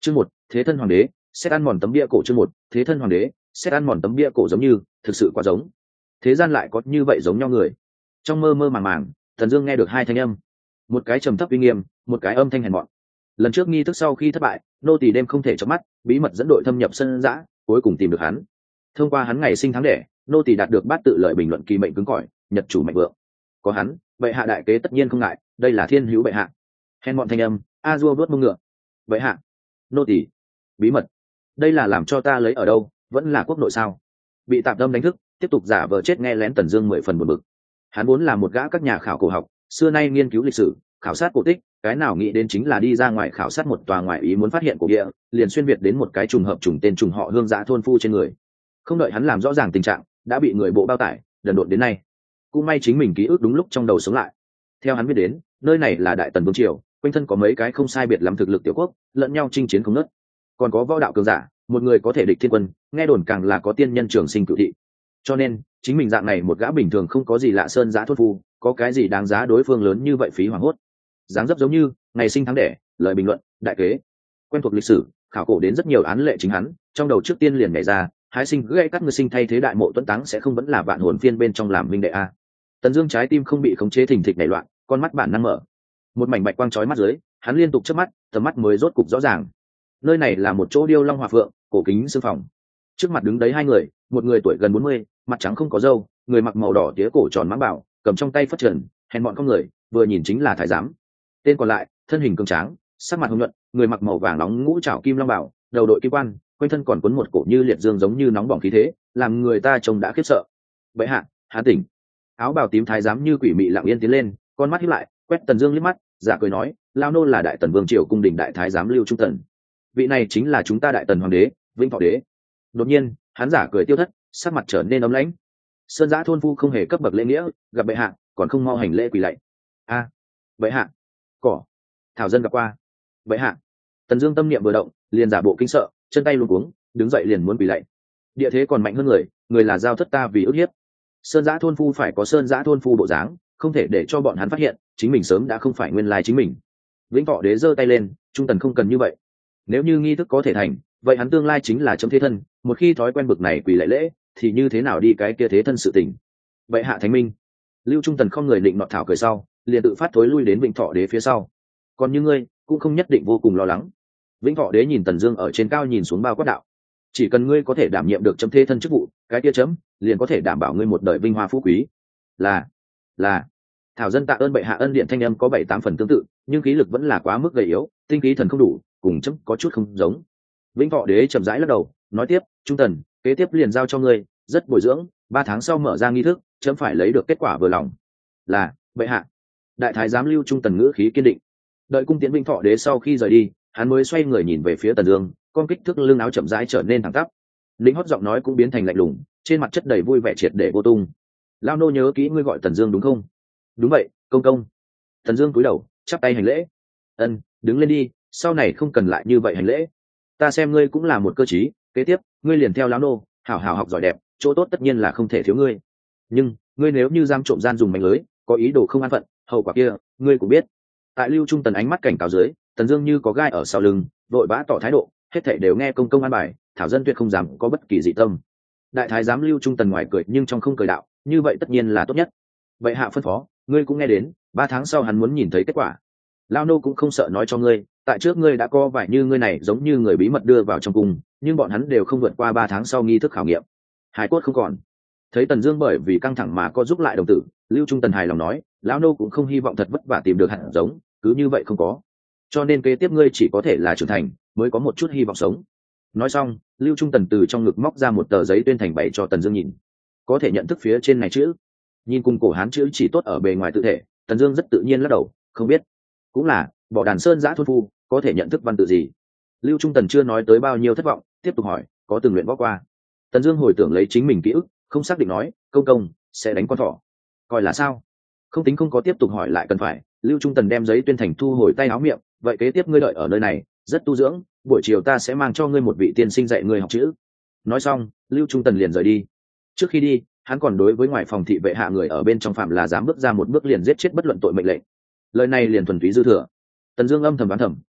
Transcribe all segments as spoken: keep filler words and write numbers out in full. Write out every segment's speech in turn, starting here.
Chương một, thế thân hoàng đế, xét ăn mòn tấm bia cổ. Chương một, thế thân hoàng đế, xét ăn mòn tấm bia cổ. Giống như, thực sự quá giống. Thế gian lại có như vậy giống nhau người. Trong mơ mơ màng màng, Thần Dương nghe được hai thanh âm, một cái trầm thấp uy nghiêm, một cái âm thanh hèn mọn. Lần trước nghi thức sau khi thất bại, nô tỳ đêm không thể chớp mắt, bí mật dẫn đội thâm nhập sân dã, cuối cùng tìm được hắn. Thông qua hắn ngày sinh tháng đẻ, nô tỳ đạt được bát tự lợi bình luận kỳ mệnh cứng cỏi, nhật chủ mạnh vượng. Có hắn, bệ hạ đại kế tất nhiên không ngại, đây là thiên hữu bệ hạ. Hèn mọn thanh âm, a dua vuốt mông ngựa. Bệ hạ, nô tỳ, bí mật, đây là làm cho ta lấy ở đâu, vẫn là quốc nội sao? Bị tạm tâm đánh thức, tiếp tục giả vờ chết nghe lén Tần Dương mười phần buồn bực. Hắn vốn là một gã các nhà khảo cổ học, xưa nay nghiên cứu lịch sử, khảo sát cổ tích, cái nào nghĩ đến chính là đi ra ngoài khảo sát một tòa ngoại ý muốn phát hiện cổ địa, liền xuyên việt đến một cái trùng hợp trùng tên trùng họ Hương Giã thôn phu trên người. Không đợi hắn làm rõ ràng tình trạng, đã bị người bộ bao tải, đần độn đến nay. Cũng may chính mình ký ức đúng lúc trong đầu sống lại. Theo hắn biết đến, nơi này là Đại Tần vương triều, quanh thân có mấy cái không sai biệt lắm thực lực tiểu quốc, lẫn nhau chinh chiến không ngớt. Còn có võ đạo cường giả, một người có thể địch thiên quân, nghe đồn càng là có tiên nhân trường sinh cửu thị. Cho nên, chính mình dạng này một gã bình thường không có gì lạ sơn giã thôn phu, có cái gì đáng giá đối phương lớn như vậy phí hoảng hốt. Dáng dấp giống như ngày sinh tháng đẻ, lời bình luận, đại kế. Quen thuộc lịch sử, khảo cổ đến rất nhiều án lệ chính hắn, trong đầu trước tiên liền nhảy ra, hái sinh gãy các người sinh thay thế đại mộ tuấn táng sẽ không vẫn là vạn hồn phiên bên trong làm minh đệ a. Tần Dương trái tim không bị khống chế thình thịch nảy loạn, con mắt bản năng mở. Một mảnh bạch quang chói mắt dưới, hắn liên tục chớp mắt, tầm mắt mới rốt cục rõ ràng. Nơi này là một chỗ điêu long hỏa phượng, cổ kính sư phòng. Trước mặt đứng đấy hai người, một người tuổi gần bốn mươi, mặt trắng không có râu, người mặc màu đỏ tía cổ tròn mãng bảo, cầm trong tay phất trần, hèn mọn con người, vừa nhìn chính là thái giám. Tên còn lại, thân hình cường tráng, sắc mặt hồng nhuận, người mặc màu vàng nóng ngũ trảo kim long bảo, đầu đội kim quan, quanh thân còn cuốn một cổ như liệt dương giống như nóng bỏng khí thế, làm người ta trông đã khiếp sợ. Bệ hạ, hắn tỉnh. Áo bào tím thái giám như quỷ mị lặng yên tiến lên, con mắt híp lại, quét Tần Dương liếc mắt, giả cười nói, lao nô là Đại Tần vương triều cung đình đại thái giám Lưu Trung Tần. Vị này chính là chúng ta Đại Tần hoàng đế, Vĩnh Thọ đế. Đột nhiên, hắn giả cười tiêu thất, sắc mặt trở nên ấm lãnh. Sơn giã thôn phu không hề cấp bậc lễ nghĩa, gặp bệ hạ, còn không mau hành lễ quỳ lạy. A, à, bệ hạ. Cỏ. Thảo dân gặp qua. Bệ hạ. Tần Dương tâm niệm vừa động, liền giả bộ kinh sợ, chân tay luống cuống, đứng dậy liền muốn quỳ lạy. Địa thế còn mạnh hơn người, người là giao thất ta vì ức hiếp. Sơn giã thôn phu phải có sơn giã thôn phu bộ dáng, không thể để cho bọn hắn phát hiện, chính mình sớm đã không phải nguyên lai chính mình. Vĩnh Thọ đế giơ tay lên, Trung Tần không cần như vậy. Nếu như nghi thức có thể thành, vậy hắn tương lai chính là chấm thế thân, một khi thói quen bực này quỳ lạy lễ, thì như thế nào đi cái kia thế thân sự tình. Bệ hạ thánh minh. Lưu Trung Tần không người định nọt thảo cười sau, liền tự phát thối lui đến Vĩnh Thọ đế phía sau. Còn như ngươi, cũng không nhất định vô cùng lo lắng. Vĩnh Thọ đế nhìn Tần Dương ở trên cao nhìn xuống bao quát đạo. Chỉ cần ngươi có thể đảm nhiệm được chấm thế thân chức vụ, cái kia chấm liền có thể đảm bảo ngươi một đời vinh hoa phú quý. Là, là. Thảo dân tạ ơn bệ hạ ân điện thanh âm có bảy tám phần tương tự, nhưng khí lực vẫn là quá mức gầy yếu, tinh khí thần không đủ, cùng chấm có chút không giống. Vĩnh Thọ đế chậm rãi lắc đầu, nói tiếp, Trung Tần, kế tiếp liền giao cho ngươi, rất bồi dưỡng, ba tháng sau mở ra nghi thức, chấm phải lấy được kết quả vừa lòng. Là, bệ hạ. Đại thái giám Lưu Trung Tần ngữ khí kiên định. Đợi cung tiễn Vĩnh Thọ đế sau khi rời đi, hắn mới xoay người nhìn về phía Tần Dương, con kích thước lưng áo chậm rãi trở nên thẳng tắp. Lính hót giọng nói cũng biến thành lạnh lùng, trên mặt chất đầy vui vẻ triệt để vô tung. Lao nô nhớ kỹ ngươi gọi Tần Dương đúng không? Đúng vậy, công công. Tần Dương cúi đầu, chắp tay hành lễ. Ân, đứng lên đi, sau này không cần lại như vậy hành lễ. Ta xem ngươi cũng là một cơ trí, kế tiếp, ngươi liền theo lão nô, hảo hảo học giỏi đẹp, chỗ tốt tất nhiên là không thể thiếu ngươi. Nhưng, ngươi nếu như giam trộm gian dùng mánh lưới, có ý đồ không an phận, hậu quả kia, ngươi cũng biết. Tại Lưu Trung Tần ánh mắt cảnh cáo dưới, Tần Dương như có gai ở sau lưng, vội vã tỏ thái độ, hết thảy đều nghe công công an bài, thảo dân tuyệt không dám có bất kỳ dị tâm. Đại thái giám Lưu Trung Tần ngoài cười nhưng trong không cười đạo, như vậy tất nhiên là tốt nhất. Vậy hạ phân phó, ngươi cũng nghe đến, ba tháng sau hắn muốn nhìn thấy kết quả. Lao nô cũng không sợ nói cho ngươi, tại trước ngươi đã có vài như ngươi này giống như người bí mật đưa vào trong cung, nhưng bọn hắn đều không vượt qua ba tháng sau nghi thức khảo nghiệm. Hải cốt không còn. Thấy Tần Dương bởi vì căng thẳng mà có giúp lại đồng tử, Lưu Trung Tần hài lòng nói, lão nô cũng không hy vọng thật vất vả tìm được hạt giống, cứ như vậy không có. Cho nên kế tiếp ngươi chỉ có thể là trưởng thành, mới có một chút hy vọng sống. Nói xong, Lưu Trung Tần từ trong ngực móc ra một tờ giấy tuyên thành bày cho Tần Dương nhìn. Có thể nhận thức phía trên này chữ. Nhìn cùng cổ hán chữ chỉ tốt ở bề ngoài tự thể, Tần Dương rất tự nhiên lắc đầu, không biết. Cũng là, bỏ đàn sơn giã thôn phu, có thể nhận thức văn tự gì? Lưu Trung Tần chưa nói tới bao nhiêu thất vọng, tiếp tục hỏi, có từng luyện võ qua? Tần Dương hồi tưởng lấy chính mình ký ức, không xác định nói, công công sẽ đánh con thỏ. Coi là sao? Không tính không có tiếp tục hỏi lại cần phải. Lưu Trung Tần đem giấy tuyên thành thu hồi tay áo miệng, vậy kế tiếp ngươi đợi ở nơi này, rất tu dưỡng, buổi chiều ta sẽ mang cho ngươi một vị tiên sinh dạy ngươi học chữ. Nói xong, Lưu Trung Tần liền rời đi. Trước khi đi, hắn còn đối với ngoại phòng thị vệ hạ người ở bên trong phạm là dám bước ra một bước liền giết chết bất luận tội mệnh lệnh. Lời này liền thuần túy dư thừa. Tần Dương âm thầm đoán thầm,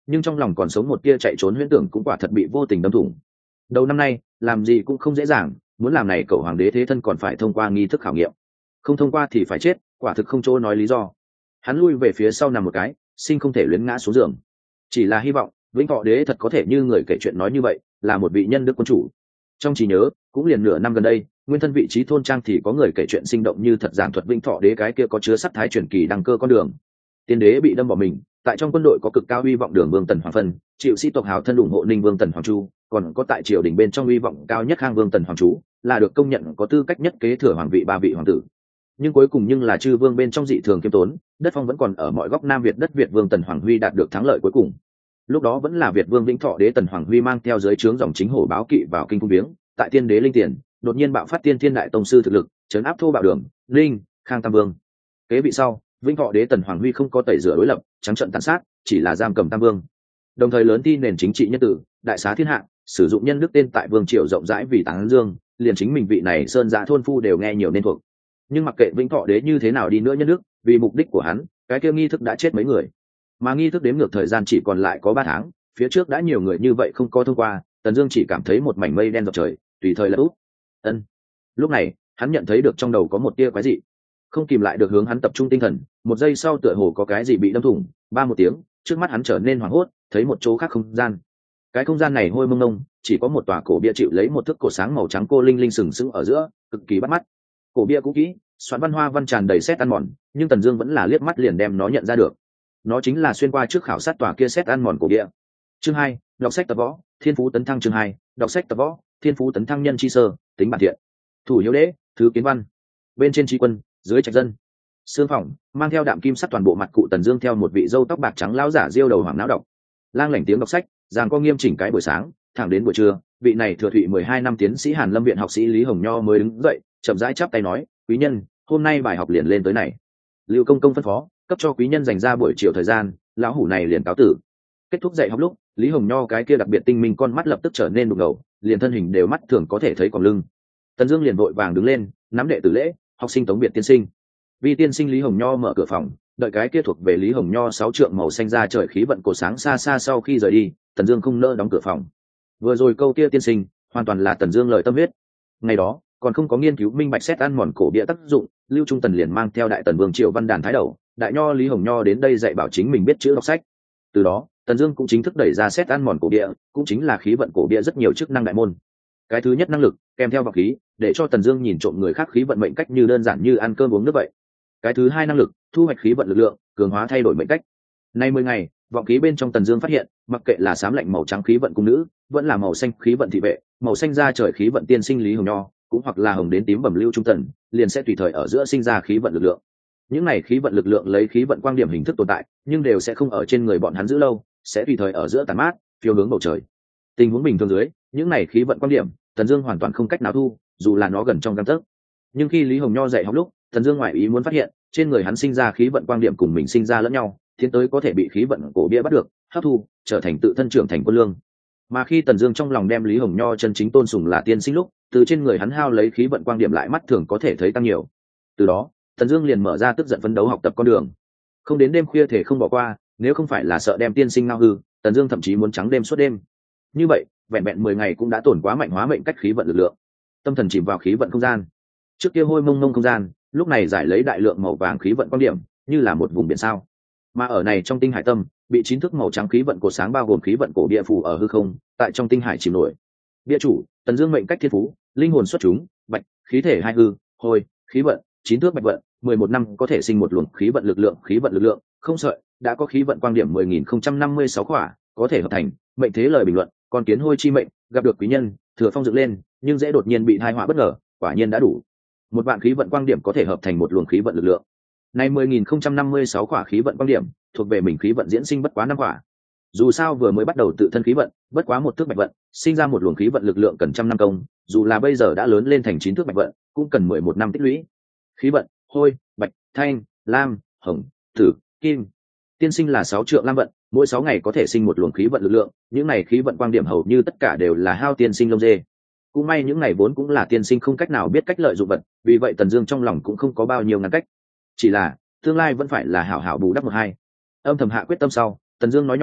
nhưng trong lòng còn sống một tia chạy trốn huyễn tưởng cũng quả thật bị vô tình đâm thủng. Đầu năm nay làm gì cũng không dễ dàng, muốn làm này cậu hoàng đế thế thân còn phải thông qua nghi thức khảo nghiệm, không thông qua thì phải chết, quả thực không chỗ nói lý do. Hắn lui về phía sau nằm một cái, sinh không thể luyến ngã xuống giường, chỉ là hy vọng vĩnh thọ đế thật có thể như người kể chuyện nói như vậy, là một vị nhân đức quân chủ. Trong trí nhớ cũng liền nửa năm gần đây, nguyên thân vị trí thôn trang thì có người kể chuyện sinh động như thật giảng thuật vĩnh thọ đế cái kia có chứa sắc thái truyền kỳ đăng cơ con đường. Tiên đế bị đâm bỏ mình, tại trong quân đội có cực cao uy vọng đường vương Tần Hoàng Phân, chịu sĩ tộc hào thân ủng hộ Ninh vương Tần Hoàng Chu, còn có tại triều đình bên trong uy vọng cao nhất Khang vương Tần Hoàng Chú, là được công nhận có tư cách nhất kế thừa hoàng vị ba vị hoàng tử. Nhưng cuối cùng nhưng là chư vương bên trong dị thường kiêm tốn, đất phong vẫn còn ở mọi góc Nam Việt đất Việt vương Tần Hoàng Huy đạt được thắng lợi cuối cùng. Lúc đó vẫn là Việt vương vĩnh thọ đế Tần Hoàng Huy mang theo dưới trướng dòng chính hổ báo kỵ vào kinh cung viếng, tại tiên đế linh tiền, đột nhiên bạo phát tiên thiên đại tông sư thực lực, chấn áp thô bạo đường, linh, Khang tam vương. Kế vị sau, vĩnh thọ đế Tần Hoàng Huy không có tẩy rửa đối lập, trắng trợn tàn sát, chỉ là giam cầm tam vương. Đồng thời lớn thi nền chính trị nhân tử, đại xá thiên hạ, sử dụng nhân đức tên tại vương triều rộng rãi vì tán dương, liền chính mình vị này sơn dạ thôn phu đều nghe nhiều nên thuộc. Nhưng mặc kệ vĩnh thọ đế như thế nào đi nữa nhân đức, vì mục đích của hắn, cái kia nghi thức đã chết mấy người, mà nghi thức đếm ngược thời gian chỉ còn lại có ba tháng, phía trước đã nhiều người như vậy không có thông qua, Tần Dương chỉ cảm thấy một mảnh mây đen dọc trời, tùy thời là úp. Ân. Lúc này, hắn nhận thấy được trong đầu có một tia quái dị, không kìm lại được hướng hắn tập trung tinh thần, một giây sau tựa hồ có cái gì bị đâm thủng, ba một tiếng, trước mắt hắn trở nên hoảng hốt, thấy một chỗ khác không gian. Cái không gian này hôi mông mông, chỉ có một tòa cổ bia chịu lấy một thước cổ sáng màu trắng cô linh linh sừng sững ở giữa, cực kỳ bắt mắt. Cổ bia cũ kỹ, xoắn văn hoa văn tràn đầy sét ăn mòn, nhưng Tần Dương vẫn là liếc mắt liền đem nó nhận ra được. Nó chính là xuyên qua trước khảo sát tòa kia sét ăn mòn cổ bia. Chương hai, đọc sách tập võ, thiên phú tấn thăng chương hai, đọc sách tập võ, thiên phú tấn thăng nhân chi sơ, tính bản thiện. Thủ hiếu đế, thứ kiến văn. Bên trên tri quân, dưới trạch dân. Sương phòng, mang theo đạm kim sắt toàn bộ mặt cụ Tần Dương theo một vị râu tóc bạc trắng lão giả diêu đầu hoàng não đọc. Lang lảnh tiếng đọc sách, giang có nghiêm chỉnh cái buổi sáng, thẳng đến buổi trưa, vị này thừa thụy mười hai năm tiến sĩ Hàn Lâm viện học sĩ Lý Hồng Nho mới đứng dậy, chậm rãi chắp tay nói, quý nhân, hôm nay bài học liền lên tới này. Lưu công công phân phó, cấp cho quý nhân dành ra buổi chiều thời gian, lão hủ này liền cáo tử. Kết thúc dạy học lúc, Lý Hồng Nho cái kia đặc biệt tinh minh con mắt lập tức trở nên đục ngầu, liền thân hình đều mắt thường có thể thấy còn lưng. Tần Dương liền vội vàng đứng lên, nắm đệ tử lễ, học sinh Tống Biệt tiên sinh. Vi tiên sinh Lý Hồng Nho mở cửa phòng, đợi cái kia thuộc về Lý Hồng Nho sáu trượng màu xanh ra trời khí vận cổ sáng xa xa sau khi rời đi, Tần Dương không nỡ đóng cửa phòng. Vừa rồi câu kia tiên sinh, hoàn toàn là Tần Dương lời tâm huyết. Ngày đó, còn không có nghiên cứu minh bạch xét ăn mòn cổ bia tác dụng, Lưu Trung Tần liền mang theo đại tần vương Triệu Văn Đàn thái đầu, đại nho Lý Hồng Nho đến đây dạy bảo chính mình biết chữ đọc sách. Từ đó, Tần Dương cũng chính thức đẩy ra xét ăn mòn cổ bia, cũng chính là khí vận cổ bia rất nhiều chức năng đại môn. Cái thứ nhất năng lực, kèm theo vọng khí, để cho Tần Dương nhìn trộm người khác khí vận mệnh cách như đơn giản như ăn cơm uống nước vậy. Cái thứ hai năng lực, thu hoạch khí vận lực lượng, cường hóa thay đổi mệnh cách. Nay mười ngày, vọng khí bên trong Tần Dương phát hiện, mặc kệ là xám lạnh màu trắng khí vận cung nữ, vẫn là màu xanh khí vận thị vệ, màu xanh da trời khí vận tiên sinh Lý Hồng Nho, cũng hoặc là hồng đến tím bẩm Lưu Trung Tần, liền sẽ tùy thời ở giữa sinh ra khí vận lực lượng. Những này khí vận lực lượng lấy khí vận quang điểm hình thức tồn tại, nhưng đều sẽ không ở trên người bọn hắn giữ lâu, sẽ tùy thời ở giữa tàn mát, phiêu hướng bầu trời. Tình huống bình thường dưới, những này khí vận quang điểm, Tần Dương hoàn toàn không cách nào thu, dù là nó gần trong gang tấc. Nhưng khi Lý Hồng Nho dạy học lúc, Tần Dương ngoại ý muốn phát hiện, trên người hắn sinh ra khí vận quang điểm cùng mình sinh ra lẫn nhau, tiến tới có thể bị khí vận cổ bia bắt được, hấp thu, trở thành tự thân trưởng thành quân lương. Mà khi Tần Dương trong lòng đem Lý Hồng Nho chân chính tôn sùng là tiên sinh lúc, từ trên người hắn hao lấy khí vận quang điểm lại mắt thường có thể thấy tăng nhiều. Từ đó, Tần Dương liền mở ra tức giận phấn đấu học tập con đường. Không đến đêm khuya thể không bỏ qua, nếu không phải là sợ đem tiên sinh ngao hư, Tần Dương thậm chí muốn trắng đêm suốt đêm. Như vậy, vẹn vẹn mười ngày cũng đã tổn quá mạnh hóa mệnh cách khí vận lực lượng. Tâm thần chìm vào khí vận không gian. Trước kia hôi mông mông không gian, lúc này giải lấy đại lượng màu vàng khí vận quang điểm, như là một vùng biển sao. Mà ở này trong tinh hải tâm, bị chín thước màu trắng khí vận cổ sáng bao gồm khí vận cổ địa phù ở hư không, tại trong tinh hải chìm nổi. Địa chủ, Tần Dương mệnh cách thiên phú, linh hồn xuất chúng, bạch, khí thể hai hư, hôi, khí vận, chín thước bạch vận, mười một năm có thể sinh một luồng khí vận lực lượng, khí vận lực lượng, không sợi, đã có khí vận quang điểm mười nghìn không trăm năm mươi sáu khỏa, có thể hợp thành, mệnh thế lời bình luận, con kiến hôi chi mệnh, gặp được quý nhân, thừa phong dựng lên, nhưng dễ đột nhiên bị tai họa bất ngờ, quả nhiên đã đủ. Một vạn khí vận quang điểm có thể hợp thành một luồng khí vận lực lượng. Nay mười nghìn không trăm năm mươi sáu khỏa khí vận quang điểm, thuộc về mình khí vận diễn sinh bất quá năm khỏa. Dù sao vừa mới bắt đầu tự thân khí vận, bất quá một thước bạch vận, sinh ra một luồng khí vận lực lượng cần trăm năm công, dù là bây giờ đã lớn lên thành chín thước bạch vận, cũng cần mười một năm tích lũy. Khí vận, hôi, bạch, thanh, lam, hồng, tử, kim. Tiên sinh là sáu trượng lam vận, mỗi sáu ngày có thể sinh một luồng khí vận lực lượng, những này khí vận quang điểm hầu như tất cả đều là hao tiên sinh lông dê. Cũng may những này vốn cũng là tiên sinh không cách nào biết cách lợi dụng vật, vì vậy Tần Dương trong lòng cũng không có bao nhiêu ngăn cách. Chỉ là, tương lai vẫn phải là hảo hảo bù đắp một hai. Âm thầm hạ quyết tâm sau, Tần Dương nói nhỏ,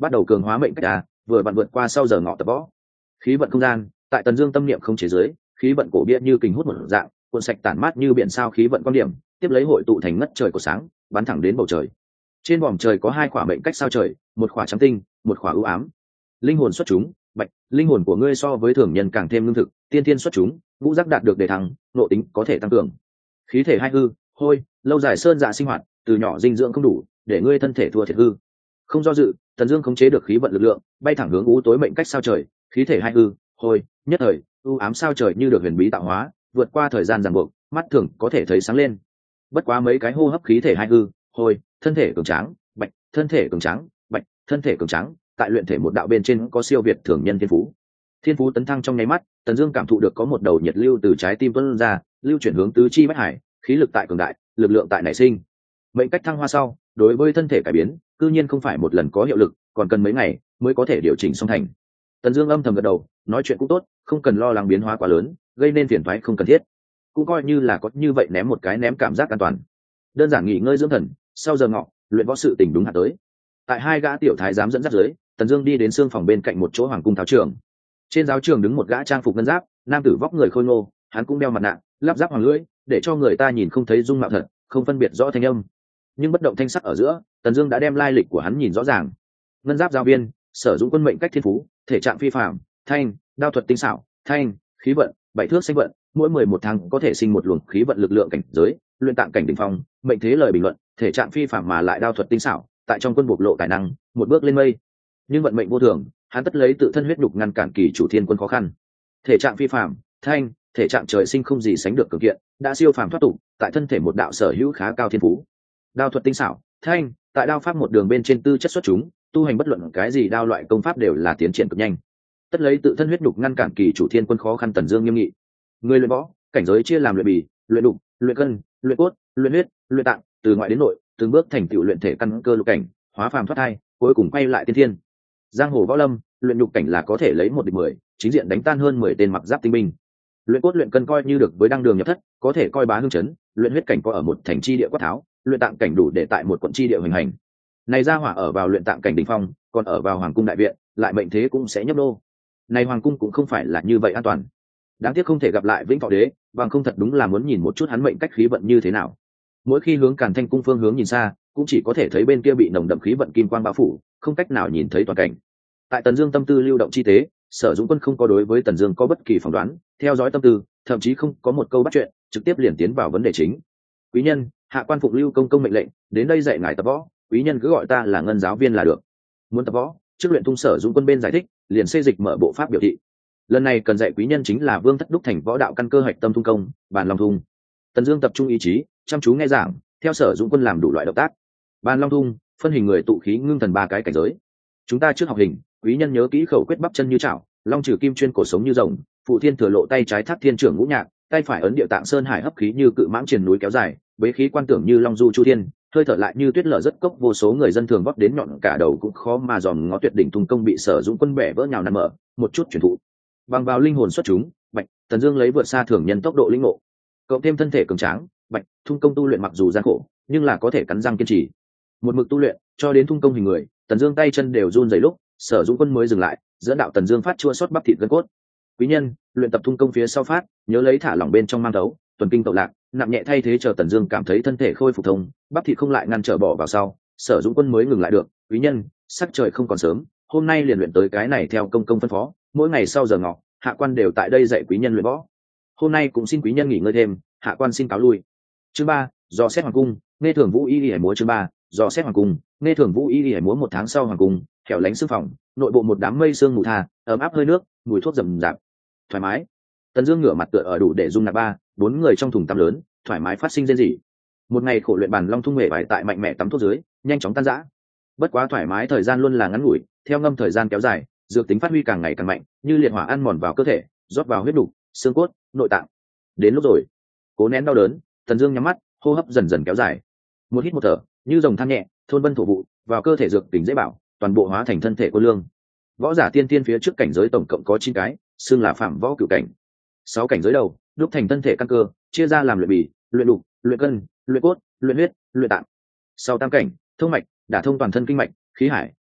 bắt đầu cường hóa mệnh cách a, vừa vặn vượt qua sau giờ ngọ tập võ. Khí vận không gian tại Tần Dương tâm niệm không chế giới, khí vận cổ bia như kình hút một dạng, cuộn sạch tản mát như biển sao khí vận quan điểm, tiếp lấy hội tụ thành ngất trời của sáng, bắn thẳng đến bầu trời. Trên vòm trời có hai quả mệnh cách sao trời, một quả trắng tinh, một quả ưu ám. Linh hồn xuất chúng, bạch, linh hồn của ngươi so với thường nhân càng thêm lương thực, tiên tiên xuất chúng, ngũ giác đạt được đề thăng, nội tính có thể tăng cường. Khí thể hai hư, hôi, lâu dài sơn dạ sinh hoạt, từ nhỏ dinh dưỡng không đủ, để ngươi thân thể thua thiệt hư. Không do dự, Tần Dương khống chế được khí vận lực lượng, bay thẳng hướng u tối mệnh cách sao trời, khí thể hai hư, hôi, nhất thời, ưu ám sao trời như được huyền bí tạo hóa, vượt qua thời gian ràng buộc, mắt thường có thể thấy sáng lên. Bất quá mấy cái hô hấp khí thể hai hư, hôi, thân thể cường tráng, bạch, thân thể cường tráng, bạch, thân thể cường tráng, tại luyện thể một đạo bên trên có siêu việt thường nhân thiên phú. Thiên phú tấn thăng trong nháy mắt, Tần Dương cảm thụ được có một đầu nhiệt lưu từ trái tim tuôn ra, lưu chuyển hướng tứ chi bách hải, khí lực tại cường đại, lực lượng tại nảy sinh. Mệnh cách thăng hoa sau, đối với thân thể cải biến, cư nhiên không phải một lần có hiệu lực, còn cần mấy ngày mới có thể điều chỉnh xong thành. Tần Dương âm thầm gật đầu, nói chuyện cũng tốt, không cần lo lắng biến hóa quá lớn, gây nên phiền toái không cần thiết. Cũng coi như là có như vậy ném một cái ném cảm giác an toàn. Đơn giản nghỉ ngơi dưỡng thần, sau giờ ngọ, luyện võ sự tình đúng hạn tới. Tại hai gã tiểu thái giám dẫn dắt dưới, Tần Dương đi đến xương phòng bên cạnh một chỗ hoàng cung tháo trường. Trên giáo trường đứng một gã trang phục ngân giáp, nam tử vóc người khôi ngô, hắn cũng đeo mặt nạ, lắp ráp hoàng lưỡi, để cho người ta nhìn không thấy dung mạo thật, không phân biệt rõ thanh âm. Nhưng bất động thanh sắc ở giữa, Tần Dương đã đem lai lịch của hắn nhìn rõ ràng. Ngân giáp giáo viên, Sở Dũng Quân mệnh cách thiên phú, thể trạng phi phàm, thanh, đao thuật tinh xảo, thanh, khí vận, bảy thước sinh vận, mỗi mười một tháng có thể sinh một luồng khí vận lực lượng cảnh giới, luyện tạng cảnh đỉnh phong, mệnh thế lời bình luận, thể trạng phi phàm mà lại đao thuật tinh xảo, tại trong quân bộc lộ tài năng, một bước lên mây. Nhưng vận mệnh vô thường, hắn tất lấy tự thân huyết nhục ngăn cản kỳ chủ thiên quân khó khăn. Thể trạng phi phàm, thanh, thể trạng trời sinh không gì sánh được cường kiện, đã siêu phàm thoát tục, tại thân thể một đạo sở hữu khá cao thiên phú. Đao thuật tinh xảo, thanh, tại đao pháp một đường bên trên tư chất xuất chúng, tu hành bất luận cái gì đao loại công pháp đều là tiến triển cực nhanh. Tất lấy tự thân huyết nhục ngăn cản kỳ chủ thiên quân khó khăn. Tần Dương nghiêm nghị. Người luyện võ, cảnh giới chia làm luyện bì, luyện đục, luyện cân, luyện cốt, luyện huyết, luyện tạng, từ ngoại đến nội, từng bước thành tựu luyện thể căn cơ lục cảnh, hóa phàm thoát thai, cuối cùng quay lại tiên thiên. Giang hồ võ lâm, luyện nhục cảnh là có thể lấy một địch mười, chính diện đánh tan hơn mười tên mặc giáp tinh binh. Luyện cốt luyện cân coi như được với đăng đường nhập thất, có thể coi bá hương chấn, luyện huyết cảnh có ở một thành chi địa quát tháo, luyện tạng cảnh đủ để tại một quận chi địa hoành hành. Này ra hỏa ở vào luyện tạng cảnh đỉnh phong, còn ở vào hoàng cung đại viện, lại mệnh thế cũng sẽ nhấp đô. Này hoàng cung cũng không phải là như vậy an toàn. Đáng tiếc không thể gặp lại Vĩnh Thọ Đế, bằng không thật đúng là muốn nhìn một chút hắn mệnh cách khí vận như thế nào. Mỗi khi hướng Càn Thanh cung phương hướng nhìn xa, cũng chỉ có thể thấy bên kia bị nồng đậm khí vận kim quang bao phủ, không cách nào nhìn thấy toàn cảnh. Tại Tần Dương tâm tư lưu động chi tế, Sở Dũng Quân không có đối với Tần Dương có bất kỳ phỏng đoán, theo dõi tâm tư, thậm chí không có một câu bắt chuyện, trực tiếp liền tiến vào vấn đề chính. Quý nhân, hạ quan phụng Lưu công công mệnh lệnh, đến đây dạy ngài tập võ, quý nhân cứ gọi ta là Ngân giáo viên là được. Muốn tập võ, trước luyện tung. Sở Dũng Quân bên giải thích, liền xây dịch mở bộ pháp biểu thị. Lần này cần dạy quý nhân chính là Vương Thất đúc thành võ đạo căn cơ hạch tâm thung công, bàn long thung. Tần Dương tập trung ý chí, chăm chú nghe giảng, theo Sở Dũng Quân làm đủ loại động tác. Bàn long thung, phân hình người tụ khí ngưng thần ba cái cảnh giới. Chúng ta trước học hình, quý nhân nhớ kỹ khẩu quyết bắp chân như chảo, long trừ kim chuyên cổ sống như rồng, phụ thiên thừa lộ tay trái thác thiên trưởng ngũ nhạc, tay phải ấn địa tạng sơn hải hấp khí như cự mãng triền núi kéo dài, bế khí quan tưởng như long du chu thiên, hơi thở lại như tuyết lở rất cốc. Vô số người dân thường vấp đến nhọn cả đầu cũng khó mà dòm ngó tuyệt đỉnh thung công bị Sở Dũng Quân bẻ vỡ nhào nằm mở, một chút truyền thụ. Bằng vào linh hồn xuất chúng, bạch, Tần Dương lấy vượt xa thường nhân tốc độ linh ngộ, cộng thêm thân thể cường tráng, bạch, thung công tu luyện mặc dù gian khổ, nhưng là có thể cắn răng kiên trì. Một mực tu luyện, cho đến thung công hình người, Tần Dương tay chân đều run rẩy lúc, Sở Dũng Quân mới dừng lại, dẫn đạo Tần Dương phát chua xót bắp thịt gân cốt. Quý nhân, luyện tập thung công phía sau phát, nhớ lấy thả lỏng bên trong mang đấu, tuần kinh tẩu lạc, nặng nhẹ thay thế chờ Tần Dương cảm thấy thân thể khôi phục thông, bắp thịt không lại ngăn trở bỏ vào sau, Sở Dũng Quân mới ngừng lại được. Quý nhân, sắc trời không còn sớm, hôm nay liền luyện tới cái này theo công công phân phó, mỗi ngày sau giờ ngọ, hạ quan đều tại đây dạy quý nhân luyện võ. Hôm nay cũng xin quý nhân nghỉ ngơi thêm, hạ quan xin cáo lui. Chương ba, dò xét hoàng cung, nghe thường vũ y y hải múa. Chương ba, dò xét hoàng cung, nghe thường vũ y y hải múa. Một tháng sau hoàng cung, hẻo lánh sương phòng, nội bộ một đám mây sương mù tha, ấm áp hơi nước, mùi thuốc rầm rạp, thoải mái. Tần Dương ngửa mặt tựa ở đủ để dung nạp ba, bốn người trong thùng tắm lớn, thoải mái phát sinh rên rỉ. Một ngày khổ luyện bàn long thung nghệ vải tại mạnh mẽ tắm thuốc dưới, nhanh chóng tan rã. Bất quá thoải mái thời gian luôn là ngắn ngủi, theo ngâm thời gian kéo dài, dược tính phát huy càng ngày càng mạnh, như liệt hỏa ăn mòn vào cơ thể, rót vào huyết đủ, xương cốt, nội tạng. Đến lúc rồi, cố nén đau đớn, Tần Dương nhắm mắt, hô hấp dần dần kéo dài. Một hít một thở, như rồng than nhẹ, thôn vân thổ vụ, vào cơ thể dược tính dễ bảo, toàn bộ hóa thành thân thể quân lương. Võ giả tiên tiên phía trước cảnh giới tổng cộng có chín cái, xưng là phạm võ cửu cảnh. Sáu cảnh giới đầu, đúc thành thân thể căn cơ, chia ra làm luyện bì, luyện đục, luyện cân, luyện cốt, luyện huyết, luyện tạng. Sau tam cảnh, thông mạch, đả thông toàn thân kinh mạch, khí hải,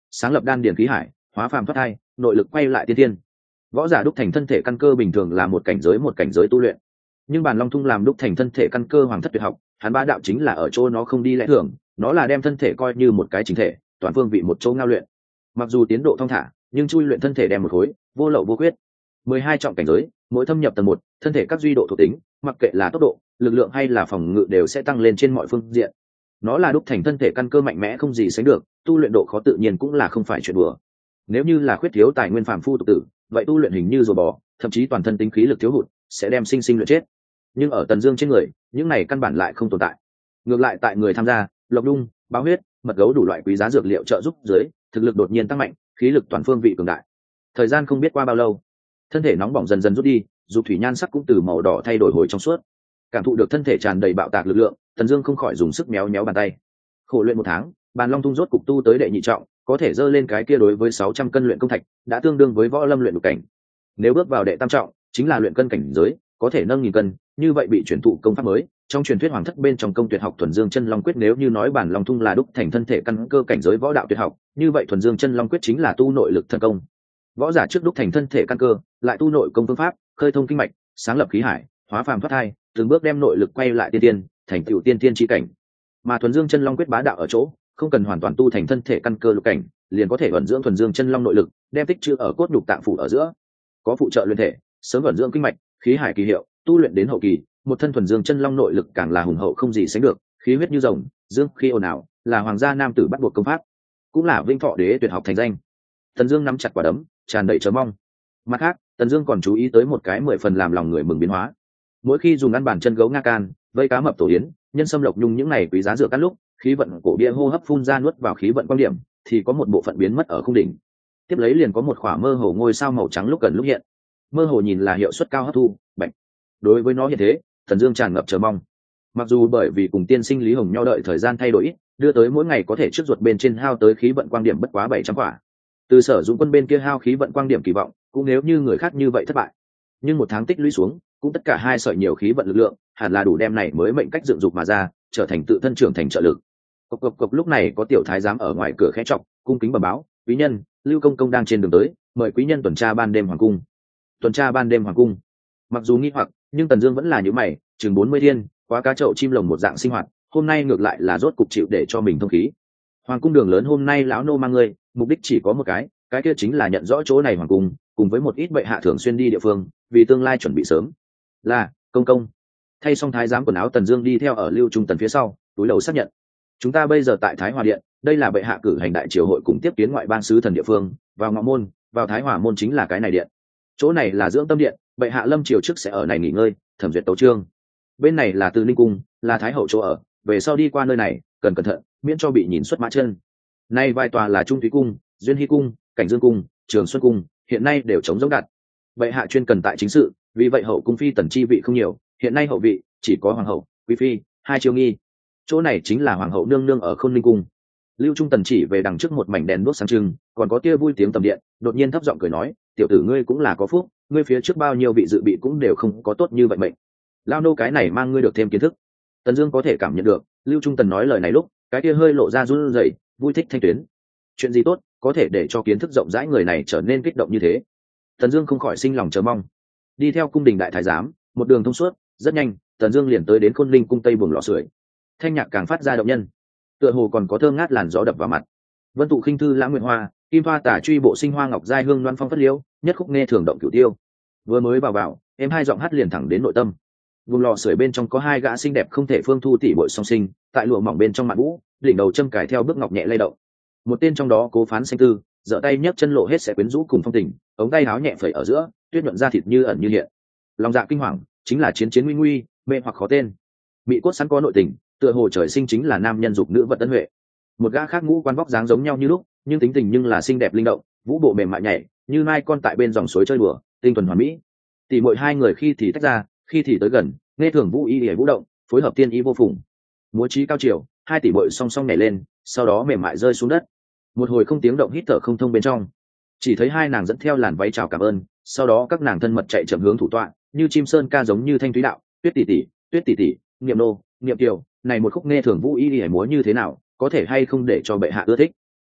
sáng lập đan điền khí hải, hóa phàm thoát thai, nội lực quay lại tiên tiên. Võ giả đúc thành thân thể căn cơ bình thường là một cảnh giới một cảnh giới tu luyện, nhưng bàn long thung làm đúc thành thân thể căn cơ hoàng thất tuyệt học, hắn bá đạo chính là ở chỗ nó không đi lẽ thường, nó là đem thân thể coi như một cái chính thể, toàn phương vị một chỗ ngao luyện. Mặc dù tiến độ thong thả, nhưng chui luyện thân thể đem một khối, vô lậu vô quyết. Mười hai trọng cảnh giới, mỗi thâm nhập tầng một, thân thể các duy độ thuộc tính, mặc kệ là tốc độ, lực lượng hay là phòng ngự đều sẽ tăng lên trên mọi phương diện. Nó là đúc thành thân thể căn cơ mạnh mẽ không gì sánh được, tu luyện độ khó tự nhiên cũng là không phải chuyện đùa. Nếu như là khuyết thiếu tài nguyên phàm phu tục tử, vậy tu luyện hình như rùa bò, thậm chí toàn thân tính khí lực thiếu hụt, sẽ đem sinh sinh luyện chết. Nhưng ở Tần Dương trên người, những này căn bản lại không tồn tại. Ngược lại tại người tham gia, lộc đung, báo huyết, mật gấu đủ loại quý giá dược liệu trợ giúp dưới, thực lực đột nhiên tăng mạnh, khí lực toàn phương vị cường đại. Thời gian không biết qua bao lâu, thân thể nóng bỏng dần dần rút đi, dù thủy nhan sắc cũng từ màu đỏ thay đổi hồi trong suốt. Cảm thụ được thân thể tràn đầy bạo tạc lực lượng, Tần Dương không khỏi dùng sức méo méo bàn tay. Khổ luyện một tháng, bàn long thung rốt cục tu tới đệ nhị trọng, có thể dơ lên cái kia đối với sáu trăm cân luyện công thạch, đã tương đương với võ lâm luyện lục cảnh. Nếu bước vào đệ tam trọng, chính là luyện cân cảnh giới, có thể nâng nghìn cân, như vậy bị chuyển thụ công pháp mới. Trong truyền thuyết hoàng thất bên trong công tuyệt học thuần dương chân long quyết, nếu như nói bản long thung là đúc thành thân thể căn cơ cảnh giới võ đạo tuyệt học, như vậy thuần dương chân long quyết chính là tu nội lực thần công. Võ giả trước đúc thành thân thể căn cơ, lại tu nội công phương pháp, khơi thông kinh mạch, sáng lập khí hải, hóa phàm thoát thai, từng bước đem nội lực quay lại tiên tiên, thành tựu tiên tiên chi cảnh. Mà thuần dương chân long quyết bá đạo ở chỗ, không cần hoàn toàn tu thành thân thể căn cơ lục cảnh, liền có thể vận dưỡng thuần dương chân long nội lực, đem tích trữ ở cốt nhục tạng phủ ở giữa, có phụ trợ luyện thể, sớm vận dưỡng kinh mạch, khí hải kỳ hiệu, tu luyện đến hậu kỳ, một thân thuần dương chân long nội lực càng là hùng hậu không gì sánh được, khí huyết như rồng, dương khi ồn ào, là hoàng gia nam tử bắt buộc công pháp, cũng là vinh thọ đế tuyệt học thành danh. Tần Dương nắm chặt quả đấm, tràn đầy chờ mong. Mặt khác, Tần Dương còn chú ý tới một cái mười phần làm lòng người mừng biến hóa. Mỗi khi dùng ăn bàn chân gấu nga can, vây cá mập tổ yến, nhân sâm lộc nhung những này quý giá dược ăn lúc, khí vận cổ bia hô hấp phun ra nuốt vào khí vận quan điểm, thì có một bộ phận biến mất ở khung đỉnh. Tiếp lấy liền có một khỏa mơ hồ ngôi sao màu trắng lúc gần lúc hiện. Mơ hồ nhìn là hiệu suất cao hấp thu, bạch. Đối với nó hiện thế, Tần Dương tràn ngập chờ mong. Mặc dù bởi vì cùng tiên sinh Lý Hồng Nho đợi thời gian thay đổi, đưa tới mỗi ngày có thể trước ruột bên trên hao tới khí vận quang điểm bất quá bảy trăm quả. Từ Sở Dũng Quân bên kia hao khí vận quang điểm kỳ vọng, cũng nếu như người khác như vậy thất bại. Nhưng một tháng tích lũy xuống, cũng tất cả hai sợi nhiều khí vận lực lượng, hẳn là đủ đem này mới mệnh cách dựng dục mà ra, trở thành tự thân trưởng thành trợ lực. Cộc cộc cộc lúc này có tiểu thái giám ở ngoài cửa khẽ chọc, cung kính bẩm báo, quý nhân, Lưu công công đang trên đường tới, mời quý nhân tuần tra ban đêm hoàng cung. Tuần tra ban đêm hoàng cung. Mặc dù nghi hoặc, nhưng Tần Dương vẫn là nhíu mày, chừng bốn mươi thiên, quá cá chậu chim lồng một dạng sinh hoạt, hôm nay ngược lại là rốt cục chịu để cho mình thông khí. Hoàng cung đường lớn hôm nay lão nô mang ngươi, mục đích chỉ có một cái, cái kia chính là nhận rõ chỗ này hoàng cung, cùng với một ít bệ hạ thường xuyên đi địa phương, vì tương lai chuẩn bị sớm. Là, công công. Thay xong thái giám quần áo, Tần Dương đi theo ở Lưu Trung Tần phía sau, túi đầu xác nhận. Chúng ta bây giờ tại Thái Hòa điện, đây là bệ hạ cử hành đại triều hội cùng tiếp kiến ngoại bang sứ thần địa phương, vào Ngọ môn, vào Thái Hòa môn chính là cái này điện. Chỗ này là dưỡng tâm điện, bệ hạ lâm triều trước sẽ ở này nghỉ ngơi, thẩm duyệt tấu chương. Bên này là Từ Ninh cung, là thái hậu chỗ ở, về sau đi qua nơi này, cần cẩn thận, miễn cho bị nhìn xuất mã chân. Nay vài tòa là Trung Thúy cung, Duyên Hy cung, Cảnh Dương cung, Trường Xuân cung, hiện nay đều trống rỗng đặt. Bệ hạ chuyên cần tại chính sự, vì vậy hậu cung phi tần chi vị không nhiều, hiện nay hậu vị chỉ có hoàng hậu, quý phi, hai chiêu nghi. Chỗ này chính là hoàng hậu nương nương ở Khôn Ninh cung. Lưu Trung Tần chỉ về đằng trước một mảnh đèn đuốc sáng trưng, còn có tia vui tiếng tầm điện, đột nhiên thấp giọng cười nói, tiểu tử ngươi cũng là có phúc, ngươi phía trước bao nhiêu vị dự bị cũng đều không có tốt như vậy mệnh. Lao nô cái này mang ngươi được thêm kiến thức. Tần Dương có thể cảm nhận được, Lưu Trung Tần nói lời này lúc, cái kia hơi lộ ra run rẩy, vui thích thanh tuyến. Chuyện gì tốt, có thể để cho kiến thức rộng rãi người này trở nên kích động như thế. Tần Dương không khỏi sinh lòng chờ mong. Đi theo cung đình đại thái giám, một đường thông suốt, rất nhanh, Tần Dương liền tới đến Khôn Ninh cung tây buồng lò sưởi. Thanh nhạc càng phát ra động nhân, tựa hồ còn có thơm ngát làn gió đập vào mặt. Vân tụ khinh thư lãng nguyện hoa, kim hoa tả truy bộ sinh hoa ngọc giai hương loan phong phất liễu, nhất khúc nghe thường động cửu tiêu. Vừa mới vào vào, em hai giọng hát liền thẳng đến nội tâm. Vùng lò sưởi bên trong có hai gã xinh đẹp không thể phương thu tỷ bội song sinh, tại lụa mỏng bên trong mạn vũ, đỉnh đầu châm cài theo bước ngọc nhẹ lay động. Một tên trong đó cố phán xanh tư, giở tay nhấc chân lộ hết sẽ quyến rũ cùng phong tình, ống tay áo nhẹ phẩy ở giữa, tuyết nhuận da thịt như ẩn như hiện. Lòng dạ kinh hoàng, chính là chiến chiến nguy nguy, mê hoặc khó tên. Mỹ cốt sẵn có nội tình, tựa hồ trời sinh chính là nam nhân dục nữ vật tân huệ. Một gã khác ngũ quan vóc dáng giống nhau như lúc, nhưng tính tình nhưng là xinh đẹp linh động, vũ bộ mềm mại nhảy, như mai con tại bên dòng suối chơi đùa, tinh thuần hoàn mỹ. Tỷ muội hai người khi thì tách ra, khi thì tới gần, nghe thường vũ y để vũ động, phối hợp tiên ý vô phùng. Múa trí cao chiều, hai tỷ muội song song nhảy lên, sau đó mềm mại rơi xuống đất. Một hồi không tiếng động hít thở không thông bên trong, chỉ thấy hai nàng dẫn theo làn váy chào cảm ơn, sau đó các nàng thân mật chạy chậm hướng thủ tọa, như chim sơn ca giống như thanh thúy đạo, tuyết tỷ tỷ, tuyết tỷ tỷ, niệm nô, niệm kiều, này một khúc nghe thường vũ y để múa như thế nào, có thể hay không để cho bệ hạ ưa thích.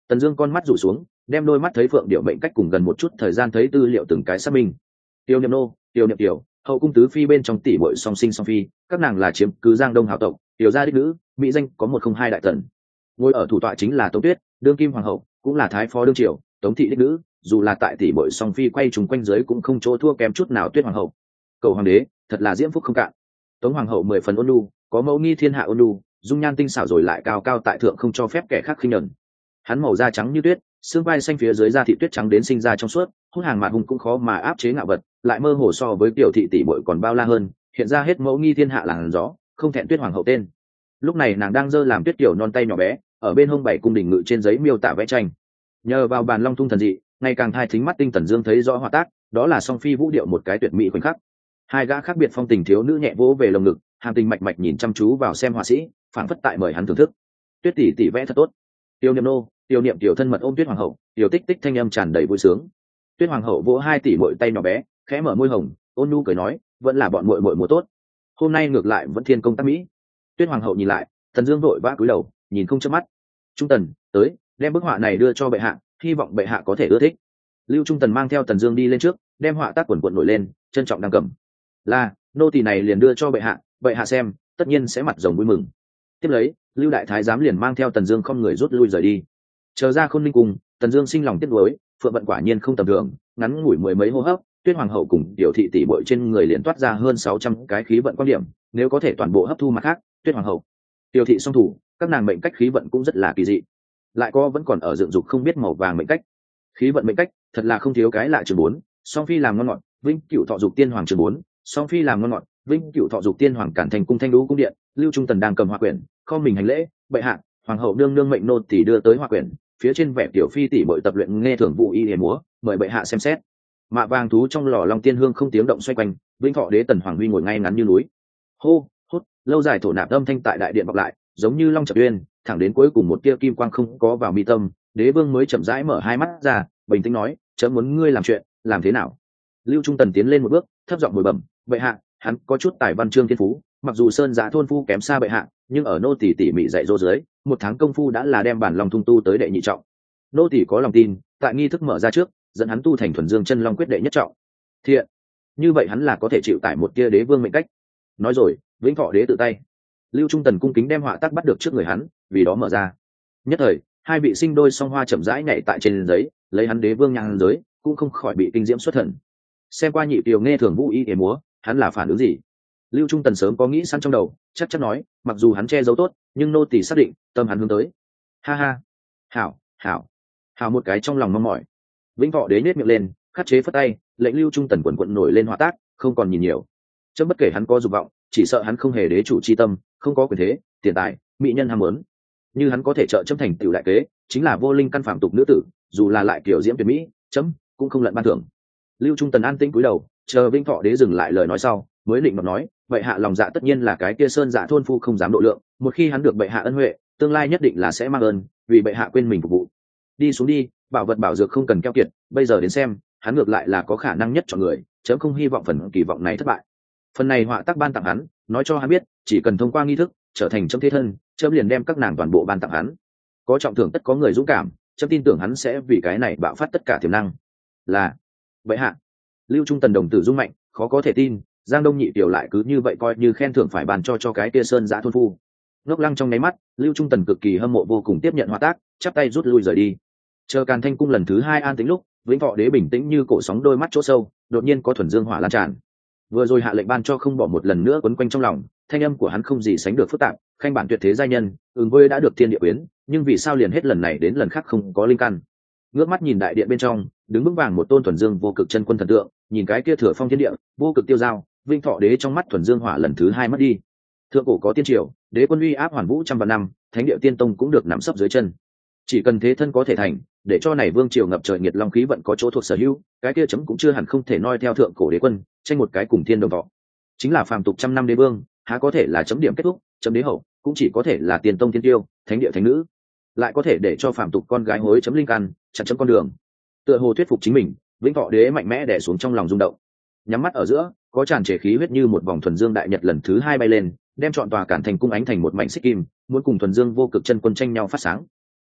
Tần Dương con mắt rủ xuống, đem đôi mắt thấy phượng điệu mệnh cách cùng gần một chút thời gian thấy tư liệu từng cái xác minh. Tiêu Niệm nô, Tiêu Niệm tiểu, hậu cung tứ phi bên trong tỷ muội song sinh song phi, các nàng là chiếm cứ Giang Đông hào tộc, tiểu gia đích nữ, mỹ danh có một không hai đại tần. Ngồi ở thủ tọa chính là Tống Tuyết, đương kim hoàng hậu, cũng là thái phó đương triều, Tống thị đích nữ, dù là tại tỷ muội song phi quay trùng quanh dưới cũng không chỗ thua kém chút nào Tuyết hoàng hậu. Cầu hoàng đế, thật là diễm phúc không cạn. Tống hoàng hậu mười phần ôn nhu, có mẫu nghi thiên hạ ôn nhu, dung nhan tinh xảo rồi lại cao cao tại thượng không cho phép kẻ khác khinh nhẫn. Hắn màu da trắng như tuyết, xương vai xanh phía dưới da thị tuyết trắng đến sinh ra trong suốt, hút hàng mạn hùng cũng khó mà áp chế ngạo vật, lại mơ hồ so với tiểu thị tỷ muội còn bao la hơn, hiện ra hết mẫu nghi thiên hạ làn gió, không thẹn Tuyết hoàng hậu tên. Lúc này nàng đang giơ làm tuyết tiểu non tay nhỏ bé, ở bên hông bảy cung đình ngự trên giấy miêu tả vẽ tranh. Nhờ vào bàn long thung thần dị, ngày càng thai thính mắt tinh Tần Dương thấy rõ họa tác, đó là song phi vũ điệu một cái tuyệt mỹ khoảnh khắc. Hai gã khác biệt phong tình thiếu nữ nhẹ vỗ về lồng ngực, hàm tình mạch mạch nhìn chăm chú vào xem họa sĩ, phảng phất tại mời hắn thưởng thức. Tuyết tỷ tỷ vẽ thật tốt. Tiêu Niệm nô, Tiêu Niệm tiểu thân mật ôm Tuyết hoàng hậu, tiểu tích tích thanh âm tràn đầy vui sướng. Tuyết hoàng hậu vỗ hai tỷ muội tay nhỏ bé, khẽ mở môi hồng, ôn nhu cười nói, vẫn là bọn muội muội mùa tốt. Hôm nay ngược lại vẫn thiên công tác mỹ. Tuyết hoàng hậu nhìn lại, Tần Dương vội vã cúi đầu, nhìn không chớp mắt. Trung Tần, tới, đem bức họa này đưa cho bệ hạ, hy vọng bệ hạ có thể ưa thích. Lưu Trung Tần mang theo Tần Dương đi lên trước, đem họa tác quần quần nổi lên, trân trọng đang cầm. Là, nô tỳ này liền đưa cho bệ hạ, bệ hạ xem, tất nhiên sẽ mặt rồng vui mừng. Tiếp lấy, Lưu đại thái giám liền mang theo Tần Dương không người rút lui rời đi. Chờ ra Khôn Ninh cung, Tần Dương sinh lòng tiếc nuối, phượng vận quả nhiên không tầm thường, ngắn ngủi mười mấy hô hấp, Tuyết hoàng hậu cùng tiểu thị tỷ muội trên người liền toát ra hơn sáu trăm cái khí vận quan điểm, nếu có thể toàn bộ hấp thu mặt khác, Tuyết hoàng hậu, tiểu thị song thủ, các nàng mệnh cách khí vận cũng rất là kỳ dị. Lại có vẫn còn ở dựng dục không biết màu vàng mệnh cách. Khí vận mệnh cách, thật là không thiếu cái lạ trường bốn, song phi làm ngon ngọt, vinh cửu thọ dục tiên hoàng trường bốn, song phi làm ngon ngọt, vinh cửu thọ dục tiên hoàng cản thành cung thanh đũ cung điện. Lưu Trung Tần đang cầm hoa quyển, không mình hành lễ, bệ hạ, hoàng hậu nương nương mệnh nô tỳ đưa tới hoa quyển, phía trên vẻ tiểu phi tỷ bội tập luyện nghe thưởng vụ y hề múa, mời bệ hạ xem xét. Mạ vàng thú trong lò long tiên hương không tiếng động xoay quanh, vĩnh thọ đế Tần hoàng huy ngồi ngay ngắn như núi. Hô, hút, lâu dài thổ nạp âm thanh tại đại điện bọc lại, giống như long chập uyên, thẳng đến cuối cùng một tia kim quang không có vào mi tâm, đế vương mới chậm rãi mở hai mắt ra, bình tĩnh nói, chấm muốn ngươi làm chuyện, làm thế nào? Lưu Trung Tần tiến lên một bước, thấp giọng bồi bẩm, bệ hạ, hắn có chút tài văn chương thiên phú, mặc dù sơn giá thôn phu kém xa bệ hạ, nhưng ở nô tỳ tỉ mỉ dạy dỗ dưới, một tháng công phu đã là đem bản lòng thung tu tới đệ nhị trọng. Nô tỳ có lòng tin, tại nghi thức mở ra trước, dẫn hắn tu thành thuần dương chân long quyết đệ nhất trọng. Thiện, như vậy hắn là có thể chịu tải một tia đế vương mệnh cách. Nói rồi, vĩnh thọ đế tự tay. Lưu Trung Tần cung kính đem họa tác bắt được trước người hắn, vì đó mở ra. Nhất thời, hai vị sinh đôi song hoa chậm rãi nhảy tại trên giấy, lấy hắn đế vương nhang giới, cũng không khỏi bị kinh diễm xuất thần. Xem qua nhị tiểu nghe thường vũ y hề múa, hắn là phản ứng gì? Lưu Trung Tần sớm có nghĩ sẵn trong đầu, chắc chắn nói, mặc dù hắn che giấu tốt, nhưng nô tỳ xác định, tâm hắn hướng tới. Ha ha, hảo, hảo, hảo một cái trong lòng mong mỏi. Vĩnh Thọ đế nhếch miệng lên, khắc chế phất tay, lệnh Lưu Trung Tần quần quận nổi lên họa tác, không còn nhìn nhiều. Chấm bất kể hắn có dục vọng, chỉ sợ hắn không hề đế chủ chi tâm, không có quyền thế, tiền tài, mỹ nhân ham muốn. Như hắn có thể trợ chấm thành tiểu đại kế, chính là vô linh căn phạm tục nữ tử, dù là lại kiểu diễm tuyệt mỹ, chấm cũng không lận ban thưởng. Lưu Trung Tần an tĩnh cúi đầu, chờ Vĩnh Thọ đế dừng lại lời nói sau, mới định mà nói, vậy hạ lòng dạ tất nhiên là cái kia sơn dạ thôn phu không dám độ lượng, một khi hắn được bệ hạ ân huệ, tương lai nhất định là sẽ mang ơn, vì bệ hạ quên mình phục vụ. Đi xuống đi, bảo vật bảo dược không cần keo kiệt, bây giờ đến xem, hắn ngược lại là có khả năng nhất chọn người, chấm không hy vọng phần kỳ vọng này thất bại. Phần này họa tác ban tặng hắn, nói cho hắn biết, chỉ cần thông qua nghi thức, trở thành chấm thế thân, chấm liền đem các nàng toàn bộ ban tặng hắn. Có trọng thưởng tất có người dũng cảm, chấm tin tưởng hắn sẽ vì cái này bạo phát tất cả tiềm năng. Là vậy hạ. Lưu Trung Tần đồng tử rung mạnh, khó có thể tin, Giang Đông nhị tiểu lại cứ như vậy coi như khen thưởng phải bàn cho cho cái kia sơn giã thôn phu. Ngốc lăng trong nháy mắt, Lưu Trung Tần cực kỳ hâm mộ vô cùng tiếp nhận họa tác, chắp tay rút lui rời đi. Chờ Càn Thanh cung lần thứ hai an tĩnh lúc, Vĩnh Thọ đế bình tĩnh như cổ sóng đôi mắt chỗ sâu, đột nhiên có thuần dương hỏa lan tràn. Vừa rồi hạ lệnh ban cho không bỏ một lần nữa quấn quanh trong lòng, thanh âm của hắn không gì sánh được phức tạp, khanh bản tuyệt thế giai nhân, ứng với đã được thiên địa quyến, nhưng vì sao liền hết lần này đến lần khác không có linh căn. Ngước mắt nhìn đại điện bên trong, đứng vững vàng một tôn thuần dương vô cực chân quân thần tượng, nhìn cái kia thừa phong thiên địa, vô cực tiêu giao, Vĩnh Thọ đế trong mắt thuần dương hỏa lần thứ hai mất đi. Thượng cổ có tiên triều, đế quân uy áp hoàn vũ trăm vạn năm, thánh địa tiên tông cũng được nắm sấp dưới chân. Chỉ cần thế thân có thể thành, để cho này vương triều ngập trời nghiệt long khí vận có chỗ thuộc sở hữu, cái kia chấm cũng chưa hẳn không thể noi theo thượng cổ đế quân, tranh một cái cùng thiên đồng thọ. Chính là phàm tục trăm năm đế vương, há có thể là chấm điểm kết thúc, chấm đế hậu, cũng chỉ có thể là tiền tông thiên tiêu, thánh địa thánh nữ, lại có thể để cho phàm tục con gái hối chấm linh căn, chặt chấm con đường. Tựa hồ thuyết phục chính mình, Vĩnh Thọ đế mạnh mẽ đè xuống trong lòng rung động. Nhắm mắt ở giữa, có tràn trề khí huyết như một vòng thuần dương đại nhật lần thứ hai bay lên, đem trọn tòa Cản Thành cung ánh thành một mảnh xích kim, muốn cùng thuần dương vô cực chân quân tranh nhau phát sáng.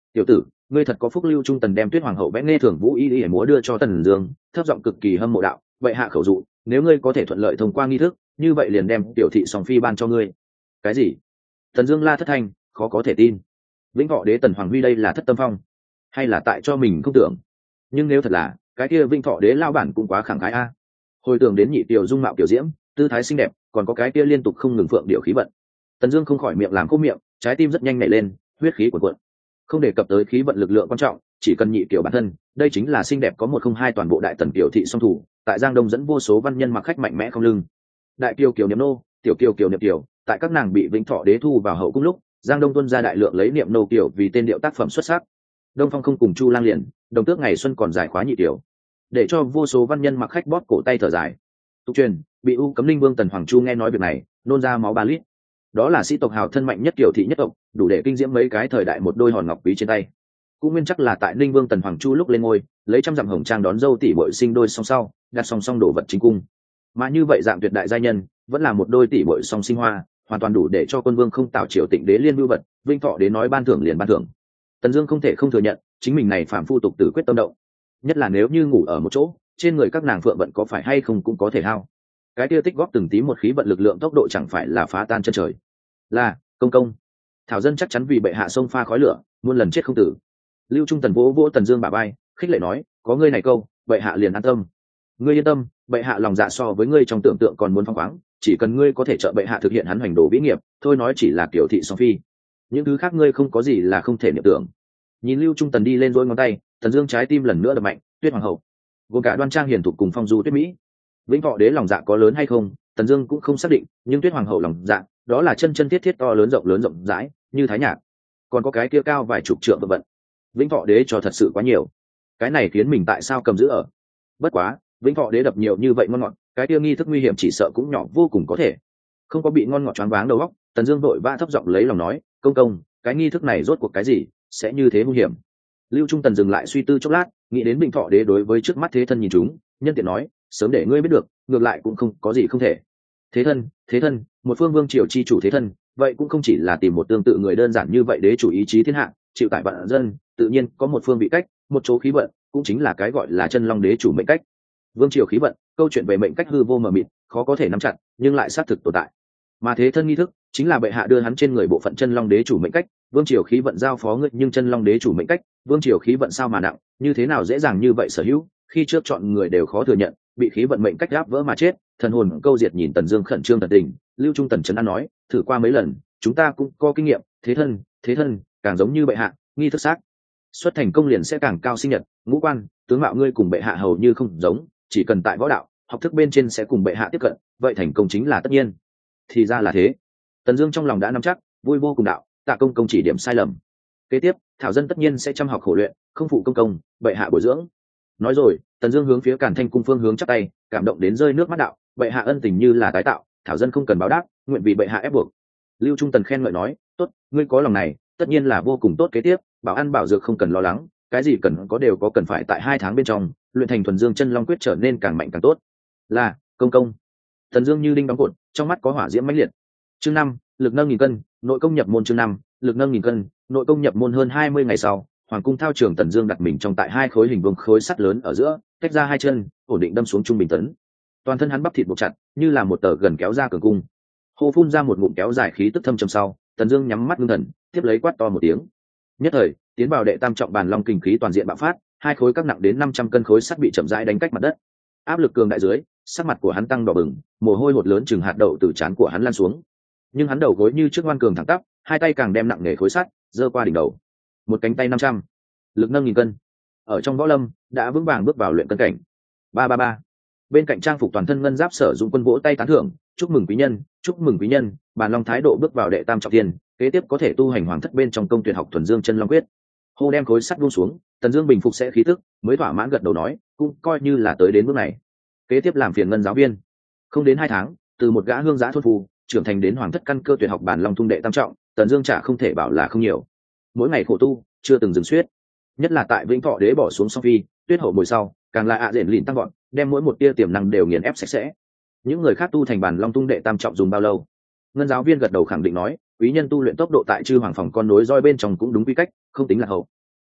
tiểu tử, ngươi thật có phúc. Lưu Trung Tần đem Tuyết Hoàng hậu vẽ nghe thường vũ y y múa đưa cho Tần Dương, thấp giọng cực kỳ hâm mộ đạo, vậy hạ khẩu dụ, nếu ngươi có thể thuận lợi thông qua nghi thức, như vậy liền đem tiểu thị song phi ban cho ngươi. Cái gì? Tần Dương la thất thanh, khó có thể tin. Vĩnh Thọ đế Tần Hoàng Huy đây là thất tâm phong, hay là tại cho mình không tưởng? Nhưng nếu thật là, cái kia Vĩnh Thọ đế lao bản cũng quá khẳng khái a. Hồi tưởng đến nhị tiểu dung mạo tiểu diễm, tư thái xinh đẹp, còn có cái kia liên tục không ngừng phượng điệu khí vận. Tần Dương không khỏi miệng làm khô miệng, trái tim rất nhanh nhảy lên, huyết khí cuồn cuộn. Không đề cập tới khí vận lực lượng quan trọng, chỉ cần nhị tiểu bản thân, đây chính là xinh đẹp có một không hai toàn bộ đại tần tiểu thị song thủ, tại Giang Đông dẫn vô số văn nhân mặc khách mạnh mẽ không lưng. Đại kiều kiều niệm nô, tiểu kiều kiều niệm kiều, tại các nàng bị Vĩnh Thọ đế thu vào hậu cung lúc, Giang Đông tuân ra đại lượng lấy niệm nô kiều vì tên điệu tác phẩm xuất sắc. Đông Phong không cùng Chu Lang liền, đồng tước ngày xuân còn giải khóa nhị tiểu, để cho vô số văn nhân mặc khách bóp cổ tay thở dài. Tục truyền, bị U Cấm Linh Vương Tần Hoàng Chu nghe nói việc này, nôn ra máu ba lít. Đó là sĩ tộc hào thân mạnh nhất tiểu thị nhất tộc, đủ để kinh diễm mấy cái thời đại một đôi hòn ngọc quý trên tay. Cũng nguyên chắc là tại Linh Vương Tần Hoàng Chu lúc lên ngôi, lấy trăm dặm hồng trang đón dâu tỷ muội sinh đôi song sau, đặt song song đổ vật chính cung. Mà như vậy dạng tuyệt đại giai nhân, vẫn là một đôi tỷ muội song sinh hoa, hoàn toàn đủ để cho quân vương không tạo triều tịnh đế liên lưu vật, Vinh Thọ đến nói ban thưởng liền ban thưởng. Tần Dương không thể không thừa nhận, chính mình này phàm phu tục tử quyết tâm động. Nhất là nếu như ngủ ở một chỗ, trên người các nàng phượng vận có phải hay không cũng có thể hao. Cái kia tích góp từng tí một khí vận lực lượng tốc độ chẳng phải là phá tan chân trời. Là, công công. Thảo dân chắc chắn vì bệ hạ sông pha khói lửa, muôn lần chết không tử. Lưu Trung Tần vỗ vỗ Tần Dương bả vai, khích lệ nói, có ngươi này câu, bệ hạ liền an tâm. Ngươi yên tâm, bệ hạ lòng dạ so với ngươi trong tưởng tượng còn muốn phóng khoáng, chỉ cần ngươi có thể trợ bệ hạ thực hiện hắn hoành đồ vĩ nghiệp, thôi nói chỉ là kiểu thị song phi. Những thứ khác ngươi không có gì là không thể niệm tưởng. Nhìn Lưu Trung Tần đi lên rối ngón tay, Tần Dương trái tim lần nữa đập mạnh, Tuyết Hoàng hậu, gồm cả Đoan Trang hiền thục cùng Phong Du Tuyết Mỹ. Vĩnh Thọ đế lòng dạ có lớn hay không, Tần Dương cũng không xác định, nhưng Tuyết Hoàng hậu lòng dạ, đó là chân chân thiết thiết to lớn rộng lớn rộng rãi, như thái nhạc. Còn có cái kia cao vài chục trượng vận. Vĩnh Thọ đế cho thật sự quá nhiều. Cái này khiến mình tại sao cầm giữ ở. Bất quá, Vĩnh Thọ đế đập nhiều như vậy ngon ngọt, cái kia nghi thức nguy hiểm chỉ sợ cũng nhỏ vô cùng có thể. Không có bị ngon ngọt choáng váng đầu óc, Tần Dương vội vã thấp giọng lấy lòng nói, công công, cái nghi thức này rốt cuộc cái gì, sẽ như thế nguy hiểm. Lưu Trung Tần dừng lại suy tư chốc lát, nghĩ đến Vĩnh Thọ đế đối với trước mắt thế thân nhìn chúng, nhân tiện nói, sớm để ngươi biết được, ngược lại cũng không có gì không thể. Thế thân, thế thân, một phương vương triều chi chủ thế thân, vậy cũng không chỉ là tìm một tương tự người đơn giản như vậy đế chủ ý chí thiên hạ, chịu tại vạn dân, tự nhiên có một phương vị cách, một chỗ khí vận, cũng chính là cái gọi là chân long đế chủ mệnh cách. Vương triều khí vận, câu chuyện về mệnh cách hư vô mờ mịt, khó có thể nắm chặt, nhưng lại xác thực tồn tại. Mà thế thân nghi thức, chính là bệ hạ đưa hắn trên người bộ phận chân long đế chủ mệnh cách, vương triều khí vận giao phó ngươi, nhưng chân long đế chủ mệnh cách, vương triều khí vận sao mà nặng, như thế nào dễ dàng như vậy sở hữu, khi trước chọn người đều khó thừa nhận, bị khí vận mệnh cách áp vỡ mà chết. Thần hồn câu diệt nhìn Tần Dương khẩn trương tận tình, Lưu Trung Tần trấn an nói, thử qua mấy lần, chúng ta cũng có kinh nghiệm, thế thân, thế thân, càng giống như bệ hạ, nghi thức xác xuất thành công liền sẽ càng cao sinh nhật, ngũ quan, tướng mạo ngươi cùng bệ hạ hầu như không giống, chỉ cần tại võ đạo, học thức bên trên sẽ cùng bệ hạ tiếp cận, vậy thành công chính là tất nhiên. Thì ra là thế. Tần Dương trong lòng đã nắm chắc, vui vô cùng đạo, tạ công công chỉ điểm sai lầm. Kế tiếp, thảo dân tất nhiên sẽ chăm học khổ luyện, không phụ công công, bệ hạ bồi dưỡng. Nói rồi, Tần Dương hướng phía Càn Thanh cung phương hướng chắp tay, cảm động đến rơi nước mắt đạo, bệ hạ ân tình như là tái tạo, thảo dân không cần báo đáp, nguyện vì bệ hạ ép buộc. Lưu Trung Tần khen ngợi nói, tốt, ngươi có lòng này, tất nhiên là vô cùng tốt. Kế tiếp, bảo ăn bảo dược không cần lo lắng, cái gì cần có đều có, cần phải tại hai tháng bên trong luyện thành thuần dương chân long quyết trở nên càng mạnh càng tốt. Là công công. Tần Dương như đinh đóng cột, trong mắt có hỏa diễm mãnh liệt. Chương năm, lực nâng nghìn cân, nội công nhập môn. Chương năm, lực nâng nghìn cân, nội công nhập môn. Hơn hai mươi ngày sau, hoàng cung thao trường, Tần Dương đặt mình trong tại hai khối hình vuông khối sắt lớn ở giữa, tách ra hai chân, ổn định đâm xuống trung bình tấn. Toàn thân hắn bắp thịt buộc chặt, như là một tờ gần kéo ra cường cung. Hô phun ra một ngụm kéo dài khí tức thâm trầm sau, Tần Dương nhắm mắt ngưng thần, tiếp lấy quát to một tiếng. Nhất thời, tiến vào đệ tam trọng bàn long kình khí toàn diện bạo phát, hai khối các nặng đến năm trăm cân khối sắt bị chậm rãi đánh cách mặt đất. Áp lực cường đại dưới, sắc mặt của hắn tăng đỏ bừng, mồ hôi hột lớn chừng hạt đậu từ trán của hắn lan xuống. Nhưng hắn đầu gối như trước ngoan cường thẳng tắp, hai tay càng đem nặng nghề khối sắt giơ qua đỉnh đầu. Một cánh tay năm trăm, lực nâng nghìn cân. Ở trong võ lâm, đã vững vàng bước vào luyện cân cảnh. Ba ba ba. Bên cạnh trang phục toàn thân ngân giáp Sở Dụng quân vỗ tay tán thưởng, chúc mừng quý nhân, chúc mừng quý nhân. Bàn long thái độ bước vào đệ tam trọng thiên, kế tiếp có thể tu hành hoàng thất bên trong công tuyệt học thuần dương chân long quyết. Hô đem khối sắt buông xuống, Tần Dương bình phục sẽ khí tức, mới thỏa mãn gật đầu nói, cũng coi như là tới đến bước này. Kế tiếp làm phiền ngân giáo viên. Không đến hai tháng, từ một gã hương giã thôn phu trưởng thành đến hoàng thất căn cơ tuyệt học bàn long thung đệ tam trọng, Tần Dương chả không thể bảo là không nhiều. Mỗi ngày khổ tu, chưa từng dừng suyết. Nhất là tại Vĩnh Thọ đế bỏ xuống song phi, Tuyết hậu bồi sau, càng là ạ rèn lìn tăng gọn, đem mỗi một tia tiềm năng đều nghiền ép sạch sẽ. Những người khác tu thành bàn long tung đệ tam trọng dùng bao lâu? Ngân giáo viên gật đầu khẳng định nói, quý nhân tu luyện tốc độ tại chư hoàng phòng con nối roi bên trong cũng đúng quy cách, không tính là hậu.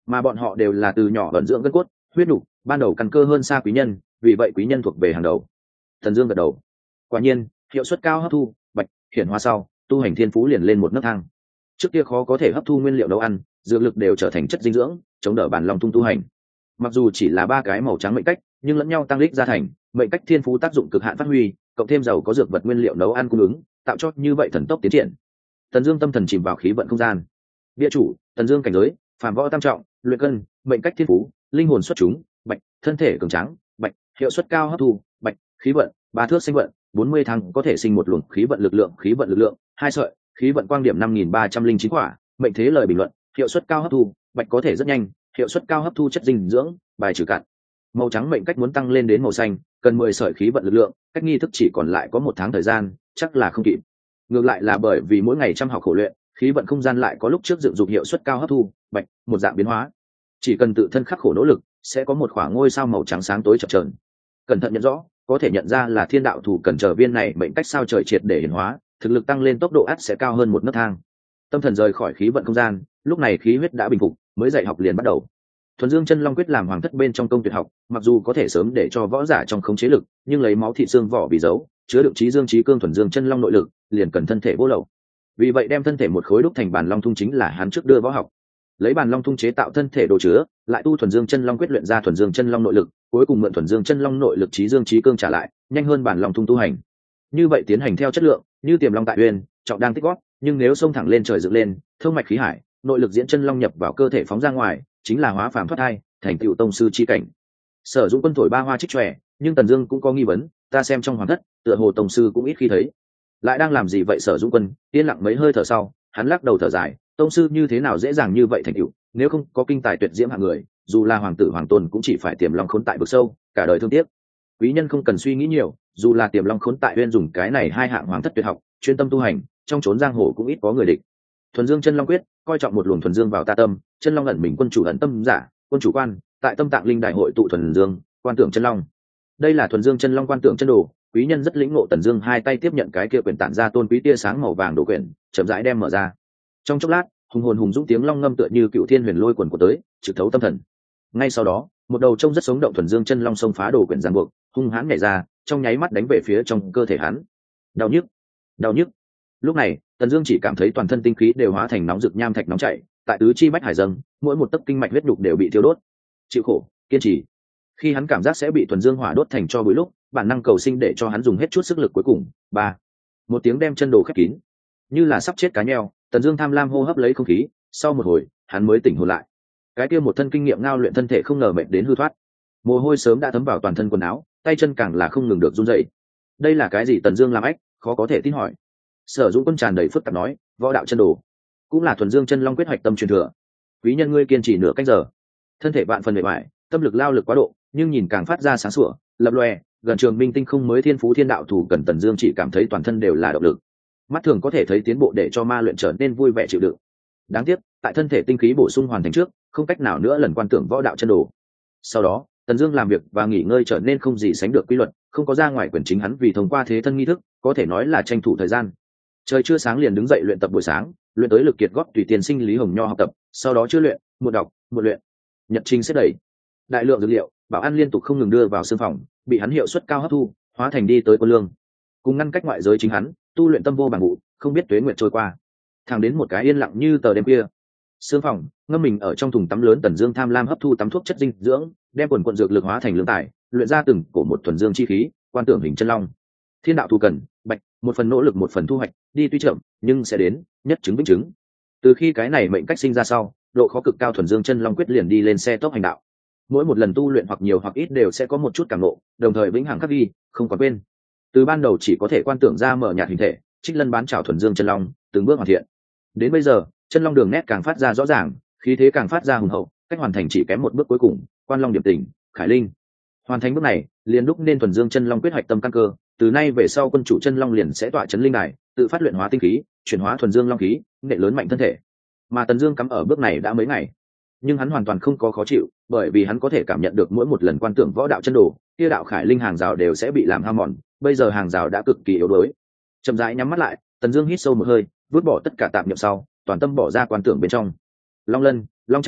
mà bọn họ đều là từ nhỏ vận dưỡng gân cốt huyết nục, ban đầu căn cơ hơn xa quý nhân, vì vậy quý nhân thuộc về hàng đầu. Thần Dương gật đầu. Quả nhiên, hiệu suất cao hấp thu, bạch hiển hóa sau, tu hành thiên phú liền lên một nấc thang. Trước kia khó có thể hấp thu nguyên liệu nấu ăn, dược lực đều trở thành chất dinh dưỡng, chống đỡ bản long tung tu hành. Mặc dù chỉ là ba cái màu trắng mệnh cách, nhưng lẫn nhau tăng lích ra thành, mệnh cách thiên phú tác dụng cực hạn phát huy, cộng thêm giàu có dược vật nguyên liệu nấu ăn cung ứng, tạo cho như vậy thần tốc tiến triển. Tần Dương tâm thần chìm vào khí vận không gian. Địa chủ, Tần Dương cảnh giới, phàm võ tam trọng, luyện cân, mệnh cách thiên phú, linh hồn xuất chúng, bạch, thân thể cường tráng, bạch, hiệu suất cao hấp thu, bạch, khí vận, ba thước sinh vận, bốn mươi tháng có thể sinh một luồng khí vận lực lượng, khí vận lực lượng, hai sợi, khí vận quang điểm năm nghìn ba trăm linh chín quả, mệnh thế lời bình luận, hiệu suất cao hấp thu, bạch có thể rất nhanh, hiệu suất cao hấp thu chất dinh dưỡng, bài trừ cạn. Màu trắng mệnh cách muốn tăng lên đến màu xanh, cần mười sợi khí vận lực lượng, cách nghi thức chỉ còn lại có một tháng thời gian, chắc là không kịp. Ngược lại là bởi vì mỗi ngày chăm học khổ luyện, khí vận không gian lại có lúc trước dựng dục hiệu suất cao hấp thu, bạch, một dạng biến hóa. Chỉ cần tự thân khắc khổ nỗ lực, sẽ có một khoảng ngôi sao màu trắng sáng tối chập chờn. Cẩn thận nhận rõ, có thể nhận ra là thiên đạo thủ cần chờ viên này mệnh cách sao trời triệt để hiển hóa, thực lực tăng lên tốc độ ắt sẽ cao hơn một nấc thang. Tâm thần rời khỏi khí vận không gian, lúc này khí huyết đã bình phục, mới dạy học liền bắt đầu. Thuần Dương Chân Long quyết làm hoàng thất bên trong công tuyệt học, mặc dù có thể sớm để cho võ giả trong khống chế lực, nhưng lấy máu thịt xương vỏ bị giấu, chứa đựng trí dương trí cương thuần dương chân long nội lực, liền cần thân thể vô lậu. Vì vậy đem thân thể một khối đúc thành bản long thung chính là hắn trước đưa võ học. Lấy bản long thung chế tạo thân thể đồ chứa, lại tu thuần dương chân long quyết luyện ra thuần dương chân long nội lực, cuối cùng mượn thuần dương chân long nội lực trí dương trí cương trả lại, nhanh hơn bản long thung tu hành. Như vậy tiến hành theo chất lượng, như tiềm long tại uyên, trọng đang tích góp, nhưng nếu xông thẳng lên trời dựng lên, thông mạch khí hải, nội lực diễn chân long nhập vào cơ thể phóng ra ngoài, chính là hóa phàm thoát thai, thành tựu tông sư chi cảnh. Sở Dũng Quân thổi ba hoa trích tròe, nhưng Tần Dương cũng có nghi vấn, ta xem trong hoàng thất, tựa hồ tông sư cũng ít khi thấy. Lại đang làm gì vậy Sở Dũng Quân? Yên lặng mấy hơi thở sau, hắn lắc đầu thở dài, tông sư như thế nào dễ dàng như vậy thành tựu, nếu không có kinh tài tuyệt diễm hạng người, dù là hoàng tử hoàng tôn cũng chỉ phải tiềm long khốn tại vực sâu, cả đời thương tiếc. Quý nhân không cần suy nghĩ nhiều, dù là tiềm long khốn tại uyên dùng cái này hai hạng hoàng thất tuyệt học, chuyên tâm tu hành, trong chốn giang hồ cũng ít có người địch. Thuần Dương Chân Long quyết, coi trọng một luồng thuần dương vào ta tâm, chân long ẩn mình quân chủ ẩn tâm giả, quân chủ quan, tại tâm tạng linh đại hội tụ thuần dương, quan tưởng chân long. Đây là thuần dương chân long quan tưởng chân đồ, quý nhân rất lĩnh ngộ. Tần Dương hai tay tiếp nhận cái kia quyển tản ra tôn quý tia sáng màu vàng đồ quyển, chậm rãi đem mở ra. Trong chốc lát, hùng hồn hùng dũng tiếng long ngâm tựa như cựu thiên huyền lôi quần của tới, trực thấu tâm thần. Ngay sau đó, một đầu trông rất sống động thuần dương chân long xông phá đồ quyển giằng buộc, hung hãn nhảy ra, trong nháy mắt đánh về phía trong cơ thể hắn. Đau nhức, đau nhức. Lúc này, Tần Dương chỉ cảm thấy toàn thân tinh khí đều hóa thành nóng rực nham thạch nóng chảy, tại tứ chi bách hải dâng, mỗi một tấc kinh mạch huyết nhục đều bị thiêu đốt. Chịu khổ, kiên trì. Khi hắn cảm giác sẽ bị thuần dương hỏa đốt thành tro bụi lúc, bản năng cầu sinh để cho hắn dùng hết chút sức lực cuối cùng. Ba, một tiếng đem chân đồ khép kín, như là sắp chết cá nheo. Tần Dương tham lam hô hấp lấy không khí, sau một hồi, hắn mới tỉnh hồn lại. Cái kia một thân kinh nghiệm ngao luyện thân thể không ngờ mệt đến hư thoát, mồ hôi sớm đã thấm vào toàn thân quần áo, tay chân càng là không ngừng được run rẩy. Đây là cái gì? Tần Dương làm ách, khó có thể tin hỏi. Sở Dũng Quân tràn đầy phức tạp nói, võ đạo chân đồ, cũng là thuần dương chân long quyết hoạch tâm truyền thừa. Quý nhân ngươi kiên trì nửa canh giờ, thân thể bạn phần mệt mỏi, tâm lực lao lực quá độ, nhưng nhìn càng phát ra sáng sủa, lập lòe, gần trường minh tinh không mới thiên phú thiên đạo thủ cần. Tần Dương chỉ cảm thấy toàn thân đều là động lực, mắt thường có thể thấy tiến bộ để cho ma luyện trở nên vui vẻ chịu đựng. Đáng tiếc, tại thân thể tinh khí bổ sung hoàn thành trước, không cách nào nữa lần quan tưởng võ đạo chân đồ. Sau đó, Tần Dương làm việc và nghỉ ngơi trở nên không gì sánh được quy luật, không có ra ngoài quyền chính hắn vì thông qua thế thân nghi thức, có thể nói là tranh thủ thời gian. Trời chưa sáng liền đứng dậy luyện tập buổi sáng, luyện tới lực kiệt góp tùy tiền sinh Lý Hồng Nho học tập, sau đó chưa luyện, một đọc, một luyện. Nhật trình xếp đẩy, đại lượng dược liệu, bảo ăn liên tục không ngừng đưa vào xương phòng, bị hắn hiệu suất cao hấp thu, hóa thành đi tới quân lương. Cùng ngăn cách ngoại giới chính hắn, tu luyện tâm vô bằng vụ, không biết tuế nguyệt trôi qua. Thẳng đến một cái yên lặng như tờ đêm kia. Xương phòng, ngâm mình ở trong thùng tắm lớn. Tần Dương tham lam hấp thu tắm thuốc chất dinh dưỡng, đem quần quần dược lực hóa thành lương tài, luyện ra từng cổ một thuần dương chi khí, quan tưởng hình chân long. Thiên đạo thu cần, bạch, một phần nỗ lực một phần thu hoạch, đi tuy chậm, nhưng sẽ đến, nhất chứng vĩnh chứng. Từ khi cái này mệnh cách sinh ra sau, độ khó cực cao thuần dương chân long quyết liền đi lên xe tốc hành đạo. Mỗi một lần tu luyện hoặc nhiều hoặc ít đều sẽ có một chút cảm ngộ, đồng thời vĩnh hằng khắc ghi, không còn quên. Từ ban đầu chỉ có thể quan tưởng ra mở nhạt hình thể, trích lân bán trảo thuần dương chân long, từng bước hoàn thiện. Đến bây giờ, chân long đường nét càng phát ra rõ ràng, khí thế càng phát ra hùng hậu, cách hoàn thành chỉ kém một bước cuối cùng, quan long điểm tình, khải linh. Hoàn thành bước này, liền đúc nên thuần dương chân long quyết hoạch tâm căn cơ. Từ nay về sau quân chủ chân long liền sẽ tọa chấn linh đài, tự phát luyện hóa tinh khí, chuyển hóa thuần dương long khí, nghệ lớn mạnh thân thể. Mà Tần Dương cắm ở bước này đã mấy ngày, nhưng hắn hoàn toàn không có khó chịu, bởi vì hắn có thể cảm nhận được mỗi một lần quan tưởng võ đạo chân đồ, kia đạo khải linh hàng rào đều sẽ bị làm hao mòn, bây giờ hàng rào đã cực kỳ yếu đuối. Chậm rãi nhắm mắt lại, Tần Dương hít sâu một hơi, vứt bỏ tất cả tạp niệm sau, toàn tâm bỏ ra quan tưởng bên trong. Long lân, long chảo,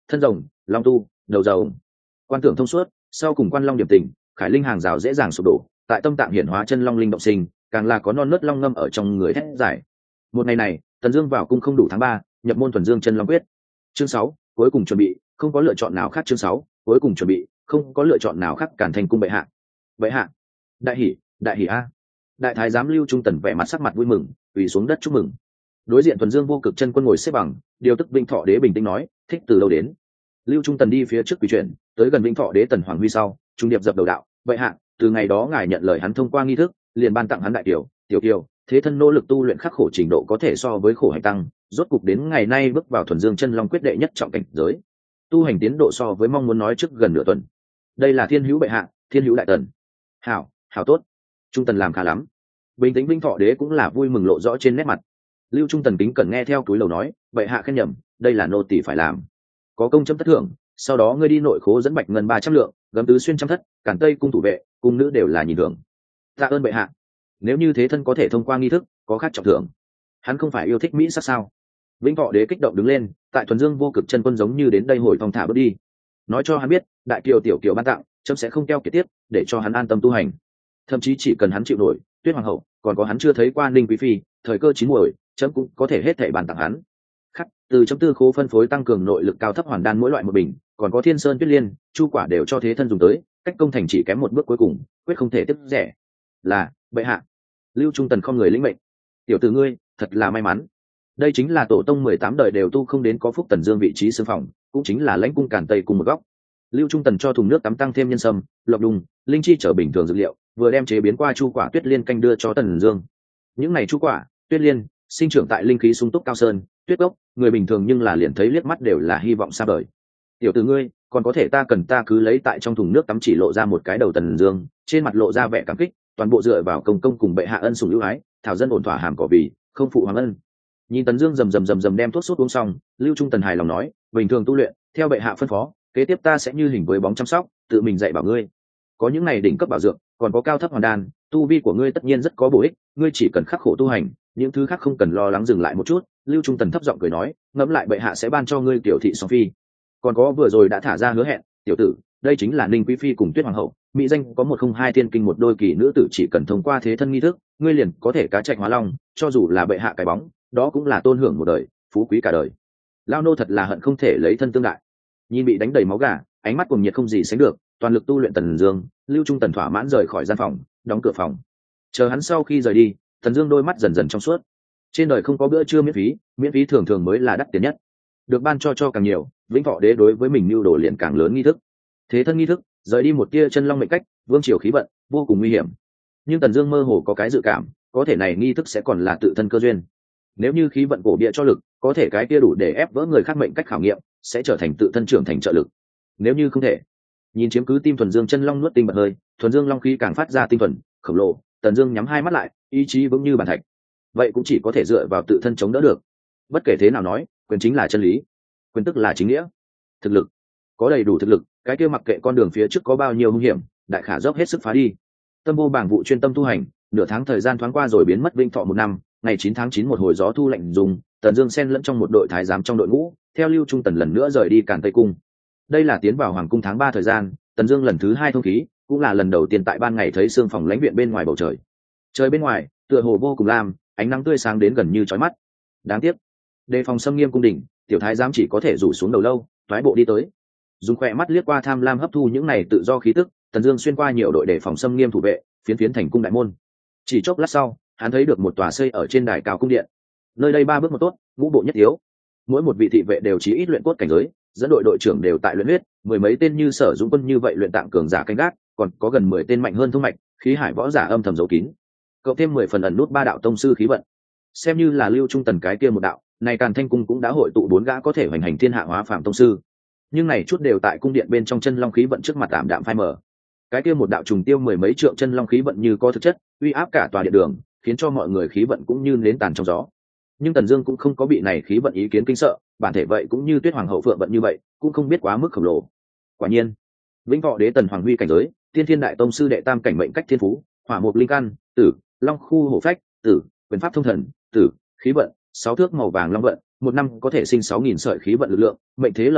thân rồng, long tu, đầu rồng. Quan tưởng thông suốt, sau cùng quan long điểm tình, khải linh hàng rào dễ dàng sụp đổ, tại tâm tạng hiển hóa chân long linh động sinh, càng là có non nớt long ngâm ở trong người thét giải. Một ngày này, Tần Dương vào cung không đủ tháng ba, nhập môn thuần dương chân long quyết. Chương sáu, cuối cùng chuẩn bị, không có lựa chọn nào khác. Chương sáu, cuối cùng chuẩn bị, không có lựa chọn nào khác. Cản thành cung bệ hạ. Bệ hạ. Đại hỉ, đại hỉ a. Đại thái giám Lưu Trung Tần vẻ mặt sắc mặt vui mừng, quỳ xuống đất chúc mừng. Đối diện thuần dương vô cực chân quân ngồi xếp bằng, điều tức Vĩnh Thọ đế bình tĩnh nói, thích từ lâu đến. Lưu Trung Tần đi phía trước quỳ chuyển, tới gần Vĩnh Thọ đế Tần Hoàng Huy sau, trung điệp dập đầu đạo, bệ hạ, từ ngày đó ngài nhận lời hắn thông qua nghi thức, liền ban tặng hắn đại tiểu, tiểu kiều, thế thân nỗ lực tu luyện khắc khổ trình độ có thể so với khổ hành tăng, rốt cục đến ngày nay bước vào thuần dương chân long quyết đệ nhất trọng cảnh giới. Tu hành tiến độ so với mong muốn nói trước gần nửa tuần. Đây là thiên hữu bệ hạ, thiên hữu đại tần. Hảo, hảo tốt. Trung Tần làm khá lắm. Bình tĩnh Vĩnh Thọ đế cũng là vui mừng lộ rõ trên nét mặt. Lưu Trung Tần kính cẩn nghe theo túi lầu nói, bệ hạ khen nhầm, đây là nô tỳ phải làm. Có công chấm tất thưởng, sau đó ngươi đi nội khố dẫn bạch ngân ba trăm lượng, gấm tứ xuyên trăm thất, cản tây cung thủ vệ, cung nữ đều là nhìn thưởng. Tạ ơn bệ hạ. Nếu như thế thân có thể thông qua nghi thức, có khác trọng thưởng. Hắn không phải yêu thích mỹ sắc sao? Vĩnh Thọ đế kích động đứng lên, tại thuần dương vô cực chân quân giống như đến đây hồi thong thả bước đi. Nói cho hắn biết, đại kiều tiểu kiều ban tặng, chấm sẽ không keo kiệt tiếp, để cho hắn an tâm tu hành. Thậm chí chỉ cần hắn chịu nổi, Tuyết hoàng hậu, còn có hắn chưa thấy qua Ninh quý phi, thời cơ chín muồi, chấm cũng có thể hết thảy bàn tặng hắn. Khắc, từ chấm tư khố phân phối tăng cường nội lực cao thấp hoàn đan mỗi loại một bình, còn có thiên sơn tuyết liên, chu quả đều cho thế thân dùng tới, cách công thành chỉ kém một bước cuối cùng, quyết không thể tiếp rẻ. Là, bệ hạ. Lưu Trung Tần không người lĩnh mệnh. Tiểu tử ngươi, thật là may mắn. Đây chính là tổ tông mười tám đời đều tu không đến có phúc Tần Dương vị trí xương phòng, cũng chính là lãnh cung Càn Tây cùng một góc. Lưu Trung Tần cho thùng nước tắm tăng thêm nhân sâm, lộc đùng, linh chi trở bình thường dược liệu, vừa đem chế biến qua chu quả tuyết liên canh đưa cho Tần Dương. Những này chu quả, tuyết liên, sinh trưởng tại linh khí sung túc cao sơn, tuyết gốc, người bình thường nhưng là liền thấy liếc mắt đều là hy vọng xa vời. Tiểu tử ngươi, còn có thể ta cần ta cứ lấy tại trong thùng nước tắm chỉ lộ ra một cái đầu Tần Dương, trên mặt lộ ra vẻ cảm kích, toàn bộ dựa vào công công cùng bệ hạ ân sủng ưu ái, thảo dân ổn thỏa hàm cỏ vì, không phụ hoàng ân. Nhìn Tần Dương rầm rầm rầm rầm đem thuốc sốt uống xong, Lưu Trung Tần hài lòng nói, bình thường tu luyện, theo bệ hạ phân phó, kế tiếp ta sẽ như hình với bóng chăm sóc, tự mình dạy bảo ngươi. Có những này đỉnh cấp bảo dưỡng, còn có cao thấp hoàn đan, tu vi của ngươi tất nhiên rất có bổ ích, ngươi chỉ cần khắc khổ tu hành, những thứ khác không cần lo lắng. Dừng lại một chút, Lưu Trung Tần thấp giọng cười nói, ngẫm lại bệ hạ sẽ ban cho ngươi tiểu thị song phi. Còn có vừa rồi đã thả ra hứa hẹn, tiểu tử, đây chính là Ninh quý phi cùng Tuyết hoàng hậu, mỹ danh có một không hai thiên kinh một đôi kỳ nữ tử, chỉ cần thông qua thế thân nghi thức, ngươi liền có thể cá trạch hóa long, cho dù là bệ hạ cái bóng, đó cũng là tôn hưởng một đời, phú quý cả đời. Lao nô thật là hận không thể lấy thân tương đại. Nhìn bị đánh đầy máu gà, ánh mắt cuồng nhiệt không gì sánh được, toàn lực tu luyện Tần Dương, Lưu Trung Tần thỏa mãn rời khỏi gian phòng, đóng cửa phòng. Chờ hắn sau khi rời đi, Tần Dương đôi mắt dần dần trong suốt. Trên đời không có bữa trưa miễn phí, miễn phí thường thường mới là đắt tiền nhất. Được ban cho cho càng nhiều, Vĩnh Thọ đế đối với mình nưu đồ liền càng lớn nghi thức. Thế thân nghi thức, rời đi một tia chân long mệnh cách, vương triều khí vận, vô cùng nguy hiểm. Nhưng Tần Dương mơ hồ có cái dự cảm, có thể này nghi thức sẽ còn là tự thân cơ duyên. Nếu như khí vận cổ bịa cho lực, có thể cái kia đủ để ép vỡ người khác mệnh cách khảo nghiệm, sẽ trở thành tự thân trưởng thành trợ lực. Nếu như không thể, nhìn chiếm cứ tim thuần dương chân long nuốt tinh bật hơi, thuần dương long khí càng phát ra tinh thuần khổng lồ, Tần Dương nhắm hai mắt lại, ý chí vững như bàn thạch. Vậy cũng chỉ có thể dựa vào tự thân chống đỡ được. Bất kể thế nào nói, quyền chính là chân lý, quyền tức là chính nghĩa. Thực lực, có đầy đủ thực lực, cái kia mặc kệ con đường phía trước có bao nhiêu nguy hiểm, đại khả dốc hết sức phá đi. Tâm vô bảng vụ chuyên tâm tu hành, nửa tháng thời gian thoáng qua rồi biến mất. Vinh thọ một năm, ngày chín tháng chín một hồi gió thu lạnh dùng, Tần Dương xen lẫn trong một đội thái giám trong đội ngũ, theo Lưu Trung Tần lần nữa rời đi Càn Tây cung. Đây là tiến vào hoàng cung tháng ba thời gian, Tần Dương lần thứ hai thông khí, cũng là lần đầu tiên tại ban ngày thấy xương phòng lãnh viện bên ngoài bầu trời. Trời bên ngoài, tựa hồ vô cùng lam, ánh nắng tươi sáng đến gần như chói mắt. Đáng tiếc, đề phòng xâm nghiêm cung đình, tiểu thái giám chỉ có thể rủ xuống đầu lâu, thoái bộ đi tới. Dùng khỏe mắt liếc qua tham lam hấp thu những này tự do khí tức, Tần Dương xuyên qua nhiều đội đề phòng xâm nghiêm thủ vệ, phiến phiến thành cung đại môn. Chỉ chốc lát sau, hắn thấy được một tòa xây ở trên đài cao cung điện. Nơi đây ba bước một tốt, ngũ bộ nhất yếu. Mỗi một vị thị vệ đều chí ít luyện cốt cảnh giới, dẫn đội đội trưởng đều tại luyện huyết, mười mấy tên như Sở Dũng quân như vậy luyện tạng cường giả canh gác, còn có gần mười tên mạnh hơn thông mạch, khí hải võ giả âm thầm giấu kín. Cộng thêm mười phần ẩn nút ba đạo tông sư khí vận. Xem như là Lưu Trung Tần cái kia một đạo, này Càn Thanh cung cũng đã hội tụ bốn gã có thể hoành hành thiên hạ hóa phàm tông sư. Nhưng này chút đều tại cung điện bên trong chân long khí vận trước mặt tạm đạm phai mờ. Cái kia một đạo trùng tiêu mười mấy trượng chân long khí vận như có thực chất, uy áp cả tòa điện đường, khiến cho mọi người khí vận cũng như nến tàn trong gió. Nhưng Tần Dương cũng không có bị này khí vận ý kiến kinh sợ, bản thể vậy cũng như Tuyết Hoàng hậu Phượng vận như vậy, cũng không biết quá mức khổng lồ. Quả nhiên, Vĩnh Thọ đế Tần Hoàng Huy cảnh giới, Tiên Thiên đại tông sư đệ tam cảnh mệnh cách thiên phú, Hỏa Mộc linh căn, Tử, Long khu hổ phách, Tử, quyền pháp thông thần, Tử, khí vận, sáu thước màu vàng long vận, một năm có thể sinh sáu nghìn sợi khí vận lực lượng, mệnh thế lời bình luận,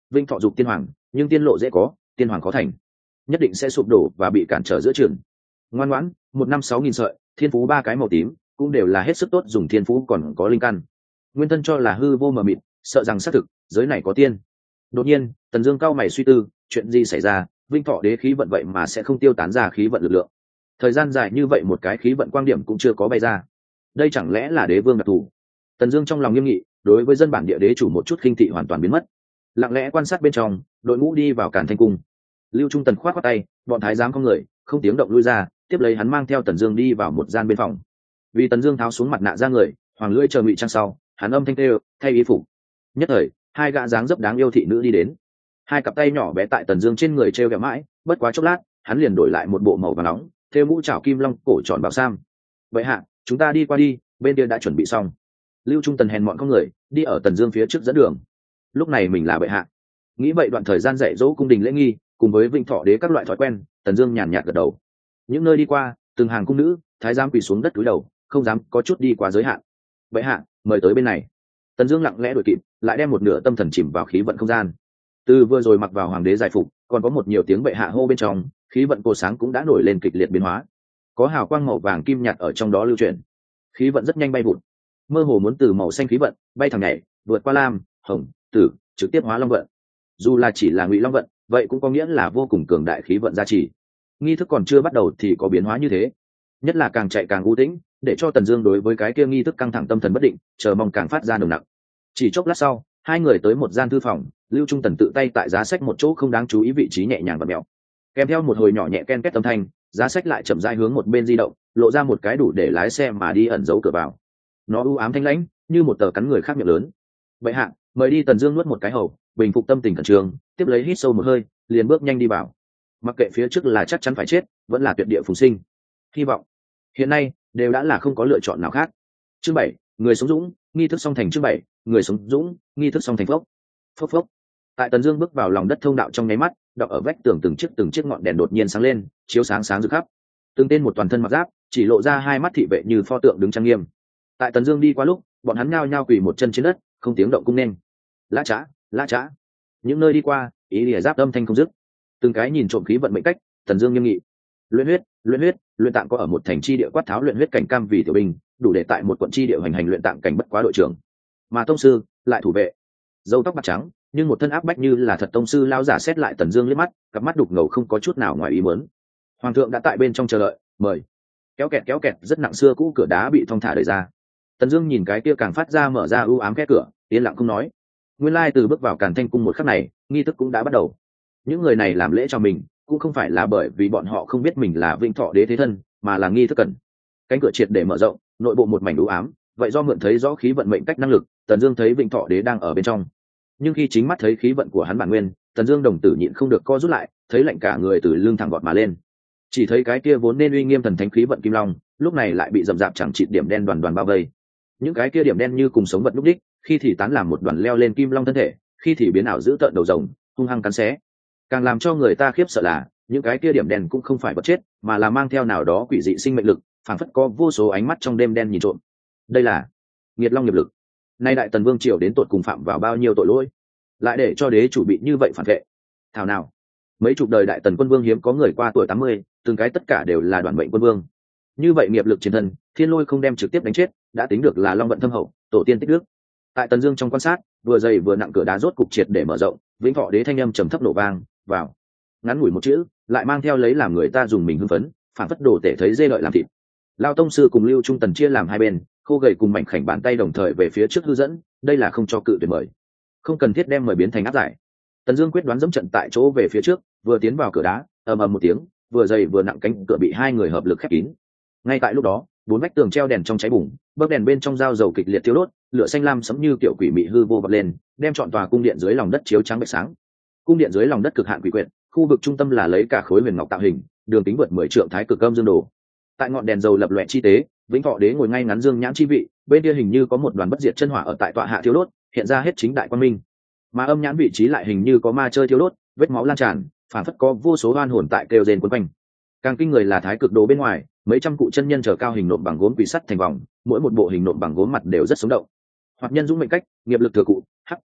vinh thọ dục tiên hoàng, nhưng tiên lộ dễ có, tiên hoàng khó thành, nhất định sẽ sụp đổ và bị cản trở giữa trường. Ngoan ngoãn, một năm sáu nghìn sợi, thiên phú ba cái màu tím, cũng đều là hết sức tốt dùng, thiên phú còn có linh căn. Nguyên thân cho là hư vô mờ mịt, sợ rằng xác thực giới này có tiên. Đột nhiên, Tần Dương cao mày suy tư, chuyện gì xảy ra, vinh thọ đế khí vận vậy mà sẽ không tiêu tán ra khí vận lực lượng. Thời gian dài như vậy một cái khí vận quang điểm cũng chưa có bay ra. Đây chẳng lẽ là đế vương đặc thù? Tần Dương trong lòng nghiêm nghị, đối với dân bản địa đế chủ một chút khinh thị hoàn toàn biến mất. Lặng lẽ quan sát bên trong, đội ngũ đi vào Càn Thanh cung. Lưu Trung Tần khoát khoát tay, bọn thái giám không người, không tiếng động lui ra, tiếp lấy hắn mang theo Tần Dương đi vào một gian bên phòng. Vì Tần Dương tháo xuống mặt nạ ra người, hoàng lưỡi chờ ngụy trang sau, hắn âm thanh kêu, thay y phục. Nhất thời, hai gã dáng dấp đáng yêu thị nữ đi đến. Hai cặp tay nhỏ bé tại Tần Dương trên người treo kẹo mãi, bất quá chốc lát, hắn liền đổi lại một bộ màu vàng nóng, thêu mũ trảo kim long, cổ tròn bảo sam. "Vậy hạ, chúng ta đi qua đi, bên kia đã chuẩn bị xong." Lưu Trung Tần hèn mọn con người, đi ở Tần Dương phía trước dẫn đường. Lúc này mình là bệ hạ. Nghĩ vậy đoạn thời gian dạy dỗ cung đình lễ nghi, cùng với vinh thọ đế các loại thói quen, Tần Dương nhàn nhạt gật đầu. Những nơi đi qua, từng hàng cung nữ, thái giám quỳ xuống đất cúi đầu, không dám có chút đi qua giới hạn. "Bệ hạ, mời tới bên này." Tần Dương lặng lẽ đuổi kịp, lại đem một nửa tâm thần chìm vào khí vận không gian. Từ vừa rồi mặc vào hoàng đế giải phục, còn có một nhiều tiếng bệ hạ hô bên trong, khí vận cô sáng cũng đã nổi lên kịch liệt biến hóa. Có hào quang màu vàng kim nhạt ở trong đó lưu chuyển. Khí vận rất nhanh bay vụt, mơ hồ muốn từ màu xanh khí vận bay thẳng nhảy, vượt qua lam, hồng, tử, trực tiếp hóa long vận. Dù là chỉ là ngụy long vận, vậy cũng có nghĩa là vô cùng cường đại khí vận gia trì. Nghi thức còn chưa bắt đầu thì có biến hóa như thế, nhất là càng chạy càng u tĩnh, để cho Tần Dương đối với cái kia nghi thức căng thẳng tâm thần bất định, chờ mong càng phát ra nồng nặc. Chỉ chốc lát sau, hai người tới một gian thư phòng, Lưu Trung Tần tự tay tại giá sách một chỗ không đáng chú ý vị trí nhẹ nhàng và mèo, kèm theo một hồi nhỏ nhẹ ken két âm thanh, giá sách lại chậm rãi hướng một bên di động, lộ ra một cái đủ để lái xe mà đi ẩn giấu cửa vào. Nó u ám thanh lãnh, như một tờ cắn người khác miệng lớn. "Bệ hạ, mời đi." Tần Dương nuốt một cái hầu, bình phục tâm tình khẩn trương, tiếp lấy hít sâu một hơi, liền bước nhanh đi vào. Mặc kệ phía trước là chắc chắn phải chết, vẫn là tuyệt địa phùng sinh, hy vọng hiện nay đều đã là không có lựa chọn nào khác. Chương bảy, người sống dũng, nghi thức song thành. Chương bảy, người sống dũng, nghi thức song thành. Phốc phốc phốc. Tại Tần Dương bước vào lòng đất thông đạo trong nháy mắt, đọc ở vách tường từng chiếc từng chiếc ngọn đèn đột nhiên sáng lên, chiếu sáng sáng rực khắp. Từng tên một toàn thân mặc giáp, chỉ lộ ra hai mắt thị vệ như pho tượng đứng trang nghiêm. Tại Tần Dương đi qua lúc, bọn hắn nhao nhao quỳ một chân trên đất, không tiếng động cung nên. Lã chã, lã chã. Những nơi đi qua, ý lìa giáp âm thanh không dứt. Từng cái nhìn trộm khí vận mệnh cách, Tần Dương nghiêm nghị. Luyện huyết, luyện huyết, luyện tạng có ở một thành chi địa quát tháo luyện huyết cảnh cam vì tiểu binh, đủ để tại một quận chi địa hành hành luyện tạng cảnh bất quá đội trưởng. Mà tông sư lại thủ vệ. Râu tóc bạc trắng, nhưng một thân áp bách như là thật tông sư lao giả xét lại Tần Dương liếc mắt, cặp mắt đục ngầu không có chút nào ngoài ý muốn. Hoàng thượng đã tại bên trong chờ đợi, mời. Kéo kẹt kéo kẹt rất nặng xưa cũ cửa đá bị thong thả đẩy ra. Tần Dương nhìn cái kia càng phát ra mở ra u ám kẽ cửa, yên lặng không nói. Nguyên lai từ bước vào Càn Thanh cung một khắc này, nghi thức cũng đã bắt đầu. Những người này làm lễ cho mình, cũng không phải là bởi vì bọn họ không biết mình là Vĩnh Thọ đế thế thân, mà là nghi thức cần. Cánh cửa triệt để mở rộng, nội bộ một mảnh u ám, vậy do mượn thấy rõ khí vận mệnh cách năng lực, Tần Dương thấy Vĩnh Thọ đế đang ở bên trong. Nhưng khi chính mắt thấy khí vận của hắn bản nguyên, Tần Dương đồng tử nhịn không được co rút lại, thấy lạnh cả người từ lưng thẳng vọt mà lên. Chỉ thấy cái kia vốn nên uy nghiêm thần thánh khí vận kim long, lúc này lại bị rậm rạp chẳng chịt điểm đen đoàn đoàn bao vây. Những cái kia điểm đen như cùng sống vật lúc đích, khi thì tán làm một đoàn leo lên kim long thân thể, khi thì biến ảo giữ tợn đầu rồng, hung hăng cắn xé. Càng làm cho người ta khiếp sợ là, những cái kia điểm đen cũng không phải vật chết, mà là mang theo nào đó quỷ dị sinh mệnh lực, phảng phất có vô số ánh mắt trong đêm đen nhìn trộm. Đây là nghiệt long nghiệp lực. Nay đại tần vương triều đến tột cùng phạm vào bao nhiêu tội lỗi, lại để cho đế chủ bị như vậy phản vệ. Thảo nào, mấy chục đời đại tần quân vương hiếm có người qua tuổi tám mươi, từng cái tất cả đều là đoàn mệnh quân vương. Như vậy nghiệp lực chiến thân, thiên lôi không đem trực tiếp đánh chết, đã tính được là long vận thâm hậu, tổ tiên tích đức. Tại Tần Dương trong quan sát, vừa dày vừa nặng cửa đá rốt cục triệt để mở rộng, Vĩnh Thọ đế thanh âm trầm thấp nổ vang, vào. Ngắn ngủi một chữ, lại mang theo lấy làm người ta dùng mình hưng phấn, phản phất đồ tể thấy dê lợi làm thịt. Lao tông sư cùng Lưu Trung Tần chia làm hai bên, khô gầy cùng mảnh khảnh bàn tay đồng thời về phía trước hư dẫn, đây là không cho cự tuyệt mời. Không cần thiết đem mời biến thành áp giải. Tần Dương quyết đoán dẫm trận tại chỗ về phía trước, vừa tiến vào cửa đá, ầm ầm một tiếng, vừa dày vừa nặng cánh cửa bị hai người hợp lực khép kín. Ngay tại lúc đó, bốn vách tường treo đèn trong cháy bùng, bấc đèn bên trong dao dầu kịch liệt thiêu đốt, lửa xanh lam sẫm như kiểu quỷ mị hư vô vọt lên, đem trọn tòa cung điện dưới lòng đất chiếu trắng bạch sáng. Cung điện dưới lòng đất cực hạn quỷ quyệt, khu vực trung tâm là lấy cả khối huyền ngọc tạo hình, đường kính vượt mười trượng thái cực âm dương đồ. Tại ngọn đèn dầu lập lòe chi tế, Vĩnh Thọ đế ngồi ngay ngắn dương nhãn chi vị, bên kia hình như có một đoàn bất diệt chân hỏa ở tại tọa hạ thiêu đốt, hiện ra hết chính đại quang minh. Mà âm nhãn vị trí lại hình như có ma chơi thiêu đốt, vết máu lan tràn, phản phất có vô số oan hồn tại kêu rên quấn quanh. Càng kinh người là thái cực đồ bên ngoài, mấy trăm cụ chân nhân trở cao hình nộm bằng gốm quỷ sắt thành vòng, mỗi một bộ hình nộm bằng gốm mặt đều rất sống động. Hoặc nhân dũng mệnh cách, nghiệp lực thừa cụ, hắc,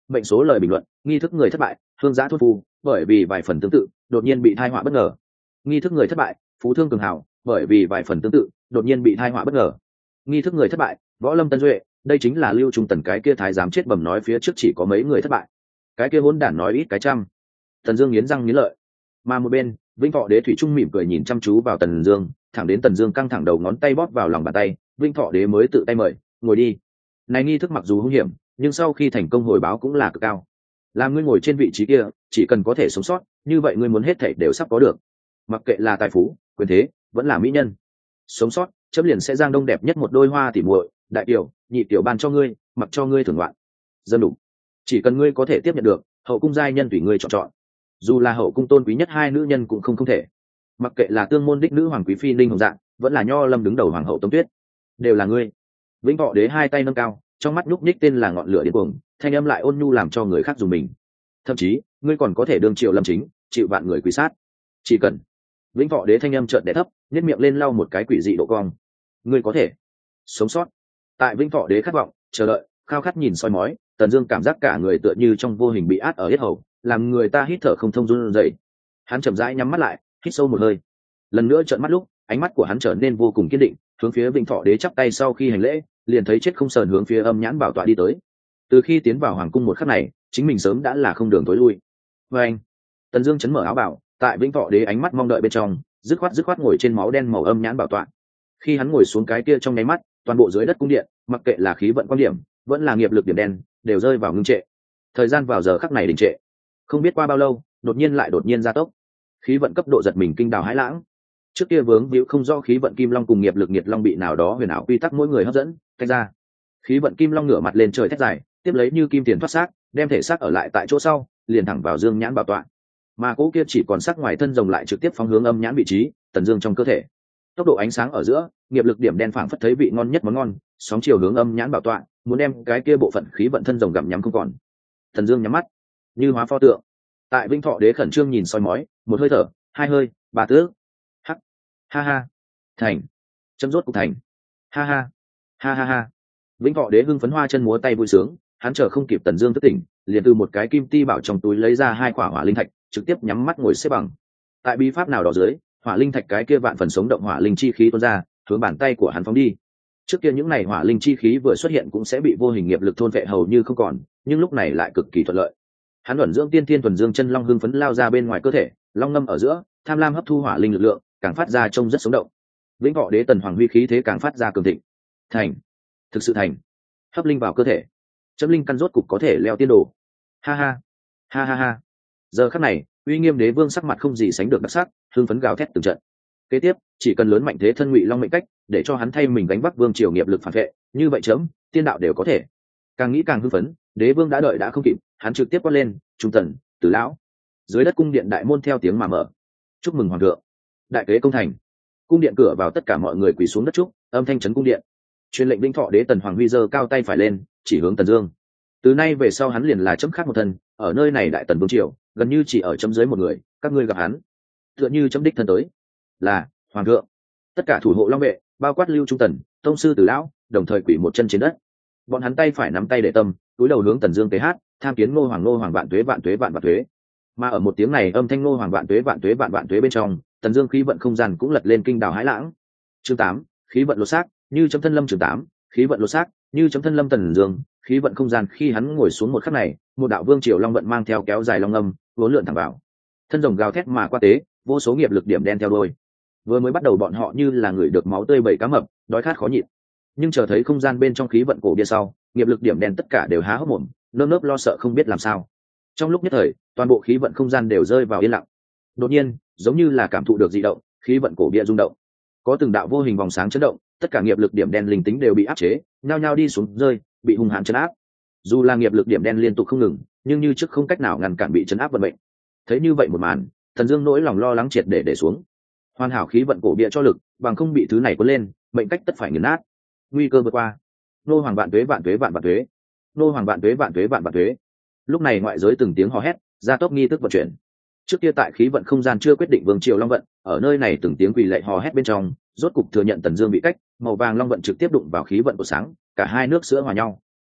mệnh số lời bình luận, nghi thức người thất bại, hương giã thốt phu, bởi vì vài phần tương tự đột nhiên bị thai họa bất ngờ. Nghi thức người thất bại, phú thương cường hảo, bởi vì vài phần tương tự đột nhiên bị thai họa bất ngờ. Nghi thức người thất bại, võ lâm tân duệ, đây chính là Lưu Trung Tần cái kia thái giám chết bầm nói phía trước chỉ có mấy người thất bại, cái kia hỗn đản nói ít cái trăm. Tần Dương nghiến răng nghiến lợi, mà một bên Vĩnh Thọ Đế thủy trung mỉm cười nhìn chăm chú vào Tần Dương, thẳng đến Tần Dương căng thẳng đầu ngón tay bóp vào lòng bàn tay, Vĩnh Thọ Đế mới tự tay mời, ngồi đi. Này nghi thức mặc dù hung hiểm, nhưng sau khi thành công hồi báo cũng là cực cao. Làm ngươi ngồi trên vị trí kia, chỉ cần có thể sống sót, như vậy ngươi muốn hết thảy đều sắp có được. Mặc kệ là tài phú, quyền thế, vẫn là mỹ nhân. Sống sót, chấm liền sẽ giang đông đẹp nhất một đôi hoa tỉ muội, đại tiểu, nhị tiểu ban cho ngươi, mặc cho ngươi thưởng ngoạn. Dân đủ. Chỉ cần ngươi có thể tiếp nhận được, hậu cung giai nhân tùy ngươi chọn chọn. Dù là hậu cung tôn quý nhất hai nữ nhân cũng không không thể. Mặc kệ là tương môn đích nữ hoàng quý phi Ninh Hồng Dạng, vẫn là nho lâm đứng đầu hoàng hậu Tống Tuyết, đều là ngươi. Vĩnh Thọ Đế hai tay nâng cao, trong mắt nhúc nhích tên là ngọn lửa điên cuồng, thanh âm lại ôn nhu làm cho người khác dùng mình. Thậm chí, ngươi còn có thể đương triệu lâm chính, chịu vạn người quý sát. Chỉ cần. Vĩnh Thọ Đế thanh âm chợt đè thấp, nhếch miệng lên lau một cái quỷ dị độ cong. Ngươi có thể sống sót. Tại Vĩnh Thọ Đế khát vọng, chờ đợi, khao khát nhìn soi mói, Tần Dương cảm giác cả người tựa như trong vô hình bị át ở yết hầu, làm người ta hít thở không thông run rẩy. Hắn chậm rãi nhắm mắt lại, hít sâu một hơi. Lần nữa trợn mắt lúc, ánh mắt của hắn trở nên vô cùng kiên định, hướng phía Vĩnh Thọ Đế chắp tay sau khi hành lễ, liền thấy chết không sờn hướng phía Âm Nhãn Bảo tọa đi tới. Từ khi tiến vào hoàng cung một khắc này, chính mình sớm đã là không đường tối lui. Và anh, Tần Dương chấn mở áo bảo, tại Vĩnh Thọ Đế ánh mắt mong đợi bên trong, dứt khoát dứt khoát ngồi trên máu đen màu Âm Nhãn Bảo tọa. Khi hắn ngồi xuống cái kia trong nháy mắt, toàn bộ dưới đất cung điện, mặc kệ là khí vận quan điểm, vẫn là nghiệp lực điểm đen, đều rơi vào ngưng trệ. Thời gian vào giờ khắc này đình trệ. Không biết qua bao lâu, đột nhiên lại đột nhiên gia tốc. Khí vận cấp độ giật mình kinh đào hãi lãng. Trước kia vướng víu không do khí vận kim long cùng nghiệp lực nhiệt long bị nào đó huyền ảo quy tắc mỗi người hấp dẫn, tách ra. Khí vận kim long ngửa mặt lên trời thét dài, tiếp lấy như kim tiền thoát xác, đem thể xác ở lại tại chỗ sau, liền thẳng vào Dương Nhãn Bảo tọa. Mà cỗ kia chỉ còn sắc ngoài thân rồng lại trực tiếp phóng hướng Âm Nhãn vị trí, Tần Dương trong cơ thể. Tốc độ ánh sáng ở giữa, nghiệp lực điểm đen phảng phất thấy vị ngon nhất món ngon, sóng chiều hướng Âm Nhãn Bảo tọa, muốn đem cái kia bộ phận khí vận thân rồng gặm nhắm không còn. Tần Dương nhắm mắt, như hóa pho tượng. Tại Vĩnh Thọ Đế khẩn trương nhìn soi mói, một hơi thở, hai hơi, ba tước. Hắc. Ha ha. Thành. Chấm rốt cục thành. Ha ha. Ha ha ha. Vĩnh Thọ Đế hưng phấn hoa chân múa tay vui sướng, hắn chờ không kịp Tần Dương thức tỉnh, liền từ một cái kim ti bảo trong túi lấy ra hai quả hỏa linh thạch, trực tiếp nhắm mắt ngồi xếp bằng. Tại bí pháp nào đó dưới, hỏa linh thạch cái kia vạn phần sống động hỏa linh chi khí tuôn ra, hướng bàn tay của hắn phóng đi. Trước kia những này hỏa linh chi khí vừa xuất hiện cũng sẽ bị vô hình nghiệp lực thôn phệ hầu như không còn, nhưng lúc này lại cực kỳ thuận lợi. Hắn ẩn dưỡng tiên tiên thuần dương chân long hưng phấn lao ra bên ngoài cơ thể, long ngâm ở giữa, tham lam hấp thu hỏa linh lực lượng, càng phát ra trông rất sống động. Vĩnh Thọ Đế Tần Hoàng huy khí thế càng phát ra cường thịnh. Thành, thực sự thành. Hấp linh vào cơ thể, chấm linh căn rốt cục có thể leo tiên đồ. Ha ha, ha ha ha. Giờ khắc này, uy nghiêm đế vương sắc mặt không gì sánh được đặc sắc, hưng phấn gào thét từng trận. Kế tiếp, chỉ cần lớn mạnh thế thân Ngụy Long mệnh cách, để cho hắn thay mình gánh vác vương triều nghiệp lực phản vệ, như vậy chấm, tiên đạo đều có thể. Càng nghĩ càng hưng phấn, đế vương đã đợi đã không kịp, hắn trực tiếp quát lên, trung tần, tử lão. Dưới đất cung điện đại môn theo tiếng mà mở. Chúc mừng hoàng thượng. Đại kế công thành. Cung điện cửa vào tất cả mọi người quỳ xuống đất chúc, âm thanh chấn cung điện. Truyền lệnh Vĩnh Thọ Đế Tần Hoàng huy giơ cao tay phải lên, chỉ hướng Tần Dương. Từ nay về sau hắn liền là chấm khác một thân, ở nơi này đại tần vương triều, gần như chỉ ở chấm dưới một người, các ngươi gặp hắn, tựa như chấm đích thân tới. Là hoàng thượng. Tất cả thủ hộ long vệ, bao quát Lưu Trung Tần, tông sư Tử lão, đồng thời quỳ một chân trên đất. Bọn hắn tay phải nắm tay để tâm, túi đầu hướng Tần Dương tế hát, tham kiến Ngô Hoàng Ngô Hoàng vạn tuế vạn tuế vạn vạn tuế. Mà ở một tiếng này âm thanh Ngô Hoàng vạn tuế vạn tuế vạn vạn tuế bên trong, Tần Dương khí vận không gian cũng lật lên kinh đảo hãi lãng. Chương tám, khí vận lột xác, như chấm thân lâm chương tám, khí vận lột xác, như chấm thân lâm Tần Dương, khí vận không gian khi hắn ngồi xuống một khắc này, một đạo vương triều long vận mang theo kéo dài long âm, vốn lượn thẳng vào. Thân rồng gào thét mà qua tế, vô số nghiệp lực điểm đen theo đuôi. Vừa mới bắt đầu bọn họ như là người được máu tươi bảy cá mập, đói khát khó nhịn. Nhưng chờ thấy không gian bên trong khí vận cổ bia sau, nghiệp lực điểm đen tất cả đều há hốc mồm, nơm nớp lo sợ không biết làm sao. Trong lúc nhất thời, toàn bộ khí vận không gian đều rơi vào yên lặng. Đột nhiên, giống như là cảm thụ được dị động, khí vận cổ bia rung động. Có từng đạo vô hình vòng sáng chấn động, tất cả nghiệp lực điểm đen linh tính đều bị áp chế, nhao nhao đi xuống rơi, bị hung hãn chấn áp. Dù là nghiệp lực điểm đen liên tục không ngừng, nhưng như trước không cách nào ngăn cản bị chấn áp vận mệnh. Thấy như vậy một màn, Thần Dương nỗi lòng lo lắng triệt để để xuống. Hoàn hảo khí vận cổ bia cho lực, bằng không bị thứ này cuốn lên, mệnh cách tất phải nghiền nát. Nguy cơ vượt qua. Nô hoàng vạn tuế vạn tuế vạn vạn tuế. Nô hoàng vạn tuế vạn tuế vạn vạn tuế. Lúc này ngoại giới từng tiếng hò hét, gia tốc nghi thức vận chuyển. Trước kia tại khí vận không gian chưa quyết định vương triều long vận, ở nơi này từng tiếng quỳ lạy hò hét bên trong, rốt cục thừa nhận Tần Dương bị cách, màu vàng long vận trực tiếp đụng vào khí vận của sáng, cả hai nước sữa hòa nhau.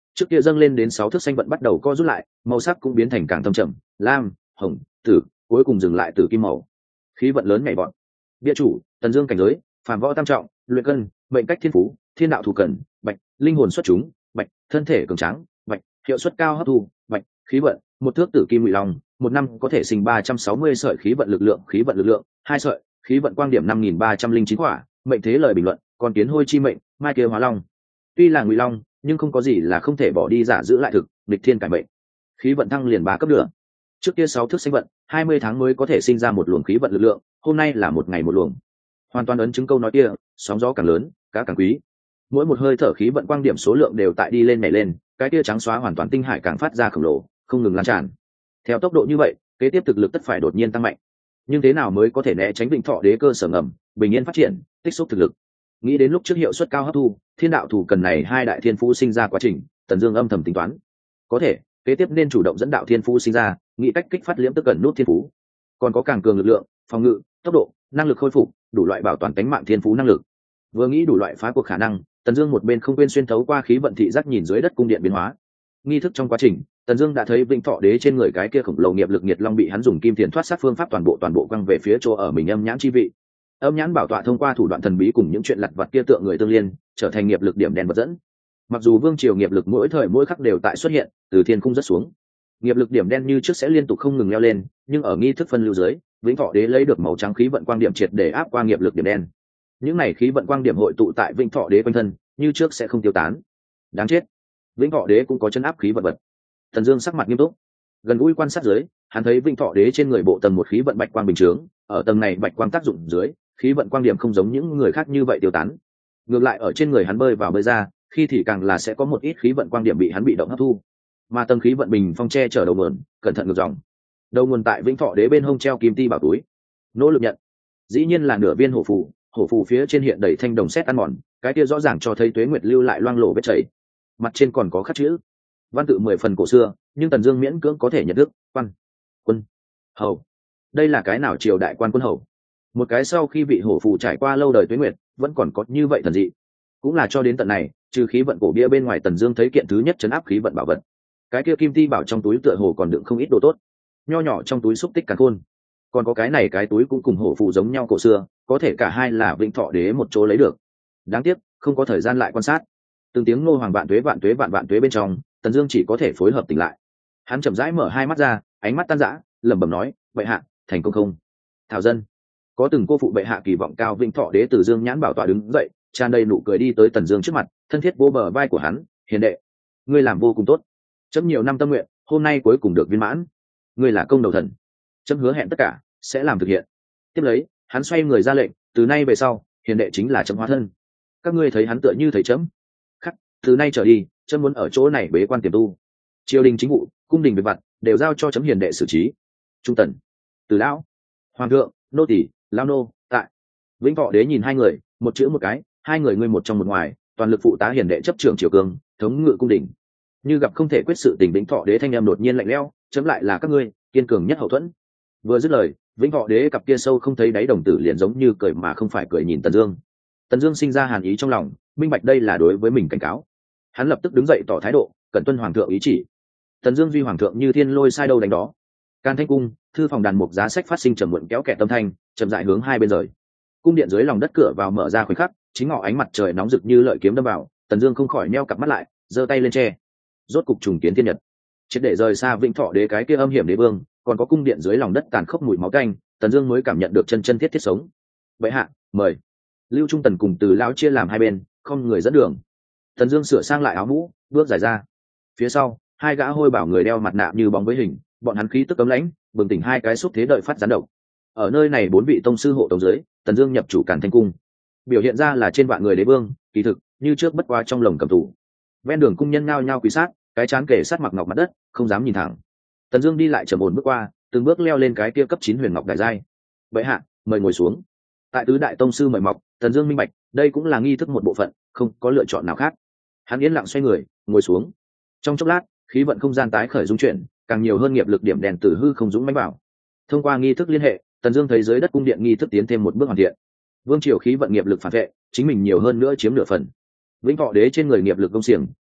trước kia dâng lên đến sáu thước xanh vận bắt đầu co rút lại, màu sắc cũng biến thành càng thâm trầm, lam, hồng, tử, cuối cùng dừng lại từ kim màu. Khí vận lớn nhảy vọt. Bia chủ Tần Dương cảnh giới phàm võ tam trọng, luyện cân, mệnh cách thiên phú, thiên đạo thủ cần, bạch, linh hồn xuất chúng, bạch, thân thể cường tráng, bạch, hiệu suất cao hấp thu, bạch, khí vận một thước tử kim ngụy long, một năm có thể sinh ba trăm sáu mươi sợi khí vận lực lượng, khí vận lực lượng hai sợi, khí vận quang điểm năm nghìn ba trăm linh chín quả, mệnh thế lời bình luận, còn kiến hôi chi mệnh, mai kia hóa long. Tuy là ngụy long, nhưng không có gì là không thể bỏ đi giả giữ lại thực, nghịch thiên cải mệnh. Khí vận thăng liền ba cấp nữa. Trước kia sáu thước sinh vận, hai mươi tháng mới có thể sinh ra một luồng khí vận lực lượng, hôm nay là một ngày một luồng. Hoàn toàn ấn chứng câu nói kia, sóng gió càng lớn, cá càng quý. Mỗi một hơi thở khí vận quang điểm số lượng đều tại đi lên nhảy lên, cái kia trắng xóa hoàn toàn tinh hải càng phát ra khổng lồ, không ngừng lan tràn. Theo tốc độ như vậy, kế tiếp thực lực tất phải đột nhiên tăng mạnh. Nhưng thế nào mới có thể né tránh Vĩnh Thọ Đế cơ sở ngầm, bình yên phát triển, tích xúc thực lực? Nghĩ đến lúc trước hiệu suất cao hấp thu, thiên đạo thủ cần này hai đại thiên phú sinh ra quá trình, Tần Dương âm thầm tính toán. Có thể, kế tiếp nên chủ động dẫn đạo thiên phú sinh ra, nghĩ cách kích phát liễm tức cần nút thiên phú. Còn có càng cường lực lượng, phòng ngự, tốc độ, năng lực khôi phục, đủ loại bảo toàn tính mạng thiên phú năng lực. Vừa nghĩ đủ loại phá cuộc khả năng, Tần Dương một bên không quên xuyên thấu qua khí vận thị giác nhìn dưới đất cung điện biến hóa. Nghi thức trong quá trình, Tần Dương đã thấy Vĩnh Thọ Đế trên người cái kia khổng lồ nghiệp lực nhiệt long bị hắn dùng kim tiền thoát sát phương pháp toàn bộ toàn bộ quăng về phía chỗ ở mình âm nhãn chi vị. Âm nhãn bảo tọa thông qua thủ đoạn thần bí cùng những chuyện lặt vặt kia tượng người tương liên, trở thành nghiệp lực điểm đèn vật dẫn. Mặc dù vương triều nghiệp lực mỗi thời mỗi khắc đều tại xuất hiện, từ thiên cung rất xuống, nghiệp lực điểm đen như trước sẽ liên tục không ngừng leo lên, nhưng ở nghi thức phân lưu dưới, Vĩnh Thọ Đế lấy được màu trắng khí vận quang điểm triệt để áp qua nghiệp lực điểm đen. Những này khí vận quang điểm hội tụ tại Vĩnh Thọ Đế quanh thân, như trước sẽ không tiêu tán. Đáng chết, Vĩnh Thọ Đế cũng có chân áp khí vận vật. Tần Dương sắc mặt nghiêm túc, gần gũi quan sát dưới, hắn thấy Vĩnh Thọ Đế trên người bộ tầng một khí vận bạch quang bình chướng, ở tầng này bạch quang tác dụng dưới, khí vận quang điểm không giống những người khác như vậy tiêu tán, ngược lại ở trên người hắn bơi vào bơi ra, khi thì càng là sẽ có một ít khí vận quang điểm bị hắn bị động hấp thu. Mà tầng khí vận bình phong che chở đầu nguồn, cẩn thận ngược dòng. Đầu nguồn tại Vĩnh Thọ Đế bên hông treo kim ti bảo túi, nỗ lực nhận. Dĩ nhiên là nửa viên hổ phù, hổ phù phía trên hiện đầy thanh đồng sét ăn mòn, cái kia rõ ràng cho thấy Tuế Nguyệt lưu lại loang lổ vết chảy. Mặt trên còn có khắc chữ, văn tự mười phần cổ xưa, nhưng Tần Dương miễn cưỡng có thể nhận thức, quan, quân, hầu. Đây là cái nào triều đại quan quân hầu? Một cái sau khi vị hổ phù trải qua lâu đời Tuế Nguyệt, vẫn còn có như vậy thần dị. Cũng là cho đến tận này, trừ khí vận cổ bia bên ngoài, Tần Dương thấy kiện thứ nhất trấn áp khí vận bảo vật. Cái kia kim ti bảo trong túi tựa hồ còn đựng không ít đồ tốt. Nho nhỏ trong túi xúc tích càn khôn. Còn có cái này cái túi cũng cùng hổ phù giống nhau cổ xưa, có thể cả hai là Vĩnh Thọ Đế một chỗ lấy được. Đáng tiếc, không có thời gian lại quan sát. Từng tiếng ngô hoàng vạn tuế vạn tuế vạn vạn tuế bên trong, Tần Dương chỉ có thể phối hợp tỉnh lại. Hắn chậm rãi mở hai mắt ra, ánh mắt tan rã, lẩm bẩm nói, "Bệ hạ, thành công không?" Thảo dân, có từng cô phụ bệ hạ kỳ vọng cao. Vĩnh Thọ Đế từ dương nhãn bảo tọa đứng dậy, tràn đầy nụ cười đi tới Tần Dương trước mặt, thân thiết vỗ bờ vai của hắn, "Hiền đệ, ngươi làm vô cùng tốt. Chấm nhiều năm tâm nguyện, hôm nay cuối cùng được viên mãn. Ngươi là công đầu thần, chấm hứa hẹn tất cả sẽ làm thực hiện." Tiếp lấy, hắn xoay người ra lệnh, "Từ nay về sau, hiền đệ chính là chấm hóa thân. Các ngươi thấy hắn tựa như thấy chấm. Khắc, từ nay trở đi, chấm muốn ở chỗ này bế quan tiềm tu. Triều đình chính vụ, cung đình việc vặt đều giao cho chấm hiền đệ xử trí. Trung tần, Từ lão, hoàng thượng, nô tỳ, lão nô tại." Vĩnh Thọ Đế nhìn hai người, một chữ một cái, hai người ngươi một trong một ngoài, toàn lực phụ tá hiền đệ chấp trưởng triều cường, thống ngự cung đình. Như gặp không thể quyết sự tình, Vĩnh Thọ Đế thanh em đột nhiên lạnh lẽo, "Chấm lại là các ngươi kiên cường nhất hậu thuẫn." Vừa dứt lời, Vĩnh Thọ Đế cặp kia sâu không thấy đáy đồng tử liền giống như cười mà không phải cười nhìn Tần Dương. Tần Dương sinh ra hàn ý trong lòng, minh bạch đây là đối với mình cảnh cáo. Hắn lập tức đứng dậy tỏ thái độ, cẩn tuân hoàng thượng ý chỉ. Tần Dương duy hoàng thượng như thiên lôi sai đâu đánh đó. Can Thanh cung, thư phòng đàn mục giá sách phát sinh trầm muộn kéo kẹt tâm thanh, chậm rãi hướng hai bên rời. Cung điện dưới lòng đất cửa vào mở ra khoảnh khắc, chính ngọ ánh mặt trời nóng rực như lợi kiếm đâm vào, Tần Dương không khỏi nheo cặp mắt lại, giơ tay lên che. Rốt cục trùng kiến thiên nhật, triệt để rời xa Vĩnh Thọ Đế cái kia âm hiểm đế vương, còn có cung điện dưới lòng đất tàn khốc mùi máu tanh, Tần Dương mới cảm nhận được chân chân thiết thiết sống. "Bệ hạ, mời." Lưu Trung Tần cùng Từ lão chia làm hai bên, không người dẫn đường. Tần Dương sửa sang lại áo mũ, bước dài ra. Phía sau, hai gã hôi bảo người đeo mặt nạ như bóng với hình, bọn hắn khí tức cấm lãnh, bừng tỉnh hai cái xúc thế đợi phát gián độc. Ở nơi này bốn vị tông sư hộ tống dưới, Tần Dương nhập chủ Càn Thanh cung. Biểu hiện ra là trên vạn người đế vương, kỳ thực như trước bất quá trong lồng cầm tù. Ven đường cung nhân nhao nhao quỳ sát, cái chán kề sát mặc ngọc mặt đất, không dám nhìn thẳng. Tần Dương đi lại trầm ổn bước qua, từng bước leo lên cái kia cấp chín huyền ngọc đại giai. "Bệ hạ, mời ngồi xuống." Tại tứ đại tông sư mời mọc, Tần Dương minh bạch, đây cũng là nghi thức một bộ phận, không có lựa chọn nào khác. Hắn yên lặng xoay người, ngồi xuống. Trong chốc lát, khí vận không gian tái khởi dung chuyển, càng nhiều hơn nghiệp lực điểm đèn từ hư không dũng mãnh bảo. Thông qua nghi thức liên hệ, Tần Dương thấy dưới đất cung điện nghi thức tiến thêm một bước hoàn thiện. Vương triều khí vận nghiệp lực phản vệ, chính mình nhiều hơn nữa chiếm nửa phần. Vĩnh Thọ Đế trên người nghiệp lực công xiềng,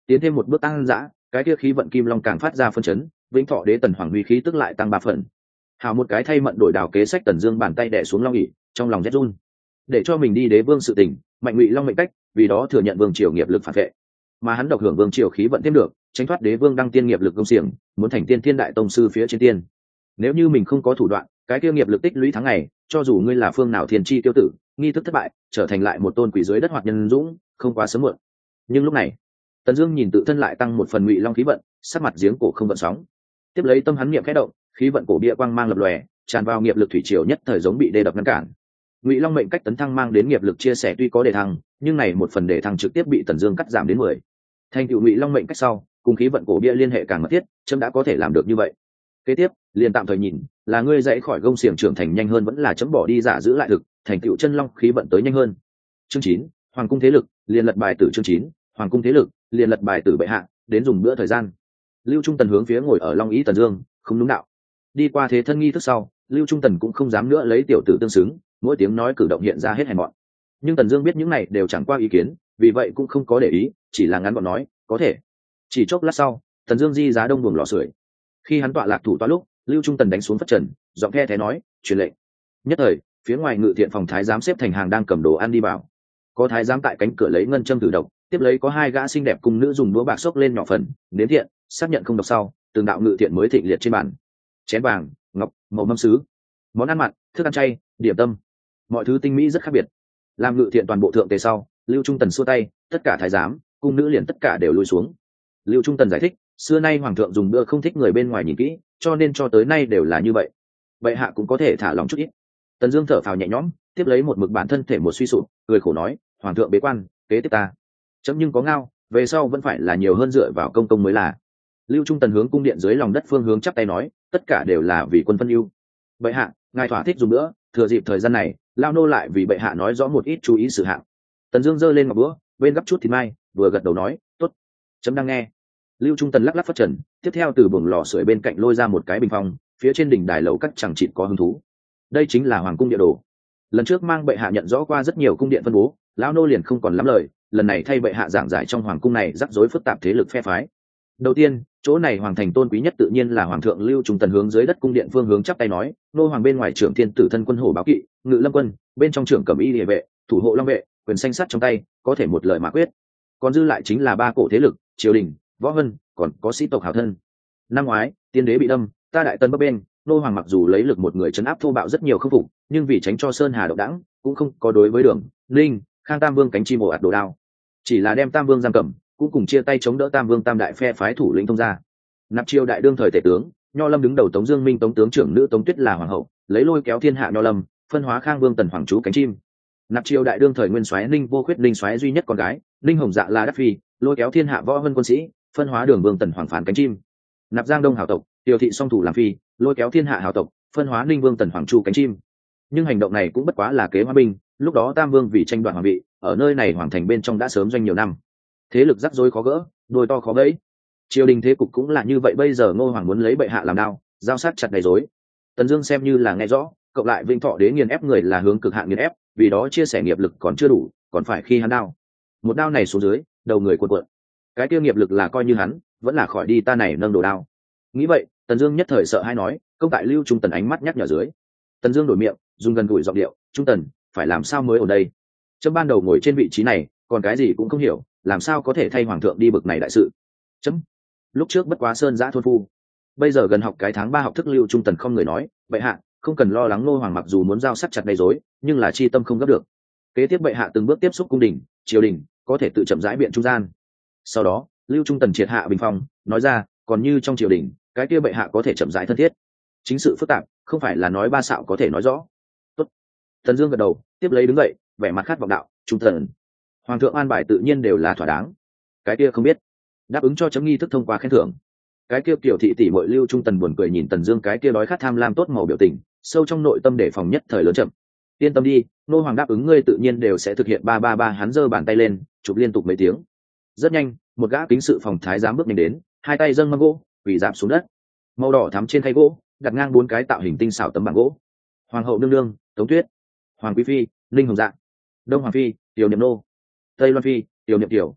tiến thêm một bước tăng dã, cái kia khí vận kim long càng phát ra phân chấn, vĩnh thọ đế tần hoàng huy khí tức lại tăng ba phần. Hào một cái thay mận đổi đào kế sách, Tần Dương bàn tay đè xuống long ỷ, trong lòng rét run. Để cho mình đi đế vương sự tình, mạnh ngụy long mệnh cách, vì đó thừa nhận vương triều nghiệp lực phản vệ, mà hắn độc hưởng vương triều khí vận thêm được, tránh thoát đế vương đăng tiên nghiệp lực công xiềng, muốn thành tiên thiên đại tông sư phía trên tiên. Nếu như mình không có thủ đoạn, cái kia nghiệp lực tích lũy tháng ngày, cho dù ngươi là phương nào thiên chi tiêu tử, nghi thức thất bại, trở thành lại một tôn quỷ dưới đất hoạt nhân dũng, không quá sớm muộn. Nhưng lúc này, Tần Dương nhìn tự thân lại tăng một phần ngụy long khí vận, sắc mặt giếng cổ không vận sóng. Tiếp lấy tâm hắn niệm khẽ động, khí vận cổ bia quang mang lập lòe, tràn vào nghiệp lực thủy triều, nhất thời giống bị đê đập ngăn cản. Ngụy long mệnh cách tấn thăng mang đến nghiệp lực chia sẻ tuy có đề thăng, nhưng này một phần đề thăng trực tiếp bị Tần Dương cắt giảm đến mười. Thành tựu ngụy long mệnh cách sau, cùng khí vận cổ bia liên hệ càng mật thiết, chấm đã có thể làm được như vậy. Kế tiếp, liền tạm thời nhìn, là ngươi dậy khỏi gông xiềng trưởng thành nhanh hơn vẫn là chấm bỏ đi giả giữ lại thực, thành tựu chân long khí vận tới nhanh hơn. Chương chín, hoàng cung thế lực, liền lật bài tử. Chương chín, hoàng cung thế lực, liền lật bài tử bệ hạ, đến dùng bữa thời gian. Lưu Trung Tần hướng phía ngồi ở Long Ý Tần Dương, không đúng đạo. Đi qua thế thân nghi thức sau, Lưu Trung Tần cũng không dám nữa lấy tiểu tử tương xứng, mỗi tiếng nói cử động hiện ra hết hèn mọn. Nhưng Tần Dương biết những này đều chẳng qua ý kiến, vì vậy cũng không có để ý, chỉ là ngắn gọn nói, có thể. Chỉ chốc lát sau, Tần Dương di giá đông buồng lò sưởi. Khi hắn tọa lạc thủ tọa lúc, Lưu Trung Tần đánh xuống phất trần, giọng khe thế nói, truyền lệnh. Nhất thời, phía ngoài ngự thiện phòng thái giám xếp thành hàng đang cầm đồ ăn đi vào. Có thái giám tại cánh cửa lấy ngân châm thử độc, tiếp lấy có hai gã xinh đẹp cung nữ dùng đũa bạc xốc lên nhỏ phần, nếm thiện, xác nhận không độc sau, từng đạo ngự thiện mới thịnh liệt trên bàn. Chén vàng, ngọc, màu mâm sứ, món ăn mặn, thức ăn chay, điểm tâm, mọi thứ tinh mỹ rất khác biệt. Làm ngự thiện toàn bộ thượng tề sau, Lưu Trung Tần xua tay, tất cả thái giám, cung nữ liền tất cả đều lùi xuống. Lưu Trung Tần giải thích, xưa nay hoàng thượng dùng bữa không thích người bên ngoài nhìn kỹ, cho nên cho tới nay đều là như vậy. Bệ hạ cũng có thể thả lòng chút ít. Tần Dương thở phào nhẹ nhõm, tiếp lấy một mực bản thân thể một suy sụp, cười khổ nói, hoàng thượng bế quan, kế tiếp ta chấm nhưng có ngao, về sau vẫn phải là nhiều hơn dựa vào công công mới là. Lưu Trung Tần hướng cung điện dưới lòng đất phương hướng chắp tay nói, tất cả đều là vì quân phân ưu. Bệ hạ, ngài thỏa thích dùng nữa, thừa dịp thời gian này, lao nô lại vì bệ hạ nói rõ một ít chú ý sự hạng. Tần Dương giơ lên ngọc búa, bên gấp chút thịt mai, vừa gật đầu nói, tốt, chấm đang nghe. Lưu Trung Tần lắc lắc phất trần, tiếp theo từ buồng lò sưởi bên cạnh lôi ra một cái bình phong, phía trên đỉnh đài lầu các chẳng chịt có hứng thú. Đây chính là hoàng cung địa đồ. Lần trước mang bệ hạ nhận rõ qua rất nhiều cung điện phân bố, lão nô liền không còn lắm lời, lần này thay bệ hạ giảng giải trong hoàng cung này rắc rối phức tạp thế lực phe phái. Đầu tiên, chỗ này hoàng thành tôn quý nhất tự nhiên là hoàng thượng Lưu Trung Tần hướng dưới đất cung điện phương hướng chắp tay nói, nô hoàng bên ngoài trưởng thiên tử thân quân hổ báo kỵ, ngự lâm quân, bên trong trưởng cẩm y địa vệ, thủ hộ long vệ, quyền xanh sắt trong tay, có thể một lời mà quyết. Còn dư lại chính là ba cổ thế lực, triều đình, võ vân, còn có sĩ tộc hảo thân. Năm ngoái, tiên đế bị đâm, ta đại tân bấp bên, nô hoàng mặc dù lấy lực một người trấn áp thô bạo rất nhiều không phục, nhưng vì tránh cho sơn hà động đãng, cũng không có đối với đường linh khang tam vương cánh chim ồ ạt đồ đao, chỉ là đem tam vương giam cầm, cũng cùng chia tay chống đỡ tam vương tam đại phe phái thủ lĩnh thông gia. Nạp chiêu đại đương thời tể tướng nho lâm đứng đầu tống dương minh tống tướng trưởng nữ tống tuyết là hoàng hậu, lấy lôi kéo thiên hạ nho lâm, phân hóa khang vương tần hoàng chú cánh chim. Nạp chiêu đại đương thời nguyên soái ninh vô khuyết ninh soái duy nhất con gái ninh hồng dạ là đắc phi, lôi kéo thiên hạ võ vân quân sĩ, phân hóa đường vương tần hoàng phán cánh chim. Nạp giang đông hảo tộc tiêu thị song thủ làm phi, lôi kéo thiên hạ hảo tộc, phân hóa ninh vương tần hoàng chu cánh chim. Nhưng hành động này cũng bất quá là kế hoa binh, lúc đó tam vương vì tranh đoạt hoàng vị, ở nơi này hoàng thành bên trong đã sớm doanh nhiều năm, thế lực rắc rối khó gỡ, đôi to khó gãy. Triều đình thế cục cũng là như vậy, bây giờ ngô hoàng muốn lấy bệ hạ làm đao, giao sát chặt đầy rối. Tần Dương xem như là nghe rõ, cộng lại vinh thọ đế nghiền ép người là hướng cực hạn nghiền ép, vì đó chia sẻ nghiệp lực còn chưa đủ, còn phải khi hắn đao. Một đao này xuống dưới, đầu người cuộn cuộn. Cái tiêu nghiệp lực là coi như hắn, vẫn là khỏi đi ta này nâng đồ đao. Nghĩ vậy, Tần Dương nhất thời sợ hãi nói, công tại Lưu Trung Tần ánh mắt nhắc nhở dưới. Tần Dương đổi miệng, dùng gần gũi giọng điệu, "Trung Tần, phải làm sao mới ở đây? Chấm ban đầu ngồi trên vị trí này, còn cái gì cũng không hiểu, làm sao có thể thay hoàng thượng đi bực này đại sự?" Chấm lúc trước bất quá sơn giã thôn phu, bây giờ gần học cái tháng ba học thức. Lưu Trung Tần không người nói, bệ hạ không cần lo lắng, nô hoàng mặc dù muốn giao sắt chặt đầy rối, nhưng là chi tâm không gấp được. Kế tiếp bệ hạ từng bước tiếp xúc cung đình, triều đình, có thể tự chậm rãi biện trung gian. Sau đó Lưu Trung Tần triệt hạ bình phong, nói ra, còn như trong triều đình, cái kia bệ hạ có thể chậm rãi thân thiết, chính sự phức tạp, không phải là nói ba xạo có thể nói rõ. Tốt. Tần Dương gật đầu, tiếp lấy đứng dậy, vẻ mặt khát vọng đạo, Trung Tần, hoàng thượng an bài tự nhiên đều là thỏa đáng, cái kia không biết đáp ứng cho chấm nghi thức thông qua khen thưởng. Cái kia tiểu thị tỷ muội Lưu Trung Tần buồn cười nhìn Tần Dương cái kia đói khát tham lam tốt màu biểu tình, sâu trong nội tâm để phòng nhất thời lớn chậm. Yên tâm đi, nô hoàng đáp ứng ngươi tự nhiên đều sẽ thực hiện. Ba ba ba, hắn giơ bàn tay lên, chụp liên tục mấy tiếng. Rất nhanh, một gã kính sự phòng thái giám bước nhanh đến, hai tay dâng mâm gỗ, quỳ rạp xuống đất. Màu đỏ thắm trên khay gỗ, đặt ngang bốn cái tạo hình tinh xảo tấm bảng gỗ. Hoàng hậu nương nương, Tống Tuyết, Hoàng quý phi, Linh Hồng Dạ, Đông Hoàng phi, Tiểu Niệm nô, Tây Loan phi, Tiểu Niệm tiểu.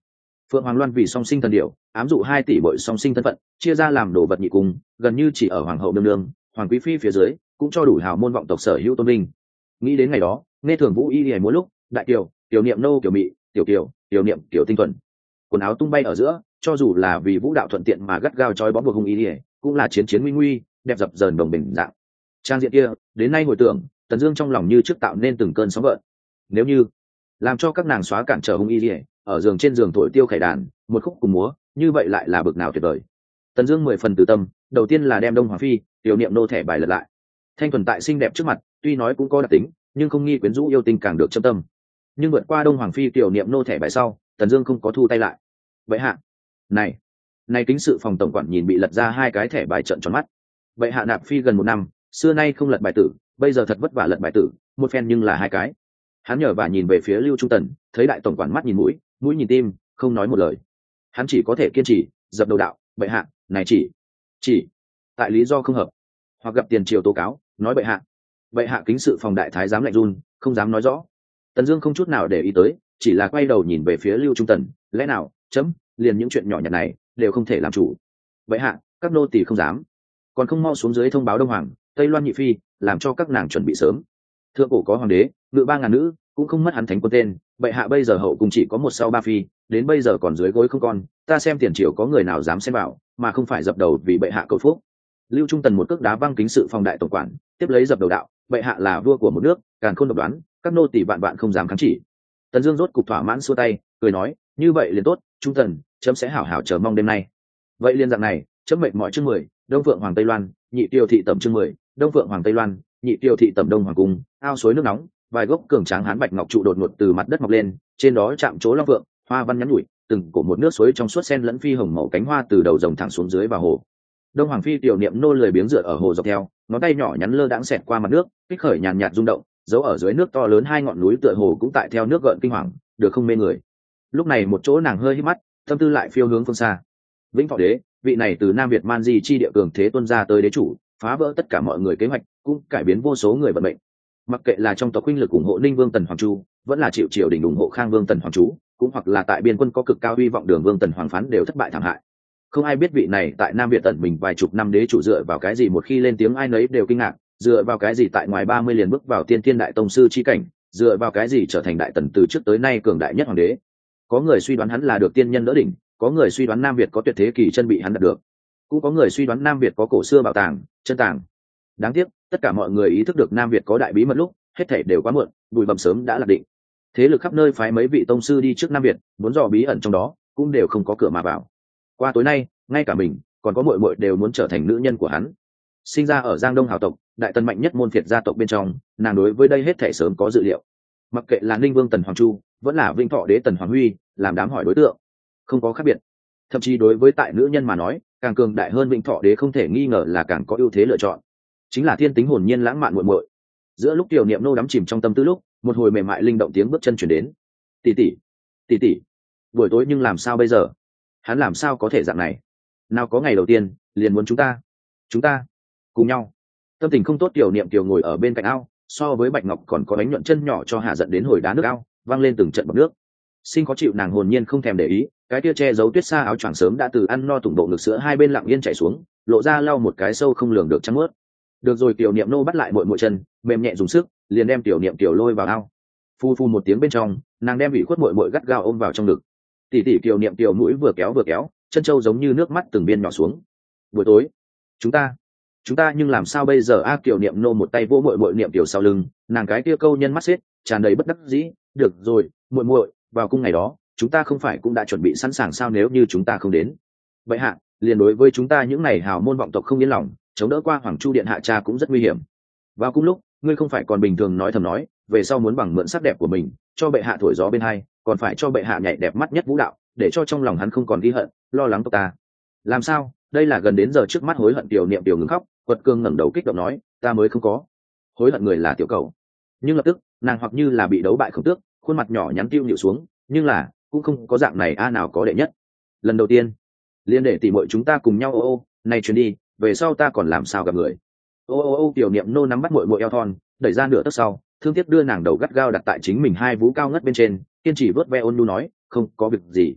Phượng Hoàng Loan vì song sinh thần điểu ám dụ hai tỷ bội song sinh thân phận, chia ra làm đồ vật nhị cung, gần như chỉ ở hoàng hậu nương nương, hoàng quý phi phía dưới, cũng cho đủ hào môn vọng tộc sở hữu tôn vinh. Nghĩ đến ngày đó, nghe thường vũ y hề múa lúc, đại kiều, tiểu niệm nô kiểu mị, tiểu kiều, tiểu niệm tiểu tinh thuần, quần áo tung bay ở giữa, cho dù là vì vũ đạo thuận tiện mà gắt gao trói bó buộc hung y hề, cũng là chiến chiến nguy nguy, đẹp dập dờn đồng bình dạng. Trang diện kia, đến nay hồi tưởng, Tần Dương trong lòng như trước tạo nên từng cơn sóng gợn. Nếu như làm cho các nàng xóa cản trở hung y hề, ở giường trên giường thổi tiêu khải đàn, một khúc cùng múa, như vậy lại là bực nào tuyệt vời. Tần Dương mười phần từ tâm, đầu tiên là đem Đông Hoàng phi, tiểu niệm nô thẻ bài lật lại. Thanh thuần tại xinh đẹp trước mặt, tuy nói cũng có đặc tính, nhưng không nghi quyến rũ yêu tình càng được châm tâm. Nhưng vượt qua Đông Hoàng phi tiểu niệm nô thẻ bài sau, Tần Dương không có thu tay lại. Vậy hạ, này, này kính sự phòng tổng quản nhìn bị lật ra hai cái thẻ bài trợn tròn mắt. Vậy hạ nạp phi gần một năm, xưa nay không lật bài tử, bây giờ thật vất vả lật bài tử, một phen nhưng là hai cái. Hắn nhờ và nhìn về phía Lưu Trung Tần, thấy đại tổng quản mắt nhìn mũi, mũi nhìn tim, không nói một lời. Hắn chỉ có thể kiên trì, dập đầu đạo, bệ hạ, này chỉ, chỉ, tại lý do không hợp, hoặc gặp tiền triều tố cáo, nói bệ hạ. Bệ hạ kính sự phòng đại thái giám lạnh run, không dám nói rõ. Tần Dương không chút nào để ý tới, chỉ là quay đầu nhìn về phía Lưu Trung Tần, lẽ nào, chấm, liền những chuyện nhỏ nhặt này đều không thể làm chủ. Bệ hạ, các nô tỳ không dám, còn không mau xuống dưới thông báo Đông Hoàng, Tây Loan nhị phi, làm cho các nàng chuẩn bị sớm. Thượng cổ có hoàng đế, ngự ba ngàn nữ, cũng không mất hắn thánh quân tên. Bệ hạ bây giờ hậu cùng chỉ có một sau ba phi, đến bây giờ còn dưới gối không con, ta xem tiền triều có người nào dám xem vào, mà không phải dập đầu vì bệ hạ cầu phúc. Lưu Trung Tần một cước đá văng kính sự phòng đại tổng quản, tiếp lấy dập đầu đạo, bệ hạ là vua của một nước, càn khôn độc đoán, các nô tỳ vạn vạn không dám kháng chỉ. Tần Dương rốt cục thỏa mãn xua tay, cười nói, như vậy liền tốt, Trung Tần, chấm sẽ hảo hảo chờ mong đêm nay. Vậy liên dạng này, chấm mệnh mọi chương mười, Đông Phượng Hoàng Tây Loan, nhị tiêu thị tẩm chương mười, Đông Phượng Hoàng Tây Loan, nhị tiêu thị tẩm Đông Hoàng cung, ao suối nước nóng, vài gốc cường tráng hán bạch ngọc trụ đột ngột từ mặt đất mọc lên, trên đó chạm chỗ long vượng, hoa văn nhắn nhủi, từng cổ một nước suối trong suốt sen lẫn phi hồng màu cánh hoa từ đầu rồng thẳng xuống dưới vào hồ. Đông Hoàng phi tiểu niệm nô lười biếng dựa ở hồ dọc theo, ngón tay nhỏ nhắn lơ đãng xẹt qua mặt nước, kích khởi nhàn nhạt rung động, giấu ở dưới nước to lớn hai ngọn núi tựa hồ cũng tại theo nước gợn kinh hoàng, được không mê người. Lúc này một chỗ nàng hơi hít mắt, tâm tư lại phiêu hướng phương xa. Vĩnh Thọ đế, vị này từ Nam Việt Man Di chi địa cường thế tuân ra tới đế chủ, phá vỡ tất cả mọi người kế hoạch, cũng cải biến vô số người vận mệnh. Mặc kệ là trong tộc huynh lực ủng hộ Ninh Vương Tần Hoàng Chu, vẫn là chịu triều đình ủng hộ Khang Vương Tần Hoàng Chú, cũng hoặc là tại biên quân có cực cao hy vọng Đường Vương Tần Hoàng Phán đều thất bại thảm hại. Không ai biết vị này tại Nam Việt tận mình vài chục năm đế chủ dựa vào cái gì một khi lên tiếng ai nấy đều kinh ngạc, dựa vào cái gì tại ngoài ba mươi liền bước vào tiên thiên đại tông sư chi cảnh, dựa vào cái gì trở thành đại tần từ trước tới nay cường đại nhất hoàng đế. Có người suy đoán hắn là được tiên nhân đỡ đỉnh, có người suy đoán Nam Việt có tuyệt thế kỳ chân bị hắn đạt được, cũng có người suy đoán Nam Việt có cổ xưa bảo tàng, chân tàng. Đáng tiếc, tất cả mọi người ý thức được Nam Việt có đại bí mật lúc, hết thảy đều quá muộn, bụi bặm sớm đã lạc định. Thế lực khắp nơi phái mấy vị tông sư đi trước Nam Việt, muốn dò bí ẩn trong đó, cũng đều không có cửa mà vào. Qua tối nay, ngay cả mình, còn có muội muội đều muốn trở thành nữ nhân của hắn. Sinh ra ở Giang Đông hào tộc, đại tần mạnh nhất môn phiệt gia tộc bên trong, nàng đối với đây hết thảy sớm có dự liệu. Mặc kệ là Ninh Vương Tần Hoàng Chu, vẫn là Vĩnh Thọ đế Tần Hoàng Huy, làm đám hỏi đối tượng, không có khác biệt. Thậm chí đối với tại nữ nhân mà nói, càng cường đại hơn Vĩnh Thọ đế không thể nghi ngờ là càng có ưu thế lựa chọn. Chính là thiên tính hồn nhiên lãng mạn muội muội. Giữa lúc tiểu niệm nô đắm chìm trong tâm tư lúc, một hồi mềm mại linh động tiếng bước chân chuyển đến. Tỷ tỷ, tỷ tỷ, buổi tối nhưng làm sao bây giờ? Hắn làm sao có thể dạng này? Nào có ngày đầu tiên liền muốn chúng ta, chúng ta cùng nhau. Tâm tình không tốt tiểu niệm tiểu ngồi ở bên cạnh ao, so với bạch ngọc còn có đánh nhuận chân nhỏ cho hạ giận đến hồi đá nước ao, văng lên từng trận bọt nước. Sinh có chịu nàng hồn nhiên không thèm để ý, cái tia che giấu tuyết xa áo choàng sớm đã từ ăn no tủng độ ngực sữa hai bên lặng yên chảy xuống, lộ ra lau một cái sâu không lường được trắng mướt. Được rồi, tiểu niệm nô bắt lại muội muội chân, mềm nhẹ dùng sức, liền đem tiểu niệm tiểu lôi vào ao. Phu phu một tiếng bên trong, nàng đem ủy khuất muội muội gắt gao ôm vào trong ngực. Tỷ tỷ tiểu niệm tiểu mũi vừa kéo vừa kéo, chân châu giống như nước mắt từng viên nhỏ xuống. Buổi tối, chúng ta, chúng ta nhưng làm sao bây giờ? A à, tiểu niệm nô một tay vỗ muội muội niệm tiểu sau lưng, nàng cái kia câu nhân mắt xếp, tràn đầy bất đắc dĩ. Được rồi, muội muội, vào cung ngày đó, chúng ta không phải cũng đã chuẩn bị sẵn sàng sao? Nếu như chúng ta không đến, vậy hạ, liền đối với chúng ta những này hào môn vọng tộc không yên lòng, chống đỡ qua Hoàng Chu điện hạ cha cũng rất nguy hiểm. Vào cung lúc, ngươi không phải còn bình thường nói thầm nói, về sau muốn bằng mượn sắc đẹp của mình, cho bệ hạ thổi gió bên hai, còn phải cho bệ hạ nhảy đẹp mắt nhất vũ đạo, để cho trong lòng hắn không còn ghi hận, lo lắng tộc ta. Làm sao? Đây là gần đến giờ trước mắt hối hận tiểu niệm tiểu ngừng khóc, quật cương ngẩng đầu kích động nói, ta mới không có. Hối hận người là tiểu cầu. Nhưng lập tức, nàng hoặc như là bị đấu bại không tước, khuôn mặt nhỏ nhắn tiêu nhịu xuống, nhưng là, cũng không có dạng này a nào có đệ nhất. Lần đầu tiên, liên để tỉ muội chúng ta cùng nhau ô ô, này chuyến đi, về sau ta còn làm sao gặp người. Ô ô ô tiểu niệm nô nắm bắt muội muội eo thon, đẩy ra nửa tấc sau, thương tiếc đưa nàng đầu gắt gao đặt tại chính mình hai vú cao ngất bên trên, kiên trì vớt ve ôn nhu nói, không có việc gì.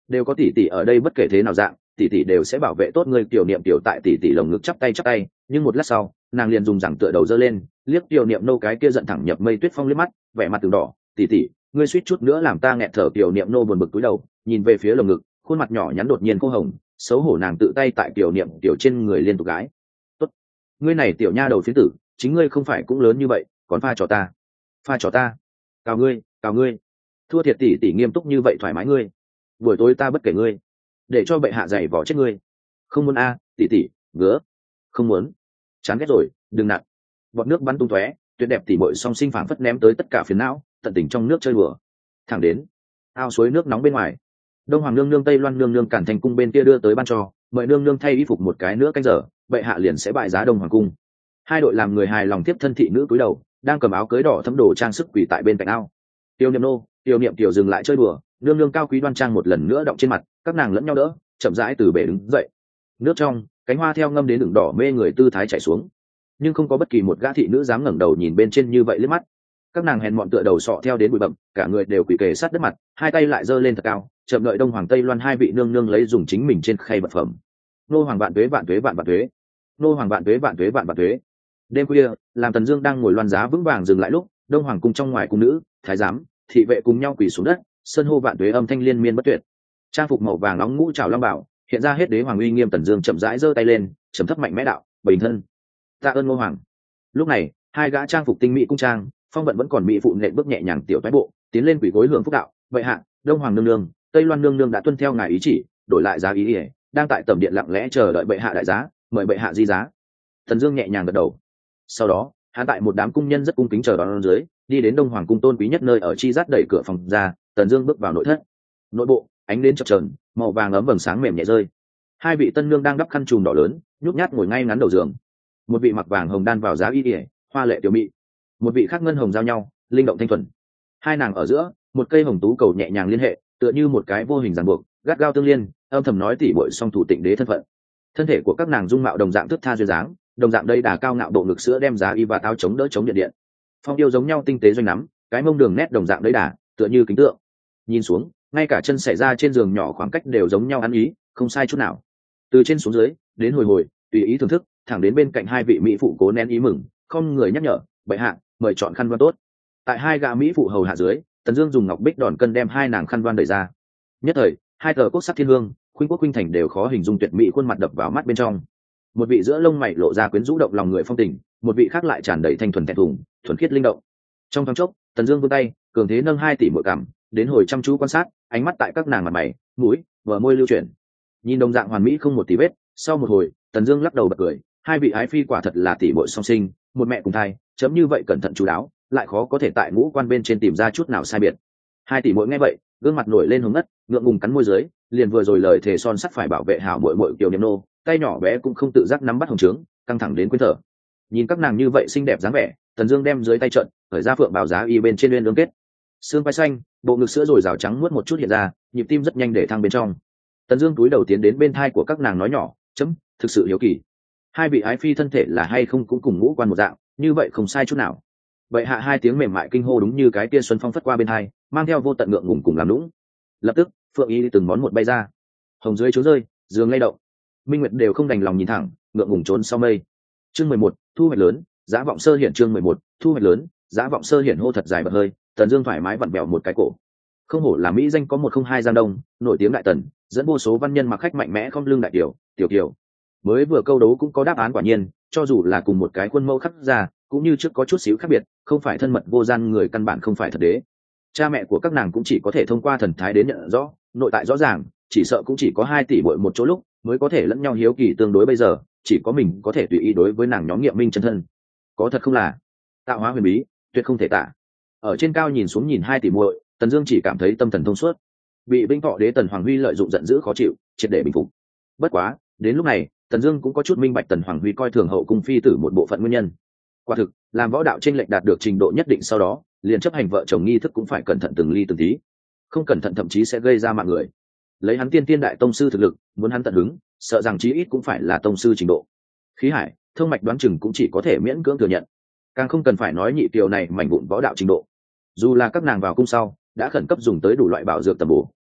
đều có tỷ tỷ ở đây, bất kể thế nào dạng tỷ tỷ đều sẽ bảo vệ tốt ngươi. Tiểu niệm tiểu tại tỷ tỷ lồng ngực chắp tay chắp tay, nhưng một lát sau nàng liền dùng rằng tựa đầu dơ lên, liếc tiểu niệm nô cái kia giận thẳng nhập mây tuyết phong liếc mắt, vẻ mặt từng đỏ. Tỷ tỷ, ngươi suýt chút nữa làm ta nghẹt thở. Tiểu niệm nô buồn bực cúi đầu nhìn về phía lồng ngực, khuôn mặt nhỏ nhắn đột nhiên cô hồng, xấu hổ nàng tự tay tại tiểu niệm tiểu trên người liên tục gái. Tốt, ngươi này tiểu nha đầu phiến tử, chính ngươi không phải cũng lớn như vậy, còn pha trò ta, pha trò ta, cào ngươi, cào ngươi, thua thiệt tỷ tỷ nghiêm túc như vậy thoải mái ngươi, buổi tối ta bất kể ngươi, để cho bệ hạ giày vỏ chết ngươi. Không muốn a, à, tỷ tỷ, ngứa, không muốn, chán ghét rồi, đừng nặng. Bọt nước bắn tung tóe, tuyệt đẹp tỷ muội song sinh phảng phất ném tới tất cả phiền não, tận tình trong nước chơi đùa. Thẳng đến ao suối nước nóng bên ngoài, Đông Hoàng nương nương Tây Loan nương nương Cản Thành cung bên kia đưa tới ban cho, mời nương nương thay y phục một cái nữa canh giờ, bệ hạ liền sẽ bại giá Đông Hoàng cung. Hai đội làm người hài lòng tiếp thân thị nữ cúi đầu, đang cầm áo cưới đỏ thấm đồ trang sức quỳ tại bên cạnh ao. Tiêu Niệm nô, Tiêu Niệm tiểu dừng lại chơi đùa, nương nương cao quý đoan trang một lần nữa động trên mặt, các nàng lẫn nhau đỡ, chậm rãi từ bể đứng dậy. Nước trong, cánh hoa theo ngâm đến đường đỏ mê người tư thái chảy xuống, nhưng không có bất kỳ một gã thị nữ dám ngẩng đầu nhìn bên trên như vậy liếc mắt. Các nàng hèn mọn tựa đầu sọ theo đến bụi bặm, cả người đều quỳ kề sát đất mặt, hai tay lại giơ lên thật cao, chậm đợi Đông Hoàng Tây Loan hai vị nương nương lấy dùng chính mình trên khay vật phẩm. Nô hoàng vạn tuế vạn tuế vạn vạn tuế, nô hoàng vạn tuế vạn tuế vạn vạn tuế. Đêm khuya, làm Tần Dương đang ngồi loan giá vững vàng dừng lại lúc, Đông Hoàng cung trong ngoài cung nữ, thái giám, thị vệ cùng nhau quỳ xuống đất, sơn hô vạn tuế âm thanh liên miên bất tuyệt. Trang phục màu vàng nóng ngũ trảo long bảo, hiện ra hết đế hoàng uy nghiêm. Tần Dương chậm rãi giơ tay lên, trầm thấp mạnh mẽ đạo: "Bình thân, tạ ơn Ngô hoàng." Lúc này, hai gã trang phục tinh mỹ cung trang, phong vận vẫn còn mỹ phụ nện bước nhẹ nhàng tiểu phái bộ, tiến lên quỳ gối hưởng phúc đạo: "Vậy hạ, Đông Hoàng nương nương, Tây Loan nương nương đã tuân theo ngài ý chỉ, đổi lại giá ý ỉa, đang tại tẩm điện lặng lẽ chờ đợi bệ hạ đại giá, mời bệ hạ di giá." Tần Dương nhẹ nhàng gật đầu. Sau đó, hắn tại một đám cung nhân rất cung kính chờ đón dưới, đi đến Đông Hoàng cung tôn quý nhất nơi ở chi dắt đẩy cửa phòng ra. Tần Dương bước vào nội thất. Nội bộ, ánh đến chập chờn, màu vàng ấm vầng sáng mềm nhẹ rơi. Hai vị tân nương đang đắp khăn trùm đỏ lớn, nhút nhát ngồi ngay ngắn đầu giường. Một vị mặc vàng hồng đan vào giá y ỉa, hoa lệ tiểu mỹ. Một vị khác ngân hồng giao nhau, linh động thanh thuần. Hai nàng ở giữa, một cây hồng tú cầu nhẹ nhàng liên hệ, tựa như một cái vô hình ràng buộc, gắt gao tương liên, âm thầm nói tỉ muội song thủ tịnh đế thân phận. Thân thể của các nàng dung mạo đồng dạng thướt tha duyên dáng, đồng dạng đây đà cao ngạo độ ngực sữa đem giá y và táo chống đỡ chống điện điện. Phong yêu giống nhau tinh tế doanh nắm, cái mông đường nét đồng dạng đấy đà, tựa như kính tượng. Nhìn xuống, ngay cả chân xảy ra trên giường nhỏ khoảng cách đều giống nhau ăn ý, không sai chút nào. Từ trên xuống dưới, đến hồi hồi, tùy ý thưởng thức, thẳng đến bên cạnh hai vị mỹ phụ cố nén ý mừng, không người nhắc nhở: "Bệ hạ, mời chọn khăn voan tốt." Tại hai gã mỹ phụ hầu hạ dưới, Tần Dương dùng ngọc bích đòn cân đem hai nàng khăn voan đẩy ra. Nhất thời, hai tờ quốc sắc thiên hương, khuynh quốc khuynh thành đều khó hình dung tuyệt mỹ khuôn mặt đập vào mắt bên trong. Một vị giữa lông mày lộ ra quyến rũ động lòng người phong tình, một vị khác lại tràn đầy thanh thuần thẹn thùng, thuần khiết linh động. Trong thoáng chốc, Tần Dương vươn tay, cường thế nâng hai tỷ muội cằm, đến hồi chăm chú quan sát, ánh mắt tại các nàng mặt mày, mũi, bờ môi lưu chuyển. Nhìn đồng dạng hoàn mỹ không một tí vết, sau một hồi, Tần Dương lắc đầu bật cười, hai vị ái phi quả thật là tỷ muội song sinh, một mẹ cùng thai, chấm như vậy cẩn thận chú đáo, lại khó có thể tại ngũ quan bên trên tìm ra chút nào sai biệt. Hai tỷ muội nghe vậy, gương mặt nổi lên hồng ngất, ngượng ngùng cắn môi dưới, liền vừa rồi lời thề son sắt phải bảo vệ hảo muội muội Kiều Niệm nô, tay nhỏ bé cũng không tự giác nắm bắt hồng trướng, căng thẳng đến quên thở. Nhìn các nàng như vậy xinh đẹp dáng vẻ, Tần Dương đem dưới tay trận, khởi ra phượng bào giá y bên trên uyên ương kết. Xương vai xanh, bộ ngực sữa rồi rào trắng nuốt một chút hiện ra, nhịp tim rất nhanh để thăng bên trong. Tần Dương túi đầu tiến đến bên thai của các nàng nói nhỏ: "Chấm, thực sự hiếu kỳ, hai vị ái phi thân thể là hay không cũng cùng ngũ quan một dạng, như vậy không sai chút nào." Vậy hạ hai tiếng mềm mại kinh hô đúng như cái tia xuân phong phất qua bên hai, mang theo vô tận ngượng ngùng cùng làm lũng. Lập tức, phượng y từng món một bay ra, hồng dưới chỗ rơi, giường lay động. Minh Nguyệt đều không đành lòng nhìn thẳng, ngượng ngùng trốn sau mây. Chương mười một, thu hoạch lớn, giá vọng sơ hiển. Chương mười một, thu hoạch lớn, giá vọng sơ hiển. Hô thật dài bật hơi, Tần Dương thoải mái vặn bẹo một cái cổ. Không hổ là mỹ danh có một không hai Giang Đông, nổi tiếng đại tần, dẫn vô số văn nhân mặc khách mạnh mẽ không lưng đại tiểu, tiểu tiểu. Mới vừa câu đấu cũng có đáp án quả nhiên, cho dù là cùng một cái khuôn mẫu khắc ra, cũng như trước có chút xíu khác biệt, không phải thân mật vô gian người căn bản không phải thật đế. Cha mẹ của các nàng cũng chỉ có thể thông qua thần thái đến nhận rõ, nội tại rõ ràng, chỉ sợ cũng chỉ có hai tỷ muội một chỗ lúc mới có thể lẫn nhau hiếu kỳ tương đối. Bây giờ, chỉ có mình có thể tùy ý đối với nàng nhóm nghiệm minh chân thân. Có thật không là tạo hóa huyền bí, tuyệt không thể tả. Ở trên cao nhìn xuống nhìn hai tỷ muội, Tần Dương chỉ cảm thấy tâm thần thông suốt. Bị Vĩnh Thọ đế Tần Hoàng Huy lợi dụng giận dữ khó chịu, triệt để bình phục. Bất quá, đến lúc này, Tần Dương cũng có chút minh bạch Tần Hoàng Huy coi thường hậu cung phi tử một bộ phận nguyên nhân. Quả thực, làm võ đạo chênh lệch đạt được trình độ nhất định sau đó, liền chấp hành vợ chồng nghi thức cũng phải cẩn thận từng ly từng tí. Không cẩn thận thậm chí sẽ gây ra mạng người. Lấy hắn tiên tiên đại tông sư thực lực, muốn hắn tận hứng, sợ rằng chí ít cũng phải là tông sư trình độ. Khí hải, thông mạch đoán chừng cũng chỉ có thể miễn cưỡng thừa nhận. Càng không cần phải nói nhị tiểu này mảnh vụn võ đạo trình độ. Dù là các nàng vào cung sau, đã khẩn cấp dùng tới đủ loại bảo dược tầm bổ,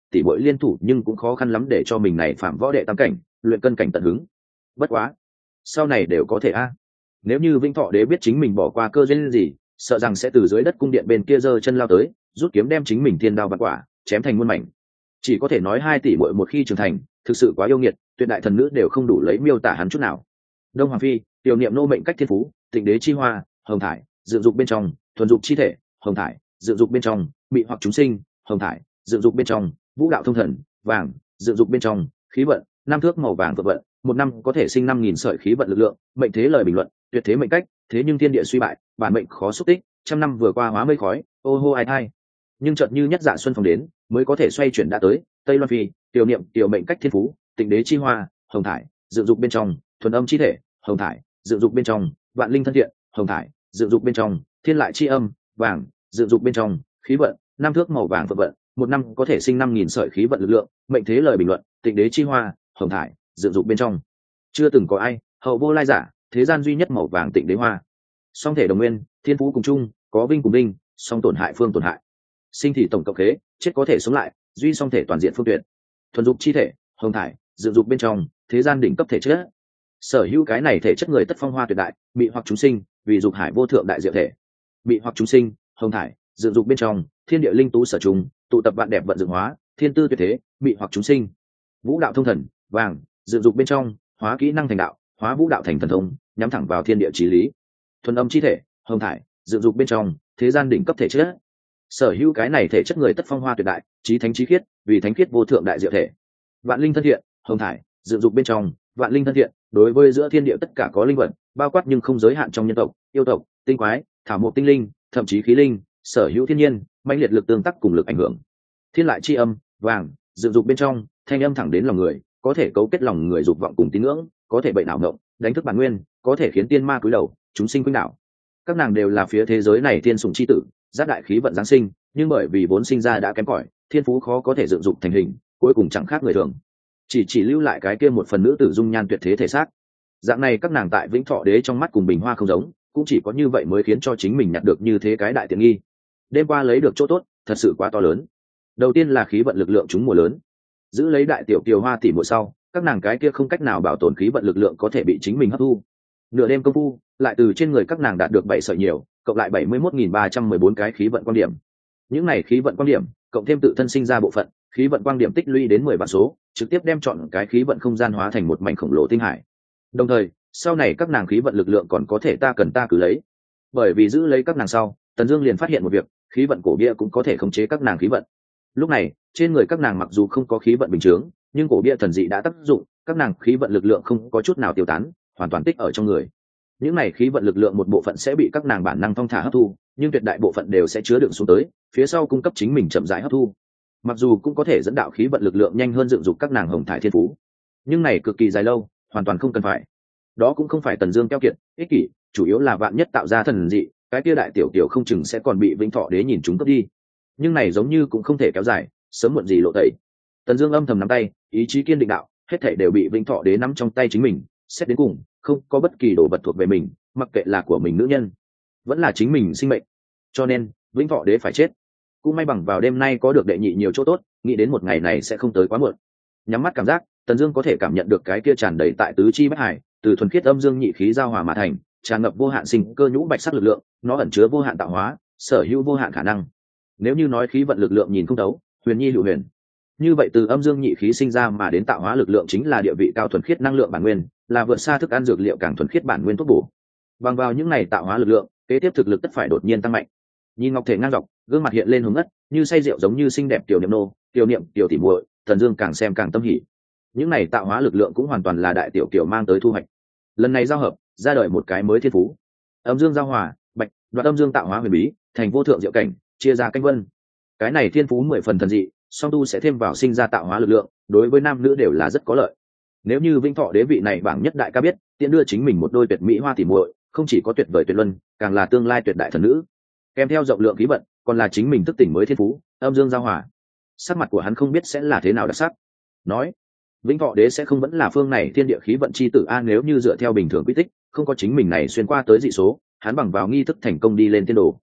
tỷ muội liên thủ nhưng cũng khó khăn lắm để cho mình này phạm võ đệ tam cảnh luyện cân cảnh tận hứng. Bất quá sau này đều có thể a. Nếu như Vĩnh Thọ Đế biết chính mình bỏ qua cơ duyên gì, sợ rằng sẽ từ dưới đất cung điện bên kia giơ chân lao tới, rút kiếm đem chính mình thiên đao vạn quả chém thành muôn mảnh. Chỉ có thể nói hai tỷ muội một khi trưởng thành thực sự quá yêu nghiệt, tuyệt đại thần nữ đều không đủ lấy miêu tả hắn chút nào. Đông Hoàng Phi, tiểu niệm nô mệnh cách thiên phú, tịnh đế chi hoa, hồng thải, dựng dục bên trong, thuần dục chi thể, hồng thải, dựng dục bên trong, mị hoặc chúng sinh, hồng thải, dựng dục bên trong, vũ đạo thông thần, vàng, dựng dục bên trong, khí vận, năm thước màu vàng vượt vận, một năm có thể sinh năm nghìn sợi khí vận lực lượng, mệnh thế lời bình luận, tuyệt thế mệnh cách, thế nhưng thiên địa suy bại, bản mệnh khó xúc tích, trăm năm vừa qua hóa mây khói, ô hô ai ai. Nhưng chợt như nhất dạ xuân phong đến, mới có thể xoay chuyển đã tới, Tây Loan Phi, tiểu niệm tiểu mệnh cách thiên phú, tịnh đế chi hoa, hồng thải, dựng dục bên trong, thuần âm chi thể, hồng thải, dựng dục bên trong, vạn linh thân thiện, hồng thải, dựng dục bên trong, thiên lại chi âm, vàng, dựng dục bên trong, khí vận, năm thước màu vàng vận vận, một năm có thể sinh năm nghìn sợi khí vận lực lượng, mệnh thế lời bình luận, tịnh đế chi hoa, hồng thải, dựng dục bên trong. Chưa từng có ai, hậu vô lai giả, thế gian duy nhất màu vàng tịnh đế hoa. Song thể đồng nguyên, thiên phú cùng chung, có vinh cùng vinh, song tổn hại phương tổn hại. Sinh thì tổng cộng khế, chết có thể sống lại, duy song thể toàn diện phương tuyệt. Thuần dục chi thể, hồng thải, dựng dục bên trong, thế gian đỉnh cấp thể chất. Sở hữu cái này thể chất người tất phong hoa tuyệt đại, bị hoặc chúng sinh, vì dục hải vô thượng đại diệu thể. Bị hoặc chúng sinh, hồng thải, dựng dục bên trong, thiên địa linh tú sở trùng, tụ tập vạn đẹp vận dựng hóa, thiên tư tuyệt thế, bị hoặc chúng sinh. Vũ đạo thông thần, vàng, dựng dục bên trong, hóa kỹ năng thành đạo, hóa vũ đạo thành thần thông, nhắm thẳng vào thiên địa chí lý. Thuần âm chi thể, hồng thải, dựng dục bên trong, thế gian đỉnh cấp thể chất. Sở hữu cái này thể chất người tất phong hoa tuyệt đại, chí thánh chí khiết, vì thánh khiết vô thượng đại diệu thể. Vạn linh thân thiện, hồng thải, dựng dục bên trong, vạn linh thân thiện, đối với giữa thiên địa tất cả có linh vật, bao quát nhưng không giới hạn trong nhân tộc, yêu tộc, tinh quái, thảo mộc tinh linh, thậm chí khí linh, sở hữu thiên nhiên, mãnh liệt lực tương tác cùng lực ảnh hưởng. Thiên lại chi âm, vàng, dựng dục bên trong, thanh âm thẳng đến lòng người, có thể cấu kết lòng người dục vọng cùng tín ngưỡng, có thể bệnh ảo ngộng, đánh thức bản nguyên, có thể khiến tiên ma cúi đầu, chúng sinh khuynh đảo. Các nàng đều là phía thế giới này tiên sủng chi tử, giác đại khí vận giáng sinh, nhưng bởi vì vốn sinh ra đã kém cỏi, thiên phú khó có thể dựng dục thành hình, cuối cùng chẳng khác người thường, chỉ chỉ lưu lại cái kia một phần nữ tử dung nhan tuyệt thế thể xác. Dạng này các nàng tại Vĩnh Thọ Đế trong mắt cùng Bình Hoa không giống, cũng chỉ có như vậy mới khiến cho chính mình nhặt được như thế cái đại tiện nghi. Đêm qua lấy được chỗ tốt thật sự quá to lớn. Đầu tiên là khí vận lực lượng chúng mùa lớn, giữ lấy đại tiểu kiều hoa tỷ muội sau, các nàng cái kia không cách nào bảo tồn khí vận lực lượng có thể bị chính mình hấp thu. Nửa đêm công phu, lại từ trên người các nàng đạt được bảy sợi nhiều, cộng lại bảy mươi mốt nghìn ba trăm mười bốn cái khí vận quan điểm. Những này khí vận quan điểm, cộng thêm tự thân sinh ra bộ phận, khí vận quan điểm tích lũy đến mười vạn số, trực tiếp đem chọn cái khí vận không gian hóa thành một mảnh khổng lồ tinh hải. Đồng thời, sau này các nàng khí vận lực lượng còn có thể ta cần ta cứ lấy. Bởi vì giữ lấy các nàng sau, Tần Dương liền phát hiện một việc, khí vận cổ bia cũng có thể khống chế các nàng khí vận. Lúc này, trên người các nàng mặc dù không có khí vận bình thường, nhưng cổ bia thần dị đã tác dụng, các nàng khí vận lực lượng không có chút nào tiêu tán, hoàn toàn tích ở trong người. Những này khí vận lực lượng một bộ phận sẽ bị các nàng bản năng thong thả hấp thu, nhưng tuyệt đại bộ phận đều sẽ chứa đựng xuống tới, phía sau cung cấp chính mình chậm rãi hấp thu. Mặc dù cũng có thể dẫn đạo khí vận lực lượng nhanh hơn dựng dục các nàng hồng thải thiên phú, nhưng này cực kỳ dài lâu, hoàn toàn không cần phải. Đó cũng không phải Tần Dương keo kiệt, ích kỷ, chủ yếu là vạn nhất tạo ra thần dị, cái kia đại tiểu tiểu không chừng sẽ còn bị Vĩnh Thọ Đế nhìn chúng cướp đi. Nhưng này giống như cũng không thể kéo dài, sớm muộn gì lộ tẩy. Tần Dương âm thầm nắm tay, ý chí kiên định đạo, hết thảy đều bị Vĩnh Thọ Đế nắm trong tay chính mình, xét đến cùng, không có bất kỳ đồ vật thuộc về mình, mặc kệ là của mình nữ nhân, vẫn là chính mình sinh mệnh. Cho nên, Vĩnh Thọ Đế phải chết. Cũng may bằng vào đêm nay có được đệ nhị nhiều chỗ tốt, nghĩ đến một ngày này sẽ không tới quá muộn. Nhắm mắt cảm giác, Tần Dương có thể cảm nhận được cái kia tràn đầy tại tứ chi bách hải, từ thuần khiết âm dương nhị khí giao hòa mà thành, tràn ngập vô hạn sinh cơ nhũ bạch sắc lực lượng, nó ẩn chứa vô hạn tạo hóa, sở hữu vô hạn khả năng. Nếu như nói khí vận lực lượng nhìn không thấu, huyền nhi hữu huyền. Như vậy từ âm dương nhị khí sinh ra mà đến tạo hóa lực lượng chính là địa vị cao thuần khiết năng lượng bản nguyên, là vượt xa thức ăn dược liệu càng thuần khiết bản nguyên thuốc bổ. Bằng vào những này tạo hóa lực lượng, kế tiếp thực lực tất phải đột nhiên tăng mạnh. Nhìn ngọc thể ngang dọc, gương mặt hiện lên hùng ất, như say rượu giống như xinh đẹp tiểu niệm nô, tiểu niệm tiểu tỷ muội, Tần Dương càng xem càng tâm hỉ. Những này tạo hóa lực lượng cũng hoàn toàn là đại tiểu tiểu mang tới thu hoạch. Lần này giao hợp, ra đời một cái mới thiên phú. Âm dương giao hòa, bạch, đoạt âm dương tạo hóa huyền bí, thành vô thượng diệu cảnh, chia ra canh vân. Cái này thiên phú mười phần thần dị, song tu sẽ thêm vào sinh ra tạo hóa lực lượng, đối với nam nữ đều là rất có lợi. Nếu như Vĩnh Thọ Đế vị này bảng nhất đại ca biết, tiện đưa chính mình một đôi tuyệt mỹ hoa tỷ muội, không chỉ có tuyệt vời tuyệt luân, càng là tương lai tuyệt đại thần nữ. Kèm theo rộng lượng khí vận, còn là chính mình thức tỉnh mới thiên phú, âm dương giao hòa. Sắc mặt của hắn không biết sẽ là thế nào đặc sắc. Nói, Vĩnh Thọ Đế sẽ không vẫn là phương này thiên địa khí vận chi tử a, nếu như dựa theo bình thường quy tích, không có chính mình này xuyên qua tới dị số, hắn bằng vào nghi thức thành công đi lên tiên đồ.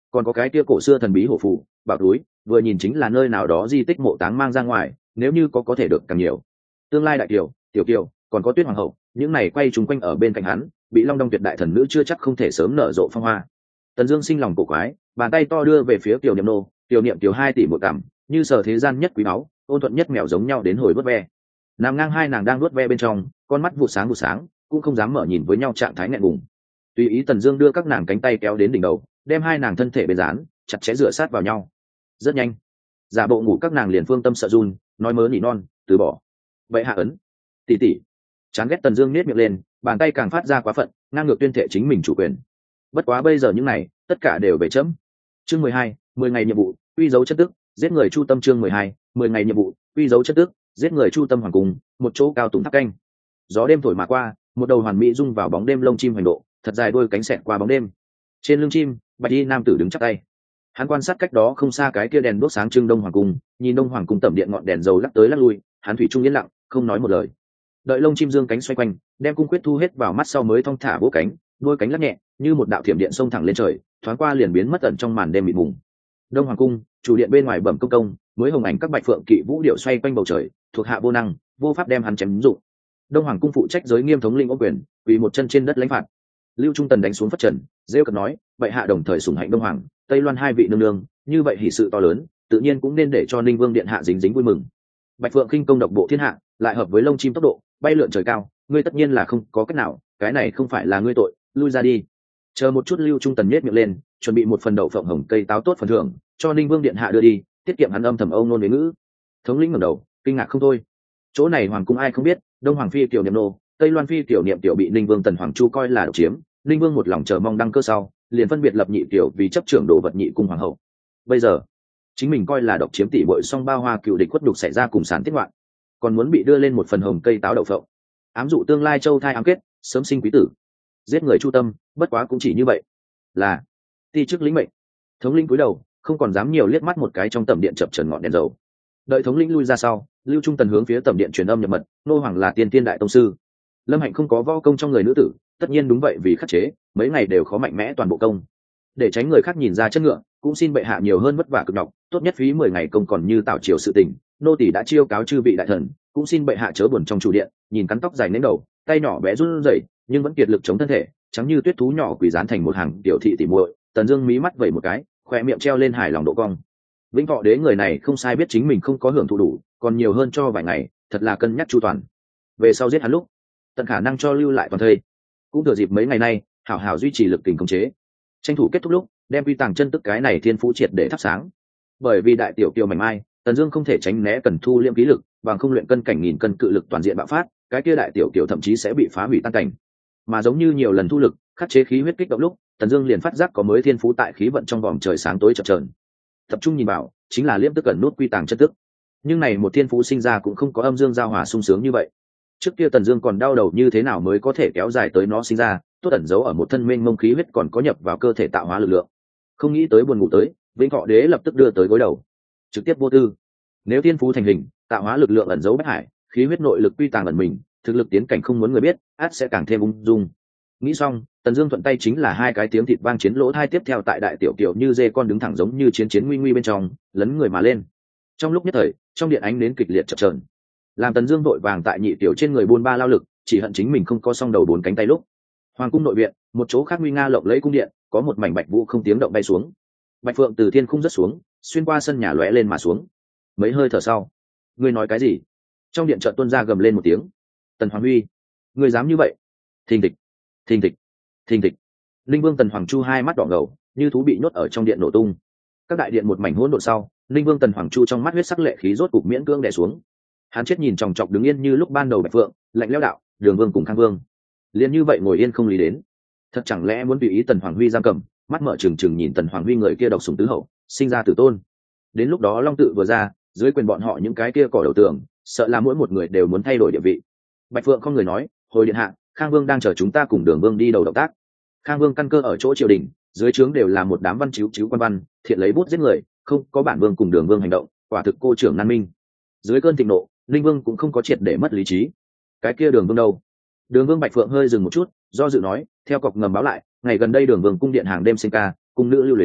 còn có cái kia cổ xưa thần bí hổ phù bảo túi, vừa nhìn chính là nơi nào đó di tích mộ táng mang ra ngoài, nếu như có có thể được càng nhiều. Tương lai đại kiều, tiểu kiều, còn có tuyết hoàng hậu, những này quay chung quanh ở bên cạnh hắn, bị long đong tuyệt đại thần nữ chưa chắc không thể sớm nở rộ phong hoa. Tần Dương sinh lòng cổ quái, bàn tay to đưa về phía tiểu niệm nô, tiểu niệm tiểu hai tỷ một cảm, như sở thế gian nhất quý báu, ôn thuận nhất mèo giống nhau đến hồi vớt ve. Nằm ngang hai nàng đang vớt ve bên trong, con mắt vụ sáng vụ sáng, cũng không dám mở nhìn với nhau trạng thái nghẹn ngùng. Tùy ý Tần Dương đưa các nàng cánh tay kéo đến đỉnh đầu, đem hai nàng thân thể bên dán, chặt chẽ dựa sát vào nhau. Rất nhanh, giả bộ ngủ các nàng liền phương tâm sợ run, nói mớ nỉ non, từ bỏ. Vậy hạ ấn, tỷ tỷ. Chán ghét Tần Dương nhếch miệng lên, bàn tay càng phát ra quá phận, ngang ngược tuyên thệ chính mình chủ quyền. Bất quá bây giờ những này, tất cả đều về chấm. Chương mười hai, mười ngày nhiệm vụ, uy dấu chất tức, giết người chu tâm. Chương mười hai, mười ngày nhiệm vụ, uy dấu chất tức, giết người chu tâm hoàng cung, một chỗ cao tùng tháp canh. Gió đêm thổi mà qua, một đầu hoàn mỹ rung vào bóng đêm lông chim hoành độ, thật dài đôi cánh xẹt qua bóng đêm. Trên lưng chim, bạch y nam tử đứng chắp tay. Hắn quan sát cách đó không xa cái kia đèn đuốc sáng trưng đông hoàng cung, nhìn đông hoàng cung tẩm điện ngọn đèn dầu lắc tới lắc lui, hắn thủy chung yên lặng, không nói một lời. Đợi lông chim dương cánh xoay quanh, đem cung quyết thu hết vào mắt sau mới thong thả vỗ cánh, đôi cánh lắc nhẹ, như một đạo thiểm điện xông thẳng lên trời, thoáng qua liền biến mất ẩn trong màn đêm mịt mùng. Đông hoàng cung, chủ điện bên ngoài bẩm công công, mới hồng ảnh các bạch phượng kỵ vũ điệu xoay quanh bầu trời, thuộc hạ vô năng, vô pháp đem hắn chém dụng. Đông hoàng cung phụ trách giới nghiêm thống linh ô quyền, vì một chân trên đất lãnh phạt. Lưu Trung Tần đánh xuống phất trần, rêu cợt nói, vậy hạ đồng thời sủng hạnh đông hoàng, tây loan hai vị nương nương, như vậy hỷ sự to lớn, tự nhiên cũng nên để cho Ninh Vương điện hạ dính dính vui mừng. Bạch phượng khinh công độc bộ thiên hạ, lại hợp với lông chim tốc độ, bay lượn trời cao, ngươi tất nhiên là không có cách nào, cái này không phải là ngươi tội, lui ra đi. Chờ một chút. Lưu Trung Tần nhếch miệng lên, chuẩn bị một phần đậu phộng hồng cây táo tốt phần thưởng, cho Ninh Vương điện hạ đưa đi, tiết kiệm hắn âm thầm âu nôn với ngữ. Thống lĩnh ngẩng đầu, kinh ngạc không thôi. Chỗ này hoàng cung ai không biết, đông hoàng phi tiểu niệm nô, tây loan phi tiểu niệm tiểu bị Ninh Vương Tần Hoàng Chu coi là độc chiếm, Ninh Vương một lòng chờ mong đăng cơ sau, liền phân biệt lập nhị tiểu vì chấp trưởng đồ vật nhị cung hoàng hậu. Bây giờ, chính mình coi là độc chiếm tỷ bội song bao hoa cựu địch quất đục xảy ra cùng sán tiết ngoạn, còn muốn bị đưa lên một phần hồng cây táo đậu phộng, ám dụ tương lai châu thai ám kết, sớm sinh quý tử, giết người chu tâm, bất quá cũng chỉ như vậy. Là ti chức lĩnh mệnh. Thống lĩnh cúi đầu, không còn dám nhiều liếc mắt một cái trong tầm điện chập chờn ngọn đèn dầu. Đợi thống lĩnh lui ra sau, Lưu Trung Tần hướng phía tầm điện truyền âm nhập mật, nô hoàng là tiên tiên đại tông sư. Lâm Hạnh không có võ công trong người nữ tử, tất nhiên đúng vậy, vì khắc chế, mấy ngày đều khó mạnh mẽ toàn bộ công. Để tránh người khác nhìn ra chất ngựa, cũng xin bệ hạ nhiều hơn vất vả cực nhọc, tốt nhất phí mười ngày công còn như tạo chiều sự tình, nô tỳ đã chiêu cáo chư vị đại thần, cũng xin bệ hạ chớ buồn trong chủ điện. Nhìn cắn tóc dài nến đầu, tay nhỏ bé run rẩy, nhưng vẫn kiệt lực chống thân thể, trắng như tuyết thú nhỏ quỳ dán thành một hàng tiểu thị tỉ muội. Tần Dương mí mắt vẩy một cái, khoe miệng treo lên hài lòng độ cong. Vĩnh Thọ đế người này không sai, biết chính mình không có hưởng thụ đủ, còn nhiều hơn cho vài ngày, thật là cân nhắc chu toàn. Về sau giết hắn lúc, tận khả năng cho lưu lại toàn thây, cũng thừa dịp mấy ngày nay hảo hảo duy trì lực tình khống chế, tranh thủ kết thúc lúc đem quy tàng chân tức cái này thiên phú triệt để thắp sáng. Bởi vì đại tiểu kiều mảnh mai, Tần Dương không thể tránh né cần thu liễm khí lực, bằng không luyện cân cảnh nghìn cân cự lực toàn diện bạo phát, cái kia đại tiểu kiều thậm chí sẽ bị phá hủy tan cảnh. Mà giống như nhiều lần thu lực, khắc chế khí huyết kích động lúc, Tần Dương liền phát giác có mới thiên phú tại khí vận trong vòng trời sáng tối chập chờn. Tập trung nhìn vào, chính là liễm tức cẩn nút quy tàng chân tức. Nhưng này một thiên phú sinh ra cũng không có âm dương giao hòa sung sướng như vậy. Trước kia Tần Dương còn đau đầu như thế nào mới có thể kéo dài tới nó sinh ra, tốt ẩn giấu ở một thân mênh mông khí huyết còn có nhập vào cơ thể tạo hóa lực lượng. Không nghĩ tới buồn ngủ tới, Vĩnh Thọ đế lập tức đưa tới gối đầu, trực tiếp vô tư. Nếu thiên phú thành hình, tạo hóa lực lượng ẩn giấu bách hải, khí huyết nội lực quy tàng ẩn mình, thực lực tiến cảnh không muốn người biết, át sẽ càng thêm ung dung. Nghĩ xong, Tần Dương thuận tay chính là hai cái tiếng thịt vang chiến lỗ thai tiếp theo tại đại tiểu tiểu như dê con đứng thẳng giống như chiến chiến nguy nguy bên trong, lấn người mà lên. Trong lúc nhất thời, trong điện ánh nến kịch liệt chập chờn. Làm Tần Dương vội vàng tại nhị tiểu trên người buôn ba lao lực, chỉ hận chính mình không có song đầu bốn cánh tay lúc. Hoàng cung nội viện, một chỗ khác nguy nga lộng lẫy cung điện, có một mảnh bạch vũ không tiếng động bay xuống. Bạch phượng từ thiên khung rớt xuống, xuyên qua sân nhà lóe lên mà xuống. Mấy hơi thở sau, ngươi nói cái gì? Trong điện chợt tuôn ra gầm lên một tiếng. Tần Hoàng Huy, ngươi dám như vậy? Thình thịch, thình thịch, thình thịch. Linh Vương Tần Hoàng Chu hai mắt đỏ ngầu, như thú bị nhốt ở trong điện nổ tung. Các đại điện một mảnh hỗn độn sau, Linh Vương Tần Hoàng Chu trong mắt huyết sắc lệ khí rốt cục miễn cưỡng đè xuống. Hắn chết nhìn chòng chọc đứng yên như lúc ban đầu Bạch Phượng, lạnh lẽo đạo, Đường Vương cùng Khang Vương, liền như vậy ngồi yên không lý đến. Thật chẳng lẽ muốn tùy ý Tần Hoàng Huy giam cầm? Mắt mở trừng trừng nhìn Tần Hoàng Huy người kia độc sủng tứ hậu, sinh ra tử tôn. Đến lúc đó long tự vừa ra, dưới quyền bọn họ những cái kia cỏ đầu tường, sợ là mỗi một người đều muốn thay đổi địa vị. Bạch Phượng không người nói, hồi điện hạ, Khang Vương đang chờ chúng ta cùng Đường Vương đi đầu động tác. Khang Vương căn cơ ở chỗ triều đình, dưới trướng đều là một đám văn chiếu chiếu quan văn, thiện lấy bút giết người, không có bản vương cùng Đường Vương hành động, quả thực cô trưởng nan minh. Dưới cơn thịnh nộ, Linh Vương cũng không có triệt để mất lý trí. Cái kia Đường Vương đâu? Đường Vương Bạch Phượng hơi dừng một chút, do dự nói, theo cọc ngầm báo lại, ngày gần đây Đường Vương cung điện hàng đêm sinh ca, cung nữ lưu luyến,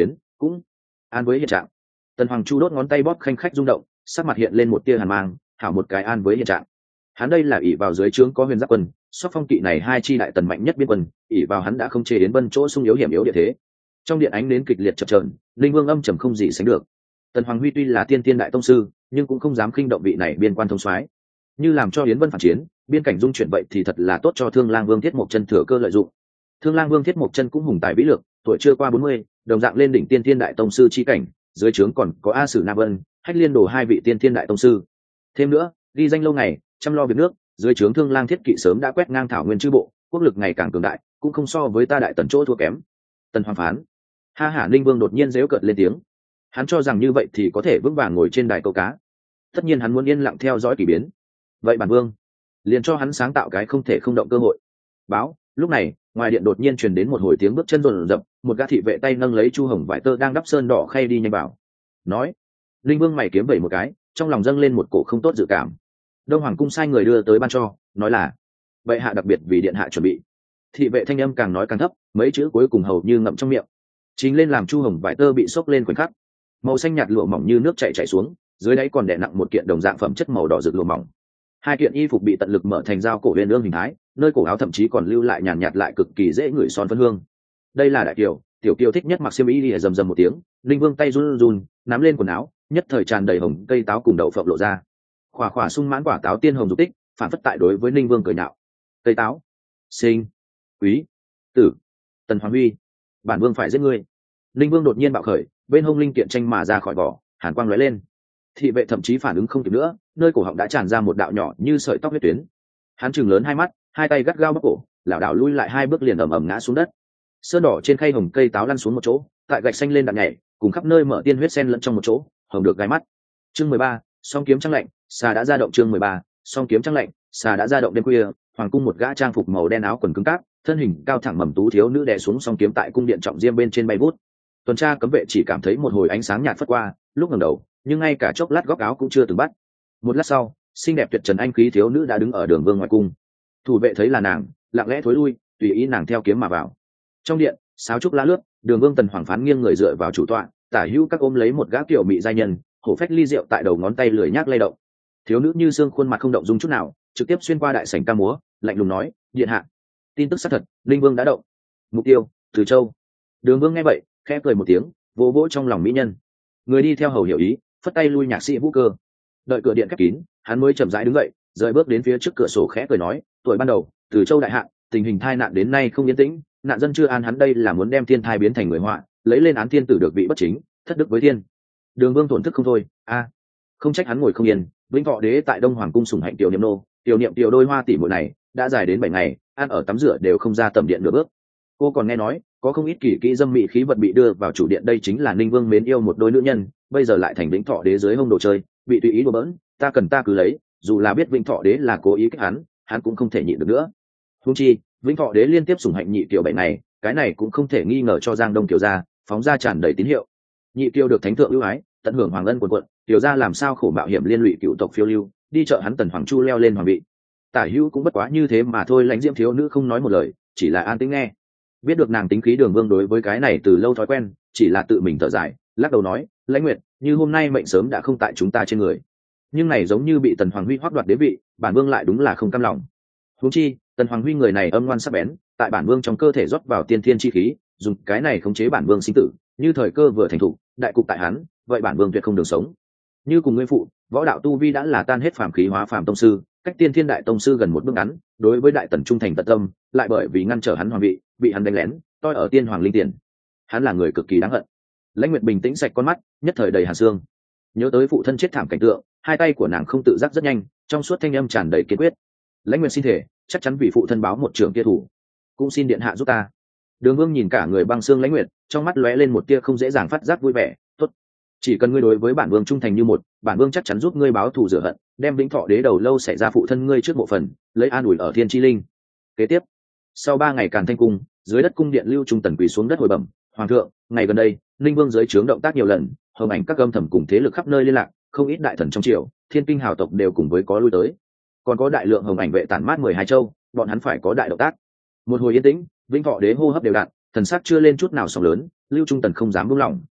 cũng an với hiện trạng. Tần Hoàng Chu đốt ngón tay bóp khanh khách rung động, sắc mặt hiện lên một tia hàn mang, hảo một cái an với hiện trạng. Hắn đây là ỷ vào dưới trướng có Huyền Giáp quân, Sóc Phong kỵ này hai chi đại tần mạnh nhất biên quân, ỷ vào hắn đã không chế đến Bân chỗ sung yếu hiểm yếu địa thế. Trong điện ánh đến kịch liệt chập chờn, linh vương âm trầm không gì sánh được. Tần Hoàng Huy tuy là tiên tiên đại tông sư, nhưng cũng không dám khinh động vị này biên quan thông soái. Như làm cho Yến Vân phản chiến, biên cảnh dung chuyển vậy thì thật là tốt cho Thương Lang Vương Thiết Mộc Chân thừa cơ lợi dụng. Thương Lang Vương Thiết Mộc Chân cũng hùng tài vĩ lược, tuổi chưa qua bốn mươi, đồng dạng lên đỉnh tiên tiên đại tông sư chi cảnh, dưới trướng còn có A Sử Nam Vân, Hách Liên Đồ hai vị tiên tiên đại tông sư. Thêm nữa, ghi danh lâu ngày, chăm lo việc nước, dưới trướng Thương Lang Thiết Kỵ sớm đã quét ngang thảo nguyên chư bộ, quốc lực ngày càng cường đại, cũng không so với ta đại tần chỗ thua kém. Tần Hoàng phán. Ha hả, Ninh Vương đột nhiên giễu cợt lên tiếng. Hắn cho rằng như vậy thì có thể vững vàng ngồi trên đài câu cá. Tất nhiên hắn muốn yên lặng theo dõi kỳ biến. Vậy bản vương liền cho hắn sáng tạo cái không thể không động cơ hội. Báo, lúc này, ngoài điện đột nhiên truyền đến một hồi tiếng bước chân rồn rập, một gã thị vệ tay nâng lấy chu hồng vải tơ đang đắp sơn đỏ khay đi nhanh vào. Nói, Linh Vương mày kiếm vẩy một cái, trong lòng dâng lên một cổ không tốt dự cảm. Đông Hoàng cung sai người đưa tới ban cho, nói là bệ hạ đặc biệt vì điện hạ chuẩn bị. Thị vệ thanh âm càng nói càng thấp, mấy chữ cuối cùng hầu như ngậm trong miệng. Chính lên làm chu hồng vải tơ bị xốc lên khoảnh khắc, màu xanh nhạt lụa mỏng như nước chảy chảy xuống, dưới đáy còn đè nặng một kiện đồng dạng phẩm chất màu đỏ rực lụa mỏng. Hai kiện y phục bị tận lực mở thành dao cổ huyền ương hình thái, nơi cổ áo thậm chí còn lưu lại nhàn nhạt lại cực kỳ dễ ngửi son phấn hương. Đây là đại kiều, tiểu kiều thích nhất mặc xiêm y lìa rầm rầm một tiếng, Linh Vương tay run run nắm lên quần áo, nhất thời tràn đầy hồng cây táo cùng đậu phộng lộ ra. Khỏa khỏa sung mãn quả táo tiên hồng dục tích, phản phất tại đối với Linh Vương cười nhạo. Cây táo, sinh, quý, tử, Tần Hoàng Huy, bản vương phải giết ngươi. Linh Vương đột nhiên bạo khởi, bên hông linh kiện tranh mà ra khỏi vỏ, hàn quang lóe lên. Thị vệ thậm chí phản ứng không kịp nữa, nơi cổ họng đã tràn ra một đạo nhỏ như sợi tóc huyết tuyến. Hắn trừng lớn hai mắt, hai tay gắt gao bóp cổ, lảo đảo lui lại hai bước liền ầm ầm ngã xuống đất. Sơn đỏ trên khay hồng cây táo lăn xuống một chỗ, tại gạch xanh lên đạn nhảy, cùng khắp nơi mở tiên huyết sen lẫn trong một chỗ, hồng được gai mắt. Chương mười ba, song kiếm trăng lạnh, xà đã ra động. Chương mười ba, song kiếm trăng lạnh, xà đã ra động. Đêm khuya, hoàng cung một gã trang phục màu đen áo quần cứng cáp, thân hình cao thẳng mầm tú thiếu nữ đè xuống song kiếm tại cung điện trọng diêm bên trên bay vút. Tuần tra cấm vệ chỉ cảm thấy một hồi ánh sáng nhạt phất qua, lúc ngẩng đầu, nhưng ngay cả chốc lát góc áo cũng chưa từng bắt. Một lát sau, xinh đẹp tuyệt trần anh khí thiếu nữ đã đứng ở đường vương ngoài cung. Thủ vệ thấy là nàng, lặng lẽ thối lui, tùy ý nàng theo kiếm mà vào. Trong điện, sáo trúc lá lướt, đường vương Tần Hoàng phán nghiêng người dựa vào chủ tọa, tả hữu các ôm lấy một gã tiểu mị giai nhân, hổ phách ly rượu tại đầu ngón tay lười nhác lay động. Thiếu nữ như xương khuôn mặt không động dung chút nào, trực tiếp xuyên qua đại sảnh ca múa, lạnh lùng nói, điện hạ, tin tức xác thật, Linh Vương đã động. Mục tiêu, Từ Châu. Đường vương nghe vậy, khẽ cười một tiếng, vỗ vỗ trong lòng mỹ nhân. Người đi theo hầu hiểu ý, phất tay lui nhạc sĩ Vũ Cơ. Đợi cửa điện khép kín, hắn mới chậm rãi đứng dậy, rời bước đến phía trước cửa sổ khẽ cười nói, tuổi ban đầu, Từ Châu đại hạn, tình hình tai nạn đến nay không yên tĩnh, nạn dân chưa an, hắn đây là muốn đem thiên thai biến thành người họa, lấy lên án thiên tử được vị bất chính, thất đức với thiên. Đường vương tổn thức không thôi, a, không trách hắn ngồi không yên. Vĩnh Thọ đế tại Đông Hoàng cung sủng hạnh tiểu niệm nô, tiểu niệm tiểu đôi hoa tỷ muội này đã dài đến bảy ngày, ăn ở tắm rửa đều không ra tầm điện nửa bước. Cô còn nghe nói có không ít kỳ kỹ dâm mị khí vật bị đưa vào chủ điện, đây chính là Ninh Vương mến yêu một đôi nữ nhân, bây giờ lại thành Vĩnh Thọ đế dưới hông đồ chơi, bị tùy ý đùa bỡn, ta cần ta cứ lấy, dù là biết Vĩnh Thọ đế là cố ý kích hắn, hắn cũng không thể nhịn được nữa. Huống chi, Vĩnh Thọ đế liên tiếp sủng hạnh nhị tiểu bảy ngày, cái này cũng không thể nghi ngờ cho Giang Đông tiểu gia phóng ra tràn đầy tín hiệu. Nhị tiểu được thánh thượng ưu ái, tận hưởng hoàng ân quần quận, tiểu gia làm sao khổ mạo hiểm liên lụy cựu tộc phiêu lưu, đi chợ hắn Tần Hoàng Chu leo lên hoàng vị. Tả hữu cũng bất quá như thế mà thôi. Lãnh diễm thiếu nữ không nói một lời, chỉ là an tĩnh nghe. Biết được nàng tính khí, đường vương đối với cái này từ lâu thói quen, chỉ là tự mình thở dài, lắc đầu nói, Lãnh Nguyệt, như hôm nay mệnh sớm đã không tại chúng ta trên người, nhưng này giống như bị Tần Hoàng Huy hoắc đoạt đế vị, bản vương lại đúng là không cam lòng. Huống chi Tần Hoàng Huy người này âm ngoan sắc bén, tại bản vương trong cơ thể rót vào tiên thiên chi khí, dùng cái này khống chế bản vương sinh tử, như thời cơ vừa thành thủ, đại cục tại hắn, vậy bản vương tuyệt không đường sống. Như cùng ngươi phụ, võ đạo tu vi đã là tan hết phàm khí hóa phàm tông sư, cách tiên thiên đại tông sư gần một bước ngắn, đối với đại tần trung thành tận tâm, lại bởi vì ngăn trở hắn hoàng vị, bị hắn đánh lén, toi ở tiên hoàng linh tiền. Hắn là người cực kỳ đáng hận. Lãnh Nguyệt bình tĩnh sạch con mắt, nhất thời đầy hàn xương. Nhớ tới phụ thân chết thảm cảnh tượng, hai tay của nàng không tự giác rất nhanh, trong suốt thanh âm tràn đầy kiên quyết. Lãnh Nguyệt xin thể, chắc chắn vì phụ thân báo một trường kia thủ, cũng xin điện hạ giúp ta. Đường Vương nhìn cả người băng xương Lãnh Nguyệt, trong mắt lóe lên một tia không dễ dàng phát giác vui vẻ. Tốt, chỉ cần ngươi đối với bản vương trung thành như một, bản vương chắc chắn giúp ngươi báo thù rửa hận, đem Vĩnh Thọ đế đầu lâu xảy ra phụ thân ngươi trước mộ phần, lấy an ủi ở thiên chi linh. Kế tiếp, sau ba ngày Càn Thanh cung, dưới đất cung điện Lưu Trung Tần quỳ xuống đất hồi bẩm, hoàng thượng, ngày gần đây Ninh Vương dưới trướng động tác nhiều lần, hồng ảnh các âm thầm cùng thế lực khắp nơi liên lạc, không ít đại thần trong triều, thiên kinh hào tộc đều cùng với có lui tới, còn có đại lượng hồng ảnh vệ tản mát mười hai châu, bọn hắn phải có đại động tác. Một hồi yên tĩnh, Vĩnh Thọ đế hô hấp đều đặn, thần sắc chưa lên chút nào sóng lớn. Lưu Trung Tần không dám buông lỏng,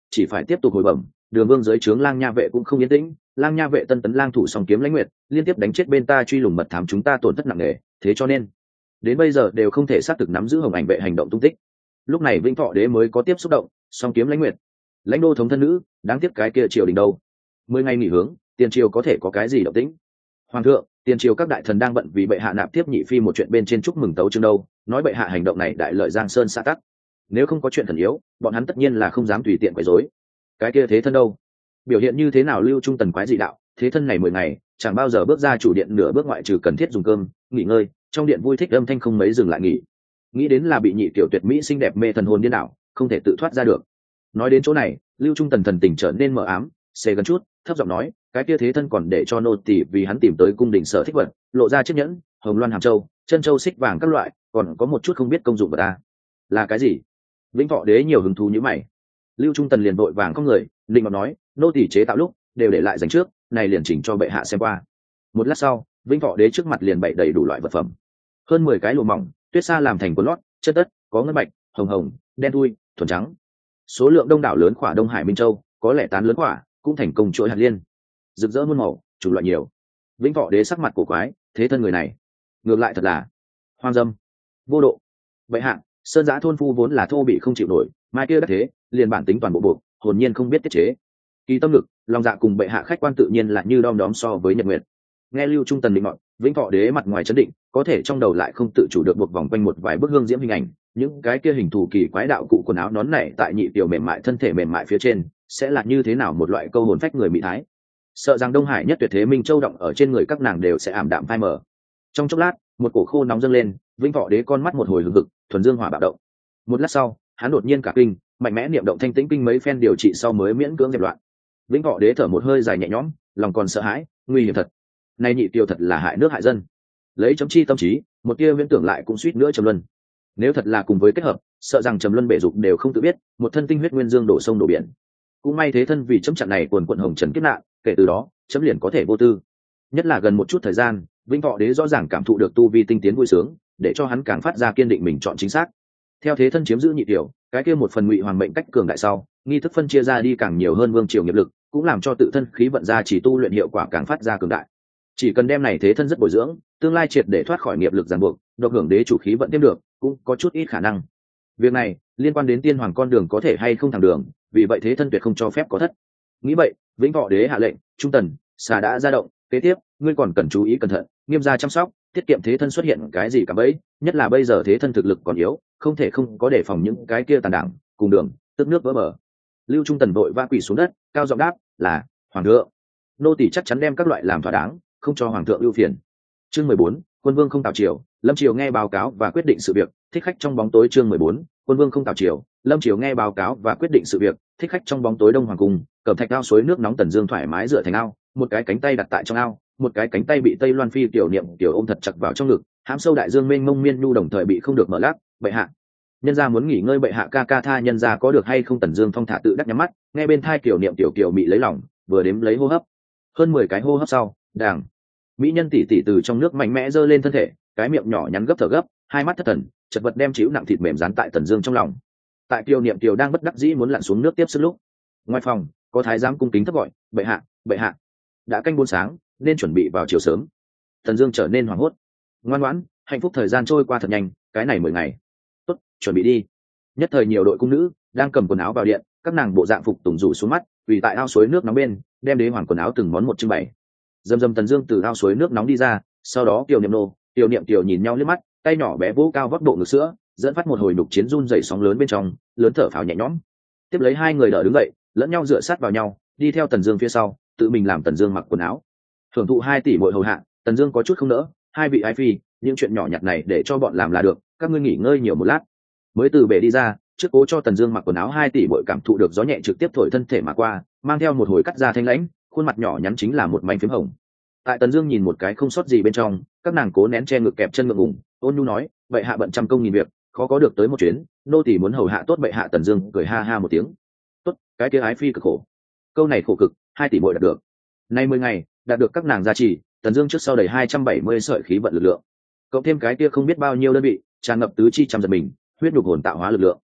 chỉ phải tiếp tục hồi bẩm. Đường Vương dưới trướng Lang Nha vệ cũng không yên tĩnh, Lang Nha vệ tân tấn lang thủ song kiếm lãnh nguyệt, liên tiếp đánh chết bên ta truy lùng mật thám chúng ta tổn thất nặng nề, thế cho nên đến bây giờ đều không thể xác thực nắm giữ Hồng Ảnh vệ hành động tung tích. Lúc này Vĩnh Thọ đế mới có tiếp xúc động, song kiếm lãnh nguyệt, lãnh đô thống thân nữ, đáng tiếc cái kia triều đình đâu? Mười ngày nghỉ hướng, tiền triều có thể có cái gì động tĩnh? Hoàng thượng, tiền triều các đại thần đang bận vì bệ hạ nạp tiếp nhị phi một chuyện bên trên chúc mừng tấu chương đâu, nói bệ hạ hành động này đại lợi Giang Sơn xã tắc. Nếu không có chuyện thần yếu, bọn hắn tất nhiên là không dám tùy tiện quấy rối. Cái kia thế thân đâu? Biểu hiện như thế nào Lưu Trung Tần quái dị đạo, thế thân này mười ngày, chẳng bao giờ bước ra chủ điện nửa bước ngoại trừ cần thiết dùng cơm, nghỉ ngơi, trong điện vui thích âm thanh không mấy dừng lại nghỉ. Nghĩ đến là bị nhị tiểu tuyệt mỹ xinh đẹp mê thần hồn điên đảo, không thể tự thoát ra được. Nói đến chỗ này, Lưu Trung Tần thần tình trở nên mờ ám, xề gần chút, thấp giọng nói, cái kia thế thân còn để cho nô tỳ vì hắn tìm tới cung đình sở thích vật, lộ ra chiếc nhẫn, hồng loan hàm châu, chân châu xích vàng các loại, còn có một chút không biết công dụng của ta. Là cái gì? Vĩnh Thọ đế nhiều hứng thú như mày. Lưu Trung Tần liền vội vàng không người, định ngọc nói, nô tỳ chế tạo lúc đều để lại dành trước, này liền chỉnh cho bệ hạ xem qua. Một lát sau, Vĩnh Thọ đế trước mặt liền bày đầy đủ loại vật phẩm, hơn mười cái lụa mỏng, tuyết sa làm thành quần lót, chất tất, có ngân bạch, hồng hồng, đen thui, thuần trắng. Số lượng đông đảo lớn khỏa Đông Hải Minh Châu, có lẽ tán lớn khỏa, cũng thành công chuỗi hạt liên, rực rỡ muôn màu, chủng loại nhiều. Vĩnh Thọ đế sắc mặt cổ quái, thế thân người này, ngược lại thật là hoang dâm, vô độ. Bệ hạ, Sơn Giã thôn phu vốn là thô bị không chịu nổi, mai kia đắc thế, liền bản tính toàn bộ buộc, hồn nhiên không biết tiết chế. Kỳ tâm lực, lòng dạ cùng bệ hạ khách quan tự nhiên là như đom đóm so với nhật nguyệt. Nghe Lưu Trung Tần định mọn, Vĩnh Thọ đế mặt ngoài chấn định, có thể trong đầu lại không tự chủ được buộc vòng quanh một vài bức hương diễm hình ảnh, những cái kia hình thù kỳ quái đạo cụ quần áo nón nảy tại nhị tiểu mềm mại thân thể mềm mại phía trên, sẽ là như thế nào một loại câu hồn phách người mỹ thái. Sợ rằng Đông Hải nhất tuyệt thế Minh Châu động ở trên người các nàng đều sẽ ảm đạm phai mờ. Trong chốc lát, một cổ khô nóng dâng lên, Vĩnh Thọ đế con mắt một hồi hừng hực, thuần dương hỏa bạo động. Một lát sau, hắn đột nhiên cả kinh, mạnh mẽ niệm động thanh tĩnh kinh mấy phen điều trị sau mới miễn cưỡng dẹp loạn. Vĩnh Thọ đế thở một hơi dài nhẹ nhõm, lòng còn sợ hãi, nguy hiểm thật. Này nhị tiêu thật là hại nước hại dân. Lấy chấm chi tâm trí, một tia viễn tưởng lại cũng suýt nữa trầm luân. Nếu thật là cùng với kết hợp, sợ rằng trầm luân bể dục đều không tự biết, một thân tinh huyết nguyên dương đổ sông đổ biển. Cũng may thế thân vì chấm chặn này quần quận hồng trần kiếp nạn, kể từ đó, chấm liền có thể vô tư. Nhất là gần một chút thời gian, Vĩnh Thọ đế rõ ràng cảm thụ được tu vi tinh tiến vui sướng, để cho hắn càng phát ra kiên định mình chọn chính xác. Theo thế thân chiếm giữ nhị tiểu, cái kia một phần ngụy hoàng mệnh cách cường đại sau, nghi thức phân chia ra đi càng nhiều hơn vương triều nghiệp lực, cũng làm cho tự thân khí vận ra chỉ tu luyện hiệu quả càng phát ra cường đại. Chỉ cần đem này thế thân rất bồi dưỡng, tương lai triệt để thoát khỏi nghiệp lực ràng buộc, độc hưởng đế chủ khí vận tiếp được, cũng có chút ít khả năng. Việc này liên quan đến tiên hoàng con đường có thể hay không thẳng đường, vì vậy thế thân tuyệt không cho phép có thất. Nghĩ vậy, Vĩnh Thọ đế hạ lệnh, Trung Tần, xà đã ra động, kế tiếp, ngươi còn cần chú ý cẩn thận, nghiêm gia chăm sóc, tiết kiệm thế thân xuất hiện cái gì cả bấy, nhất là bây giờ thế thân thực lực còn yếu, không thể không có đề phòng những cái kia tàn đảng, cùng đường, tức nước vỡ bờ. Lưu Trung Tần vội va quỳ xuống đất, cao giọng đáp, là hoàng thượng, nô tỳ chắc chắn đem các loại làm thỏa đáng, không cho hoàng thượng ưu phiền. Chương mười bốn, quân vương không tạo triều, Lâm Triều nghe báo cáo và quyết định sự việc, thích khách trong bóng tối. Chương mười bốn, quân vương không tạo triều, Lâm Triều nghe báo cáo và quyết định sự việc, thích khách trong bóng tối. Đông hoàng cung, cẩm thạch ao suối nước nóng, Tần Dương thoải mái dựa thành ao, một cái cánh tay đặt tại trong ao, một cái cánh tay bị Tây Loan Phi tiểu niệm tiểu ôm thật chặt vào trong ngực, hãm sâu đại dương mênh mông miên nhu đồng thời bị không được mở lắc. Bệ hạ, nhân gia muốn nghỉ ngơi, bệ hạ ca ca tha nhân gia có được hay không? Tần Dương thong thả tự đắc nhắm mắt, nghe bên thai tiểu niệm tiểu kiều mị lấy lòng, vừa đếm lấy hô hấp. Hơn mười cái hô hấp sau, đàng mỹ nhân tỷ tỷ từ trong nước mạnh mẽ giơ lên thân thể, cái miệng nhỏ nhắn gấp thở gấp, hai mắt thất thần, chật vật đem chịu nặng thịt mềm dán tại Tần Dương trong lòng. Tại kiều niệm kiều đang bất đắc dĩ muốn lặn xuống nước tiếp sức lúc, ngoài phòng có thái giám cung kính thấp gọi, bệ hạ, bệ hạ, đã canh buôn sáng, nên chuẩn bị vào chiều sớm. Tần Dương trở nên hoảng hốt. Ngoan ngoãn, hạnh phúc thời gian trôi qua thật nhanh, cái này mười ngày. Tốt, chuẩn bị đi. Nhất thời nhiều đội cung nữ đang cầm quần áo vào điện, các nàng bộ dạng phục tùng rủ xuống mắt, vì tại ao suối nước nóng bên, đem đế hoàng quần áo từng món một trưng bày. Dầm dầm Tần Dương từ ao suối nước nóng đi ra, sau đó Kiều Niệm nô, Kiều Niệm Kiều nhìn nhau liếc mắt, tay nhỏ bé vỗ cao vóc độ ngực sữa, dẫn phát một hồi nục chiến run rẩy sóng lớn bên trong, lớn thở phào nhẹ nhõm. Tiếp lấy hai người đỡ đứng dậy, lẫn nhau dựa sát vào nhau, đi theo Tần Dương phía sau, tự mình làm Tần Dương mặc quần áo. Thưởng thụ hai tỷ muội hầu hạ, Tần Dương có chút không nỡ, hai vị ái phi, những chuyện nhỏ nhặt này để cho bọn làm là được, các ngươi nghỉ ngơi nhiều một lát. Mới từ bể đi ra, trước cố cho Tần Dương mặc quần áo, hai tỷ muội cảm thụ được gió nhẹ trực tiếp thổi thân thể mà qua, mang theo một hồi cắt da thanh lãnh, khuôn mặt nhỏ nhắn chính là một mảnh phím hồng. Tại Tần Dương nhìn một cái không sót gì bên trong, các nàng cố nén che ngực kẹp chân ngượng ngùng, ôn nhu nói, bệ hạ bận trăm công nghìn việc, khó có được tới một chuyến, nô tỳ muốn hầu hạ tốt bệ hạ. Tần Dương cười ha ha một tiếng, tốt, cái kia ái phi cực khổ. Câu này khổ cực, hai tỷ muội đạt được. Nay mười ngày, đạt được các nàng gia trì, Tần Dương trước sau đầy hai trăm bảy mươi sợi khí vận lực lượng, cộng thêm cái kia không biết bao nhiêu đơn vị, tràn ngập tứ chi trăm giật mình, huyết nhục hồn tạo hóa lực lượng,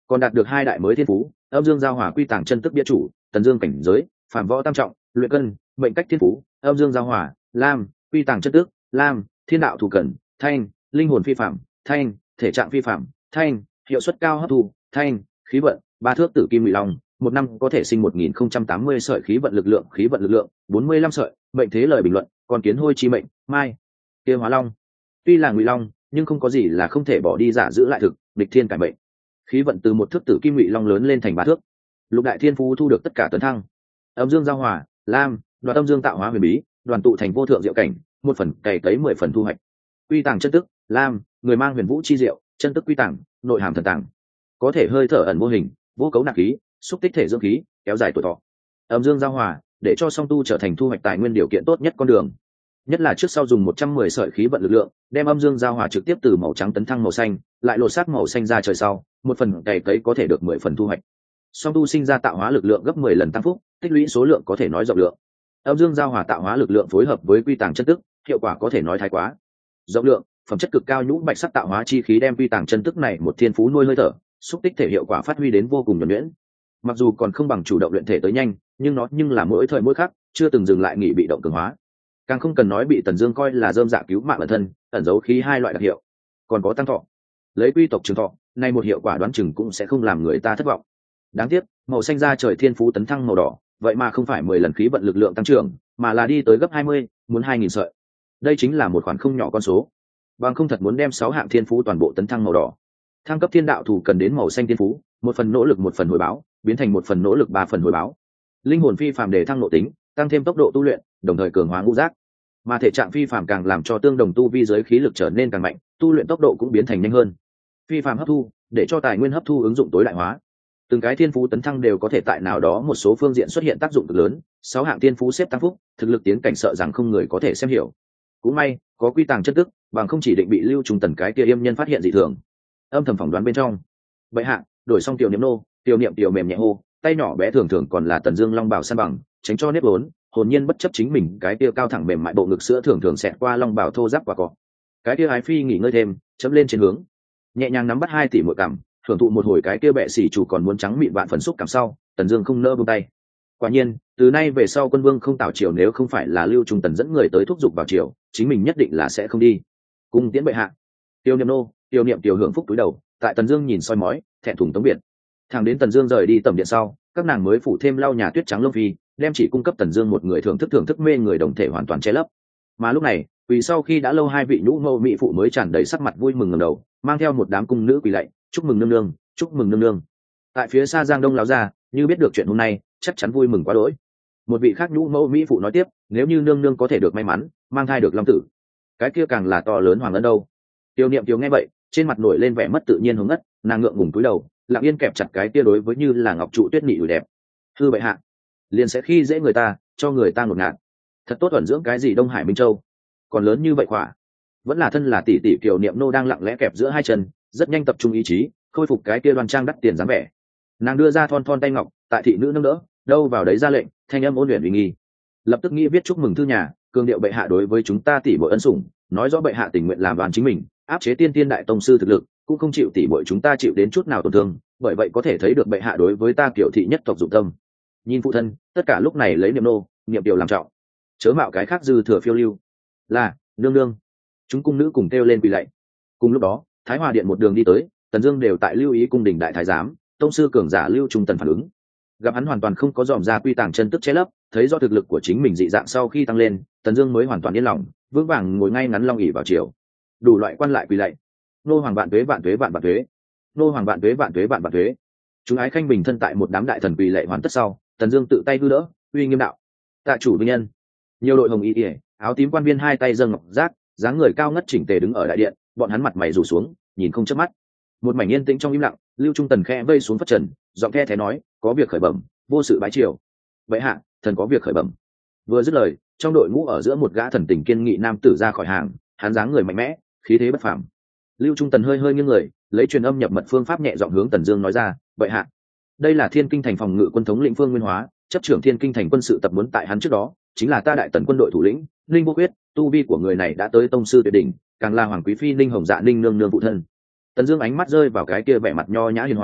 còn đạt được hai đại mới thiên phú, âm dương giao hòa quy tàng chân tức bia chủ, tần dương cảnh giới phàm võ tam trọng, luyện cân mệnh cách thiên phú, âm dương giao hòa lam, quy tàng chân tức lam, thiên đạo thủ cẩn thanh, linh hồn phi phạm thanh, thể trạng phi phạm thanh, hiệu suất cao hấp thu thanh, khí vận ba thước tử kim ngụy long, một năm có thể sinh một nghìn không trăm tám mươi sợi khí vận lực lượng, khí vận lực lượng bốn mươi lăm sợi. Mệnh thế lời bình luận, còn kiến hôi chi mệnh mai kia hóa long, tuy là ngụy long nhưng không có gì là không thể bỏ đi, giả giữ lại thực địch thiên cải mệnh. Khí vận từ một thước tử kim ngụy long lớn lên thành ba thước. Lục đại thiên phú thu được tất cả tấn thăng. Âm dương giao hòa lam, đoàn âm dương tạo hóa huyền bí, đoàn tụ thành vô thượng diệu cảnh, một phần cày cấy mười phần thu hoạch. Quy tàng chân tức lam, người mang huyền vũ chi diệu, chân tức quy tàng nội hàm thần tàng, có thể hơi thở ẩn vô hình, vô cấu nạp khí, xúc tích thể dưỡng khí, kéo dài tuổi thọ. Âm dương giao hòa để cho song tu trở thành thu hoạch tài nguyên điều kiện tốt nhất con đường, nhất là trước sau dùng một trăm mười sợi khí vận lực lượng đem âm dương giao hòa trực tiếp từ màu trắng tấn thăng màu xanh, lại lột xác màu xanh ra trời sau, một phần cày cấy có thể được mười phần thu hoạch. Song tu sinh ra tạo hóa lực lượng gấp mười lần tăng phúc, tích lũy số lượng có thể nói rộng lượng. Âm dương giao hòa tạo hóa lực lượng phối hợp với quy tàng chân tức, hiệu quả có thể nói thái quá. Rộng lượng, phẩm chất cực cao nhũ bạch sắc tạo hóa chi khí đem quy tàng chân tức này một thiên phú nuôi hơi thở, xúc tích thể hiệu quả phát huy đến vô cùng nhuần nhuyễn. Mặc dù còn không bằng chủ động luyện thể tới nhanh, nhưng nó nhưng là mỗi thời mỗi khắc chưa từng dừng lại nghỉ bị động cường hóa. Càng không cần nói bị Tần Dương coi là dơm dạ cứu mạng ẩn thân, ẩn giấu khí hai loại đặc hiệu, còn có tăng thọ. Lấy quy tộc trường thọ, này một hiệu quả đoán chừng cũng sẽ không làm người ta thất vọng. Đáng tiếc, màu xanh ra trời thiên phú tấn thăng màu đỏ, vậy mà không phải mười lần khí vận lực lượng tăng trưởng, mà là đi tới gấp hai mươi, muốn hai nghìn sợi. Đây chính là một khoản không nhỏ con số. Bằng không thật muốn đem sáu hạng thiên phú toàn bộ tấn thăng màu đỏ. Thăng cấp thiên đạo thủ cần đến màu xanh thiên phú, một phần nỗ lực một phần hồi báo, biến thành một phần nỗ lực ba phần hồi báo. Linh hồn phi phàm để thăng nội tính, tăng thêm tốc độ tu luyện, đồng thời cường hóa ngũ giác. Mà thể trạng phi phàm càng làm cho tương đồng tu vi giới khí lực trở nên càng mạnh, tu luyện tốc độ cũng biến thành nhanh hơn. Phi phàm hấp thu, để cho tài nguyên hấp thu ứng dụng tối đại hóa. Từng cái thiên phú tấn thăng đều có thể tại nào đó một số phương diện xuất hiện tác dụng cực lớn, sáu hạng thiên phú xếp tăng phúc, thực lực tiến cảnh sợ rằng không người có thể xem hiểu. Cũng may, có quy tàng chân tức, bằng không chỉ định bị Lưu Trung Tần cái kia yêm nhân phát hiện dị thường. Âm thầm phỏng đoán bên trong. Vậy hạ, đổi xong tiểu niệm nô, tiểu niệm tiểu mềm nhẹ hô, tay nhỏ bé thường thường còn là Tần Dương long bảo san bằng, tránh cho nếp vốn, hồn nhiên bất chấp chính mình cái kia cao thẳng mềm mại bộ ngực sữa thường thường xẹt qua long bảo thô ráp và cọ. Cái kia ái phi nghỉ ngơi thêm, chấm lên trên hướng, nhẹ nhàng nắm bắt hai tỷ muội cằm, thưởng thụ một hồi cái kia bệ sĩ chủ còn muốn trắng mịn vạn phần xúc cảm sau, Tần Dương không nỡ buông tay. Quả nhiên, từ nay về sau Quân Vương không tảo triều, nếu không phải là Lưu Trung Tần dẫn người tới thúc giục vào triều, chính mình nhất định là sẽ không đi. Cung tiễn bệ hạ. Tiêu Niệm nô, Tiêu Niệm tiểu hưởng phúc túi đầu, tại Tần Dương nhìn soi mói, thẹn thùng tống biệt. Thẳng đến Tần Dương rời đi tầm điện sau, các nàng mới phủ thêm lau nhà tuyết trắng lông phi, đem chỉ cung cấp Tần Dương một người thưởng thức thưởng thức mê người đồng thể hoàn toàn che lấp. Mà lúc này, quỳ sau khi đã lâu hai vị nhũ ngô mỹ phụ mới tràn đầy sắc mặt vui mừng ngẩng đầu, mang theo một đám cung nữ quỳ lạy, chúc mừng nương nương, chúc mừng nương nương. Tại phía xa Giang Đông lão gia, như biết được chuyện hôm nay, chắc chắn vui mừng quá đỗi. Một vị khác nhũ ngô mỹ phụ nói tiếp, nếu như nương nương có thể được may mắn, mang thai được long tử, cái kia càng là to lớn hoàng ân đâu. Tiêu Niệm Tiêu nghe vậy, trên mặt nổi lên vẻ mất tự nhiên hướng ngất, nàng ngượng ngùng cúi đầu, lặng yên kẹp chặt cái kia đối với như là ngọc trụ tuyết nị đùi đẹp. Thưa bệ hạ, liền sẽ khi dễ người ta, cho người ta ngột ngạt. Thật tốt ẩn dưỡng cái gì Đông Hải Minh Châu, còn lớn như vậy khỏa. Vẫn là thân là tỷ tỷ Kiều Niệm nô đang lặng lẽ kẹp giữa hai chân, rất nhanh tập trung ý chí, khôi phục cái kia đoan trang đắt tiền dáng vẻ. Nàng đưa ra thon thon tay ngọc, tại thị nữ nâng đỡ, đâu vào đấy ra lệnh, thanh âm ôn luyện uy nghi. Lập tức nghĩ viết chúc mừng thư nhà, cường điệu bệ hạ đối với chúng ta tỷ muội ân sủng, nói rõ bệ hạ tình nguyện làm đoàn chính mình, áp chế tiên tiên đại tông sư thực lực, cũng không chịu tỷ muội chúng ta chịu đến chút nào tổn thương, bởi vậy có thể thấy được bệ hạ đối với ta Kiều thị nhất tộc dụng tâm. Nhìn phụ thân, tất cả lúc này lấy Niệm nô, Niệm Tiểu làm trọng, chớ mạo cái khác dư thừa phiêu lưu. Là nương nương. Chúng cung nữ cùng kêu lên quỳ lạy. Cùng lúc đó, Thái Hòa điện một đường đi tới, Tần Dương đều tại lưu ý cung đình đại thái giám, tông sư cường giả Lưu Trung Tần phản ứng. Gặp hắn hoàn toàn không có dòm ra quy tàng chân tức che lấp, thấy do thực lực của chính mình dị dạng sau khi tăng lên, Tần Dương mới hoàn toàn yên lòng, vững vàng ngồi ngay ngắn long ỷ vào chiều. Đủ loại quan lại quỳ lạy. Nô hoàng vạn tuế vạn tuế vạn vạn tuế. Nô hoàng vạn tuế vạn tuế vạn vạn tuế. Chúng ái khanh bình thân tại một đám đại thần quỳ lạy hoàn tất sau, Tần Dương tự tay hư đỡ, uy nghiêm đạo: "Tạ chủ vinh nhân." Nhiều đội hồng y y, áo tím quan viên hai tay dâng ngọc giác, dáng người cao ngất chỉnh tề đứng ở đại điện, bọn hắn mặt mày rủ xuống, nhìn không chớp mắt. Một mảnh yên tĩnh trong im lặng, Lưu Trung Tần khẽ vây xuống phất trần, giọng khe thế nói: "Có việc khởi bẩm, vô sự bái triều." "Vậy hạ, thần có việc khởi bẩm." Vừa dứt lời, trong đội ngũ ở giữa một gã thần tình kiên nghị nam tử ra khỏi hàng, hắn dáng người mạnh mẽ, khí thế bất phàm. Lưu Trung Tần hơi hơi nghiêng người, lấy truyền âm nhập mật phương pháp nhẹ giọng hướng Tần Dương nói ra: "Vậy hạ, đây là Thiên Kinh thành phòng ngự quân thống lĩnh Phương Nguyên Hóa, chấp trưởng Thiên Kinh thành quân sự tập huấn tại hắn trước đó, chính là ta đại tần quân đội thủ lĩnh, Ninh Vô Quyết, tu vi của người này đã tới tông sư tuyệt đỉnh, càng là hoàng quý phi Ninh Hồng Dạ Ninh nương nương phụ thân." Tần Dương ánh mắt rơi vào cái kia vẻ mặt nho nhã hiền hòa,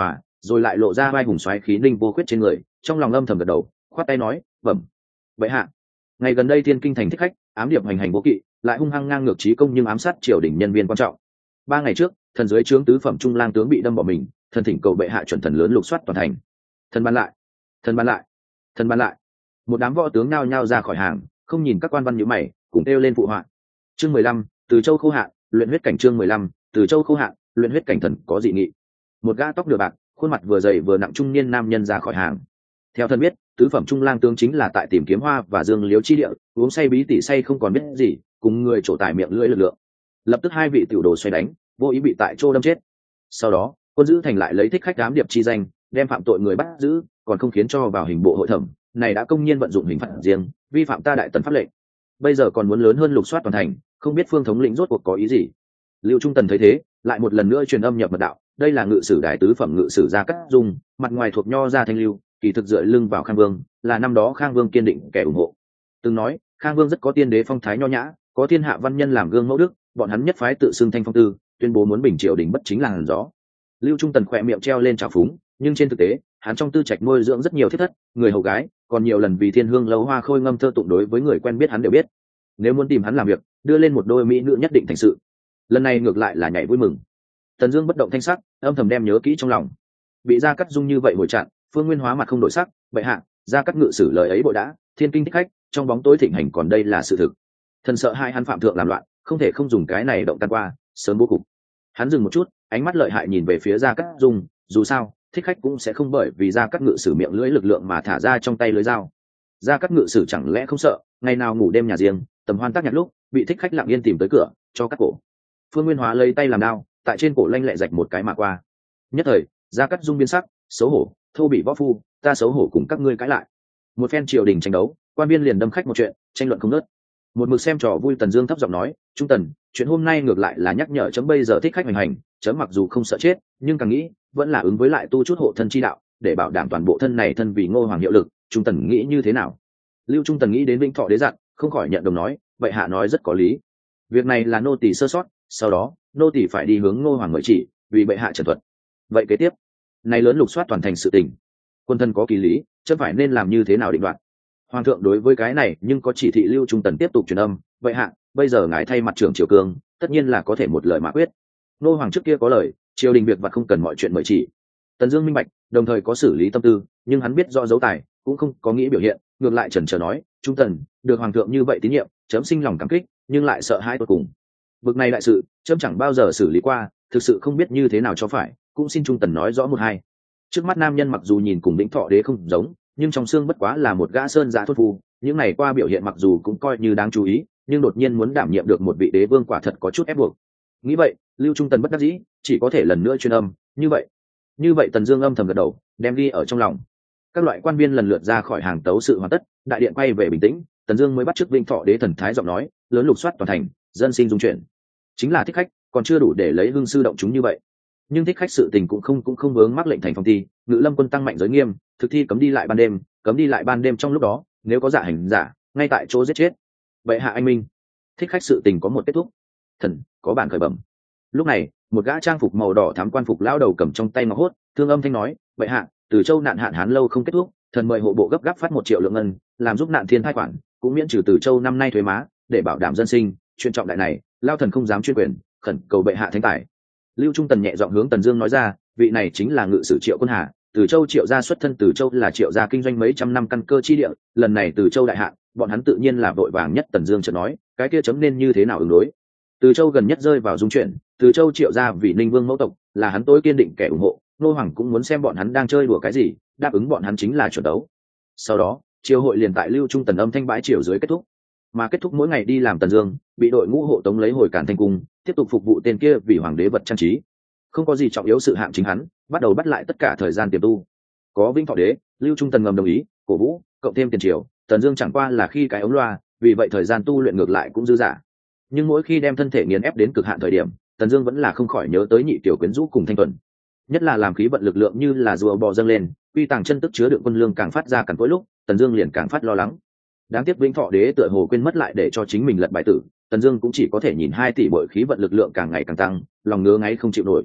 rồi lại lộ ra vai hùng xoáy khí ninh vô khuyết trên người, trong lòng âm thầm gật đầu, khoát tay nói, bẩm vậy hạ. Ngày gần đây thiên kinh thành thích khách ám điệp hành hành vô kỵ, lại hung hăng ngang ngược trí công nhưng ám sát triều đình nhân viên quan trọng. Ba ngày trước thần dưới trướng tứ phẩm trung lang tướng bị đâm bỏ mình, thần thỉnh cầu bệ hạ chuẩn thần lớn lục soát toàn thành. Thần ban lại, thần ban lại, thần ban lại. Một đám võ tướng nao nhao ra khỏi hàng, không nhìn các quan văn nhíu mày, cùng kêu lên phụ họa. Chương mười lăm, từ châu khô hạn, luyện huyết cảnh. Chương mười lăm, từ châu khô hạn, luyện huyết cảnh. Thần có dị nghị. Một gã tóc lửa bạc, khuôn mặt vừa dày vừa nặng trung niên nam nhân ra khỏi hàng. Theo thần biết, tứ phẩm trung lang tướng chính là tại tìm kiếm hoa và dương liếu chi địa, uống say bí tỉ say không còn biết gì, cùng người trổ tài miệng lưỡi lực lượng. Lập tức hai vị tiểu đồ xoay đánh, vô ý bị tại chỗ đâm chết. Sau đó quân giữ thành lại lấy thích khách ám điệp chi danh, đem phạm tội người bắt giữ, còn không khiến cho vào hình bộ hội thẩm, này đã công nhiên vận dụng hình phạt riêng, vi phạm ta đại tần pháp lệnh. Bây giờ còn muốn lớn hơn lục soát toàn thành, không biết phương thống lĩnh rốt cuộc có ý gì. Lưu Trung Tần thấy thế, lại một lần nữa truyền âm nhập mật đạo, đây là ngự sử đại tứ phẩm ngự sử Gia Cát Dung, mặt ngoài thuộc nho gia thanh lưu, kỳ thực dựa lưng vào Khang Vương, là năm đó Khang Vương kiên định kẻ ủng hộ. Từng nói Khang Vương rất có tiên đế phong thái nho nhã, có thiên hạ văn nhân làm gương mẫu đức, bọn hắn nhất phái tự xưng thanh phong tư, tuyên bố muốn bình triều đình bất chính làn gió. Lưu Trung Tần khỏe miệng treo lên trào phúng, nhưng trên thực tế hắn trong tư trạch nuôi dưỡng rất nhiều thiết thất, người hầu gái, còn nhiều lần vì thiên hương lâu hoa khôi ngâm thơ tụng, đối với người quen biết hắn đều biết. Nếu muốn tìm hắn làm việc, đưa lên một đôi mỹ nữ nhất định thành sự. Lần này ngược lại là nhảy vui mừng. Tần Dương bất động thanh sắc, âm thầm đem nhớ kỹ trong lòng. Bị Gia Cát Dung như vậy hồi chặn, Phương Nguyên hóa mặt không đổi sắc, bệ hạ, Gia Cát ngự sử lời ấy bội đã, thiên kinh thích khách, trong bóng tối thịnh hành, còn đây là sự thực. Thần sợ hai hắn phạm thượng làm loạn, không thể không dùng cái này động tan qua, sớm bố cục. Hắn dừng một chút, ánh mắt lợi hại nhìn về phía Gia Cát Dung, dù sao, thích khách cũng sẽ không bởi vì Gia Cát ngự sử miệng lưỡi lực lượng mà thả ra trong tay lưới dao. Gia Cát ngự sử chẳng lẽ không sợ, ngày nào ngủ đêm nhà riêng, tầm hoan tác nhạc lúc, bị thích khách lặng yên tìm tới cửa, cho cắt cổ. Phương Nguyên hóa lấy tay làm đao, tại trên cổ lanh lẹ rạch một cái mà qua. Nhất thời, Gia Cát Dung biến sắc, xấu hổ, thô bị võ phu, ta xấu hổ cùng các ngươi cãi lại. Một phen triều đình tranh đấu, quan viên liền đâm khách một chuyện, tranh luận không ngớt. Một mực xem trò vui Tần Dương thấp giọng nói, Trung Tần, chuyện hôm nay ngược lại là nhắc nhở chấm bây giờ thích khách hành hành, chấm mặc dù không sợ chết, nhưng càng nghĩ vẫn là ứng với lại tu chút hộ thân chi đạo, để bảo đảm toàn bộ thân này thân vì Ngô Hoàng hiệu lực. Trung Tần nghĩ như thế nào? Lưu Trung Tần nghĩ đến Vĩnh Thọ đế dặn, không khỏi nhận đồng nói, vậy hạ nói rất có lý. Việc này là nô tỳ sơ sót, sau đó nô tỳ phải đi hướng Ngô Hoàng mời chỉ, vì bệ hạ trần thuật. Vậy kế tiếp, này lớn lục soát toàn thành sự tình, quân thân có kỳ lý, chấm phải nên làm như thế nào định đoạt? Hoàng thượng đối với cái này nhưng có chỉ thị. Lưu Trung Tần tiếp tục truyền âm, vậy hạ, bây giờ ngài thay mặt trưởng triều cương, tất nhiên là có thể một lời mà quyết. Ngô Hoàng trước kia có lời, triều đình việc vặt không cần mọi chuyện mời chỉ. Tần Dương minh bạch, đồng thời có xử lý tâm tư, nhưng hắn biết rõ dấu tài, cũng không có nghĩ biểu hiện, ngược lại chần chờ nói, Trung Tần, được Hoàng thượng như vậy tín nhiệm, chấm sinh lòng cảm kích, nhưng lại sợ hãi tột cùng. Vực này đại sự, chấm chẳng bao giờ xử lý qua, thực sự không biết như thế nào cho phải, cũng xin Trung Tần nói rõ một hai. Trước mắt nam nhân mặc dù nhìn cùng Vĩnh Thọ đế không giống, nhưng trong xương bất quá là một gã sơn giã thốt phu, những ngày qua biểu hiện mặc dù cũng coi như đáng chú ý, nhưng đột nhiên muốn đảm nhiệm được một vị đế vương quả thật có chút ép buộc. Nghĩ vậy, Lưu Trung Tần bất đắc dĩ, chỉ có thể lần nữa truyền âm, như vậy, như vậy Tần Dương âm thầm gật đầu, đem đi ở trong lòng. Các loại quan viên lần lượt ra khỏi hàng tấu sự hoàn tất, đại điện quay về bình tĩnh, Tần Dương mới bắt chước Vĩnh Thọ đế thần thái giọng nói, lớn lục soát toàn thành, dân sinh dung chuyển, chính là thích khách, còn chưa đủ để lấy hương sư động chúng như vậy. Nhưng thích khách sự tình cũng không cũng không vướng mắc lệnh thành phong thi, Ngự Lâm quân tăng mạnh giới nghiêm, thực thi cấm đi lại ban đêm, cấm đi lại ban đêm trong lúc đó, nếu có giả hành giả, ngay tại chỗ giết chết. Bệ hạ anh minh, thích khách sự tình có một kết thúc. Thần có bản khởi bẩm. Lúc này, một gã trang phục màu đỏ thám quan phục lão đầu cầm trong tay ngọc hốt, thương âm thanh nói, bệ hạ, từ châu nạn hạn hán lâu không kết thúc, thần mời hộ bộ gấp gáp phát một triệu lượng ngân, làm giúp nạn thiên thai quản, cũng miễn trừ từ châu năm nay thuế má, để bảo đảm dân sinh. Chuyện trọng đại này, lao thần không dám chuyên quyền, khẩn cầu bệ hạ thánh tài. Lưu Trung Tần nhẹ giọng hướng Tần Dương nói ra, vị này chính là ngự sử Triệu Quân Hà, từ châu Triệu gia xuất thân, từ châu là Triệu gia kinh doanh mấy trăm năm căn cơ chi địa, lần này từ châu đại hạn, bọn hắn tự nhiên là vội vàng nhất. Tần Dương chợt nói, cái kia chấm nên như thế nào ứng đối? Từ châu gần nhất rơi vào dung chuyển, từ châu Triệu gia vì Ninh Vương mẫu tộc, là hắn tối kiên định kẻ ủng hộ, Nô Hoàng cũng muốn xem bọn hắn đang chơi đùa cái gì, đáp ứng bọn hắn chính là chuẩn đấu. Sau đó, triều hội liền tại Lưu Trung Tần âm thanh bãi triều dưới kết thúc. Mà kết thúc mỗi ngày đi làm Tần Dương, bị đội ngũ hộ tống lấy hồi Càn Thanh cung, tiếp tục phục vụ tên kia vì hoàng đế vật trang trí. Không có gì trọng yếu sự hạng chính hắn, bắt đầu bắt lại tất cả thời gian tiềm tu. Có Vĩnh Thọ đế, Lưu Trung Tần ngầm đồng ý, cổ vũ, cộng thêm tiền triều, Tần Dương chẳng qua là khi cái ống loa, vì vậy thời gian tu luyện ngược lại cũng dư dả. Nhưng mỗi khi đem thân thể nghiền ép đến cực hạn thời điểm, Tần Dương vẫn là không khỏi nhớ tới nhị tiểu quyến rũ cùng Thanh Tuần. Nhất là làm khí vận lực lượng như là rùa bò dâng lên, quy tàng chân tức chứa đựng quân lương càng phát ra càng tối lúc, Tần Dương liền càng phát lo lắng. Đáng tiếc Vĩnh Thọ đế tựa hồ quên mất lại để cho chính mình lật bài tử, Tần Dương cũng chỉ có thể nhìn hai tỷ bội khí vận lực lượng càng ngày càng tăng, lòng ngứa ngáy không chịu nổi.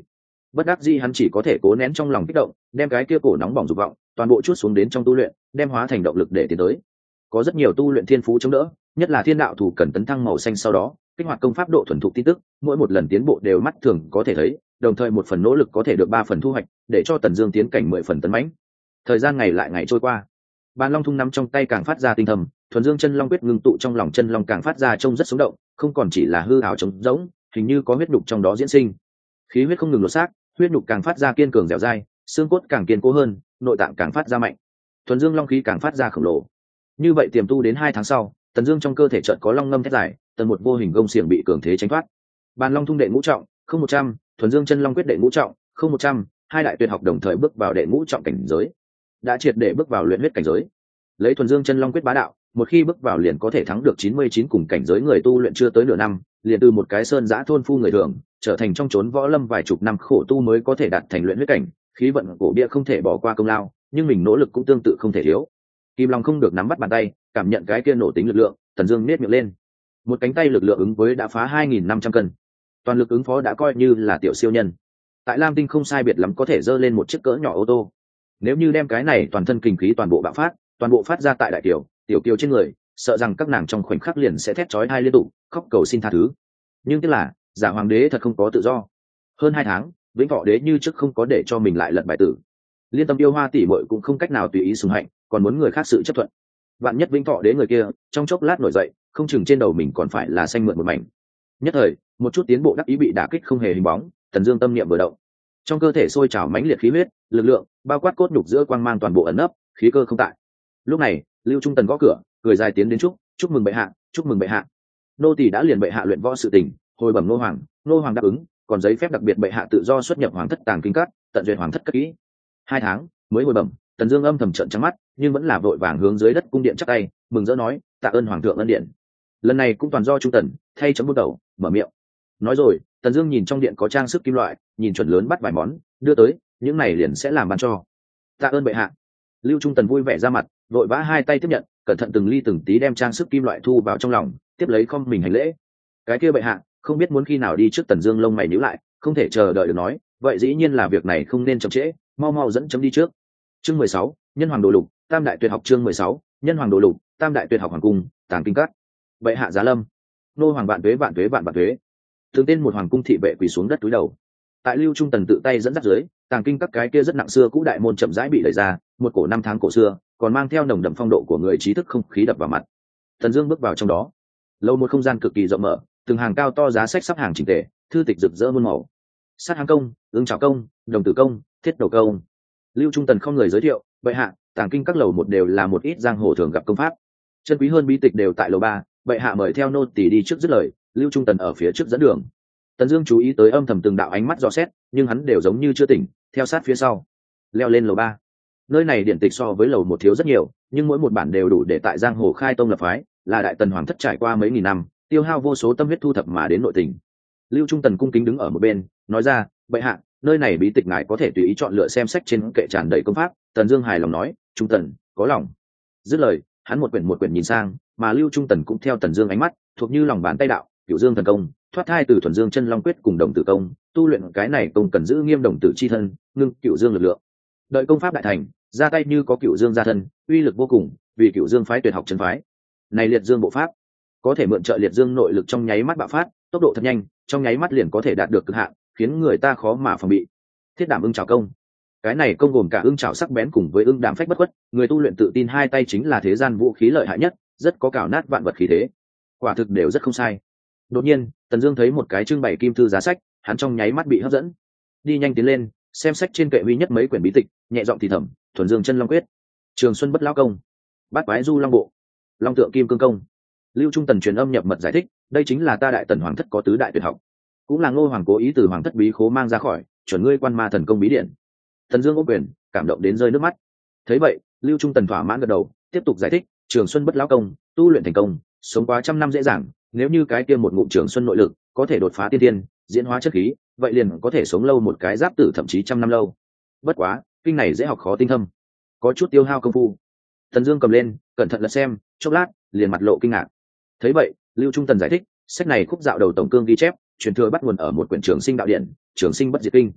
Bất đắc dĩ hắn chỉ có thể cố nén trong lòng kích động, đem cái kia cổ nóng bỏng dục vọng toàn bộ chút xuống đến trong tu luyện, đem hóa thành động lực để tiến tới. Có rất nhiều tu luyện thiên phú chống đỡ, nhất là thiên đạo thủ cần tấn thăng màu xanh sau đó kích hoạt công pháp độ thuần thục tin tức, mỗi một lần tiến bộ đều mắt thường có thể thấy, đồng thời một phần nỗ lực có thể được ba phần thu hoạch, để cho Tần Dương tiến cảnh mười phần tấn mãnh. Thời gian ngày lại ngày trôi qua, Bàn Long thung nắm trong tay càng phát ra tinh thầm, thuần dương chân long quyết ngưng tụ trong lòng chân long càng phát ra trông rất sống động, không còn chỉ là hư ảo trống rỗng, hình như có huyết nhục trong đó diễn sinh. Khí huyết không ngừng lột xác, huyết nhục càng phát ra kiên cường dẻo dai, xương cốt càng kiên cố hơn, nội tạng càng phát ra mạnh, thuần dương long khí càng phát ra khổng lồ. Như vậy tiềm tu đến hai tháng sau, Tần Dương trong cơ thể chợt có long ngâm thét dài, tần một vô hình gông xiềng bị cường thế tránh thoát. Bàn Long thung đệ ngũ trọng, không một trăm, thuần dương chân long quyết đệ ngũ trọng, không một trăm, hai đại tuyệt học đồng thời bước vào đệ ngũ trọng cảnh giới. Đã triệt để bước vào luyện huyết cảnh giới. Lấy thuần dương chân long quyết bá đạo, một khi bước vào liền có thể thắng được chín mươi chín cùng cảnh giới người tu luyện chưa tới nửa năm, liền từ một cái sơn giã thôn phu người thường, trở thành trong chốn võ lâm vài chục năm khổ tu mới có thể đạt thành luyện huyết cảnh, khí vận cổ bia không thể bỏ qua công lao, nhưng mình nỗ lực cũng tương tự không thể thiếu. Kim Long không được nắm bắt bàn tay, cảm nhận cái kia nổ tính lực lượng, Tần Dương nhếch miệng lên. Một cánh tay lực lượng ứng với đã phá hai nghìn năm trăm cân. Toàn lực ứng phó đã coi như là tiểu siêu nhân. Tại Lam Tinh không sai biệt lắm có thể dơ lên một chiếc cỡ nhỏ ô tô. Nếu như đem cái này toàn thân kinh khí toàn bộ bạo phát, toàn bộ phát ra tại đại tiểu, tiểu kiều trên người, sợ rằng các nàng trong khoảnh khắc liền sẽ thét chói tai liên tục, khóc cầu xin tha thứ. Nhưng tức là, giả hoàng đế thật không có tự do. Hơn hai tháng, Vĩnh Thọ đế như trước không có để cho mình lại lật bài tử. Liên Tâm yêu hoa tỷ muội cũng không cách nào tùy ý sủng hạnh, còn muốn người khác sự chấp thuận. Vạn nhất Vĩnh Thọ đế người kia, trong chốc lát nổi dậy, không chừng trên đầu mình còn phải là xanh mượn một mảnh. Nhất thời, một chút tiến bộ đắc ý bị đả kích không hề hình bóng, Tần Dương tâm niệm vừa động, trong cơ thể sôi trào mãnh liệt khí huyết, lực lượng bao quát cốt nhục giữa quang mang toàn bộ ẩn nấp, khí cơ không tại. Lúc này, Lưu Trung Tần gõ cửa, cười dài tiến đến chúc, chúc mừng bệ hạ, chúc mừng bệ hạ. Nô tỳ đã liền bệ hạ luyện võ sự tình, hồi bẩm nô hoàng, nô hoàng đáp ứng, còn giấy phép đặc biệt bệ hạ tự do xuất nhập hoàng thất tàng kinh các, tận duyệt hoàng thất cất kỹ. Hai tháng mới hồi bẩm, Tần Dương âm thầm trợn trắng mắt, nhưng vẫn là vội vàng hướng dưới đất cung điện chắp tay, mừng rỡ nói, tạ ơn hoàng thượng ân điện. Lần này cũng toàn do Trung Tần, thay chấm buôn đầu, mở miệng. Nói rồi, Tần Dương nhìn trong điện có trang sức kim loại, nhìn chuẩn lớn bắt vài món, đưa tới, những này liền sẽ làm ban cho. Tạ ơn bệ hạ. Lưu Trung Tần vui vẻ ra mặt, vội vã hai tay tiếp nhận, cẩn thận từng ly từng tí đem trang sức kim loại thu vào trong lòng, tiếp lấy khom mình hành lễ. Cái kia bệ hạ, không biết muốn khi nào đi trước. Tần Dương lông mày nhíu lại, không thể chờ đợi được nói, vậy dĩ nhiên là việc này không nên chậm trễ, mau mau dẫn chấm đi trước. Chương mười sáu, Nhân Hoàng Đồ Lục, Tam Đại Tuyệt Học. Chương mười sáu, Nhân Hoàng Đồ Lục, Tam Đại Tuyệt Học. Hoàng cung, Tàng Kinh Các. Bệ hạ giá lâm. Nô hoàng vạn tuế vạn tuế vạn vạn tuế. Thường tên một hoàng cung thị vệ quỳ xuống đất cúi đầu. Tại Lưu Trung Tần tự tay dẫn dắt dưới, Tàng Kinh Các cái kia rất nặng xưa cũ đại môn chậm rãi bị đẩy ra, một cổ năm tháng cổ xưa, còn mang theo nồng đậm phong độ của người trí thức không khí đập vào mặt. Tần Dương bước vào trong đó. Lâu một không gian cực kỳ rộng mở, từng hàng cao to giá sách sắp hàng chỉnh tề, thư tịch rực rỡ muôn màu. Sát hàng công, ương trảo công, đồng tử công, thiết đầu công. Lưu Trung Tần không người giới thiệu, bệ hạ, Tàng Kinh Các lầu một đều là một ít giang hồ thường gặp công pháp, chân quý hơn bí tịch đều tại lầu ba, bệ hạ mời theo nô tỳ đi trước dứt lời. Lưu Trung Tần ở phía trước dẫn đường. Tần Dương chú ý tới âm thầm từng đạo ánh mắt dò xét, nhưng hắn đều giống như chưa tỉnh, theo sát phía sau. Leo lên lầu ba. Nơi này điển tịch so với lầu một thiếu rất nhiều, nhưng mỗi một bản đều đủ để tại giang hồ khai tông lập phái, là đại tần hoàng thất trải qua mấy nghìn năm, tiêu hao vô số tâm huyết thu thập mà đến nội tình. Lưu Trung Tần cung kính đứng ở một bên, nói ra, bệ hạ, nơi này bí tịch ngài có thể tùy ý chọn lựa xem sách trên kệ tràn đầy công pháp. Tần Dương hài lòng nói, Trung Tần, có lòng. Dứt lời, hắn một quyển một quyển nhìn sang, mà Lưu Trung Tần cũng theo Tần Dương ánh mắt, thuộc như lòng bàn tay đạo, Cửu Dương thần công, thoát thai từ thuần dương chân long quyết cùng đồng tử công, tu luyện cái này công cần giữ nghiêm đồng tử chi thân, ngưng Cửu Dương lực lượng. Đợi công pháp đại thành, ra tay như có Cửu Dương gia thân, uy lực vô cùng, vì Cửu Dương phái tuyệt học chân phái. Này liệt dương bộ pháp, có thể mượn trợ liệt dương nội lực trong nháy mắt bạo phát, tốc độ thật nhanh, trong nháy mắt liền có thể đạt được cực hạn, khiến người ta khó mà phòng bị. Thiết Đảm Ưng Trảo công, cái này công gồm cả ưng trảo sắc bén cùng với ưng đạm phách bất khuất, người tu luyện tự tin hai tay chính là thế gian vũ khí lợi hại nhất, rất có cào nát vạn vật khí thế, quả thực đều rất không sai. Đột nhiên, Tần Dương thấy một cái trưng bày kim thư giá sách, hắn trong nháy mắt bị hấp dẫn, đi nhanh tiến lên, xem sách trên kệ huy nhất mấy quyển bí tịch, nhẹ giọng thì thầm, thuần dương chân long quyết, trường xuân bất lão công, bát quái du long bộ, long tượng kim cương công. Lưu Trung Tần truyền âm nhập mật giải thích, đây chính là ta đại tần hoàng thất có tứ đại tuyệt học, cũng là Ngô hoàng cố ý từ hoàng thất bí khố mang ra khỏi, chuẩn ngươi quan ma thần công bí điển. Tần Dương ôm quyền, cảm động đến rơi nước mắt. Thấy vậy, Lưu Trung Tần thỏa mãn gật đầu, tiếp tục giải thích, trường xuân bất lão công, tu luyện thành công, sống quá trăm năm dễ dàng, nếu như cái kia một ngụm trường xuân nội lực có thể đột phá tiên tiên, diễn hóa chất khí, vậy liền có thể sống lâu một cái giáp tử thậm chí trăm năm lâu. Bất quá, kinh này dễ học khó tinh thâm, có chút tiêu hao công phu. Tần Dương cầm lên, cẩn thận lật xem, chốc lát, liền mặt lộ kinh ngạc. Thấy vậy, Lưu Trung Tần giải thích, sách này khúc dạo đầu tổng cương ghi chép, truyền thừa bắt nguồn ở một quyển Trường Sinh đạo điển, Trường Sinh bất diệt kinh.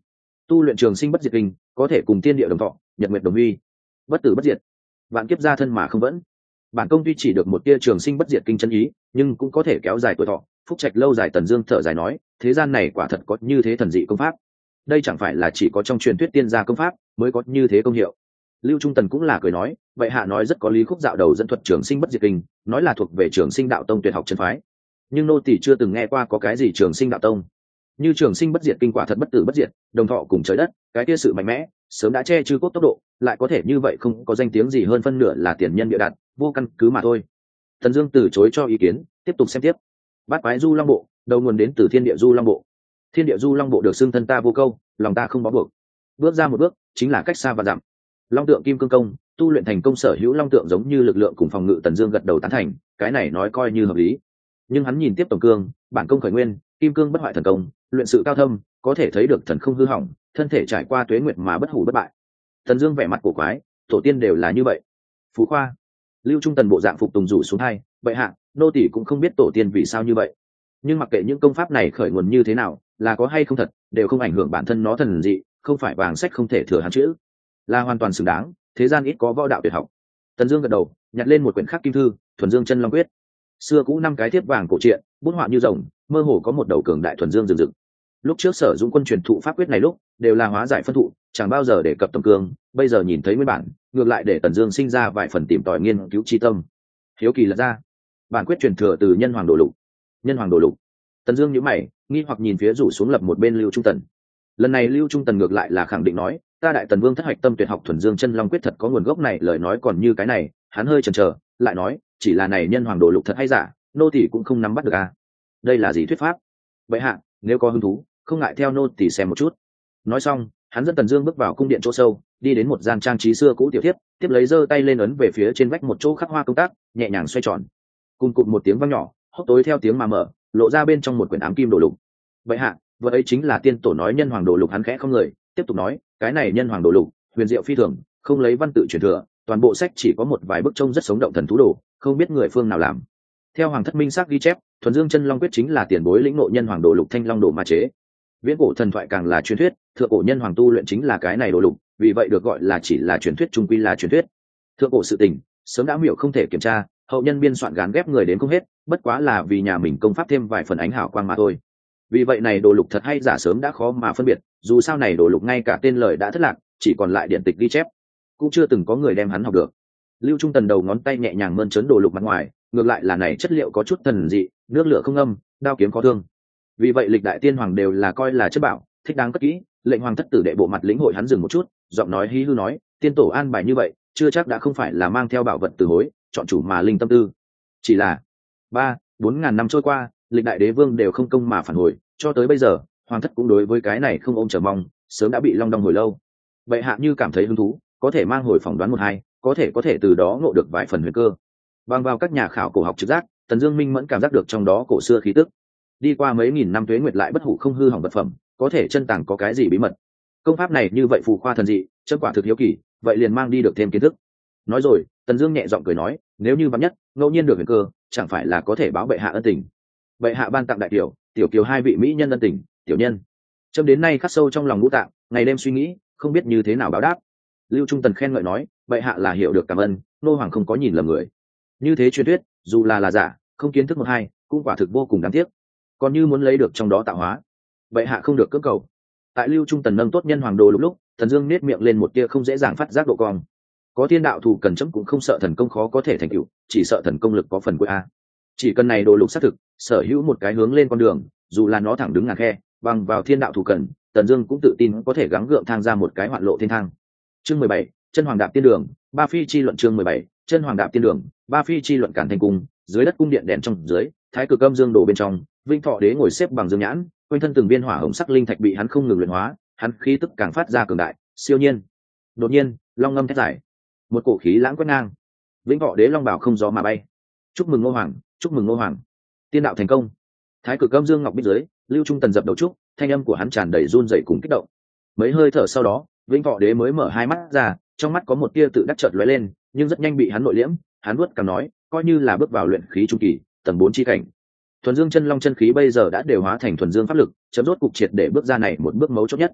tu luyện trường sinh bất diệt kinh có thể cùng tiên địa đồng thọ, nhật nguyệt đồng uy, bất tử bất diệt, vạn kiếp gia thân mà không vẫn. Bản công tuy chỉ được một tia trường sinh bất diệt kinh chân ý, nhưng cũng có thể kéo dài tuổi thọ, phúc trạch lâu dài. Tần Dương thở dài nói, thế gian này quả thật có như thế thần dị công pháp. Đây chẳng phải là chỉ có trong truyền thuyết tiên gia công pháp mới có như thế công hiệu. Lưu Trung Tần cũng là cười nói, vậy hạ nói rất có lý. Khúc dạo đầu dẫn thuật trường sinh bất diệt kinh, nói là thuộc về trường sinh đạo tông tuyệt học chân phái, nhưng nô tỳ chưa từng nghe qua có cái gì trường sinh đạo tông. Như trường sinh bất diệt kinh quả thật bất tử bất diệt, đồng thọ cùng trời đất, cái kia sự mạnh mẽ sớm đã che chư cốt tốc độ, lại có thể như vậy không có danh tiếng gì hơn phân nửa là tiền nhân địa đạt, vô căn cứ mà thôi. Thần Dương từ chối cho ý kiến, tiếp tục xem tiếp. Bát quái du long bộ, đầu nguồn đến từ thiên địa du long bộ. Thiên địa du long bộ được xưng thân ta vô câu, lòng ta không bó buộc. Bước ra một bước chính là cách xa và dặm. Long tượng kim cương công, tu luyện thành công sở hữu long tượng giống như lực lượng cùng phòng ngự. Tần Dương gật đầu tán thành, cái này nói coi như hợp lý. Nhưng hắn nhìn tiếp tổng cương, bản công khởi nguyên, kim cương bất hoại thần công, luyện sự cao thâm, có thể thấy được thần không hư hỏng, thân thể trải qua tuế nguyệt mà bất hủ bất bại. Tần Dương vẻ mặt cổ quái, tổ tiên đều là như vậy. Phú khoa. Lưu Trung Tần bộ dạng phục tùng rủ xuống hai, bệ hạ, nô tỳ cũng không biết tổ tiên vì sao như vậy. Nhưng mặc kệ những công pháp này khởi nguồn như thế nào, là có hay không thật, đều không ảnh hưởng bản thân nó thần dị, không phải vàng sách không thể thừa hắn chữ, là hoàn toàn xứng đáng. Thế gian ít có võ đạo tuyệt học. Tần Dương gật đầu, nhặt lên một quyển khắc kim thư, Thuần Dương Chân Long Quyết. Xưa cũ năm cái thiếp vàng cổ truyện, bút họa như rồng, mơ hồ có một đầu cường đại thuần dương rừng rực. Lúc trước Sở Dũng quân truyền thụ pháp quyết này lúc, đều là hóa giải phân thụ, chẳng bao giờ để cập tổng cương, bây giờ nhìn thấy nguyên bản, ngược lại để Tần Dương sinh ra vài phần tìm tòi nghiên cứu chi tâm. Hiếu kỳ lật ra, bản quyết truyền thừa từ Nhân Hoàng Đồ Lục. Nhân Hoàng Đồ Lục. Tần Dương nhíu mày, nghi hoặc nhìn phía rủ xuống lập một bên Lưu Trung Tần. Lần này Lưu Trung Tần ngược lại là khẳng định nói, ta Đại Tần Vương thất hạch tâm tuyệt học Thuần Dương Chân Long Quyết thật có nguồn gốc này. Lời nói còn như cái này, hắn hơi chần chờ, lại nói, chỉ là này Nhân Hoàng Đồ Lục thật hay giả, nô tỳ cũng không nắm bắt được a. À. Đây là gì thuyết pháp? Vậy hạ, nếu có hứng thú, không ngại theo nô tỳ xem một chút. Nói xong, hắn dẫn Tần Dương bước vào cung điện chỗ sâu, đi đến một gian trang trí xưa cũ tiểu thiếp, tiếp lấy giơ tay lên ấn về phía trên vách một chỗ khắc hoa công tác, nhẹ nhàng xoay tròn. Cùng cụt một tiếng vang nhỏ, hốc tối theo tiếng mà mở, lộ ra bên trong một quyển ám kim đồ lục. Vậy hạ, vật ấy chính là tiên tổ nói Nhân Hoàng Đồ Lục. Hắn khẽ không người, tiếp tục nói, cái này Nhân Hoàng Đồ Lục, huyền diệu phi thường, không lấy văn tự truyền thừa, toàn bộ sách chỉ có một vài bức trông rất sống động thần thú đồ, không biết người phương nào làm. Theo Hoàng thất minh xác ghi chép, Thuần Dương Chân Long Quyết chính là tiền bối lĩnh ngộ Nhân Hoàng Đồ Lục Thanh Long Đồ mà chế. Viễn cổ thần thoại càng là truyền thuyết, thượng cổ nhân hoàng tu luyện chính là cái này đồ lục, vì vậy được gọi là chỉ là truyền thuyết, trung quy là truyền thuyết. Thượng cổ sự tình sớm đã miểu không thể kiểm tra, hậu nhân biên soạn gán ghép người đến không hết, bất quá là vì nhà mình công pháp thêm vài phần ánh hào quang mà thôi. Vì vậy này đồ lục thật hay giả sớm đã khó mà phân biệt, dù sao này đồ lục ngay cả tên lời đã thất lạc, chỉ còn lại điện tịch ghi chép, cũng chưa từng có người đem hắn học được. Lưu Trung Tần đầu ngón tay nhẹ nhàng mơn trớn đồ lục mặt ngoài, ngược lại là này chất liệu có chút thần dị, nước lửa không âm, đao kiếm khó thương. Vì vậy lịch đại tiên hoàng đều là coi là chất bảo, thích đáng cất kỹ. Lệnh hoàng thất tử đệ bộ mặt lĩnh hội hắn dừng một chút, giọng nói hí hư nói, tiên tổ an bài như vậy, chưa chắc đã không phải là mang theo bảo vật từ hối, chọn chủ mà linh tâm tư. Chỉ là ba bốn ngàn năm trôi qua, lịch đại đế vương đều không công mà phản hồi, cho tới bây giờ hoàng thất cũng đối với cái này không ôm chờ mong, sớm đã bị long đong hồi lâu. Vậy hạ như cảm thấy hứng thú, có thể mang hồi phỏng đoán một hai, có thể có thể từ đó ngộ được vài phần huyền cơ. Bằng vào các nhà khảo cổ học trực giác, Tần Dương minh mẫn cảm giác được trong đó cổ xưa khí tức. Đi qua mấy nghìn năm tuế nguyệt lại bất hủ không hư hỏng vật phẩm, có thể chân tàng có cái gì bí mật. Công pháp này như vậy phù khoa thần dị, chấm quả thực hiếu kỳ, vậy liền mang đi được thêm kiến thức. Nói rồi, Tần Dương nhẹ giọng cười nói, nếu như vạn nhất ngẫu nhiên được huyền cơ, chẳng phải là có thể báo bệ hạ ân tình. Bệ hạ ban tặng đại tiểu, tiểu kiều hai vị mỹ nhân ân tình, tiểu nhân chấm đến nay khắc sâu trong lòng ngũ tạng, ngày đêm suy nghĩ, không biết như thế nào báo đáp. Lưu Trung Tần khen ngợi nói, bệ hạ là hiểu được cảm ơn, nô hoàng không có nhìn lầm người. Như thế truyền thuyết, dù là là giả, không kiến thức một hai, cũng quả thực vô cùng đáng tiếc. Còn như muốn lấy được trong đó tạo hóa, bệ hạ không được cưỡng cầu. Tại Lưu Trung Tần nâng tốt Nhân Hoàng Đồ lúc lúc, Tần Dương nét miệng lên một tia không dễ dàng phát giác độ cong. Có thiên đạo thủ cần chấm cũng không sợ thần công khó có thể thành tựu, chỉ sợ thần công lực có phần cuối a. Chỉ cần này đồ lục xác thực, sở hữu một cái hướng lên con đường, dù là nó thẳng đứng ngàn khe, bằng vào thiên đạo thủ cần, Tần Dương cũng tự tin có thể gắng gượng thang ra một cái hoạn lộ thiên thang. Chương mười bảy, Chân Hoàng Đạp Tiên Đường, Ba Phi chi luận. Chương mười bảy, Chân Hoàng Đạp Tiên Đường, Ba Phi chi luận. Cản Thành Cung, dưới đất cung điện đèn trong dưới, Thái Cực Âm Dương đổ bên trong, Vinh Thọ Đế ngồi xếp bằng dương nhãn, quanh thân từng viên hỏa hồng sắc linh thạch bị hắn không ngừng luyện hóa, hắn khí tức càng phát ra cường đại, siêu nhiên. Đột nhiên, long ngâm thét giải, một cổ khí lãng quét ngang, Vĩnh Thọ Đế long bào không gió mà bay. Chúc mừng Ngô Hoàng, chúc mừng Ngô Hoàng, tiên đạo thành công. Thái Cực Âm Dương ngọc bích dưới, Lưu Trung Tần dập đầu chúc, thanh âm của hắn tràn đầy run rẩy cùng kích động. Mấy hơi thở sau đó, Vĩnh Thọ Đế mới mở hai mắt ra, trong mắt có một tia tự đắc chợt lóe lên, nhưng rất nhanh bị hắn nội liễm. Hắn vuốt cằm nói, coi như là bước vào luyện khí trung kỳ, tầng bốn chi cảnh. Thuần Dương chân long chân khí bây giờ đã đều hóa thành thuần dương pháp lực, chấm rốt cục triệt để bước ra này một bước mấu chốt nhất.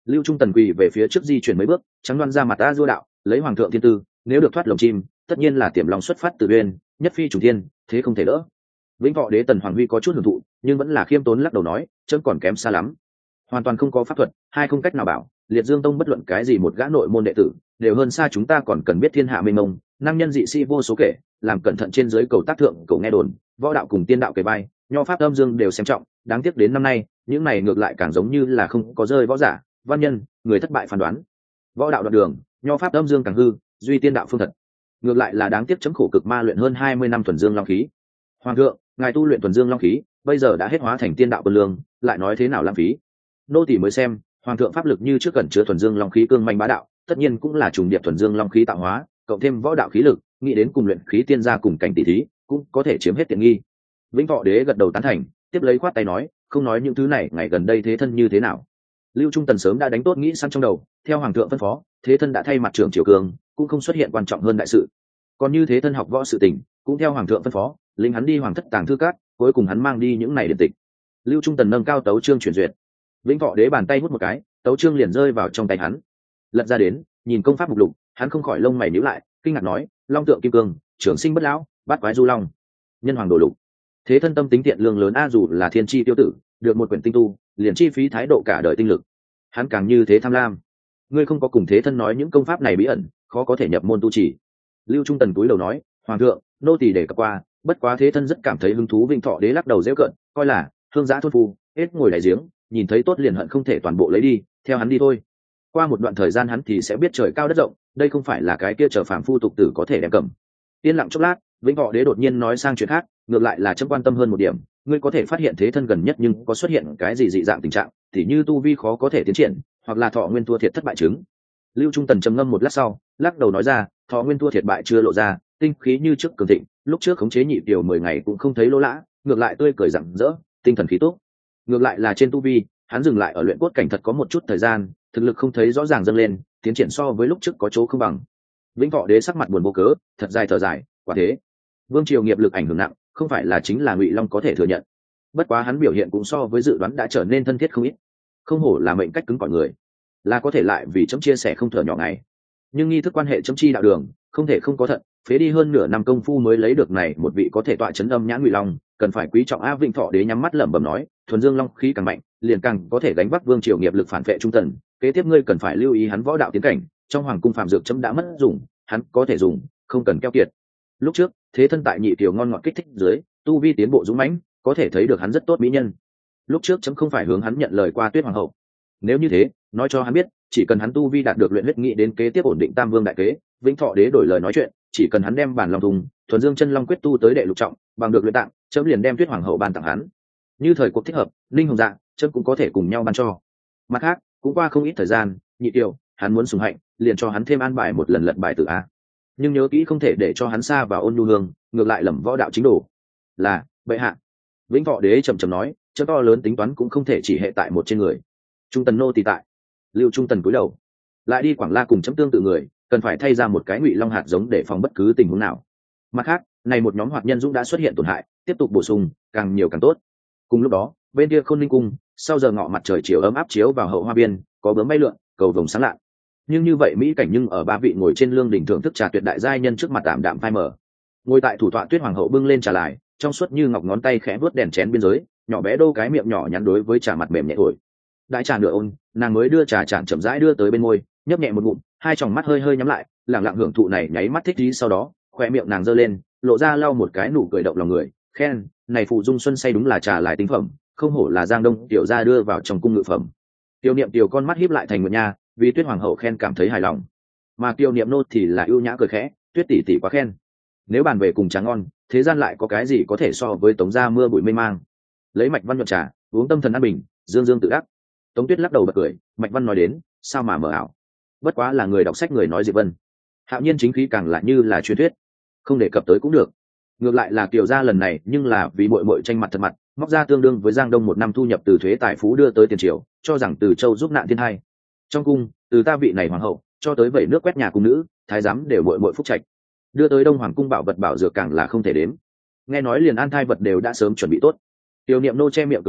Lưu Trung Tần quỳ về phía trước di chuyển mấy bước, trắng đoan ra mặt ta dua đạo, lấy hoàng thượng thiên tư, nếu được thoát lồng chim, tất nhiên là tiềm lòng xuất phát từ uyên, nhất phi trùng thiên, thế không thể đỡ. Vĩnh Thọ Đế Tần Hoàng Huy có chút hưởng thụ, nhưng vẫn là khiêm tốn lắc đầu nói, chấm còn kém xa lắm, hoàn toàn không có pháp thuật, hai không cách nào bảo, Liệt Dương Tông bất luận cái gì một gã nội môn đệ tử, đều hơn xa chúng ta, còn cần biết thiên hạ mênh mông, năng nhân dị sĩ vô số kể, làm cẩn thận trên dưới cầu tác thượng, cầu nghe đồn, võ đạo cùng tiên đạo kề vai, nho pháp âm dương đều xem trọng, đáng tiếc đến năm nay, những này ngược lại càng giống như là không có rơi võ giả, văn nhân, người thất bại phán đoán. Võ đạo đoạn đường, nho pháp âm dương càng hư, duy tiên đạo phương thật. Ngược lại là đáng tiếc chấm khổ cực ma luyện hơn hai mươi năm thuần dương long khí. Hoàng thượng, ngài tu luyện thuần dương long khí, bây giờ đã hết hóa thành tiên đạo quân lương, lại nói thế nào lãng phí? Nô tỳ mới xem, hoàng thượng pháp lực như trước cần chứa thuần dương long khí cương manh bá đạo, tất nhiên cũng là trùng điệp thuần dương long khí tạo hóa, cộng thêm võ đạo khí lực, nghĩ đến cùng luyện khí tiên gia cùng cảnh tỷ thí, cũng có thể chiếm hết tiện nghi. Vĩnh Thọ Đế gật đầu tán thành, tiếp lấy khoát tay nói, không nói những thứ này, ngày gần đây thế thân như thế nào? Lưu Trung Tần sớm đã đánh tốt nghĩ sẵn trong đầu, theo hoàng thượng phân phó, thế thân đã thay mặt trưởng triều cường, cũng không xuất hiện quan trọng hơn đại sự. Còn như thế thân học võ sự tình, cũng theo hoàng thượng phân phó, lính hắn đi hoàng thất tàng thư các, cuối cùng hắn mang đi những này điện tịch. Lưu Trung Tần nâng cao tấu chương chuyển duyệt. Vĩnh Thọ Đế bàn tay hút một cái, tấu chương liền rơi vào trong tay hắn. Lật ra đến, nhìn công pháp mục lục, hắn không khỏi lông mày nhíu lại, kinh ngạc nói, long tượng kim cương, trưởng sinh bất lão, bát quái du long, nhân hoàng đồ lục. Thế thân tâm tính tiện lương lớn a, dù là thiên chi tiêu tử, được một quyển tinh tu, liền chi phí thái độ cả đời tinh lực. Hắn càng như thế tham lam. Ngươi không có cùng thế thân nói những công pháp này bí ẩn, khó có thể nhập môn tu trì. Lưu Trung Tần túi đầu nói, hoàng thượng, nô tỳ để cập qua, bất quá thế thân rất cảm thấy hứng thú. Vĩnh Thọ Đế lắc đầu giễu cợt, coi là hương giã thôn phu, hết ngồi đại giếng, nhìn thấy tốt liền hận không thể toàn bộ lấy đi, theo hắn đi thôi. Qua một đoạn thời gian hắn thì sẽ biết trời cao đất rộng, đây không phải là cái kia trở phàm phu tục tử có thể đem cầm. Yên lặng chốc lát, Vĩnh Thọ Đế đột nhiên nói sang chuyện khác, ngược lại là chấm quan tâm hơn một điểm, ngươi có thể phát hiện thế thân gần nhất nhưng có xuất hiện cái gì dị dạng tình trạng, tỉ như tu vi khó có thể tiến triển, hoặc là thọ nguyên thua thiệt thất bại chứng. Lưu Trung Tần trầm ngâm một lát sau, lắc đầu nói ra, thọ nguyên thua thiệt bại chưa lộ ra, tinh khí như trước cường thịnh, lúc trước khống chế nhị tiểu mười ngày cũng không thấy lỗ lã, ngược lại tươi cười rạng rỡ, tinh thần khí tốt. Ngược lại là trên tu vi, hắn dừng lại ở luyện cốt cảnh thật có một chút thời gian, thực lực không thấy rõ ràng dâng lên, tiến triển so với lúc trước có chỗ không bằng. Vĩnh Thọ Đế sắc mặt buồn vô cớ, thật dài thở dài, quả thế, vương triều nghiệp lực ảnh hưởng nặng, không phải là chính là Ngụy Long có thể thừa nhận. Bất quá hắn biểu hiện cũng so với dự đoán đã trở nên thân thiết không ít, không hổ là mệnh cách cứng cỏi người, là có thể lại vì chấm chia sẻ không thở nhỏ ngày. Nhưng nghi thức quan hệ chấm chi đạo đường, không thể không có thận, phế đi hơn nửa năm công phu mới lấy được này một vị có thể tọa chấn âm nhãn Ngụy Long, cần phải quý trọng. A Vĩnh Thọ Đế nhắm mắt lẩm bẩm nói, thuần dương long khí càng mạnh, liền càng có thể gánh vác vương triều nghiệp lực phản vệ trung tần, kế tiếp ngươi cần phải lưu ý hắn võ đạo tiến cảnh, trong hoàng cung phạm dược chấm đã mất dùng, hắn có thể dùng, không cần keo kiệt. Lúc trước thế thân tại nhị tiểu ngon ngọt kích thích dưới, tu vi tiến bộ dũng mãnh, có thể thấy được hắn rất tốt mỹ nhân. Lúc trước chấm không phải hướng hắn nhận lời qua Tuyết Hoàng hậu, nếu như thế, nói cho hắn biết, chỉ cần hắn tu vi đạt được luyện huyết nghị đến kế tiếp ổn định tam vương đại kế, Vĩnh Thọ Đế đổi lời nói chuyện, chỉ cần hắn đem bản long thùng thuần dương chân long quyết tu tới đệ lục trọng, bằng được luyện tạng, chấm liền đem Tuyết Hoàng hậu ban tặng hắn. Như thời cuộc thích hợp, linh hồng dạ, chấm cũng có thể cùng nhau ban cho. Mặt khác, cũng qua không ít thời gian, nhị tiểu, hắn muốn sủng hạnh, liền cho hắn thêm an bài một lần lật bài tử a. Nhưng nhớ kỹ không thể để cho hắn xa vào ôn nhu hương, ngược lại lầm võ đạo chính đồ. Là bệ hạ. Vĩnh Thọ Đế trầm trầm nói, chấm to lớn tính toán cũng không thể chỉ hệ tại một trên người. Trung Tần nô tỳ tại. Lưu Trung Tần cúi đầu, lại đi Quảng La cùng chấm tương tự người, cần phải thay ra một cái Ngụy Long hạt giống để phòng bất cứ tình huống nào. Mặt khác, này một nhóm hoạt nhân dũng đã xuất hiện tổn hại, tiếp tục bổ sung, càng nhiều càng tốt. Cùng lúc đó, bên kia Khôn Ninh cung, sau giờ ngọ mặt trời chiều ấm áp chiếu vào hậu hoa biên, có bướm bay lượn, cầu vồng sáng lạ. Nhưng như vậy mỹ cảnh nhưng ở ba vị ngồi trên lương đỉnh thưởng thức trà tuyệt đại giai nhân trước mặt tạm đạm phai mờ. Ngồi tại thủ tọa Tuyết Hoàng hậu bưng lên trà lại, trong suốt như ngọc ngón tay khẽ vuốt đèn chén biên giới, nhỏ bé đô cái miệng nhỏ nhắn đối với trà mặt mềm nhẹ thổi. Đại trà nửa ôn, nàng mới đưa trà chản chậm rãi đưa tới bên môi, nhấp nhẹ một ngụm, hai tròng mắt hơi hơi nhắm lại, lặng lặng hưởng thụ này nháy mắt thích ý, sau đó, khoe miệng nàng giơ lên, lộ ra lau một cái nụ cười động lòng người, khen, này phụ dung xuân say đúng là trà lại tinh phẩm, không hổ là Giang Đông tiểu gia đưa vào trong cung ngự phẩm. Tiêu Niệm tiểu con mắt híp lại thành một nha, vì Tuyết Hoàng hậu khen cảm thấy hài lòng, mà Tiêu Niệm nô thì là ưu nhã cười khẽ, Tuyết tỷ tỷ quá khen. Nếu bàn về cùng trà ngon, thế gian lại có cái gì có thể so với Tống gia mưa bụi mây mang. Lấy Mạch Văn nhuận trà, uống tâm thần an bình, dương dương tự đắc. Tống Tuyết lắc đầu bật cười, Mạch Văn nói đến, sao mà mờ ảo. Bất quá là người đọc sách người nói Diệp Vân. Hạo Nhiên chính khí càng lại như là truyền thuyết, không đề cập tới cũng được. Ngược lại là Kiều gia lần này nhưng là vì muội muội tranh mặt thật mặt, móc ra tương đương với Giang Đông một năm thu nhập từ thuế tài phú đưa tới tiền triều, cho rằng Từ Châu giúp nạn thiên hai. Trong cung, từ ta vị này hoàng hậu, cho tới vẩy nước quét nhà cung nữ, thái giám đều muội muội phúc trạch. Đưa tới Đông Hoàng cung bảo vật bảo dược càng là không thể đếm. Nghe nói liền an thai vật đều đã sớm chuẩn bị tốt. Tiêu Niệm nô che miệng cười nói,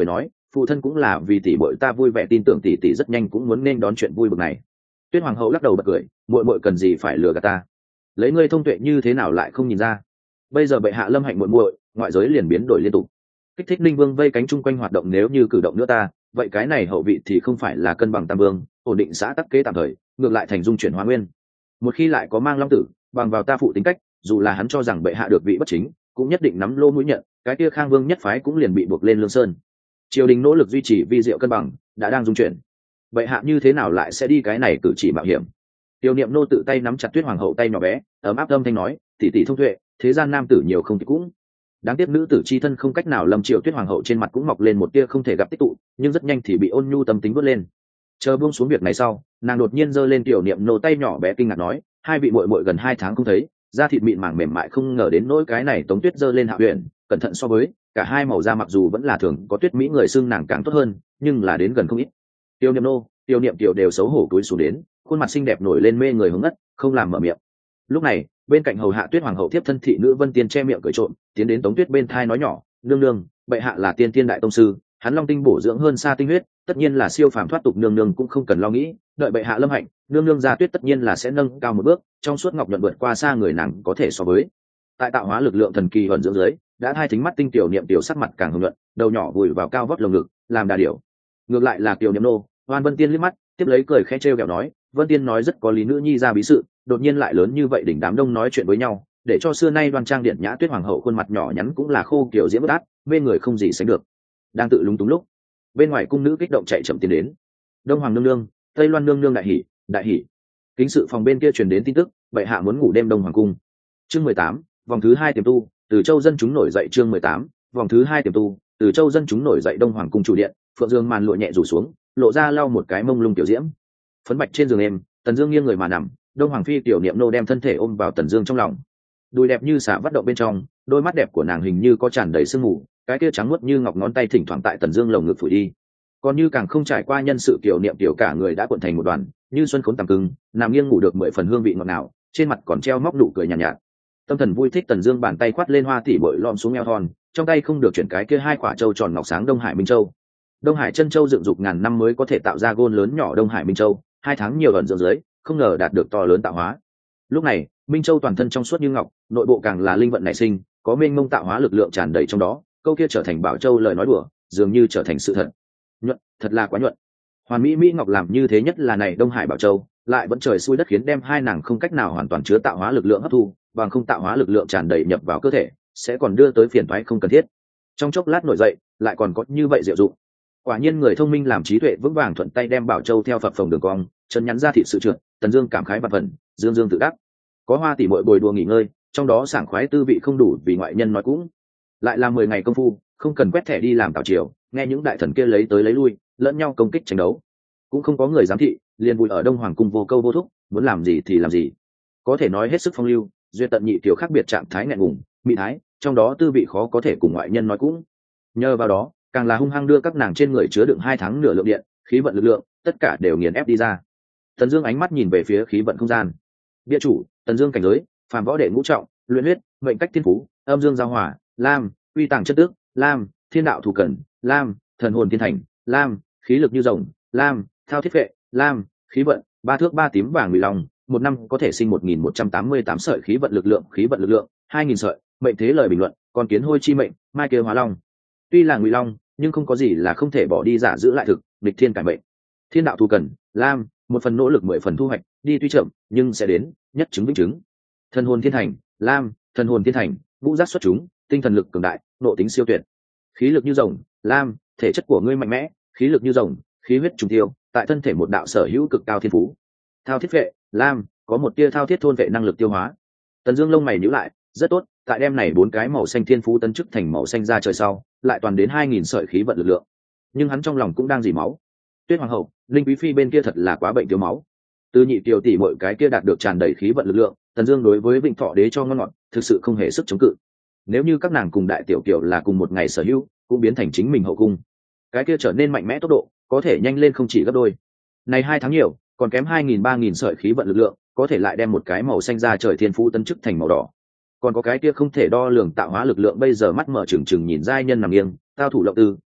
phụ thân cũng là vì tỷ muội ta vui vẻ, tin tưởng tỷ tỷ rất nhanh cũng muốn nên đón chuyện vui bực này. Tuyết hoàng hậu lắc đầu bật cười, muội muội cần gì phải lừa gạt ta, lấy ngươi thông tuệ như thế nào lại không nhìn ra. Bây giờ bệ hạ lâm hạnh muội muội, ngoại giới liền biến đổi liên tục, kích thích linh vương vây cánh chung quanh hoạt động, nếu như cử động nữa ta, vậy cái này hậu vị thì không phải là cân bằng tam vương, ổn định xã tắc kế tạm thời, ngược lại thành dung chuyển hóa nguyên. Một khi lại có mang long tử, bằng vào ta phụ tính cách, dù là hắn cho rằng bệ hạ được vị bất chính, cũng nhất định nắm lô mũi nhận, cái kia khang vương nhất phái cũng liền bị buộc lên lương sơn. Triều đình nỗ lực duy trì vi diệu cân bằng đã đang dung chuyển, bệ hạ như thế nào lại sẽ đi cái này cử chỉ mạo hiểm. Tiêu niệm nô tự tay nắm chặt Tuyết hoàng hậu tay nhỏ bé, ấm áp âm thanh nói, tỷ tỷ thông tuệ, thế gian nam tử nhiều không thì cũng đáng tiếc nữ tử chi thân không cách nào lâm triệu. Tuyết hoàng hậu trên mặt cũng mọc lên một tia không thể gặp tích tụ, nhưng rất nhanh thì bị ôn nhu tâm tính vớt lên. Chờ buông xuống việc này sau, nàng đột nhiên giơ lên tiểu niệm nô tay nhỏ bé kinh ngạc nói, hai vị muội muội gần hai tháng không thấy, da thịt mịn màng mềm mại, không ngờ đến nỗi cái này. Tống Tuyết giơ lên Hạ Huyền, cẩn thận so với cả hai màu da, mặc dù vẫn là thường có tuyết mỹ người xưng nàng càng tốt hơn, nhưng là đến gần không ít. Tiểu niệm nô, tiểu niệm tiểu đều xấu hổ cúi xuống đến, khuôn mặt xinh đẹp nổi lên mê người hướng ngất, không làm mở miệng. Lúc này bên cạnh hầu hạ Tuyết hoàng hậu tiếp thân thị nữ Vân Tiên che miệng cười trộm, tiến đến Tống Tuyết bên thai nói nhỏ, nương nương, bệ hạ là tiên tiên đại tông sư, hắn long tinh bổ dưỡng hơn xa tinh huyết, tất nhiên là siêu phàm thoát tục, nương nương cũng không cần lo nghĩ, đợi bệ hạ lâm hạnh, nương nương gia tuyết tất nhiên là sẽ nâng cao một bước, trong suốt ngọc nhuận vượt qua xa người nàng có thể so với. Tại tạo hóa lực lượng thần kỳ ẩn dưỡng dưới, đã hai thính mắt tinh tiểu niệm tiểu sắc mặt càng hồng nhuận, đầu nhỏ vùi vào cao vót lồng ngực, làm đà điểu. Ngược lại là tiểu niệm nô, Hoan Vân Tiên liếc mắt, tiếp lấy cười khẽ trêu ghẹo nói, Vân Tiên nói rất có lý, nữ nhi ra bí sự, đột nhiên lại lớn như vậy, đỉnh đám đông nói chuyện với nhau, để cho xưa nay đoan trang điện nhã Tuyết hoàng hậu khuôn mặt nhỏ nhắn cũng là khô kiểu diễm bất át, bên người không gì sánh được. Đang tự lúng túng lúc, bên ngoài cung nữ kích động chạy chậm tiến đến. Đông hoàng nương nương, Tây Loan nương nương đại hỉ, đại hỉ. Kính sự phòng bên kia truyền đến tin tức, bệ hạ muốn ngủ đêm Đông hoàng cung. Chương mười tám, vòng thứ hai tiềm tu, từ châu dân chúng nổi dậy. Chương mười tám, vòng thứ hai tiềm tu, từ châu dân chúng nổi dậy. Đông hoàng cung chủ điện, phượng dương màn lụa nhẹ rủ xuống, lộ ra lau một cái mông lung tiểu diễm. Phấn bạch trên giường êm, Tần Dương nghiêng người mà nằm, Đông hoàng phi tiểu niệm nô đem thân thể ôm vào Tần Dương trong lòng. Đùi đẹp như xả vắt động bên trong, đôi mắt đẹp của nàng hình như có tràn đầy sương mù, cái kia trắng muốt như ngọc ngón tay thỉnh thoảng tại Tần Dương lồng ngực phủi đi. Còn như càng không trải qua nhân sự tiểu niệm tiểu cả người đã cuộn thành một đoàn, như xuân khốn tầm cứng, nằm nghiêng ngủ được mười phần hương vị ngọt ngào, trên mặt còn treo móc nụ cười nhàn nhạt, nhạt. Tâm thần vui thích, Tần Dương bàn tay khoát lên hoa tỉ bội lom xuống eo thon, trong tay không được chuyển cái kia hai quả châu tròn ngọc sáng Đông Hải Minh Châu. Đông Hải chân châu dựng dục ngàn năm mới có thể tạo ra gôn lớn nhỏ Đông Hải Minh Châu, hai tháng nhiều ẩn dưỡng dưới, không ngờ đạt được to lớn tạo hóa. Lúc này, Minh Châu toàn thân trong suốt như ngọc, nội bộ càng là linh vận nảy sinh, có mênh mông tạo hóa lực lượng tràn đầy trong đó, câu kia trở thành bảo châu lời nói đùa, dường như trở thành sự thật. Nhuận, thật là quá nhuận. Hoàn mỹ mỹ ngọc làm như thế, nhất là này Đông Hải bảo châu, lại vẫn trời xui đất khiến, đem hai nàng không cách nào hoàn toàn chứa tạo hóa lực lượng hấp thu, bằng không tạo hóa lực lượng tràn đầy nhập vào cơ thể, sẽ còn đưa tới phiền toái không cần thiết. Trong chốc lát nổi dậy, lại còn có như vậy diệu dụng. Quả nhiên người thông minh làm trí tuệ vững vàng, thuận tay đem bảo châu theo phập phồng đường cong, chân nhắn ra thịt sự trượt. Tần Dương cảm khái vạn phần, dương dương tự đắc. Có hoa tỷ muội bồi đùa nghỉ ngơi, trong đó sảng khoái tư vị không đủ vì ngoại nhân nói cũng. Lại là mười ngày công phu, không cần quét thẻ đi làm tảo triều, nghe những đại thần kia lấy tới lấy lui, lẫn nhau công kích tranh đấu, cũng không có người giám thị, liền vui ở Đông Hoàng cung vô câu vô thúc, muốn làm gì thì làm gì, có thể nói hết sức phong lưu. Duyên tận nhị tiểu khác biệt trạng thái nghẹn ngùng, mỹ thái, trong đó tư vị khó có thể cùng ngoại nhân nói cũng. Nhờ vào đó, càng là hung hăng đưa các nàng trên người chứa đựng hai tháng nửa lượng điện, khí vận lực lượng, tất cả đều nghiền ép đi ra. Tần Dương ánh mắt nhìn về phía khí vận không gian. Bia chủ, Tần Dương cảnh giới, phàm võ đệ ngũ trọng, luyện huyết, mệnh cách thiên phú, âm dương giao hòa, lam, uy tàng chất tước, lam, thiên đạo thủ cẩn, lam, thần hồn thiên thành, lam, khí lực như rồng, lam, thao thiết vệ, lam, khí vận, ba thước ba tím vàng ngụy long, một năm có thể sinh một nghìn một trăm tám mươi tám sợi khí vận lực lượng, khí vận lực lượng, hai nghìn sợi, mệnh thế lời bình luận, con kiến hôi chi mệnh, mai kia hóa long. Tuy là ngụy long, nhưng không có gì là không thể bỏ đi, giả giữ lại thực, nghịch thiên cải mệnh. Thiên đạo thủ cẩn, lam, một phần nỗ lực mười phần thu hoạch, đi tuy chậm nhưng sẽ đến, nhất chứng vĩnh chứng. Thần hồn thiên thành, lam, thần hồn thiên thành, ngũ giác xuất chúng, tinh thần lực cường đại, nội tính siêu tuyệt. Khí lực như rồng, lam, thể chất của ngươi mạnh mẽ, khí lực như rồng, khí huyết trùng tiêu, tại thân thể một đạo sở hữu cực cao thiên phú. Thao thiết vệ, lam, có một tia thao thiết thôn vệ năng lực tiêu hóa. Tần Dương lông mày nhíu lại, rất tốt, tại đem này bốn cái màu xanh thiên phú tấn chức thành màu xanh ra trời sau, lại toàn đến hai nghìn sợi khí vận lực lượng. Nhưng hắn trong lòng cũng đang dỉ máu. Tuyết hoàng hậu, Linh quý phi bên kia thật là quá bệnh thiếu máu. Từ nhị tiểu tỷ mọi cái kia đạt được tràn đầy khí vận lực lượng, Tần Dương đối với Vịnh Thọ đế cho ngon ngọt, thực sự không hề sức chống cự. Nếu như các nàng cùng đại tiểu tiểu là cùng một ngày sở hữu, cũng biến thành chính mình hậu cung, cái kia trở nên mạnh mẽ tốc độ, có thể nhanh lên không chỉ gấp đôi. Này hai tháng nhiều, còn kém hai nghìn ba nghìn sợi khí vận lực lượng, có thể lại đem một cái màu xanh ra trời thiên phú tấn chức thành màu đỏ. Còn có cái kia không thể đo lường tạo hóa lực lượng, bây giờ mắt mở trừng trừng nhìn giai nhân nằm nghiêng, tao thủ lộng tư,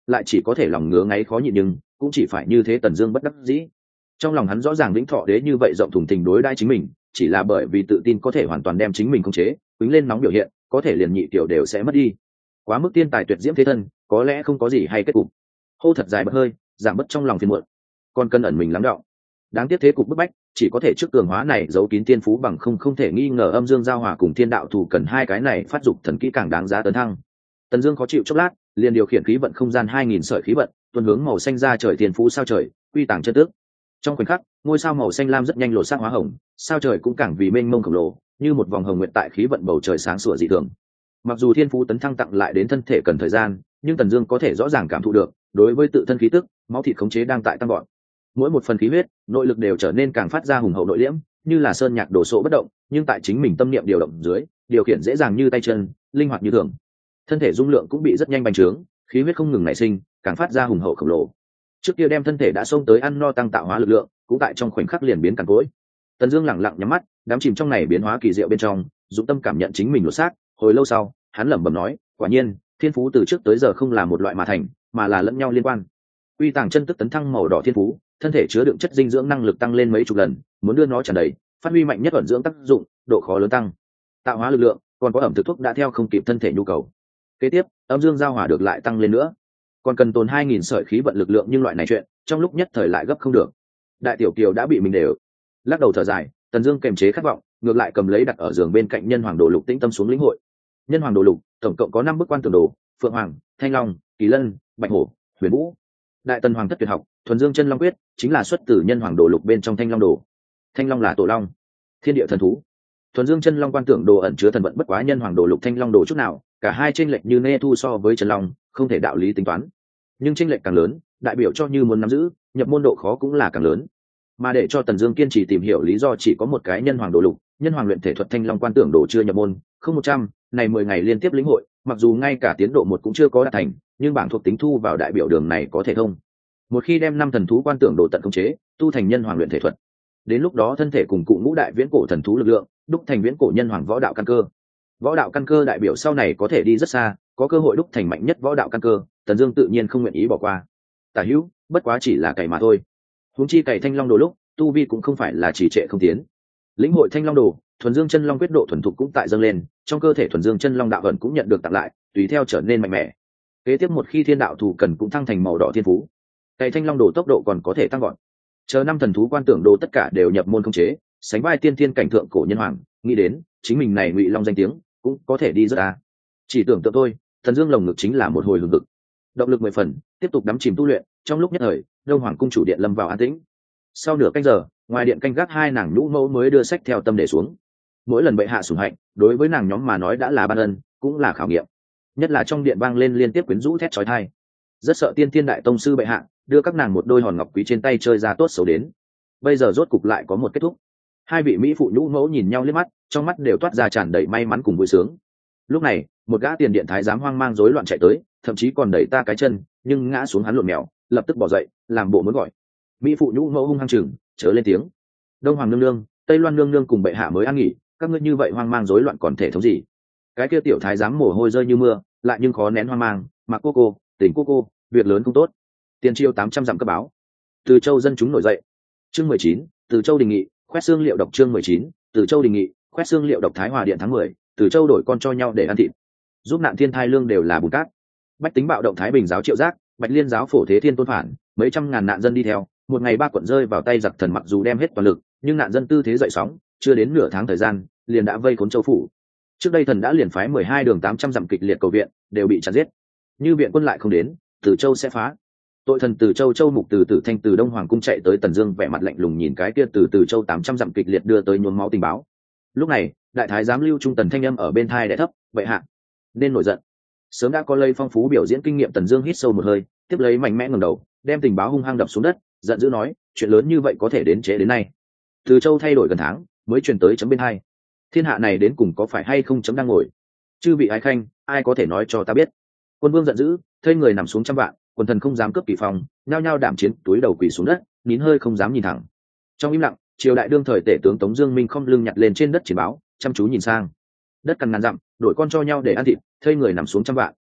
lại chỉ có thể lòng ngứa ngáy khó nhịn, nhưng cũng chỉ phải như thế Tần Dương bất đắc dĩ. Trong lòng hắn rõ ràng Vĩnh Thọ Đế như vậy rộng thùng thình đối đãi chính mình, chỉ là bởi vì tự tin có thể hoàn toàn đem chính mình khống chế, quýnh lên nóng biểu hiện, có thể liền nhị tiểu đều sẽ mất đi. Quá mức tiên tài tuyệt diễm thế thân, có lẽ không có gì hay kết cục. Hô thật dài bật hơi, giảm bớt trong lòng phiền muộn. Còn cần ẩn mình lắng đọng. Đáng tiếc thế cục bức bách, chỉ có thể trước cường hóa này giấu kín tiên phú bằng không không thể nghi ngờ âm dương giao hòa cùng thiên đạo thủ cần hai cái này phát dục thần kỹ càng đáng giá tấn thăng. Tần Dương khó chịu chốc lát, liền điều khiển khí vận không gian hai nghìn sợi khí vận, tuần hướng màu xanh ra trời thiên phú sao trời, quy tàng chân tước. Trong khoảnh khắc, ngôi sao màu xanh lam rất nhanh lộ sắc hóa hồng, sao trời cũng càng vì mênh mông khổng lồ, như một vòng hồng nguyệt tại khí vận bầu trời sáng sủa dị thường. Mặc dù thiên phú tấn thăng tặng lại đến thân thể cần thời gian, nhưng Tần Dương có thể rõ ràng cảm thụ được, đối với tự thân khí tức, máu thịt khống chế đang tại tăng vọt. Mỗi một phần khí huyết, nội lực đều trở nên càng phát ra hùng hậu nội liễm, như là sơn nhạc đổ sộ bất động, nhưng tại chính mình tâm niệm điều động dưới, điều khiển dễ dàng như tay chân, linh hoạt như thường. Thân thể dung lượng cũng bị rất nhanh bành trướng, khí huyết không ngừng nảy sinh, càng phát ra hùng hậu khổng lồ. Trước kia đem thân thể đã xông tới ăn no tăng tạo hóa lực lượng, cũng tại trong khoảnh khắc liền biến cằn cỗi. Tần Dương lặng lặng nhắm mắt, đắm chìm trong này biến hóa kỳ diệu bên trong, dụng tâm cảm nhận chính mình lột xác. Hồi lâu sau, hắn lẩm bẩm nói, quả nhiên, thiên phú từ trước tới giờ không là một loại mà thành, mà là lẫn nhau liên quan. Uy tàng chân tức tấn thăng màu đỏ thiên phú, thân thể chứa đựng chất dinh dưỡng năng lực tăng lên mấy chục lần, muốn đưa nó tràn đầy, phát huy mạnh nhất ẩn dưỡng tác dụng, độ khó lớn tăng. Tạo hóa lực lượng, còn có ẩm thực thuốc đã theo không kịp thân thể nhu cầu. Kế tiếp, âm dương giao hòa được lại tăng lên nữa, còn cần tồn hai nghìn sợi khí vận lực lượng, nhưng loại này chuyện, trong lúc nhất thời lại gấp không được. Đại tiểu kiều đã bị mình đều. Lắc đầu thở dài, Tần Dương kềm chế khát vọng, ngược lại cầm lấy đặt ở giường bên cạnh Nhân Hoàng Đồ Lục tĩnh tâm xuống lĩnh hội. Nhân Hoàng Đồ Lục tổng cộng có năm bức quan tưởng đồ: Phượng Hoàng, Thanh Long, Kỳ Lân, Bạch Hổ, Huyền Vũ. Đại Tần Hoàng thất tuyệt học, Thuần Dương Chân Long Quyết chính là xuất từ Nhân Hoàng Đồ Lục bên trong Thanh Long Đồ. Thanh Long là tổ long, thiên địa thần thú. Thuần Dương Chân Long quan tưởng đồ ẩn chứa thần vận bất quá Nhân Hoàng Đồ Lục Thanh Long Đồ chút nào, cả hai chênh lệch như nê thu so với Chân Long, không thể đạo lý tính toán. Nhưng chênh lệch càng lớn, đại biểu cho như muốn nắm giữ, nhập môn độ khó cũng là càng lớn. Mà để cho Tần Dương kiên trì tìm hiểu lý do chỉ có một cái Nhân Hoàng Đồ Lục, Nhân Hoàng luyện thể thuật Thanh Long quan tưởng đồ chưa nhập môn, không một trăm, này mười ngày liên tiếp lĩnh hội, mặc dù ngay cả tiến độ một cũng chưa có đạt thành, nhưng bảng thuộc tính thu vào đại biểu đường này có thể thông. Một khi đem năm thần thú quan tưởng đồ tận khống chế, tu thành Nhân Hoàng luyện thể thuật, đến lúc đó thân thể cùng cụ ngũ đại viễn cổ thần thú lực lượng, đúc thành viễn cổ Nhân Hoàng võ đạo căn cơ. Võ đạo căn cơ đại biểu sau này có thể đi rất xa, có cơ hội đúc thành mạnh nhất võ đạo căn cơ, Tần Dương tự nhiên không nguyện ý bỏ qua. Tả hữu, bất quá chỉ là cày mà thôi. Huống chi cày Thanh Long Đồ lúc, tu vi cũng không phải là chỉ trệ không tiến. Lĩnh hội Thanh Long Đồ, Thuần Dương Chân Long quyết độ thuần thục cũng tại dâng lên, trong cơ thể Thuần Dương Chân Long đạo ẩn cũng nhận được tặng lại, tùy theo trở nên mạnh mẽ. Kế tiếp một khi thiên đạo thủ cần cũng thăng thành màu đỏ thiên phú, cày Thanh Long Đồ tốc độ còn có thể tăng gọn. Chờ năm thần thú quan tưởng đồ tất cả đều nhập môn khống chế, sánh vai tiên thiên cảnh thượng cổ nhân hoàng, nghĩ đến chính mình này Ngụy Long danh tiếng cũng có thể đi rất xa. Chỉ tưởng tượng thôi, Thần Dương lồng ngực chính là một hồi hừng hực. Động lực mười phần, tiếp tục đắm chìm tu luyện, trong lúc nhất thời, Đông Hoàng cung chủ điện lâm vào an tĩnh. Sau nửa canh giờ, ngoài điện canh gác hai nàng nhũ mẫu mới đưa sách theo tâm để xuống. Mỗi lần bệ hạ sủng hạnh, đối với nàng nhóm mà nói đã là ban ân, cũng là khảo nghiệm. Nhất là trong điện vang lên liên tiếp quyến rũ thét chói tai. Rất sợ tiên thiên đại tông sư bệ hạ đưa các nàng một đôi hòn ngọc quý trên tay chơi ra tốt xấu đến. Bây giờ rốt cục lại có một kết thúc. Hai vị mỹ phụ nhũ mẫu nhìn nhau liếc mắt, trong mắt đều toát ra tràn đầy may mắn cùng vui sướng. Lúc này, một gã tiền điện thái giám hoang mang rối loạn chạy tới, thậm chí còn đẩy ta cái chân, nhưng ngã xuống hắn lộn mèo, lập tức bỏ dậy, làm bộ muốn gọi. Mỹ phụ nhũ mẫu hung hăng chừng, chớ lên tiếng. Đông Hoàng nương nương, Tây Loan nương nương cùng bệ hạ mới an nghỉ, các ngươi như vậy hoang mang rối loạn còn thể thống gì? Cái kia tiểu thái giám mồ hôi rơi như mưa, lại nhưng khó nén hoang mang, mặc cô cô, tỉnh cô cô, việc lớn không tốt. Tiền triều tám trăm dặm cấp báo. Từ Châu dân chúng nổi dậy. Chương mười chín, Từ Châu đình nghị, khoét xương liệu độc chương mười chín, Từ Châu đình nghị, khoét xương liệu độc Thái Hòa điện tháng mười, Từ Châu đổi con cho nhau để ăn thịt. Giúp nạn thiên thai lương đều là bùn cát. Bách tính bạo động Thái Bình giáo Triệu Giác, Bạch Liên giáo Phổ Thế Thiên tôn phản, mấy trăm ngàn nạn dân đi theo, một ngày ba quận rơi vào tay giặc thần, mặc dù đem hết toàn lực, nhưng nạn dân tư thế dậy sóng, chưa đến nửa tháng thời gian, liền đã vây khốn Châu phủ. Trước đây thần đã liền phái mười hai đường tám trăm dặm kịch liệt cầu viện, đều bị chặn giết. Như viện quân lại không đến, Từ Châu sẽ phá. Tội thần Từ Châu Châu mục từ Tử Thanh từ Đông Hoàng cung chạy tới Tần Dương, vẻ mặt lạnh lùng nhìn cái kia từ Từ Châu tám trăm dặm kịch liệt đưa tới nhuốm máu tình báo. Lúc này, đại thái giám Lưu Trung Tần thanh âm ở bên tai đè thấp, "Bệ hạ, nên nổi giận." Sớm đã có lây phong phú biểu diễn kinh nghiệm, Tần Dương hít sâu một hơi, tiếp lấy mạnh mẽ ngẩng đầu, đem tình báo hung hăng đập xuống đất, giận dữ nói, "Chuyện lớn như vậy có thể đến trễ đến nay. Từ Châu thay đổi gần tháng, mới truyền tới chấm bên hai. Thiên hạ này đến cùng có phải hay không chấm đang ngồi? Chư vị ái khanh, ai có thể nói cho ta biết?" Quân vương giận dữ, thây người nằm xuống trăm vạn, quần thần không dám cướp kỳ phòng, nhao nhao đảm chiến, túi đầu quỳ xuống đất, nín hơi không dám nhìn thẳng. Trong im lặng, triều đại đương thời tể tướng Tống Dương Minh không lưng nhặt lên trên đất chiến báo, chăm chú nhìn sang. Đất cằn ngàn dặm, đổi con cho nhau để ăn thịt, thây người nằm xuống trăm vạn,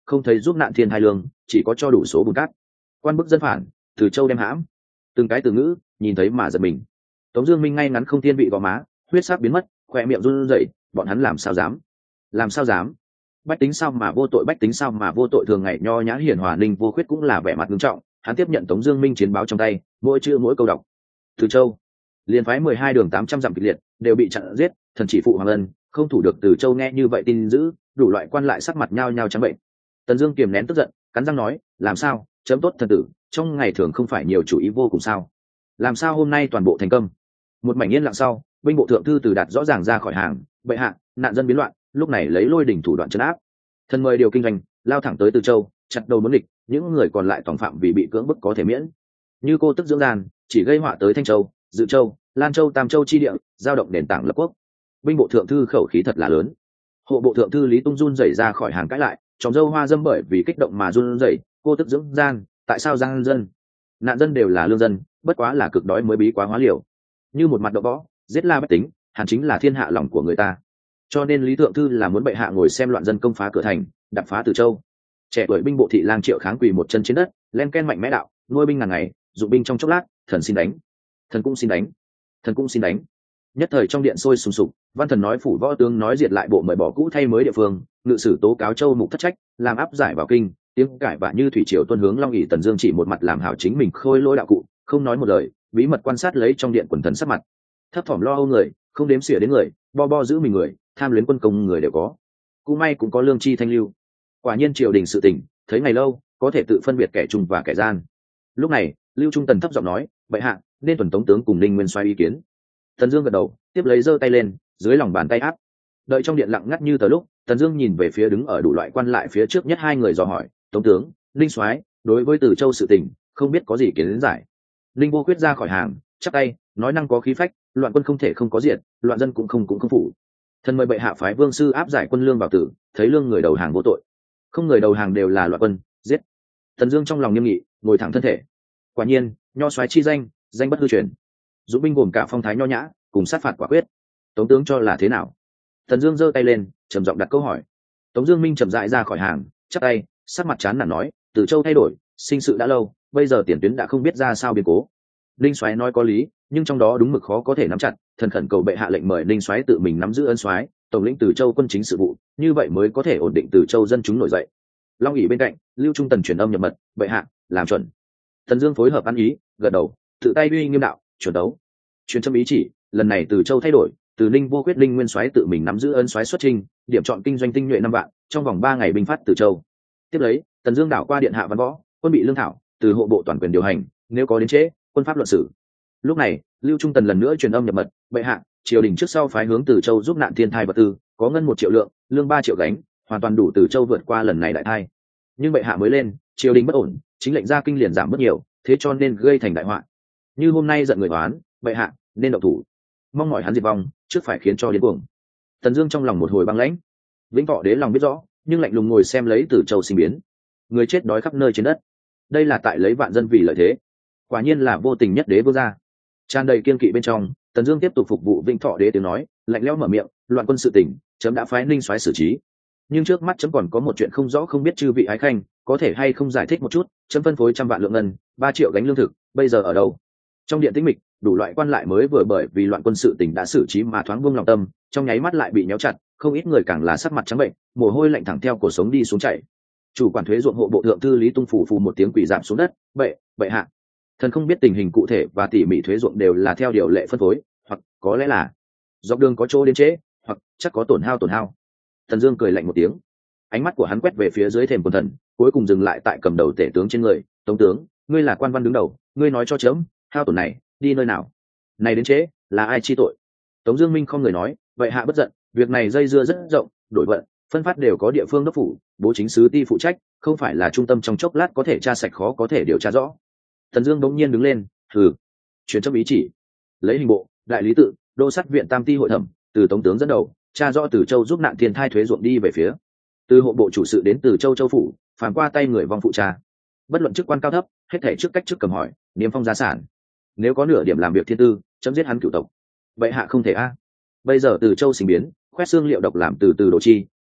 không thấy giúp nạn thiên hai lương, chỉ có cho đủ số bùn cát. Quan bức dân phản, Từ Châu đem hãm. Từng cái từ ngữ nhìn thấy mà giật mình. Tống Dương Minh ngay ngắn không thiên vị gò má, huyết sắc biến mất, khoe miệng run rẩy. Bọn hắn làm sao dám? Làm sao dám? Bách tính sao mà vô tội, bách tính sao mà vô tội. Thường ngày nho nhã hiền hòa Ninh Vô Khuyết cũng là vẻ mặt nghiêm trọng. Hắn tiếp nhận Tống Dương Minh chiến báo trong tay, mỗi chữ mỗi câu đọc. Từ Châu liền phái mười hai đường tám trăm dặm kịch liệt, đều bị chặn giết. Thần chỉ phụ Hoàng Ân không thủ được. Từ Châu nghe như vậy tin dữ, đủ loại quan lại sắc mặt nhao nhao trắng bệnh. Tần Dương kiềm nén tức giận, cắn răng nói: làm sao? Chấm tốt thần tử, trong ngày thường không phải nhiều chủ ý vô cùng sao? Làm sao hôm nay toàn bộ thành công? Một mảnh yên lặng sau, binh bộ thượng thư Từ Đạt rõ ràng ra khỏi hàng: bệ hạ, nạn dân biến loạn, lúc này lấy lôi đỉnh thủ đoạn trấn áp. Thần mời điều kinh doanh, lao thẳng tới Từ Châu, chặt đầu muốn địch, những người còn lại tòng phạm vì bị cưỡng bức có thể miễn. Như cô tức dưỡng gian, chỉ gây họa tới Thanh Châu, Dự Châu, Lan Châu, Tam Châu chi địa, giao động nền tảng lập quốc. Binh bộ thượng thư khẩu khí thật là lớn. Hộ bộ thượng thư Lý Tung run rẩy ra khỏi hàng cãi lại: tròm dâu hoa dâm bởi vì kích động mà run rẩy, cô tức dưỡng gian, tại sao gian dân? Nạn dân đều là lương dân, bất quá là cực đói mới bí quá hóa liều. Như một mặt đậu võ, giết la bách tính, hẳn chính là thiên hạ lòng của người ta. Cho nên Lý thượng thư là muốn bệ hạ ngồi xem loạn dân công phá cửa thành, đập phá Từ Châu. Trẻ tuổi binh bộ thị lang Triệu Kháng quỳ một chân trên đất, len ken mạnh mẽ đạo: nuôi binh ngàn ngày, dụng binh trong chốc lát, thần xin đánh, thần cũng xin đánh, thần cũng xin đánh. Nhất thời trong điện sôi sùng sục, văn thần nói phủ võ tướng nói diệt lại bộ, mời bỏ cũ thay mới địa phương, ngự sử tố cáo Châu Mục thất trách, làm áp giải vào kinh, tiếng cãi vã như thủy triều tuôn hướng Long ỉ. Tần Dương chỉ một mặt làm hảo chính mình khôi lỗi đạo cụ, không nói một lời, bí mật quan sát lấy trong điện quần thần sắc mặt. Thấp thỏm lo âu người, không đếm xỉa đến người, bo bo giữ mình người, tham luyến quân công người đều có. Cú may cũng có lương chi thanh lưu. Quả nhiên triều đình sự tình, thấy ngày lâu, có thể tự phân biệt kẻ trung và kẻ gian. Lúc này, Lưu Trung Tần thấp giọng nói: bệ hạ, nên tuần tống tướng cùng Ninh Nguyên soái ý kiến. Tần Dương gật đầu, tiếp lấy giơ tay lên, dưới lòng bàn tay áp. Đợi trong điện lặng ngắt như tờ lúc, Tần Dương nhìn về phía đứng ở đủ loại quan lại phía trước nhất hai người dò hỏi: tống tướng, Ninh soái, đối với Từ Châu sự tình, không biết có gì kiến giải. Ninh Vô Khuyết ra khỏi hàng, chắp tay, nói: năng có khí phách, loạn quân không thể không có diện, loạn dân cũng không cũng không phủ. Thần mời bệ hạ phái vương sư áp giải quân lương vào tử, thấy lương người đầu hàng vô tội, không người đầu hàng đều là loạn quân, giết. Tần Dương trong lòng nghiêm nghị, ngồi thẳng thân thể. Quả nhiên, nho soái chi danh, danh bất hư truyền. Dũng binh gồm cả phong thái nho nhã, cùng sát phạt quả quyết. Tống tướng cho là thế nào? Tần Dương giơ tay lên, trầm giọng đặt câu hỏi. Tống Dương Minh chậm rãi ra khỏi hàng, chắp tay, sắc mặt chán nản nói: Từ Châu thay đổi, sinh sự đã lâu, bây giờ tiền tuyến đã không biết ra sao biến cố. Ninh soái nói có lý, nhưng trong đó đúng mực khó có thể nắm chặt. Thần khẩn cầu bệ hạ lệnh mời Ninh soái tự mình nắm giữ ân soái, tổng lĩnh Từ Châu quân chính sự vụ, như vậy mới có thể ổn định Từ Châu dân chúng nổi dậy. Long ỉ bên cạnh, Lưu Trung Tần truyền âm nhập mật: bệ hạ, làm chuẩn. Tần Dương phối hợp ăn ý, gật đầu, tự tay uy nghiêm đạo: chuẩn đấu. Truyền châm ý chỉ, lần này Từ Châu thay đổi, từ Ninh Vô Khuyết Ninh Nguyên soái tự mình nắm giữ ân soái xuất trình, điểm chọn kinh doanh tinh nhuệ năm vạn, trong vòng ba ngày binh phát Từ Châu. Tiếp lấy, Tần Dương đảo qua điện hạ văn võ, quân bị lương thảo, từ hộ bộ toàn quyền điều hành, nếu có đến trễ, quân pháp luận xử. Lúc này, Lưu Trung Tần lần nữa truyền âm nhập mật: bệ hạ, triều đình trước sau phái hướng Từ Châu giúp nạn thiên thai vật tư, có ngân một triệu lượng, lương ba triệu gánh, hoàn toàn đủ Từ Châu vượt qua lần này đại thai. Nhưng bệ hạ mới lên, triều đình bất ổn, chính lệnh ra kinh liền giảm mất nhiều, thế cho nên gây thành đại họa. Như hôm nay giận người oán, bệ hạ nên động thủ, mong mỏi hắn diệt vong, trước phải khiến cho điên cuồng. Tần Dương trong lòng một hồi băng lãnh. Vĩnh Thọ đế lòng biết rõ, nhưng lạnh lùng ngồi xem lấy Từ Châu sinh biến, người chết đói khắp nơi trên đất. Đây là tại lấy vạn dân vì lợi thế, quả nhiên là vô tình nhất đế vương gia. Tràn đầy kiên kỵ bên trong, Tần Dương tiếp tục phục vụ Vĩnh Thọ đế tiếng nói, lạnh lẽo mở miệng: loạn quân sự tình, chấm đã phái Ninh soái xử trí, nhưng trước mắt chấm còn có một chuyện không rõ, không biết chư vị ái khanh có thể hay không giải thích một chút. Chấm phân phối trăm vạn lượng ngân, ba triệu gánh lương thực, bây giờ ở đâu? Trong điện tĩnh mịch, đủ loại quan lại mới vừa bởi vì loạn quân sự tình đã xử trí mà thoáng buông lòng tâm, trong nháy mắt lại bị nhéo chặt, không ít người càng là sắc mặt trắng bệnh, mồ hôi lạnh thẳng theo cổ sống đi xuống chảy. Chủ quản thuế ruộng hộ bộ thượng thư Lý Tung phủ phù một tiếng quỳ giảm xuống đất: bệ bệ hạ, thần không biết tình hình cụ thể và tỉ mỉ thuế ruộng đều là theo điều lệ phân phối, hoặc có lẽ là dọc đường có chỗ đến trễ, hoặc chắc có tổn hao tổn hao. Tần Dương cười lạnh một tiếng, ánh mắt của hắn quét về phía dưới thềm quần thần, cuối cùng dừng lại tại cầm đầu tể tướng trên người. Tống tướng, ngươi là quan văn đứng đầu, ngươi nói cho chấm, hao tổn này đi nơi nào? Này đến trễ, là ai chi tội? Tống Dương Minh không người nói: vậy hạ bất giận, việc này dây dưa rất rộng, đổi vận phân phát đều có địa phương đốc phủ, bố chính sứ ti phụ trách, không phải là trung tâm trong chốc lát có thể tra sạch, khó có thể điều tra rõ. Tần Dương bỗng nhiên đứng lên: hừ, truyền chấm ý chỉ, lấy hình bộ, đại lý tự, đô sát viện tam ti hội thẩm, từ Tống tướng dẫn đầu, tra rõ Từ Châu giúp nạn thiên thai thuế ruộng đi về phía. Từ hộ bộ chủ sự đến Từ Châu châu phủ, phàm qua tay người vong phụ tra. Bất luận chức quan cao thấp, hết thảy trước cách trước cầm hỏi, niêm phong gia sản. Nếu có nửa điểm làm việc thiên tư, chấm giết hắn cửu tộc. Vậy hạ không thể a. Bây giờ Từ Châu sinh biến, khoét xương liệu độc làm từ từ độ chi,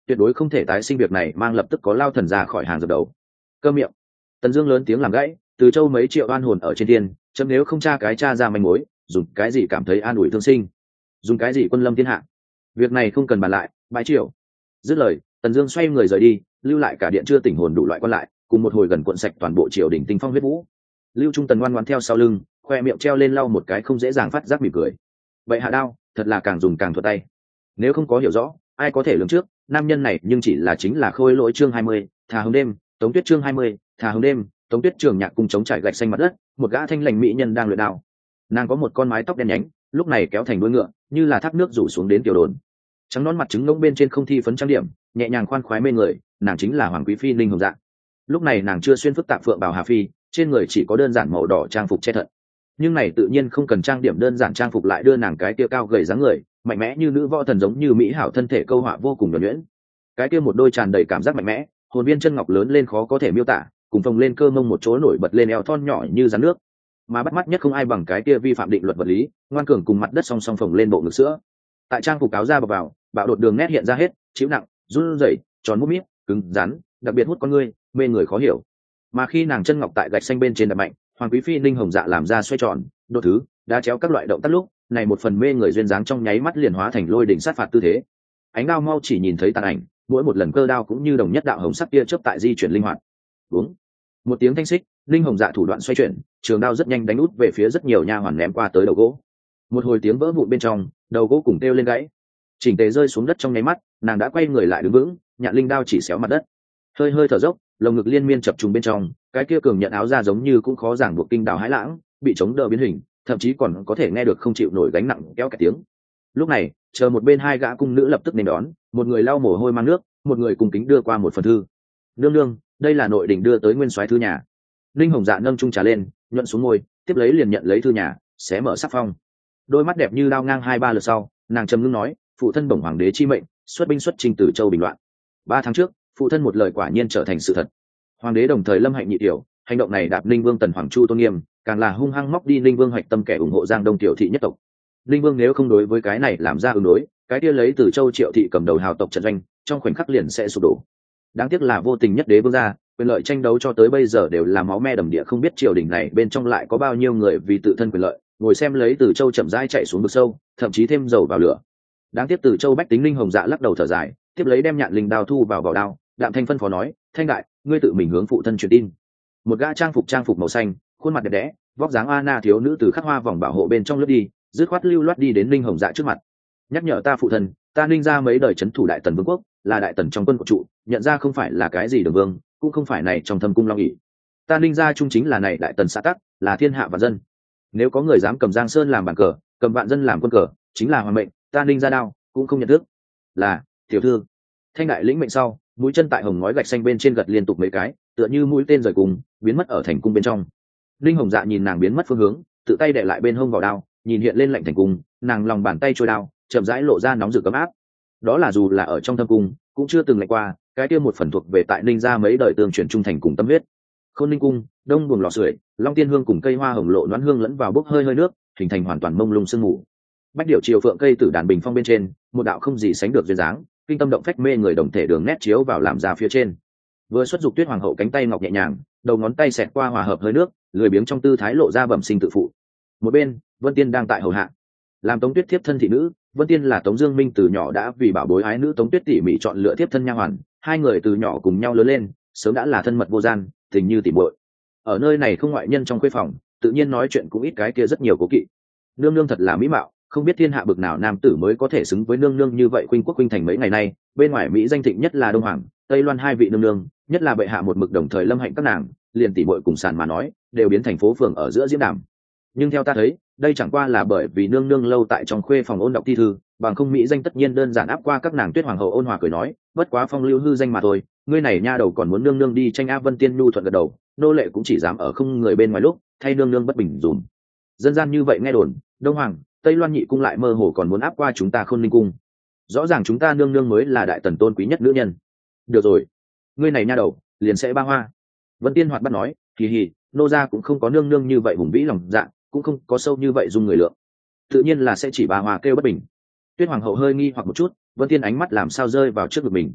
tuyệt đối không thể tái sinh việc này, mang lập tức có lao thần ra khỏi hàng dập đầu. Cơ miệng. Tần Dương lớn tiếng làm gãy, từ châu mấy triệu oan hồn ở trên thiên, chấm nếu không tra cái tra ra manh mối, dùng cái gì cảm thấy an ủi thương sinh, dùng cái gì quân lâm thiên hạ, việc này không cần bàn lại, bái triều. Dứt lời, Tần Dương xoay người rời đi, lưu lại cả điện chưa tỉnh hồn đủ loại quan lại, cùng một hồi gần cuộn sạch toàn bộ triều đình tinh phong huyết vũ. Lưu Trung Tần ngoan ngoãn theo sau lưng, khoe miệng treo lên lau một cái không dễ dàng phát giác mỉm cười. Vậy hạ đao, thật là càng dùng càng thuận tay. Nếu không có hiểu rõ, ai có thể lường trước, nam nhân này nhưng chỉ là chính là khôi lỗi chương hai mươi, thà hướng đêm, Tống Tuyết chương hai mươi, thà hướng đêm, Tống Tuyết trường nhạc cùng chống trải gạch xanh mặt đất, một gã thanh lành mỹ nhân đang luyện đao. Nàng có một con mái tóc đen nhánh, lúc này kéo thành đuôi ngựa, như là thác nước rủ xuống đến tiểu đồn. Trắng nón mặt trứng ngỗng bên trên không thi phấn trang điểm, nhẹ nhàng khoan khoái mê người, nàng chính là hoàng quý phi Ninh Hồng Dạ. Lúc này nàng chưa xuyên phức tạp phượng bào hà phi, trên người chỉ có đơn giản màu đỏ trang phục che thận. Nhưng này tự nhiên không cần trang điểm, đơn giản trang phục lại đưa nàng cái kia cao gầy dáng người, mạnh mẽ như nữ võ thần, giống như mỹ hảo thân thể câu họa vô cùng nhuần nhuyễn. Cái kia một đôi tràn đầy cảm giác mạnh mẽ, hồn viên chân ngọc lớn lên khó có thể miêu tả, cùng phồng lên cơ mông một chỗ nổi bật lên eo thon nhỏ như rắn nước. Mà bắt mắt nhất không ai bằng cái kia vi phạm định luật vật lý, ngoan cường cùng mặt đất song song phồng lên bộ ngực sữa. Tại trang phục áo da bọc vào, bạo đột đường nét hiện ra hết, chịu nặng, run rẩy, tròn mút míp, cứng rắn, đặc biệt hút con người, mê người khó hiểu. Mà khi nàng chân ngọc tại gạch xanh bên trên đập mạnh, hoàng quý phi Ninh Hồng Dạ làm ra xoay tròn, đột thứ, đá chéo các loại động tác lúc, này một phần mê người duyên dáng trong nháy mắt liền hóa thành lôi đỉnh sát phạt tư thế. Ánh đao mau chỉ nhìn thấy tàn ảnh, mỗi một lần cơ đao cũng như đồng nhất đạo hồng sắc kia chớp tại di chuyển linh hoạt. Uống. Một tiếng thanh xích, Ninh Hồng Dạ thủ đoạn xoay chuyển, trường đao rất nhanh đánh út về phía rất nhiều nha hoàn ném qua tới đầu gỗ. Một hồi tiếng vỡ vụn bên trong, đầu gỗ cùng kêu lên gãy. Chỉnh tề rơi xuống đất trong nháy mắt, nàng đã quay người lại đứng vững, nhạn linh đao chỉ xéo mặt đất. Hơi hơi thở dốc, lồng ngực liên miên chập trùng bên trong, cái kia cường nhận áo ra giống như cũng khó giảng buộc kinh đào hãi lãng, bị chống đỡ biến hình, thậm chí còn có thể nghe được không chịu nổi gánh nặng kéo cả tiếng. Lúc này, chờ một bên hai gã cung nữ lập tức nên đón, một người lau mồ hôi mang nước, một người cùng kính đưa qua một phần thư. Nương nương, đây là nội đình đưa tới nguyên soái thư nhà. Linh Hồng Dạ nâng chung trà lên, nhuận xuống ngôi, tiếp lấy liền nhận lấy thư nhà, xé mở sắc phong. Đôi mắt đẹp như đao ngang hai ba lượt sau, nàng trầm ngưng nói, phụ thân bổng hoàng đế chi mệnh, xuất binh xuất trình từ châu bình loạn. Ba tháng trước, phụ thân một lời quả nhiên trở thành sự thật. Hoàng đế đồng thời lâm hạnh nhị tiểu, hành động này đạp Ninh Vương Tần Hoàng Chu tôn nghiêm, càng là hung hăng móc đi Ninh Vương hoạch tâm kẻ ủng hộ Giang Đông tiểu thị nhất tộc. Ninh Vương nếu không đối với cái này làm ra ứng đối, cái kia lấy từ châu triệu thị cầm đầu hào tộc trận doanh, trong khoảnh khắc liền sẽ sụp đổ. Đáng tiếc là vô tình nhất đế vương gia, quyền lợi tranh đấu cho tới bây giờ đều là máu me đầm địa, không biết triều đình này bên trong lại có bao nhiêu người vì tự thân quyền lợi, ngồi xem lấy từ châu chậm rãi chạy xuống vực sâu, thậm chí thêm dầu vào lửa. Đáng tiếc từ châu bách tính Ninh Hồng Dạ lắc đầu thở dài, tiếp lấy đem nhạn linh đao thu vào vỏ đao, đạm thanh phân phó nói, thanh đại, ngươi tự mình hướng phụ thân truyền tin. Một gã trang phục trang phục màu xanh, khuôn mặt đẹp đẽ, vóc dáng Anna thiếu nữ từ khắc hoa vòng bảo hộ bên trong lướt đi, dứt khoát lưu loát đi đến Ninh Hồng Dạ trước mặt. Nhắc nhở ta phụ thân, ta Ninh ra mấy đời chấn thủ đại tần vương quốc, là đại tần trong quân của trụ, nhận ra không phải là cái gì đường vương, cũng không phải này trong thâm cung long ỷ. Ta Ninh ra trung chính là này đại tần xã tắc, là thiên hạ vạn dân. Nếu có người dám cầm Giang Sơn làm bàn cờ, cầm vạn dân làm quân cờ, chính là hoàng mệnh, ta Ninh ra đao, cũng không nhận thức. Là, tiểu thư. Thanh đại lĩnh mệnh sau, mũi chân tại hồng ngói gạch xanh bên trên gật liên tục mấy cái, tựa như mũi tên rời cùng, biến mất ở thành cung bên trong. Linh Hồng Dạ nhìn nàng biến mất phương hướng, tự tay đè lại bên hông vào đao, nhìn hiện lên lạnh thành cung, nàng lòng bàn tay trôi đao, chậm rãi lộ ra nóng rực ấm áp. Đó là dù là ở trong thâm cung, cũng chưa từng lạnh qua, cái kia một phần thuộc về tại Ninh gia mấy đời tương truyền trung thành cùng tâm huyết. Khôn Ninh cung, đông buồng lò sưởi, long tiên hương cùng cây hoa hồng lộ đoán hương lẫn vào bốc hơi hơi nước, hình thành hoàn toàn mông lung sương mù. Bách điệu chiều phượng cây tử đàn bình phong bên trên, một đạo không gì sánh được duyên dáng, kinh tâm động phách mê người đồng thể đường nét chiếu vào làm ra phía trên. Vừa xuất dục tuyết hoàng hậu cánh tay ngọc nhẹ nhàng, đầu ngón tay xẹt qua hòa hợp hơi nước, lười biếng trong tư thái lộ ra bẩm sinh tự phụ. Một bên, Vân Tiên đang tại hầu hạ, làm Tống Tuyết thiếp thân thị nữ. Vân Tiên là Tống Dương Minh từ nhỏ đã vì bảo bối ái nữ Tống Tuyết tỉ mỉ chọn lựa thiếp thân nha hoàn, hai người từ nhỏ cùng nhau lớn lên, sớm đã là thân mật vô gian, tình như tỉ muội. Ở nơi này không ngoại nhân trong khuê phòng, tự nhiên nói chuyện cũng ít cái kia rất nhiều cố kỵ. Nương nương thật là mỹ mạo, không biết thiên hạ bực nào nam tử mới có thể xứng với nương nương như vậy. Khuynh quốc khuynh thành mấy ngày nay, bên ngoài mỹ danh thịnh nhất là Đông Hoàng, Tây Loan hai vị nương nương, nhất là bệ hạ một mực đồng thời lâm hạnh các nàng, liền tỉ muội cùng sàn mà nói, đều biến thành phố phường ở giữa diễn đàm. Nhưng theo ta thấy, đây chẳng qua là bởi vì nương nương lâu tại trong khuê phòng ôn đọc thi thư, bằng không mỹ danh tất nhiên đơn giản áp qua các nàng. Tuyết hoàng hậu ôn hòa cười nói, bất quá phong lưu hư danh mà thôi, ngươi này nha đầu còn muốn nương nương đi tranh áp. Vân Tiên nhu thuận gật đầu, nô lệ cũng chỉ dám ở không người bên ngoài lúc thay nương nương bất bình dùm. Dân gian như vậy nghe đồn, Đông Hoàng, Tây Loan nhị cung lại mơ hồ còn muốn áp qua chúng ta Khôn Ninh cung. Rõ ràng chúng ta nương nương mới là đại tần tôn quý nhất nữ nhân. Được rồi, ngươi này nha đầu liền sẽ ba hoa. Vân Tiên hoạt bắt nói, hì hì, nô gia cũng không có nương nương như vậy hùng vĩ lòng dạ, cũng không có sâu như vậy dung người lượng, tự nhiên là sẽ chỉ ba hoa kêu bất bình. Tuyết hoàng hậu hơi nghi hoặc một chút, Vân Tiên ánh mắt làm sao rơi vào trước ngực mình,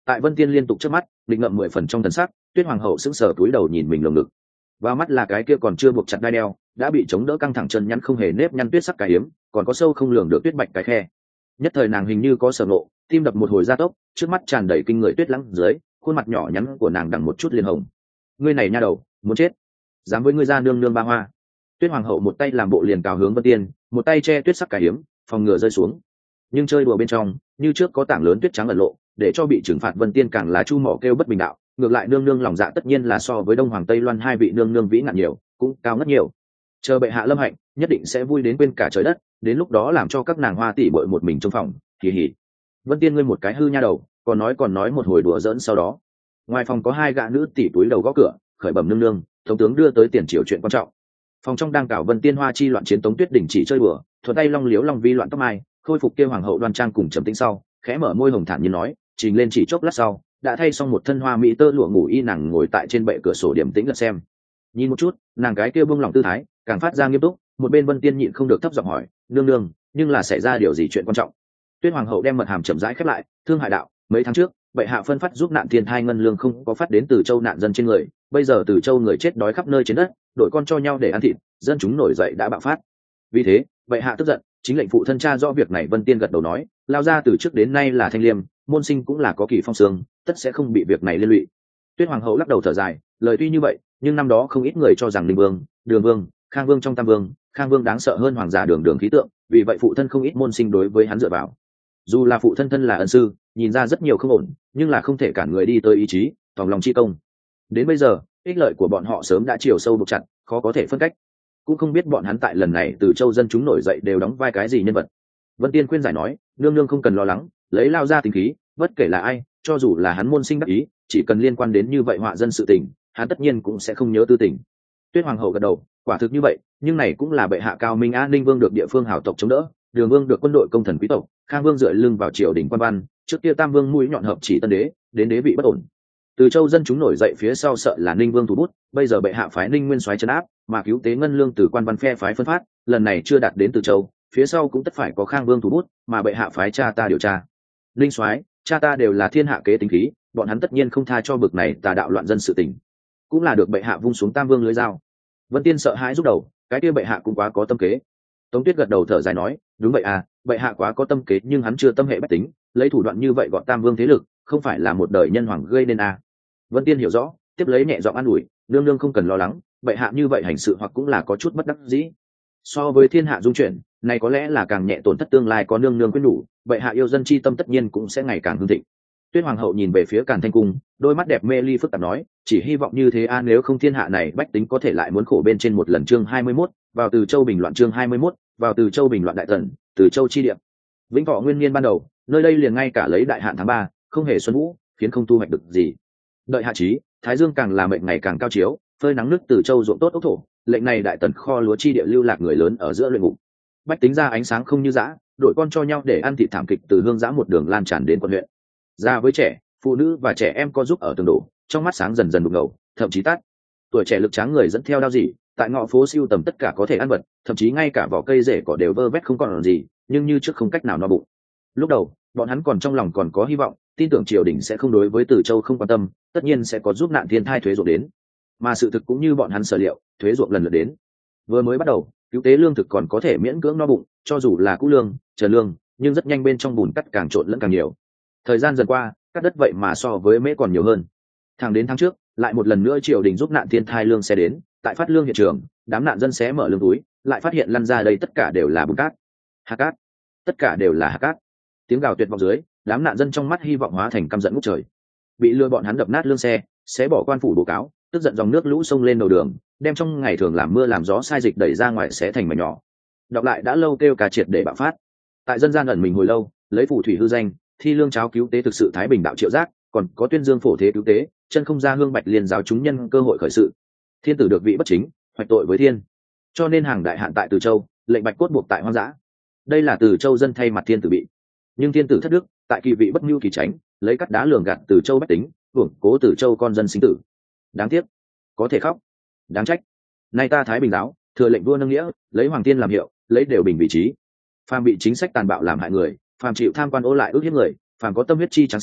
Tại Vân Tiên liên tục chớp mắt, định ngậm mười phần trong thần sắc, Tuyết Hoàng hậu sững sờ cúi đầu nhìn mình lồng ngực. Vào mắt là cái kia còn chưa buộc chặt đai đeo, đã bị chống đỡ căng thẳng chân nhăn không hề nếp nhăn tuyết sắc cái hiếm, còn có sâu không lường được tuyết bạch cái khe. Nhất thời nàng hình như có sở ngộ, tim đập một hồi gia tốc, trước mắt tràn đầy kinh người tuyết lắng dưới, khuôn mặt nhỏ nhắn của nàng đằng một chút liền hồng. Ngươi này nha đầu, muốn chết, dám với ngươi ra nương nương ba hoa. Tuyết Hoàng hậu một tay làm bộ liền cào hướng Vân Tiên, một tay che tuyết sắc cái hiếm, phòng ngừa rơi xuống. Nhưng chơi đùa bên trong, như trước có tảng lớn tuyết trắng ẩn lộ, để cho bị trừng phạt Vân Tiên càng là chu mỏ kêu bất bình đạo. Ngược lại nương nương lòng dạ tất nhiên là so với Đông Hoàng Tây Loan hai vị nương nương vĩ ngạn nhiều, cũng cao ngất nhiều. Chờ bệ hạ lâm hạnh, nhất định sẽ vui đến quên cả trời đất, đến lúc đó làm cho các nàng hoa tỷ bội một mình trong phòng, kỳ hỉ. Vân Tiên ngươi một cái hư nha đầu, còn nói còn nói một hồi đùa giỡn sau đó. Ngoài phòng có hai gã nữ tỷ túi đầu gõ cửa, khởi bẩm nương nương, thống tướng đưa tới tiền triều chuyện quan trọng. Phòng trong đang cảo Vân Tiên hoa chi loạn chiến Tống Tuyết đình chỉ chơi bừa, thuận tay long liếu long vi loạn tóc mai, khôi phục kia hoàng hậu đoan trang cùng trầm tĩnh sau, khẽ mở môi hồng thản như nói, trình lên chỉ chốc lát sau, đã thay xong một thân hoa mỹ tơ lụa ngủ y nàng ngồi tại trên bệ cửa sổ điểm tĩnh lật xem. Nhìn một chút, nàng cái kia buông lòng tư thái, càng phát ra nghiêm túc, một bên Vân Tiên nhịn không được thấp giọng hỏi, nương nương, nhưng là xảy ra điều gì chuyện quan trọng? Tuyết Hoàng hậu đem mật hàm chậm rãi khép lại, thương hại đạo, mấy tháng trước, bệ hạ phân phát giúp nạn thiên thai ngân lương không có phát đến từ châu nạn dân trên người, bây giờ từ châu người chết đói khắp nơi trên đất, đội con cho nhau để ăn thịt, dân chúng nổi dậy đã bạo phát. Vì thế, bệ hạ tức giận, chính lệnh phụ thân cha rõ việc này. Vân Tiên gật đầu nói, lao ra từ trước đến nay là thanh liêm, môn sinh cũng là có kỳ phong sương, tất sẽ không bị việc này liên lụy. Tuyết Hoàng hậu lắc đầu thở dài, lời tuy như vậy, nhưng năm đó không ít người cho rằng Ninh Vương, Đường Vương, Khang Vương trong Tam Vương, Khang Vương đáng sợ hơn hoàng giả Đường Đường khí tượng, vì vậy phụ thân không ít môn sinh đối với hắn dựa vào. Dù là phụ thân thân là ân sư, nhìn ra rất nhiều không ổn, nhưng là không thể cản người đi tới ý chí, tòng lòng chi công. Đến bây giờ, ích lợi của bọn họ sớm đã chiều sâu buộc chặt, khó có thể phân cách. Cũng không biết bọn hắn tại lần này từ châu dân chúng nổi dậy đều đóng vai cái gì nhân vật. Vân Tiên khuyên giải nói, nương nương không cần lo lắng, lấy lao ra tính khí, bất kể là ai, cho dù là hắn môn sinh đắc ý, chỉ cần liên quan đến như vậy họa dân sự tình, hắn tất nhiên cũng sẽ không nhớ tư tình. Tuyết Hoàng hậu gật đầu, quả thực như vậy, nhưng này cũng là bệ hạ cao minh an ninh vương được địa phương hảo tộc chống đỡ, Đường Vương được quân đội công thần quý tộc, Khang Vương dựa lưng vào triều đình quan văn, trước kia Tam Vương mũi nhọn hợp chỉ tân đế, đến đế vị bất ổn. Từ châu dân chúng nổi dậy phía sau sợ là Ninh Vương thủ bút, bây giờ bệ hạ phái Ninh Nguyên soái trấn áp, mà cứu tế ngân lương từ quan văn phe phái phân phát, lần này chưa đạt đến Từ châu, phía sau cũng tất phải có Khang Vương thủ bút, mà bệ hạ phái cha ta điều tra. Ninh soái, cha ta đều là thiên hạ kế tính khí, bọn hắn tất nhiên không tha cho bực này tà đạo loạn dân sự tình. Cũng là được bệ hạ vung xuống Tam Vương lưới dao. Vân Tiên sợ hãi rút đầu, cái kia bệ hạ cũng quá có tâm kế. Tống Tuyết gật đầu thở dài nói, đúng vậy à, bệ hạ quá có tâm kế nhưng hắn chưa tâm hệ bách tính, lấy thủ đoạn như vậy gọn Tam Vương thế lực, không phải là một đời nhân hoàng gây nên à. Vân Tiên hiểu rõ, tiếp lấy nhẹ giọng an ủi, nương nương không cần lo lắng, bệ hạ như vậy hành sự hoặc cũng là có chút bất đắc dĩ. So với thiên hạ dung chuyển, này có lẽ là càng nhẹ tổn thất tương lai có nương nương quyết đủ, bệ hạ yêu dân chi tâm tất nhiên cũng sẽ ngày càng hưng thịnh. Tuyết Hoàng hậu nhìn về phía Càn Thanh cung, đôi mắt đẹp mê ly phức tạp nói, chỉ hy vọng như thế a, nếu không thiên hạ này bách tính có thể lại muốn khổ bên trên một lần. Chương hai mươi mốt, vào Từ Châu bình loạn. Chương hai mươi mốt, vào Từ Châu bình loạn. Đại Tần, Từ Châu chi địa. Vĩnh Thọ nguyên niên ban đầu, nơi đây liền ngay cả lấy đại hạn tháng ba, không hề xuân vũ, khiến không thu hoạch được gì. Đợi hạ chí, Thái Dương càng là mệnh ngày càng cao chiếu, phơi nắng nước Từ Châu ruộng tốt ốc thổ, lệnh này Đại Tần kho lúa chi địa lưu lạc người lớn ở giữa luyện ngục. Bách tính ra ánh sáng không như dã, đội con cho nhau để ăn thịt thảm kịch từ hương dã một đường lan tràn đến quận huyện. Già với trẻ, phụ nữ và trẻ em co giúp ở tường đổ, trong mắt sáng dần dần đục ngầu, thậm chí tắt. Tuổi trẻ lực tráng người dẫn theo đao gì, tại ngõ phố siêu tầm tất cả có thể ăn vật, thậm chí ngay cả vỏ cây rễ cỏ đều vơ vét không còn gì, nhưng như trước không cách nào no bụng. Lúc đầu, bọn hắn còn trong lòng còn có hy vọng, tin tưởng triều đình sẽ không đối với Từ Châu không quan tâm, tất nhiên sẽ có giúp nạn thiên thai thuế ruộng đến. Mà sự thực cũng như bọn hắn sở liệu, thuế ruộng lần lượt đến. Vừa mới bắt đầu, cứu tế lương thực còn có thể miễn cưỡng no bụng, cho dù là cũ lương, trần lương, nhưng rất nhanh bên trong bùn cắt càng trộn lẫn càng nhiều. Thời gian dần qua, cắt đất vậy mà so với mễ còn nhiều hơn. Thẳng đến tháng trước, lại một lần nữa triều đình giúp nạn thiên thai lương xe đến, tại phát lương hiện trường, đám nạn dân xé mở lương túi, lại phát hiện lăn ra đây tất cả đều là bùn cát, hạt cát, tất cả đều là hạt cát. Tiếng gào tuyệt vọng dưới, đám nạn dân trong mắt hy vọng hóa thành căm giận ngút trời. Bị lừa bọn hắn đập nát lương xe, xé bỏ quan phủ bố cáo, tức giận dòng nước lũ sông lên đầu đường, đem trong ngày thường làm mưa làm gió sai dịch đẩy ra ngoài xé thành mảnh nhỏ. Đọc lại đã lâu kêu cả triệt để bạo phát. Tại dân gian ẩn mình hồi lâu, lấy phù thủy hư danh, thi lương cháo cứu tế thực sự thái bình đạo triệu giác, còn có tuyên dương phổ thế cứu tế, chân không ra hương bạch liên giáo chúng nhân cơ hội khởi sự. Thiên tử được vị bất chính, hoạch tội với thiên, cho nên hàng đại hạn tại Từ Châu, lệnh bạch cốt buộc tại hoang dã. Đây là Từ Châu dân thay mặt thiên tử bị, nhưng thiên tử thất đức, tại kỳ vị bất nhu kỳ tránh, lấy cắt đá lường gạt Từ Châu bách tính, hưởng cố Từ Châu con dân sinh tử. Đáng tiếc, có thể khóc, đáng trách. Nay ta thái bình giáo thừa lệnh vua nâng nghĩa, lấy hoàng tiên làm hiệu, lấy đều bình vị trí. Phàm bị chính sách tàn bạo làm hại người, phàm chịu tham quan ô lại ước hiếp người, phàm có tâm huyết chi tráng sĩ,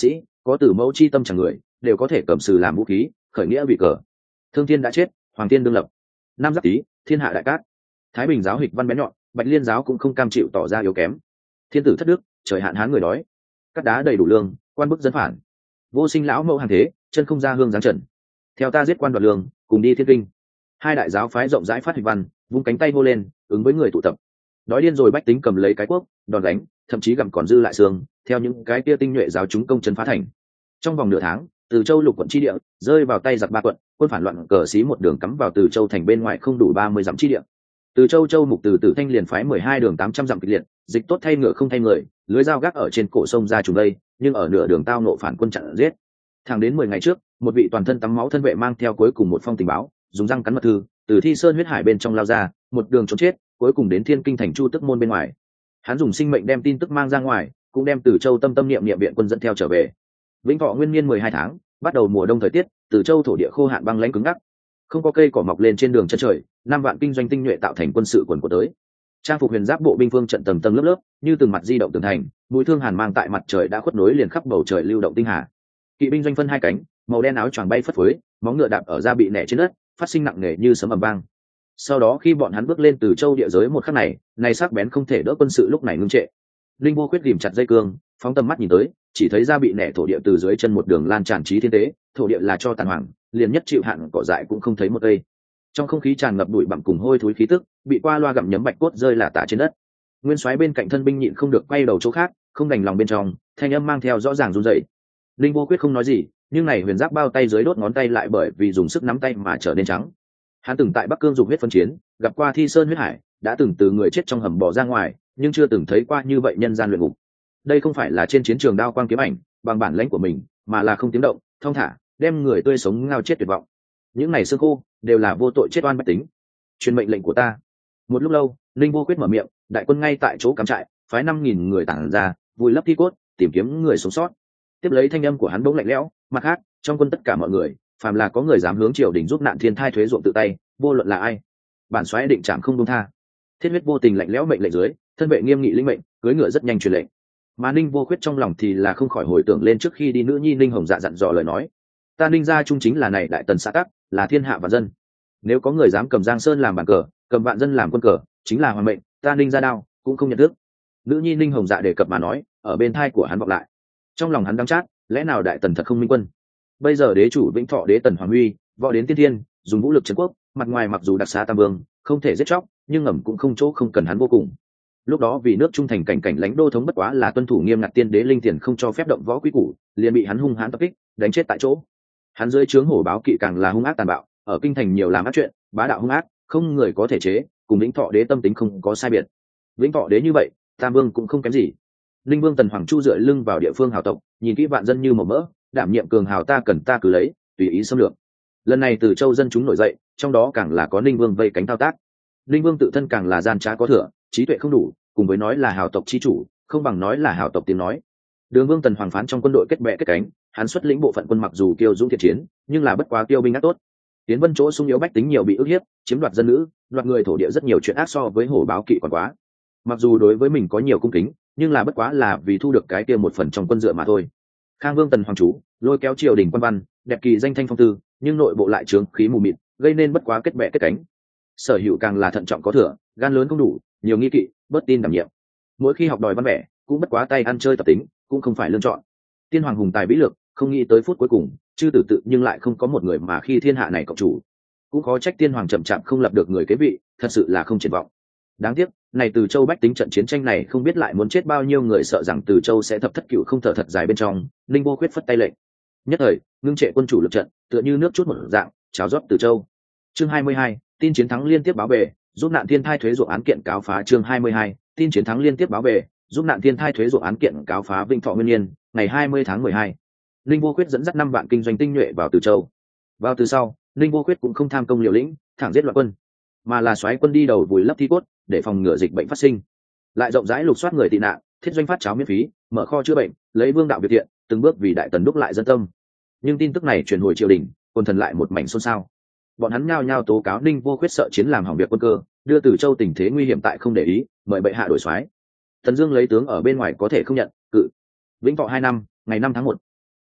có tử mẫu chi tâm chẳng người đều có thể cầm sử làm vũ khí, khởi nghĩa bị cờ. Thương Thiên đã chết, Hoàng Thiên đương lập. Năm Giáp Tý, thiên hạ đại cát. Thái Bình giáo hịch văn bén nhọn, Bạch Liên giáo cũng không cam chịu tỏ ra yếu kém. Thiên tử thất đức, trời hạn hán người đói. Cắt đá đầy đủ lương, quan bức dân phản. Vô sinh lão mẫu hàng thế, chân không ra hương giáng trần. Theo ta giết quan đoạt lương, cùng đi thiên kinh. Hai đại giáo phái rộng rãi phát hịch văn, vung cánh tay hô lên, ứng với người tụ tập. Đói điên rồi bách tính cầm lấy cái cuốc, đòn đánh, thậm chí gặm còn dư lại xương, theo những cái kia tinh nhuệ giáo chúng công trấn phá thành. Trong vòng nửa tháng, Từ Châu lục quận chi địa rơi vào tay giặc ba quận, quân phản loạn cờ xí một đường cắm vào Từ Châu thành bên ngoài không đủ ba mươi dặm chi địa. Từ Châu Châu mục từ Tử Thanh liền phái mười hai đường tám trăm dặm kịch liệt, dịch tốt thay ngựa không thay người, lưới dao gác ở trên cổ sông ra trùng đây, nhưng ở nửa đường tao nộ phản quân chặn giết. Thẳng đến mười ngày trước, một vị toàn thân tắm máu thân vệ mang theo cuối cùng một phong tình báo, dùng răng cắn mật thư, từ Thi Sơn huyết hải bên trong lao ra, một đường trốn chết, cuối cùng đến Thiên Kinh thành Chu Tức môn bên ngoài. Hắn dùng sinh mệnh đem tin tức mang ra ngoài, cũng đem Từ Châu tâm tâm niệm niệm viện quân dẫn theo trở về. Vĩnh Thọ nguyên niên mười hai tháng, bắt đầu mùa đông thời tiết, Từ Châu thổ địa khô hạn băng lãnh cứng ngắc, không có cây cỏ mọc lên trên đường chân trời, năm vạn kinh doanh tinh nhuệ tạo thành quân sự quần của tới. Trang phục huyền giáp bộ binh phương trận tầng tầng lớp lớp, như từng mặt di động tường thành, mũi thương hàn mang tại mặt trời đã khuất nối liền khắp bầu trời lưu động tinh hà. Kỵ binh doanh phân hai cánh, màu đen áo choàng bay phất phới, móng ngựa đạp ở da bị nẻ trên đất, phát sinh nặng nề như sấm ầm vang. Sau đó khi bọn hắn bước lên Từ Châu địa giới một khắc này, này sắc bén không thể đỡ quân sự lúc này ngưng trệ. Linh Vô Khuyết ghìm chặt dây cương, phóng tầm mắt nhìn tới, chỉ thấy da bị nẻ thổ địa từ dưới chân một đường lan tràn trí thiên tế, thổ địa là cho tàn hoàng, liền nhất chịu hạn cỏ dại cũng không thấy một cây. Trong không khí tràn ngập bụi bặm cùng hôi thối khí tức, bị qua loa gặm nhấm bạch cốt rơi là tả trên đất. Nguyên soái bên cạnh thân binh nhịn không được quay đầu chỗ khác, không đành lòng bên trong, thanh âm mang theo rõ ràng run rẩy. Linh Vô Quyết không nói gì, nhưng này huyền giáp bao tay dưới đốt ngón tay lại bởi vì dùng sức nắm tay mà trở nên trắng. Hắn từng tại Bắc Cương dùng huyết phân chiến, gặp qua Thi Sơn huyết hải, đã từng từ người chết trong hầm bỏ ra ngoài, nhưng chưa từng thấy qua như vậy nhân gian luyện ngục. Đây không phải là trên chiến trường đao quang kiếm ảnh, bằng bản lãnh của mình, mà là không tiếng động, thông thả, đem người tươi sống ngao chết tuyệt vọng. Những này xương khô đều là vô tội chết oan bách tính. Truyền mệnh lệnh của ta. Một lúc lâu, Linh Vô Quyết mở miệng, đại quân ngay tại chỗ cắm trại, phái năm nghìn người tản ra, vùi lấp thi cốt, tìm kiếm người sống sót. Tiếp lấy thanh âm của hắn bỗng lạnh lẽo, mặt khác, trong quân tất cả mọi người, phàm là có người dám hướng triều đình giúp nạn thiên thai thuế ruộng tự tay, vô luận là ai, bản soái định trảm không buông tha. Thiết Huyết vô tình lạnh lẽo mệnh lệnh dưới, thân vệ nghiêm nghị linh mệnh, cưỡi ngựa rất nhanh truyền lệnh. Mà Ninh Vô Khuyết trong lòng thì là không khỏi hồi tưởng lên trước khi đi nữ nhi Ninh Hồng Dạ dặn dò lời nói, ta Ninh gia trung chính là này đại tần xã tắc, là thiên hạ vạn dân. Nếu có người dám cầm Giang Sơn làm bàn cờ, cầm vạn dân làm quân cờ, chính là hoàng mệnh, ta Ninh gia đao cũng không nhận thức. Nữ nhi Ninh Hồng Dạ đề cập mà nói, ở bên thai của hắn vọng lại. Trong lòng hắn đắng chát, lẽ nào đại tần thật không minh quân? Bây giờ đế chủ Vĩnh Thọ đế tần Hoàng Huy, võ đến tiên thiên, dùng vũ lực trấn quốc, mặt ngoài mặc dù đặc xá tam vương, không thể giết chóc, nhưng ngầm cũng không chỗ không cần hắn vô cùng. Lúc đó vì nước trung thành cảnh cảnh lãnh đô thống bất quá là tuân thủ nghiêm ngặt tiên đế linh tiền không cho phép động võ quý củ, liền bị hắn hung hãn tập kích, đánh chết tại chỗ. Hắn dưới trướng hổ báo kỵ càng là hung ác tàn bạo, ở kinh thành nhiều làm ác chuyện, bá đạo hung ác, không người có thể chế, cùng Vĩnh Thọ đế tâm tính không có sai biệt. Vĩnh Thọ đế như vậy, tam vương cũng không kém gì. Linh vương Tần Hoàng Chu dựa lưng vào địa phương hào tộc, nhìn kỹ vạn dân như màu mỡ, đảm nhiệm cường hào ta cần ta cứ lấy, tùy ý xâm lược. Lần này từ châu dân chúng nổi dậy, trong đó càng là có Ninh vương vây cánh thao tác. Ninh vương tự thân càng là gian trá có thừa, trí tuệ không đủ, cùng với nói là hào tộc chi chủ, không bằng nói là hào tộc tiếng nói. Đường vương Tần Hoàng phán trong quân đội kết bè kết cánh, hắn xuất lĩnh bộ phận quân mặc dù kiêu dũng thiện chiến, nhưng là bất quá tiêu binh ác tốt. Tiến Vân chỗ sung yếu bách tính nhiều bị ức hiếp, chiếm đoạt dân nữ, đoạt người thổ địa rất nhiều chuyện ác so với hổ báo kỵ còn quá. Mặc dù đối với mình có nhiều cung kính, nhưng là bất quá là vì thu được cái kia một phần trong quân dựa mà thôi. Khang vương Tần Hoàng chủ lôi kéo triều đình quan văn, đẹp kỳ danh thanh phong tư, nhưng nội bộ lại trướng khí mù mịt, gây nên bất quá kết bè kết cánh. Sở hữu càng là thận trọng có thừa, gan lớn không đủ, nhiều nghi kỵ, bớt tin đảm nhiệm. Mỗi khi học đòi văn vẻ, cũng bất quá tay ăn chơi tập tính, cũng không phải lương chọn. Tiên hoàng hùng tài vĩ lực, không nghĩ tới phút cuối cùng, chư tử tự nhưng lại không có một người mà khi thiên hạ này cộng chủ. Cũng khó trách tiên hoàng chậm chạp không lập được người kế vị, thật sự là không triển vọng. Đáng tiếc, này Từ Châu bách tính trận chiến tranh này không biết lại muốn chết bao nhiêu người, sợ rằng Từ Châu sẽ thập thất cửu không thở thật dài bên trong. Linh Vô Khuyết phất tay lệnh, nhất thời ngưng trệ quân chủ lực trận, tựa như nước chút một dạng cháo rót Từ Châu. Chương hai mươi hai, tin chiến thắng liên tiếp báo về, giúp nạn thiên thai thuế ruộng án kiện cáo phá. Chương hai mươi hai, tin chiến thắng liên tiếp báo về, giúp nạn thiên thai thuế ruộng án kiện cáo phá. Vĩnh Thọ nguyên niên ngày hai mươi tháng mười hai, Linh Vô Khuyết dẫn dắt năm vạn kinh doanh tinh nhuệ vào Từ Châu. Vào từ sau, Linh Vô Khuyết cũng không tham công liều lĩnh, thẳng giết loạn quân, mà là xoáy quân đi đầu vùi lấp thi cốt, để phòng ngừa dịch bệnh phát sinh. Lại rộng rãi lục soát người tị nạn, thiết doanh phát cháo miễn phí, mở kho chữa bệnh, lấy vương đạo việc thiện, từng bước vì đại tần đúc lại dân tâm. Nhưng tin tức này truyền hồi triều đình, quân thần lại một mảnh xôn xao. Bọn hắn nhao nhao tố cáo Linh Vô Khuyết sợ chiến làm hỏng việc quân cơ, đưa Từ Châu tình thế nguy hiểm tại không để ý, mời bệ hạ đổi soái. Tần Dương lấy tướng ở bên ngoài có thể không nhận, cự. Vĩnh Thọ hai năm, ngày năm tháng một,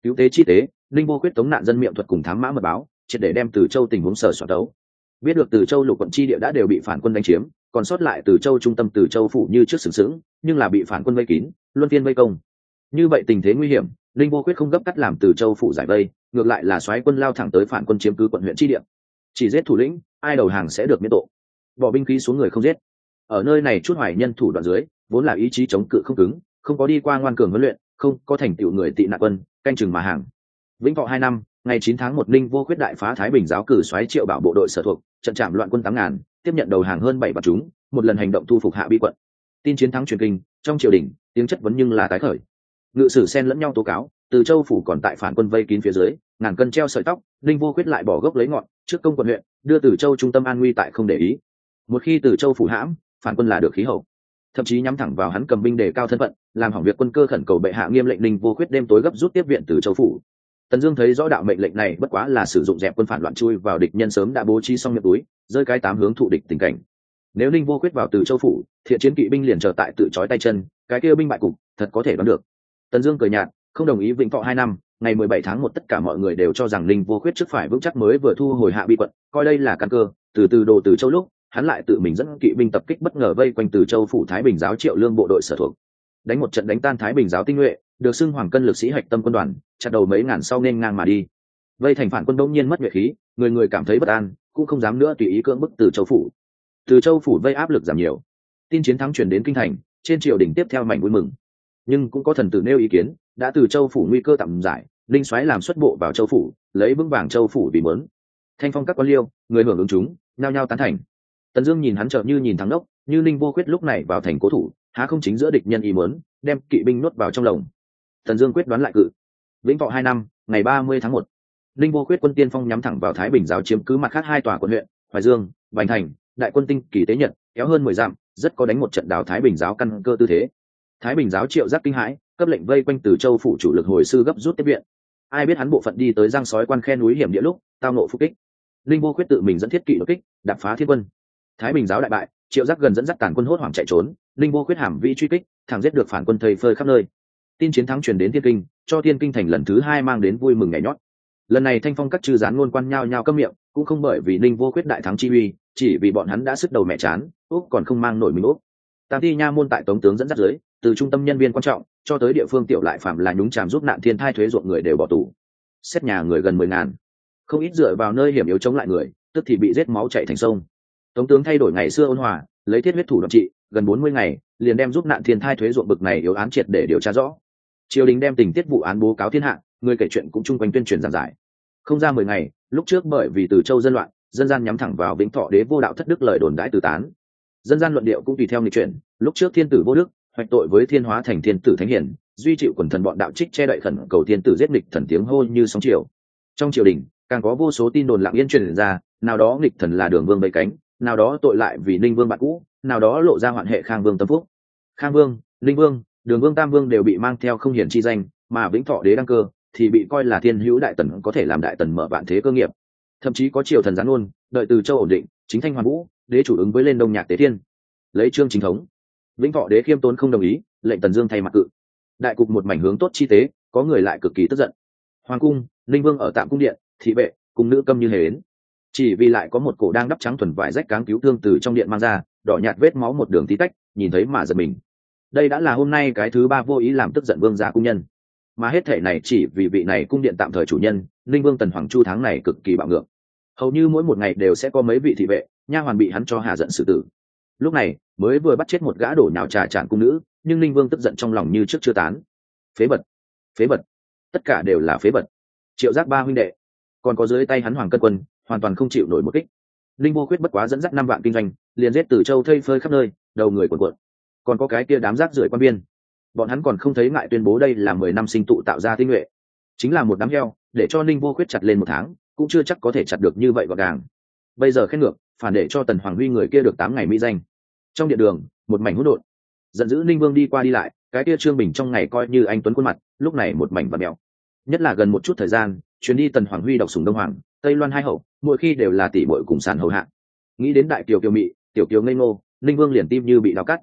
cứu tế chi tế, linh vô khuyết tống nạn dân miệng thuật cùng thám mã mật báo, triệt để đem Từ Châu tình huống sở soạn đấu. Biết được Từ Châu lục quận chi địa đã đều bị phản quân đánh chiếm, còn sót lại Từ Châu trung tâm Từ Châu phủ như trước sừng sững, nhưng là bị phản quân vây kín, luân phiên vây công. Như vậy tình thế nguy hiểm, linh vô khuyết không gấp cắt làm Từ Châu phủ giải vây, ngược lại là xoáy quân lao thẳng tới phản quân chiếm cứ quận huyện chi địa. Chỉ giết thủ lĩnh, ai đầu hàng sẽ được miễn tội. Bỏ binh khí xuống người không giết. Ở nơi này chút hoài nhân thủ đoạn dưới, vốn là ý chí chống cự không cứng, không có đi qua ngoan cường huấn luyện, không có thành tựu người tị nạn quân, canh chừng mà hàng. Vĩnh Thọ hai năm, ngày chín tháng một linh vô khuyết đại phá Thái Bình giáo cử soái Triệu Bảo bộ đội sở thuộc, trận chạm loạn quân tám ngàn, tiếp nhận đầu hàng hơn bảy vạn chúng, một lần hành động thu phục Hạ Bi quận. Tin chiến thắng truyền kinh, trong triều đình, tiếng chất vấn nhưng là tái khởi. Ngự sử xen lẫn nhau tố cáo, Từ Châu phủ còn tại phản quân vây kín phía dưới, ngàn cân treo sợi tóc, linh vô khuyết lại bỏ gốc lấy ngọn, trước công quận huyện, đưa Từ Châu trung tâm an nguy tại không để ý. Một khi Từ Châu phủ hãm, phản quân là được khí hậu, thậm chí nhắm thẳng vào hắn cầm binh đề cao thân phận, làm hỏng việc quân cơ khẩn cầu bệ hạ nghiêm lệnh linh vô khuyết đêm tối gấp rút tiếp viện Từ Châu phủ. Tần Dương thấy rõ đạo mệnh lệnh này bất quá là sử dụng dẹp quân phản loạn chui vào địch nhân sớm đã bố trí xong miệng túi, rơi cái tám hướng thụ địch tình cảnh. Nếu linh vô khuyết vào Từ Châu phủ, thiện chiến kỵ binh liền chờ tại tự chói tay chân, cái kia binh bại cục, thật có thể đoán được. Tần Dương cười nhạt, không đồng ý Vĩnh Thọ hai năm, ngày mười bảy tháng một tất cả mọi người đều cho rằng linh vô khuyết trước phải vững chắc mới vừa thu hồi Hạ Bi quận, coi đây là căn cơ, từ từ đồ Từ Châu lúc, hắn lại tự mình dẫn kỵ binh tập kích bất ngờ vây quanh Từ Châu phủ Thái Bình giáo Triệu Lương bộ đội sở thuộc, đánh một trận đánh tan Thái Bình giáo tinh nhuệ, được xưng hoàng cân lực sĩ hạch tâm quân đoàn, chặt đầu mấy ngàn sau nên ngang mà đi. Vây thành phản quân đống nhiên mất nhuệ khí, người người cảm thấy bất an, cũng không dám nữa tùy ý cưỡng bức Từ Châu phủ. Từ Châu phủ vây áp lực giảm nhiều, tin chiến thắng truyền đến kinh thành, trên triều đình tiếp theo mảnh vui mừng. Nhưng cũng có thần tử nêu ý kiến, đã Từ Châu phủ nguy cơ tạm giải, linh soái làm xuất bộ vào Châu phủ, lấy vững vàng Châu phủ vì muốn. Thanh phong các quan liêu, người hưởng ứng chúng, nhao nhao tán thành. Tần Dương nhìn hắn chợt như nhìn thắng đốc, như linh vô khuyết lúc này vào thành cố thủ, há không chính giữa địch nhân ý muốn, đem kỵ binh nuốt vào trong lồng. Tần Dương quyết đoán lại cự. Vĩnh Thọ hai năm, ngày ba mươi tháng một, linh vô khuyết quân tiên phong nhắm thẳng vào Thái Bình giáo chiếm cứ mặt khác hai tòa quận huyện, Hoài Dương, Bành Thành, đại quân tinh kỳ tế nhật, kéo hơn mười dặm, rất có đánh một trận đảo Thái Bình giáo căn cơ tư thế. Thái Bình giáo Triệu Giác kinh hãi, cấp lệnh vây quanh Từ Châu phủ chủ lực hồi sư gấp rút tiếp viện. Ai biết hắn bộ phận đi tới giang sói quan khe núi hiểm địa lúc, tao ngộ phục kích. Linh vô khuyết tự mình dẫn thiết kỵ đột kích, đạp phá thiên quân. Thái Bình giáo đại bại, Triệu Giác gần dẫn dắt tàn quân hốt hoảng chạy trốn, linh vô khuyết hàm vi truy kích, thẳng giết được phản quân thây phơi khắp nơi. Tin chiến thắng truyền đến Thiên Kinh, cho Thiên Kinh thành lần thứ hai mang đến vui mừng nhảy nhót. Lần này thanh phong các chư gián ngôn quan nhao nhao câm miệng, cũng không bởi vì linh vô khuyết đại thắng chi uy, chỉ vì bọn hắn đã sức đầu mẹ chán, úp còn không mang nổi mình úp. Tam Thi nha môn tại tống tướng dẫn dắt dưới, từ trung tâm nhân viên quan trọng cho tới địa phương tiểu lại phạm là nhúng chàm giúp nạn thiên thai thuế ruộng người đều bỏ tù. Xét nhà người gần mười ngàn, không ít dựa vào nơi hiểm yếu chống lại người, tức thì bị giết máu chảy thành sông. Tống tướng thay đổi ngày xưa ôn hòa, lấy thiết huyết thủ đoạn trị, gần bốn mươi ngày, liền đem giúp nạn thiên thai thuế ruộng bực này yếu án triệt để điều tra rõ. Triều đình đem tình tiết vụ án bố cáo thiên hạ, người kể chuyện cũng chung quanh tuyên truyền giảng giải. Không ra mười ngày, lúc trước bởi vì Từ Châu dân loạn, dân gian nhắm thẳng vào Vĩnh Thọ đế vô đạo thất đức lời đồn đãi tứ tán. Dân gian luận điệu cũng tùy theo nghịch chuyển, lúc trước thiên tử vô đức, hoạch tội với thiên hóa thành thiên tử thánh hiển, duy chịu quần thần bọn đạo trích che đậy khẩn cầu thiên tử giết nghịch thần tiếng hô như sóng chiều. Trong triều đình, càng có vô số tin đồn lặng yên truyền ra, nào đó nghịch thần là Đường Vương bấy cánh, nào đó tội lại vì Ninh Vương bạn cũ, nào đó lộ ra hoạn hệ Khang Vương tâm phúc. Khang Vương, Ninh Vương, Đường Vương tam vương đều bị mang theo không hiển chi danh, mà Vĩnh Thọ đế đăng cơ thì bị coi là thiên hữu đại tần có thể làm đại tần mở vạn thế cơ nghiệp. Thậm chí có triều thần gián luôn, đợi Từ Châu ổn định, chính thanh hoàn vũ, đế chủ ứng với lên đông nhạc tế thiên. Lấy chương chính thống, Vĩnh Thọ đế khiêm tốn không đồng ý, lệnh Tần Dương thay mặt cự. Đại cục một mảnh hướng tốt chi tế, có người lại cực kỳ tức giận. Hoàng cung, Ninh Vương ở tạm cung điện, thị vệ cùng nữ câm như hến, chỉ vì lại có một cổ đang đắp trắng thuần vải rách cáng cứu thương từ trong điện mang ra, đỏ nhạt vết máu một đường tí tách, nhìn thấy mà giật mình. Đây đã là hôm nay cái thứ ba vô ý làm tức giận vương gia cung nhân, mà hết thể này chỉ vì vị này cung điện tạm thời chủ nhân Ninh Vương Tần Hoàng Chu tháng này cực kỳ bạo ngược, hầu như mỗi một ngày đều sẽ có mấy vị thị vệ nha hoàn bị hắn cho hạ giận xử tử. Lúc này mới vừa bắt chết một gã đổ nhào trà tràn cung nữ, nhưng Ninh Vương tức giận trong lòng như trước chưa tán. Phế vật, phế vật, tất cả đều là phế vật. Triệu Giác ba huynh đệ, còn có dưới tay hắn Hoàng Cân Quân, hoàn toàn không chịu nổi một kích. Linh vô khuyết bất quá dẫn dắt năm vạn kinh doanh, liền giết Từ Châu thây phơi khắp nơi, đầu người cuộn cuộn. Còn có cái kia đám rác rưởi quan biên, bọn hắn còn không thấy ngại tuyên bố đây là mười năm sinh tụ tạo ra tinh nhuệ, chính là một đám heo, để cho Linh vô khuyết chặt lên một tháng, cũng chưa chắc có thể chặt được như vậy gọn gàng. Bây giờ khen ngược, phản để cho Tần Hoàng Huy người kia được tám ngày mỹ danh. Trong điện đường, một mảnh hỗn độn, giận dữ Linh Vương đi qua đi lại, cái kia Trương Bình trong ngày coi như anh tuấn khuôn mặt, lúc này một mảnh vặn mèo. Nhất là gần một chút thời gian, chuyến đi Tần Hoàng Huy độc sủng Đông Hoàng, Tây Loan hai hậu, mỗi khi đều là tỷ muội cùng sàn hầu hạ. Nghĩ đến đại kiều kiều mị, tiểu kiều ngây ngô, Linh Vương liền tim như bị đau cắt.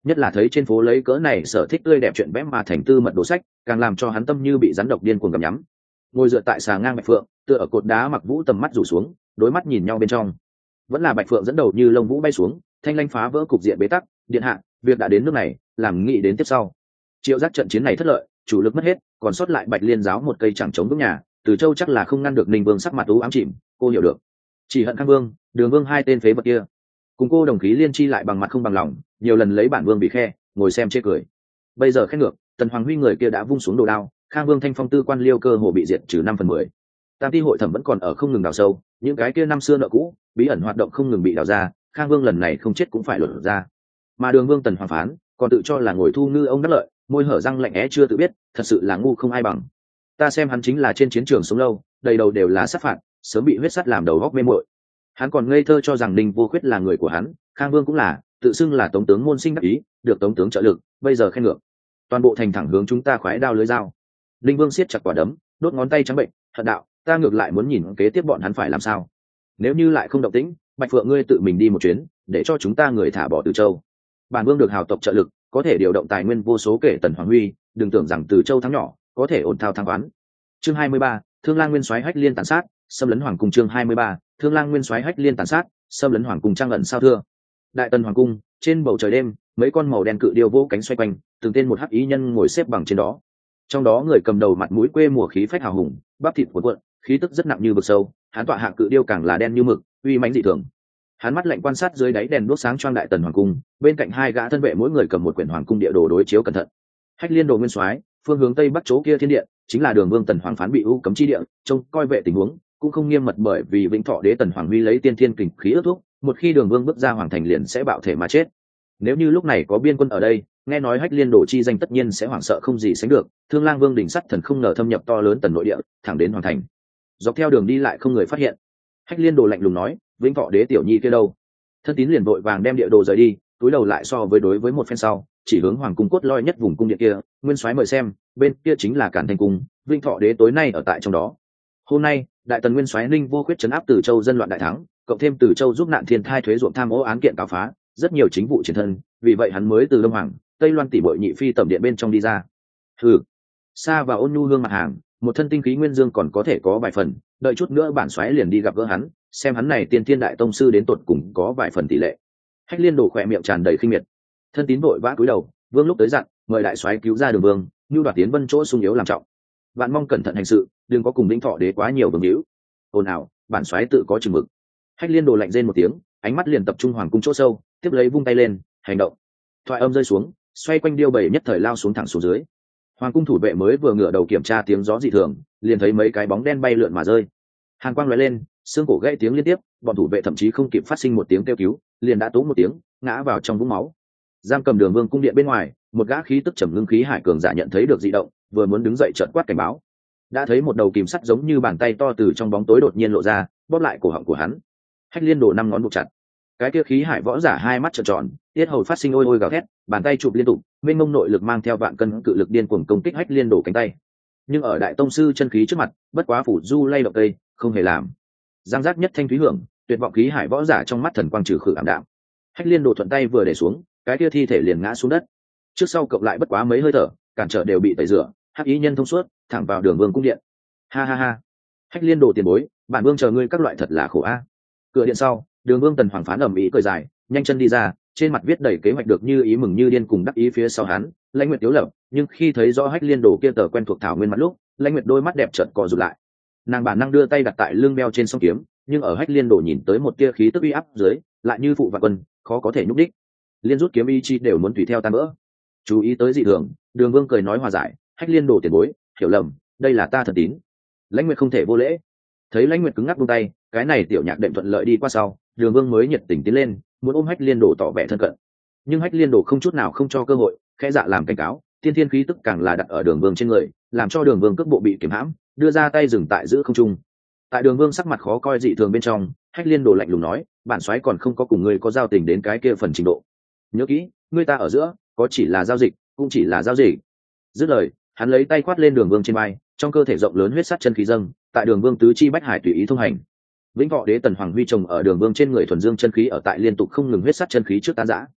nhất là thấy trên phố lấy cỡ này sở thích tươi đẹp chuyện vẽ mà thành tư mật đồ sách, càng làm cho hắn tâm như bị rắn độc điên cuồng gặm nhắm. Ngồi dựa tại xà ngang Bạch Phượng, tựa ở cột đá, mặc vũ tầm mắt rủ xuống, đối mắt nhìn nhau bên trong. Vẫn là Bạch Phượng dẫn đầu như lông vũ bay xuống, thanh lanh phá vỡ cục diện bế tắc. Điện hạ, việc đã đến nước này, làm nghĩ đến tiếp sau. Triệu Giác trận chiến này thất lợi, chủ lực mất hết, còn sót lại Bạch Liên giáo một cây chẳng chống vững nhà, Từ Châu chắc là không ngăn được Ninh Vương sắc mặt u ám chìm. Cô hiểu được, chỉ hận Khang Vương, Đường Vương hai tên phế vật kia, cùng cô đồng khí liên chi lại bằng mặt không bằng lòng, nhiều lần lấy bản vương bị khe, ngồi xem chê cười. Bây giờ khét ngược, Tần Hoàng Huy người kia đã vung xuống đồ đao, Khang Vương thanh phong tư quan liêu cơ hồ bị diệt trừ năm phần mười. Tam ti hội thẩm vẫn còn ở không ngừng đào sâu, những cái kia năm xưa nợ cũ, bí ẩn hoạt động không ngừng bị đào ra, Khang Vương lần này không chết cũng phải luận ra. Mà Đường Vương Tần Hoàng phán, còn tự cho là ngồi thu ngư ông đắc lợi, môi hở răng lạnh é chưa tự biết, thật sự là ngu không ai bằng. Ta xem hắn chính là trên chiến trường sống lâu, đầy đầu đều là sát phạt, sớm bị huyết sắt làm đầu góc mê muội. Hắn còn ngây thơ cho rằng Ninh Vô Khuyết là người của hắn, Khang Vương cũng là, tự xưng là tống tướng môn sinh đắc ý, được tống tướng trợ lực, bây giờ khen ngược, toàn bộ thành thẳng hướng chúng ta khoái đao lưới dao. Ninh Vương siết chặt quả đấm, đốt ngón tay trắng bệnh, hận đạo, ta ngược lại muốn nhìn kế tiếp bọn hắn phải làm sao. Nếu như lại không động tĩnh, Bạch Phượng ngươi tự mình đi một chuyến, để cho chúng ta người thả bỏ Từ Châu. Bản vương được hào tộc trợ lực, có thể điều động tài nguyên vô số kể Tần Hoàng Huy, đừng tưởng rằng Từ Châu thắng nhỏ, có thể ổn thao thắng oán. Chương hai mươi ba, Thương Lang Nguyên Soái Hách Liên tàn sát, xâm lấn hoàng cung. Chương hai mươi ba, Thương Lang Nguyên Soái Hách Liên tàn sát, xâm lấn hoàng cung. Trang ẩn sao thưa. Đại Tần hoàng cung, trên bầu trời đêm, mấy con màu đen cự điêu vỗ cánh xoay quanh, từng tên một hắc ý nhân ngồi xếp bằng trên đó. Trong đó người cầm đầu mặt mũi quê mùa khí phách hào hùng, bắp thịt cuộn cuộn, khí tức rất nặng như vực sâu, hắn tọa hạ cự điêu càng là đen như mực, uy mãnh dị thường. Hắn mắt lạnh quan sát dưới đáy đèn đuốc sáng choang Đại Tần hoàng cung, bên cạnh hai gã thân vệ mỗi người cầm một quyển hoàng cung địa đồ đối chiếu cẩn thận. Hách Liên đồ nguyên soái, phương hướng tây bắc chỗ kia thiên điện, chính là Đường Vương Tần Hoàng phán bị u cấm chi địa, trông coi vệ tình huống, cũng không nghiêm mật bởi vì Vĩnh Thọ đế Tần Hoàng Huy lấy tiên thiên kình khí ước thúc, một khi Đường Vương bước ra hoàng thành liền sẽ bạo thể mà chết. Nếu như lúc này có biên quân ở đây, nghe nói Hách Liên đồ chi danh tất nhiên sẽ hoảng sợ không gì sánh được. Thương Lang Vương đỉnh sắt thần không ngờ thâm nhập to lớn tần nội địa, thẳng đến hoàng thành. Dọc theo đường đi lại không người phát hiện. Hách Liên đồ lạnh lùng nói, Vĩnh Thọ đế tiểu nhi kia đâu? Thân tín liền vội vàng đem địa đồ rời đi, túi đầu lại so với đối với một phen sau, chỉ hướng hoàng cung cốt lõi nhất vùng cung điện kia. Nguyên soái mời xem, bên kia chính là Cản Thành cung, Vĩnh Thọ đế tối nay ở tại trong đó. Hôm nay, Đại Tần Nguyên soái Ninh Vô Khuyết trấn áp Từ Châu dân loạn đại thắng, cộng thêm Từ Châu giúp nạn thiên thai thuế ruộng tham ô án kiện cáo phá, rất nhiều chính vụ chiến thân, vì vậy hắn mới từ Đông Hoàng, Tây Loan tỷ bội nhị phi tẩm điện bên trong đi ra. Hừ, xa và ôn nhu hương mặt hàng, một thân tinh khí nguyên dương còn có thể có vài phần, đợi chút nữa bản soái liền đi gặp gỡ hắn, xem hắn này tiên thiên đại tông sư đến tột cùng có vài phần tỷ lệ. Hách Liên đổ khỏe miệng tràn đầy khinh miệt. Thân tín vội vã cúi đầu, vương lúc tới dặn, mời đại soái cứu ra Đường Vương, như đoạt tiến vân chỗ sung yếu làm trọng. Vạn mong cẩn thận hành sự, đừng có cùng Vĩnh Thọ đế quá nhiều vương hữu. Ồn ào, bản soái tự có chừng mực. Hách Liên đồ lạnh rên một tiếng, ánh mắt liền tập trung hoàng cung chỗ sâu, tiếp lấy vung tay lên, hành động. Thoại âm rơi xuống, xoay quanh điêu bảy nhất thời lao xuống thẳng xuống dưới. Hoàng cung thủ vệ mới vừa ngửa đầu kiểm tra tiếng gió dị thường, liền thấy mấy cái bóng đen bay lượn mà rơi. Hàn quang lóe lên, xương cổ gãy tiếng liên tiếp, bọn thủ vệ thậm chí không kịp phát sinh một tiếng kêu cứu, liền đã tố một tiếng, ngã vào trong vũng máu. Giam cầm Đường Vương cung điện bên ngoài, một gã khí tức trầm ngưng khí hải cường giả nhận thấy được dị động, vừa muốn đứng dậy chợt quát cảnh báo. Đã thấy một đầu kìm sắt giống như bàn tay to từ trong bóng tối đột nhiên lộ ra, bóp lại cổ họng của hắn. Hách Liên đổ năm ngón buộc chặt. Cái kia khí hải võ giả hai mắt trợn tròn, tiết hầu phát sinh ôi ôi gào thét, bàn tay chụp liên tục, mênh mông nội lực mang theo vạn cân cự lực điên cuồng công kích Hách Liên đổ cánh tay. Nhưng ở đại tông sư chân khí trước mặt, bất quá phủ du lay động cây, không hề làm. Giang giác nhất thanh thúy hưởng, tuyệt vọng khí hải võ giả trong mắt thần quang trừ khử ảm đạm. Hách Liên đổ thuận tay vừa để xuống, cái kia thi thể liền ngã xuống đất. Trước sau cộng lại bất quá mấy hơi thở, cản trở đều bị tẩy rửa, hắc ý nhân thông suốt, thẳng vào Đường Vương cung điện. Ha ha ha. Hách Liên đổ tiền bối, bản vương chờ ngươi các loại thật là khổ a. Cửa điện sau, Đường Vương Tần Hoàng phán ầm ĩ cười dài, nhanh chân đi ra, trên mặt viết đầy kế hoạch được như ý mừng như điên cùng đắc ý phía sau hắn, Lãnh Nguyệt tiếu lập, nhưng khi thấy rõ Hách Liên đồ kia tờ quen thuộc thảo nguyên mặt lúc, Lãnh Nguyệt đôi mắt đẹp chợt co rụt lại. Nàng bản năng đưa tay đặt tại lưng beo trên song kiếm, nhưng ở Hách Liên đồ nhìn tới một tia khí tức uy áp dưới, lại như phụ vạn quân, khó có thể nhúc đích. Liên rút kiếm ý chi đều muốn tùy theo tan vỡ. Chú ý tới dị thường, Đường Vương cười nói hòa giải, Hách Liên đồ tiền bối, hiểu lầm, đây là ta thần tín. Lãnh Nguyệt không thể vô lễ. Thấy Lãnh Nguyệt cứng ngắc buông tay, cái này tiểu nhạc đệm thuận lợi đi qua sau, Đường Vương mới nhiệt tình tiến lên, muốn ôm Hách Liên đồ tỏ vẻ thân cận. Nhưng Hách Liên đồ không chút nào không cho cơ hội, khẽ dạ làm cảnh cáo, tiên thiên khí tức càng là đặt ở Đường Vương trên người, làm cho Đường Vương cước bộ bị kiềm hãm, đưa ra tay dừng tại giữa không trung. Tại Đường Vương sắc mặt khó coi dị thường bên trong, Hách Liên đồ lạnh lùng nói, bản soái còn không có cùng ngươi có giao tình đến cái kia phần trình độ. Nhớ kỹ, ngươi ta ở giữa, có chỉ là giao dịch, cũng chỉ là giao dịch. Dứt lời, hắn lấy tay quát lên Đường Vương trên vai, trong cơ thể rộng lớn huyết sát chân khí dâng, tại Đường Vương tứ chi bách hải tùy ý thông hành. Vĩnh Thọ đế Tần Hoàng Huy trồng ở Đường Vương trên người thuần dương chân khí ở tại liên tục không ngừng huyết sát chân khí trước tán giã.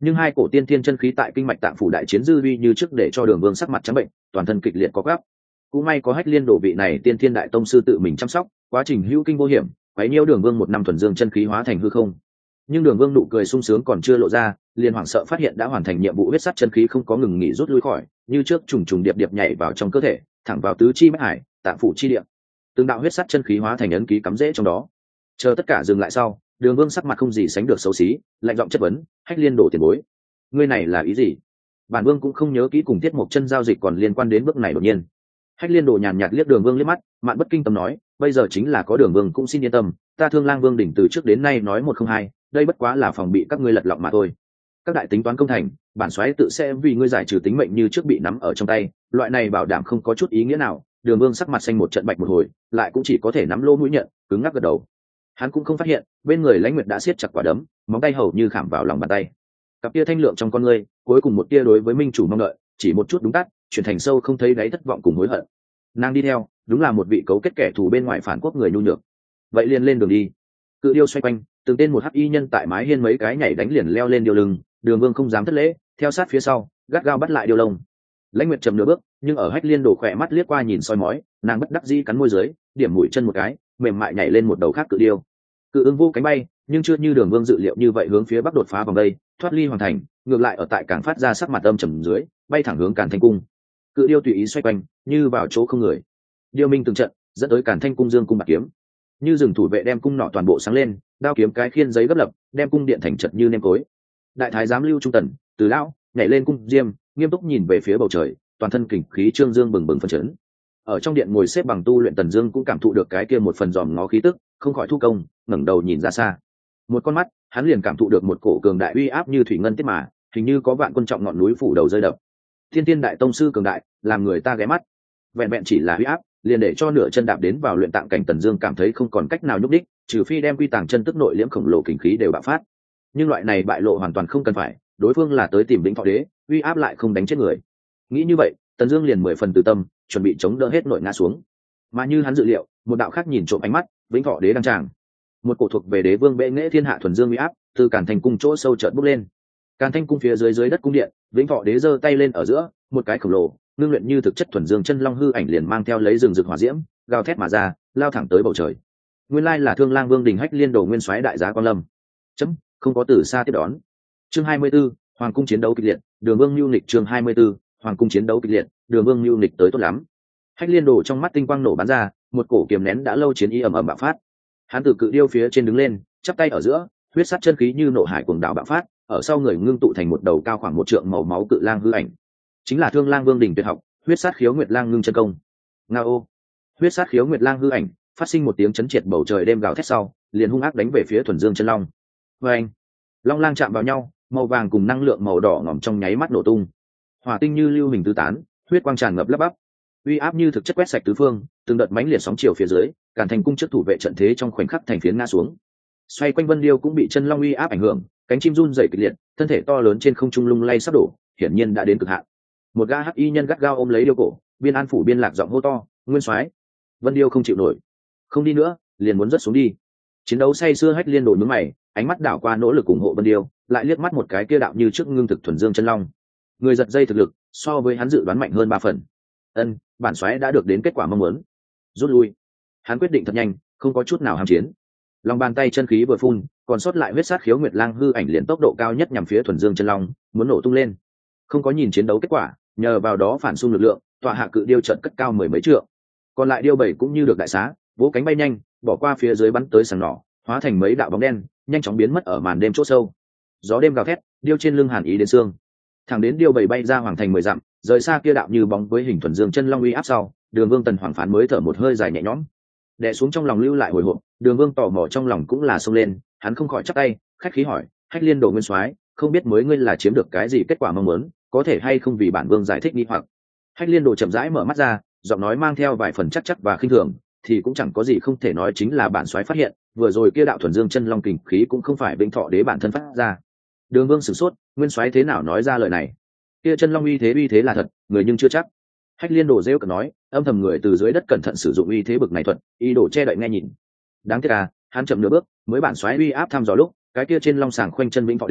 Nhưng hai cổ tiên thiên chân khí tại kinh mạch tạng phủ đại chiến dư uy như trước để cho Đường Vương sắc mặt trắng bệnh, toàn thân kịch liệt có gáp. Cũng may có Hách Liên Đồ vị này tiên thiên đại tông sư tự mình chăm sóc, quá trình hữu kinh vô hiểm, quấy nhiễu Đường Vương một năm thuần dương chân khí hóa thành hư không. Nhưng Đường Vương nụ cười sung sướng còn chưa lộ ra, liền hoảng sợ phát hiện đã hoàn thành nhiệm vụ huyết sắt chân khí không có ngừng nghỉ rút lui khỏi, như trước trùng trùng điệp điệp nhảy vào trong cơ thể, thẳng vào tứ chi bách hải, tạng phủ chi địa. Từng đạo huyết sắt chân khí hóa thành ấn ký cắm rễ trong đó. Chờ tất cả dừng lại sau, Đường Vương sắc mặt không gì sánh được xấu xí, lạnh giọng chất vấn, Hách Liên Đồ tiền bối, ngươi này là ý gì? Bản Vương cũng không nhớ kỹ cùng Tiết Mộc Chân giao dịch còn liên quan đến bước này đột nhiên. Hách Liên Đồ nhàn nhạt liếc Đường Vương liếc mắt, mạn bất kinh tâm nói, bây giờ chính là có Đường Vương cũng xin yên tâm, ta Thương Lang Vương đỉnh từ trước đến nay nói một không hai, đây bất quá là phòng bị các ngươi lật lọng mà thôi. Các đại tính toán công thành, bản soái tự sẽ vì ngươi giải trừ tính mệnh như trước bị nắm ở trong tay, loại này bảo đảm không có chút ý nghĩa nào. Đường Vương sắc mặt xanh một trận bạch một hồi, lại cũng chỉ có thể nắm lỗ mũi nhận, cứng ngắc gật đầu. Hắn cũng không phát hiện, bên người Lãnh Nguyệt đã siết chặt quả đấm, móng tay hầu như khảm vào lòng bàn tay. Cặp tia thanh lượng trong con ngươi, cuối cùng một tia đối với minh chủ mong đợi, chỉ một chút đúng tắt, chuyển thành sâu không thấy đáy thất vọng cùng hối hận. Nàng đi theo, đúng là một vị cấu kết kẻ thù bên ngoài phản quốc người nhu nhược. Vậy liền lên đường đi. Cự điêu xoay quanh, từng tên một hắc y nhân tại mái hiên mấy cái nhảy đánh liền leo lên điêu lưng, Đường Vương không dám thất lễ, theo sát phía sau, gắt gao bắt lại điêu lông. Lãnh Nguyệt chậm nửa bước, nhưng ở Hách Liên Đồ khỏe mắt liếc qua nhìn soi mói, nàng bất đắc dĩ cắn môi dưới, điểm mũi chân một cái, mềm mại nhảy lên một đầu khác cự điêu. Cự ưng vô cánh bay, nhưng chưa như Đường Vương dự liệu như vậy hướng phía bắc đột phá vòng đây, thoát ly hoàn thành, ngược lại ở tại càng phát ra sắc mặt âm trầm dưới, bay thẳng hướng Càn Thanh cung. Cự điêu tùy ý xoay quanh, như vào chỗ không người. Điêu minh từng trận, dẫn tới Càn Thanh cung dương cung bạc kiếm. Như rừng thủ vệ đem cung nỏ toàn bộ sáng lên, đao kiếm cái khiên giấy gấp lập, đem cung điện thành chật như nêm cối. Đại thái giám Lưu Trung Tần, Từ lão nhảy lên cung diêm, nghiêm túc nhìn về phía bầu trời, toàn thân kình khí trương dương bừng bừng phấn chấn. Ở trong điện ngồi xếp bằng tu luyện Tần Dương cũng cảm thụ được cái kia một phần dòm ngó khí tức, không khỏi thu công, ngẩng đầu nhìn ra xa. Một con mắt, hắn liền cảm thụ được một cổ cường đại uy áp như thủy ngân tiết mà, hình như có vạn quân trọng ngọn núi phủ đầu rơi đập. Thiên Tiên đại tông sư cường đại, làm người ta ghé mắt. Vẹn vẹn chỉ là uy áp, liền để cho nửa chân đạp đến vào luyện tạng cảnh Tần Dương cảm thấy không còn cách nào nhúc đích, trừ phi đem quy tàng chân tức nội liễm khổng lồ kình khí đều bạo phát. Nhưng loại này bại lộ hoàn toàn không cần phải, đối phương là tới tìm Vĩnh Thọ Đế, uy áp lại không đánh chết người. Nghĩ như vậy, Tần Dương liền mười phần từ tâm, chuẩn bị chống đỡ hết nội ngã xuống. Mà như hắn dự liệu, một đạo khác nhìn trộm ánh mắt, Vĩnh Thọ Đế đang tràng. Một cổ thuộc về Đế Vương bệ nghệ thiên hạ thuần dương uy áp, từ Càn Thành cung chỗ sâu chợt bốc lên. Càn Thanh cung phía dưới dưới đất cung điện, Vĩnh Thọ Đế giơ tay lên ở giữa, một cái khổng lồ, ngưng luyện như thực chất thuần dương chân long hư ảnh liền mang theo lấy rừng rực hỏa diễm, gào thét mà ra, lao thẳng tới bầu trời. Nguyên lai là Thương Lang Vương đỉnh Hách Liên Đồ nguyên soái đại giá quan lâm. Chấm, không có từ xa tiếp đón. Chương hai mươi 24, Hoàng cung chiến đấu kịch liệt, Đường Vương Nưu Nịch chương hai mươi 24, Hoàng cung chiến đấu kịch liệt, Đường Vương Nưu Nịch tới tốt lắm. Hách Liên Đồ trong mắt tinh quang nổ bắn ra, một cổ kiềm nén đã lâu chiến ý ầm ầm bạo phát. Hắn từ cự điêu phía trên đứng lên, chắp tay ở giữa, huyết sát chân khí như nộ hải cuồng đạo bạo phát, ở sau người ngưng tụ thành một đầu cao khoảng một trượng màu máu cự lang hư ảnh. Chính là Thương Lang Vương đỉnh tuyệt học, huyết sát khiếu nguyệt lang ngưng chân công. Ngao. Huyết sát khiếu nguyệt lang hư ảnh, phát sinh một tiếng chấn triệt bầu trời đêm gào thét sau, liền hung ác đánh về phía thuần dương chân long. Oeng. Long lang chạm vào nhau, màu vàng cùng năng lượng màu đỏ ngòm trong nháy mắt nổ tung. Hỏa tinh như lưu hình tứ tán, huyết quang tràn ngập lấp bắp. Uy áp như thực chất quét sạch tứ phương, từng đợt mãnh liệt sóng chiều phía dưới, Càn Thành cung trước thủ vệ trận thế trong khoảnh khắc thành phiến ngã xuống. Xoay quanh Vân Điêu cũng bị chân long uy áp ảnh hưởng, cánh chim run rẩy kịch liệt, thân thể to lớn trên không trung lung lay sắp đổ, hiển nhiên đã đến cực hạn. Một gã hắc y nhân gắt gao ôm lấy điêu cổ, biên an phủ biên lạc giọng hô to, "Nguyên soái!" Vân Điêu không chịu nổi, không đi nữa, liền muốn rớt xuống đi. Chiến đấu say sưa Hách Liên Đồ nhướng mày, ánh mắt đảo qua nỗ lực ủng hộ Vân Điêu, lại liếc mắt một cái kia đạo như trước ngưng thực thuần dương chân long. Người giật dây thực lực, so với hắn dự đoán mạnh hơn ba phần. Ân, bản soái đã được đến kết quả mong muốn. Rút lui. Hắn quyết định thật nhanh, không có chút nào ham chiến. Lòng bàn tay chân khí vừa phun, còn sót lại huyết sát khiếu nguyệt lang hư ảnh liền tốc độ cao nhất nhằm phía thuần dương chân long, muốn nổ tung lên. Không có nhìn chiến đấu kết quả, nhờ vào đó phản xung lực lượng, tọa hạ cự điêu trận cất cao mười mấy trượng. Còn lại điêu bảy cũng như được đại xá, vỗ cánh bay nhanh, bỏ qua phía dưới bắn tới sừng nỏ, hóa thành mấy đạo bóng đen, nhanh chóng biến mất ở màn đêm chỗ sâu. Gió đêm gào thét, điêu trên lưng hàn ý đến xương. Thẳng đến điêu bảy bay ra hoàng thành mười dặm, rời xa kia đạo như bóng với hình thuần dương chân long uy áp sau, Đường Vương Tần Hoàng phán mới thở một hơi dài nhẹ nhõm. Đè xuống trong lòng lưu lại hồi hộp, Đường Vương tò mò trong lòng cũng là xông lên, hắn không khỏi chắp tay, khách khí hỏi, Hách Liên Đồ nguyên soái, không biết mới ngươi là chiếm được cái gì kết quả mong muốn, có thể hay không vì bản vương giải thích nghi hoặc. Hách Liên Đồ chậm rãi mở mắt ra, giọng nói mang theo vài phần chắc chắc và khinh thường, thì cũng chẳng có gì không thể nói chính là bản soái phát hiện, vừa rồi kia đạo thuần dương chân long kình khí cũng không phải Vĩnh Thọ Đế bản thân phát ra. Đường Vương sửng sốt, nguyên soái thế nào nói ra lời này? Kia chân long uy thế uy thế là thật, người nhưng chưa chắc. Hách Liên Đồ rêu cợt nói, âm thầm người từ dưới đất cẩn thận sử dụng uy thế bực này thuật, ý đồ che đậy nghe nhìn. Đáng tiếc à, hắn chậm nửa bước, mới bản soái uy áp thăm dò lúc, cái kia trên long sàng khoanh chân Vĩnh Thọ Đế,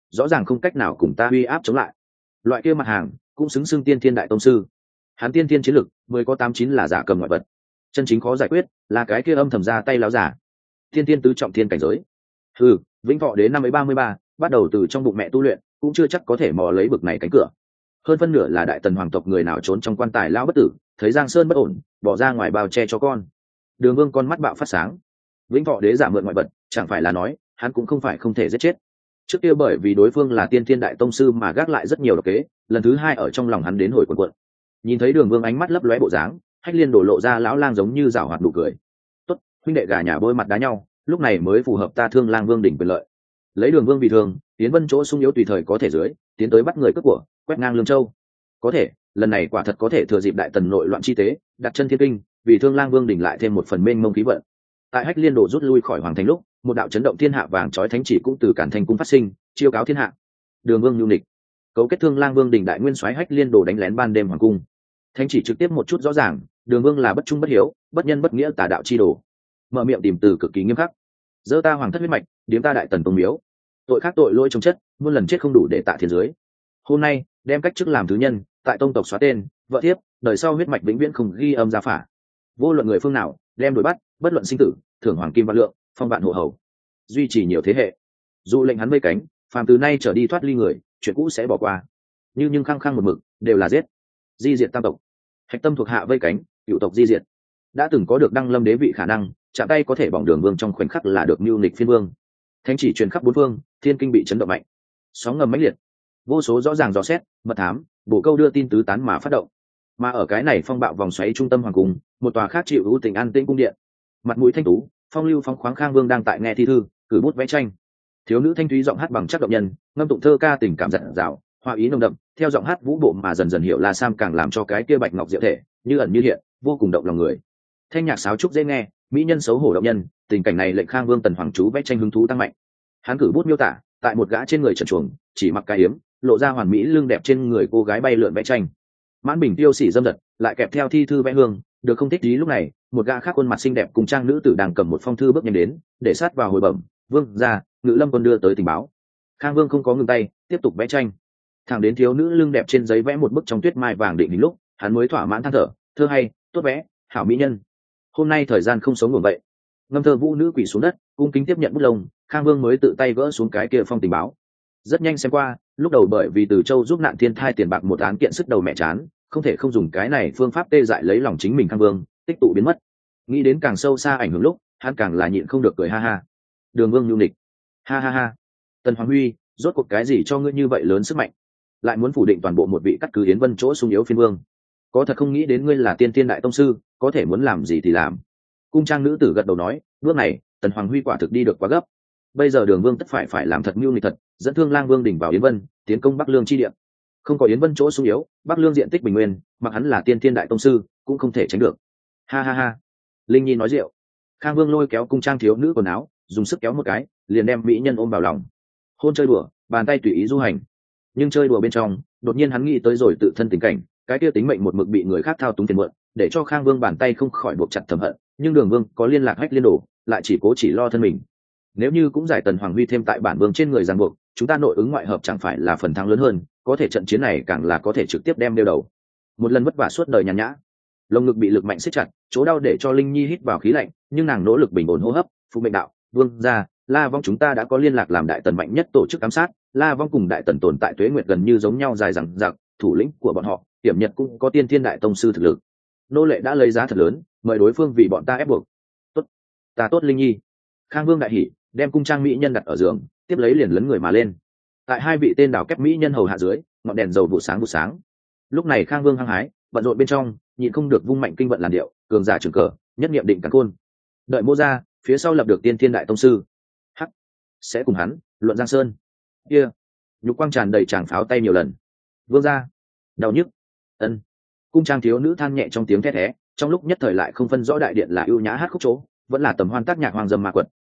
rõ ràng không cách nào cùng ta uy áp chống lại. Loại kia mặt hàng cũng xứng xưng tiên thiên đại tông sư. Hắn tiên thiên chiến lực mười có tám chín là giả cầm ngoại vật, chân chính khó giải quyết là cái kia âm thầm ra tay láo giả. Tiên thiên tứ trọng thiên cảnh giới. Ừ, vĩnh thọ đến năm ấy ba mươi ba, bắt đầu từ trong bụng mẹ tu luyện, cũng chưa chắc có thể mò lấy bực này cánh cửa. Hơn phân nửa là đại tần hoàng tộc người nào trốn trong quan tài lão bất tử, thấy giang sơn bất ổn, bỏ ra ngoài bao che cho con. Đường Vương con mắt bạo phát sáng. Vĩnh thọ đế giả mượn ngoại vật, chẳng phải là nói hắn cũng không phải không thể giết chết. Trước kia bởi vì đối phương là tiên thiên đại tông sư mà gác lại rất nhiều độc kế, lần thứ hai ở trong lòng hắn đến hồi cuộn cuộn. Nhìn thấy Đường Vương ánh mắt lấp lóe bộ dáng, Hách Liên đổ lộ ra lão lang giống như giảo hoạt nụ cười. Tốt, huynh đệ gà nhà bôi mặt đá nhau, lúc này mới phù hợp ta Thương Lang Vương đỉnh quyền lợi. Lấy Đường Vương vì thường, tiến Vân chỗ sung yếu tùy thời có thể dưới, tiến tới bắt người cướp của, quét ngang Lương Châu. Có thể, lần này quả thật có thể thừa dịp đại tần nội loạn chi tế, đặt chân thiên kinh, vì Thương Lang Vương đỉnh lại thêm một phần mênh mông khí vận. Tại Hách Liên đổ rút lui khỏi hoàng thành lúc, một đạo chấn động thiên hạ vàng chói thánh chỉ cũng từ Cản Thành cung phát sinh, chiêu cáo thiên hạ. Đường Vương nhu nịch, cấu kết Thương Lang Vương đỉnh đại nguyên soái Hách Liên đổ đánh lén ban đêm hoàng cung. Thánh chỉ trực tiếp một chút rõ ràng, Đường Vương là bất trung bất hiếu, bất nhân bất nghĩa tà đạo chi đồ. Mở miệng tìm từ cực kỳ nghiêm khắc. Giơ ta hoàng thất huyết mạch, điếm ta đại tần tông miếu. Tội khác tội lỗi trong chất, muôn lần chết không đủ để tạ thiên dưới. Hôm nay, đem cách chức làm thứ nhân, tại tông tộc xóa tên, vợ thiếp, đời sau huyết mạch vĩnh viễn không ghi âm gia phả. Vô luận người phương nào, đem đuổi bắt, bất luận sinh tử, thưởng hoàng kim vạn lượng, phong vạn hộ hầu. Duy trì nhiều thế hệ. Dù lệnh hắn vây cánh, phàm từ nay trở đi thoát ly người, chuyện cũ sẽ bỏ qua. Như nhưng khăng khăng một mực, đều là giết. Di diệt tam tộc. Hạch tâm thuộc hạ vây cánh, cựu tộc di diệt. Đã từng có được đăng lâm đế vị khả năng, chạm tay có thể bỏng Đường Vương trong khoảnh khắc là được mưu nịch phiên vương. Thánh chỉ truyền khắp bốn phương, thiên kinh bị chấn động mạnh. Sóng ngầm mãnh liệt. Vô số rõ ràng dò xét, mật thám, bổ câu đưa tin tứ tán mà phát động. Mà ở cái này phong bạo vòng xoáy trung tâm hoàng cung, một tòa khác chịu ưu tình an tĩnh cung điện. Mặt mũi thanh tú, phong lưu phong khoáng Khang Vương đang tại nghe thi thư, cử bút vẽ tranh. Thiếu nữ thanh thúy giọng hát bằng chắc động nhân, ngâm tụng thơ ca tình cảm dặn dào, hoa ý nồng đậm, theo giọng hát vũ bộ mà dần dần hiểu La Sam càng làm cho cái kia bạch ngọc diệu thể, như ẩn như hiện, vô cùng động lòng người. Thanh nhạc sáo trúc dễ nghe, mỹ nhân xấu hổ động nhân, tình cảnh này lệnh Khang Vương tần hoàng chú vẽ tranh hứng thú tăng mạnh. Hắn cử bút miêu tả, tại một gã trên người trần truồng, chỉ mặc cái yếm, lộ ra hoàn mỹ lưng đẹp trên người cô gái bay lượn vẽ tranh. Mãn bình tiêu xỉ dâm dật, lại kẹp theo thi thư vẽ hương, được không thích ý lúc này, một gã khác khuôn mặt xinh đẹp cùng trang nữ tử đang cầm một phong thư bước nhanh đến, để sát vào hồi bẩm, vương ra, ngự lâm quân đưa tới tình báo. Khang Vương không có ngừng tay, tiếp tục vẽ tranh. Thẳng đến thiếu nữ lưng đẹp trên giấy vẽ một bức trong tuyết mai vàng định hình lúc, hắn mới thỏa mãn than thở, thơ hay, tốt vẽ, hảo mỹ nhân. Hôm nay thời gian không sống nguồn vậy. Ngâm thơ vũ nữ quỳ xuống đất, cung kính tiếp nhận bút lông, Khang Vương mới tự tay gỡ xuống cái kia phong tình báo. Rất nhanh xem qua, lúc đầu bởi vì Từ Châu giúp nạn thiên thai tiền bạc một án kiện sức đầu mẹ chán, không thể không dùng cái này phương pháp tê dại lấy lòng chính mình Khang Vương, tích tụ biến mất. Nghĩ đến càng sâu xa ảnh hưởng lúc, hắn càng là nhịn không được cười ha ha. Đường Vương nhu nịch, ha ha ha. Tần Hoàng Huy, rốt cuộc cái gì cho ngươi như vậy lớn sức mạnh, lại muốn phủ định toàn bộ một vị cắt cứ Yến Vân chỗ sung yếu phiên vương? Có thật không nghĩ đến ngươi là tiên tiên đại tông sư, có thể muốn làm gì thì làm. Cung trang nữ tử gật đầu nói, bước này Tần Hoàng Huy quả thực đi được quá gấp. Bây giờ Đường Vương tất phải phải làm thật mưu nghịch thật, dẫn Thương Lang Vương đỉnh vào Yến Vân, tiến công Bắc Lương chi địa. Không có Yến Vân chỗ sung yếu, Bắc Lương diện tích bình nguyên, mặc hắn là tiên tiên đại tông sư, cũng không thể tránh được. Ha ha ha. Linh Nhi nói rượu. Khang Vương lôi kéo cung trang thiếu nữ quần áo, dùng sức kéo một cái, liền đem mỹ nhân ôm vào lòng. Hôn chơi đùa, bàn tay tùy ý du hành. Nhưng chơi đùa bên trong, đột nhiên hắn nghĩ tới rồi tự thân tình cảnh, cái kia tính mệnh một mực bị người khác thao túng tiền mượn, để cho Khang Vương bàn tay không khỏi buộc chặt thầm hận. Nhưng Đường Vương có liên lạc Hách Liên Đổ, lại chỉ cố chỉ lo thân mình. Nếu như cũng giải Tần Hoàng Huy thêm tại bản vương trên người ràng buộc, chúng ta nội ứng ngoại hợp chẳng phải là phần thắng lớn hơn, có thể trận chiến này càng là có thể trực tiếp đem đeo đầu. Một lần vất vả suốt đời nhàn nhã, lồng ngực bị lực mạnh siết chặt, chỗ đau để cho Linh Nhi hít vào khí lạnh, nhưng nàng nỗ lực bình ổn hô hấp, phụ mệnh đạo, vương gia, La Vong chúng ta đã có liên lạc làm đại tần mạnh nhất tổ chức ám sát, La Vong cùng đại tần tồn tại tuế nguyệt gần như giống nhau dài dằng dặc, thủ lĩnh của bọn họ, Tiểm Nhật cũng có tiên thiên đại tông sư thực lực. Nô lệ đã lấy giá thật lớn, mời đối phương vì bọn ta ép buộc. Tốt, ta tốt Linh Nhi. Khang Vương đại hỉ, đem cung trang mỹ nhân đặt ở giường, tiếp lấy liền lấn người mà lên. Tại hai vị tên đào kép mỹ nhân hầu hạ dưới, ngọn đèn dầu vụ sáng vụ sáng. Lúc này Khang Vương hăng hái, bận rộn bên trong, nhịn không được vung mạnh kinh vận làn điệu, cường giả trường cờ, nhất niệm định cắn côn. Đợi Mô ra, phía sau lập được tiên thiên đại tông sư. Hắc, sẽ cùng hắn luận Giang Sơn. Kia, nhục quang tràn đầy tràng pháo tay nhiều lần. Vương gia, đau nhức. Ân. Cung trang thiếu nữ than nhẹ trong tiếng thét thé, trong lúc nhất thời lại không phân rõ đại điện là ưu nhã hát khúc chỗ, vẫn là tầm hoan tác nhạc hoàng dâm ma quật,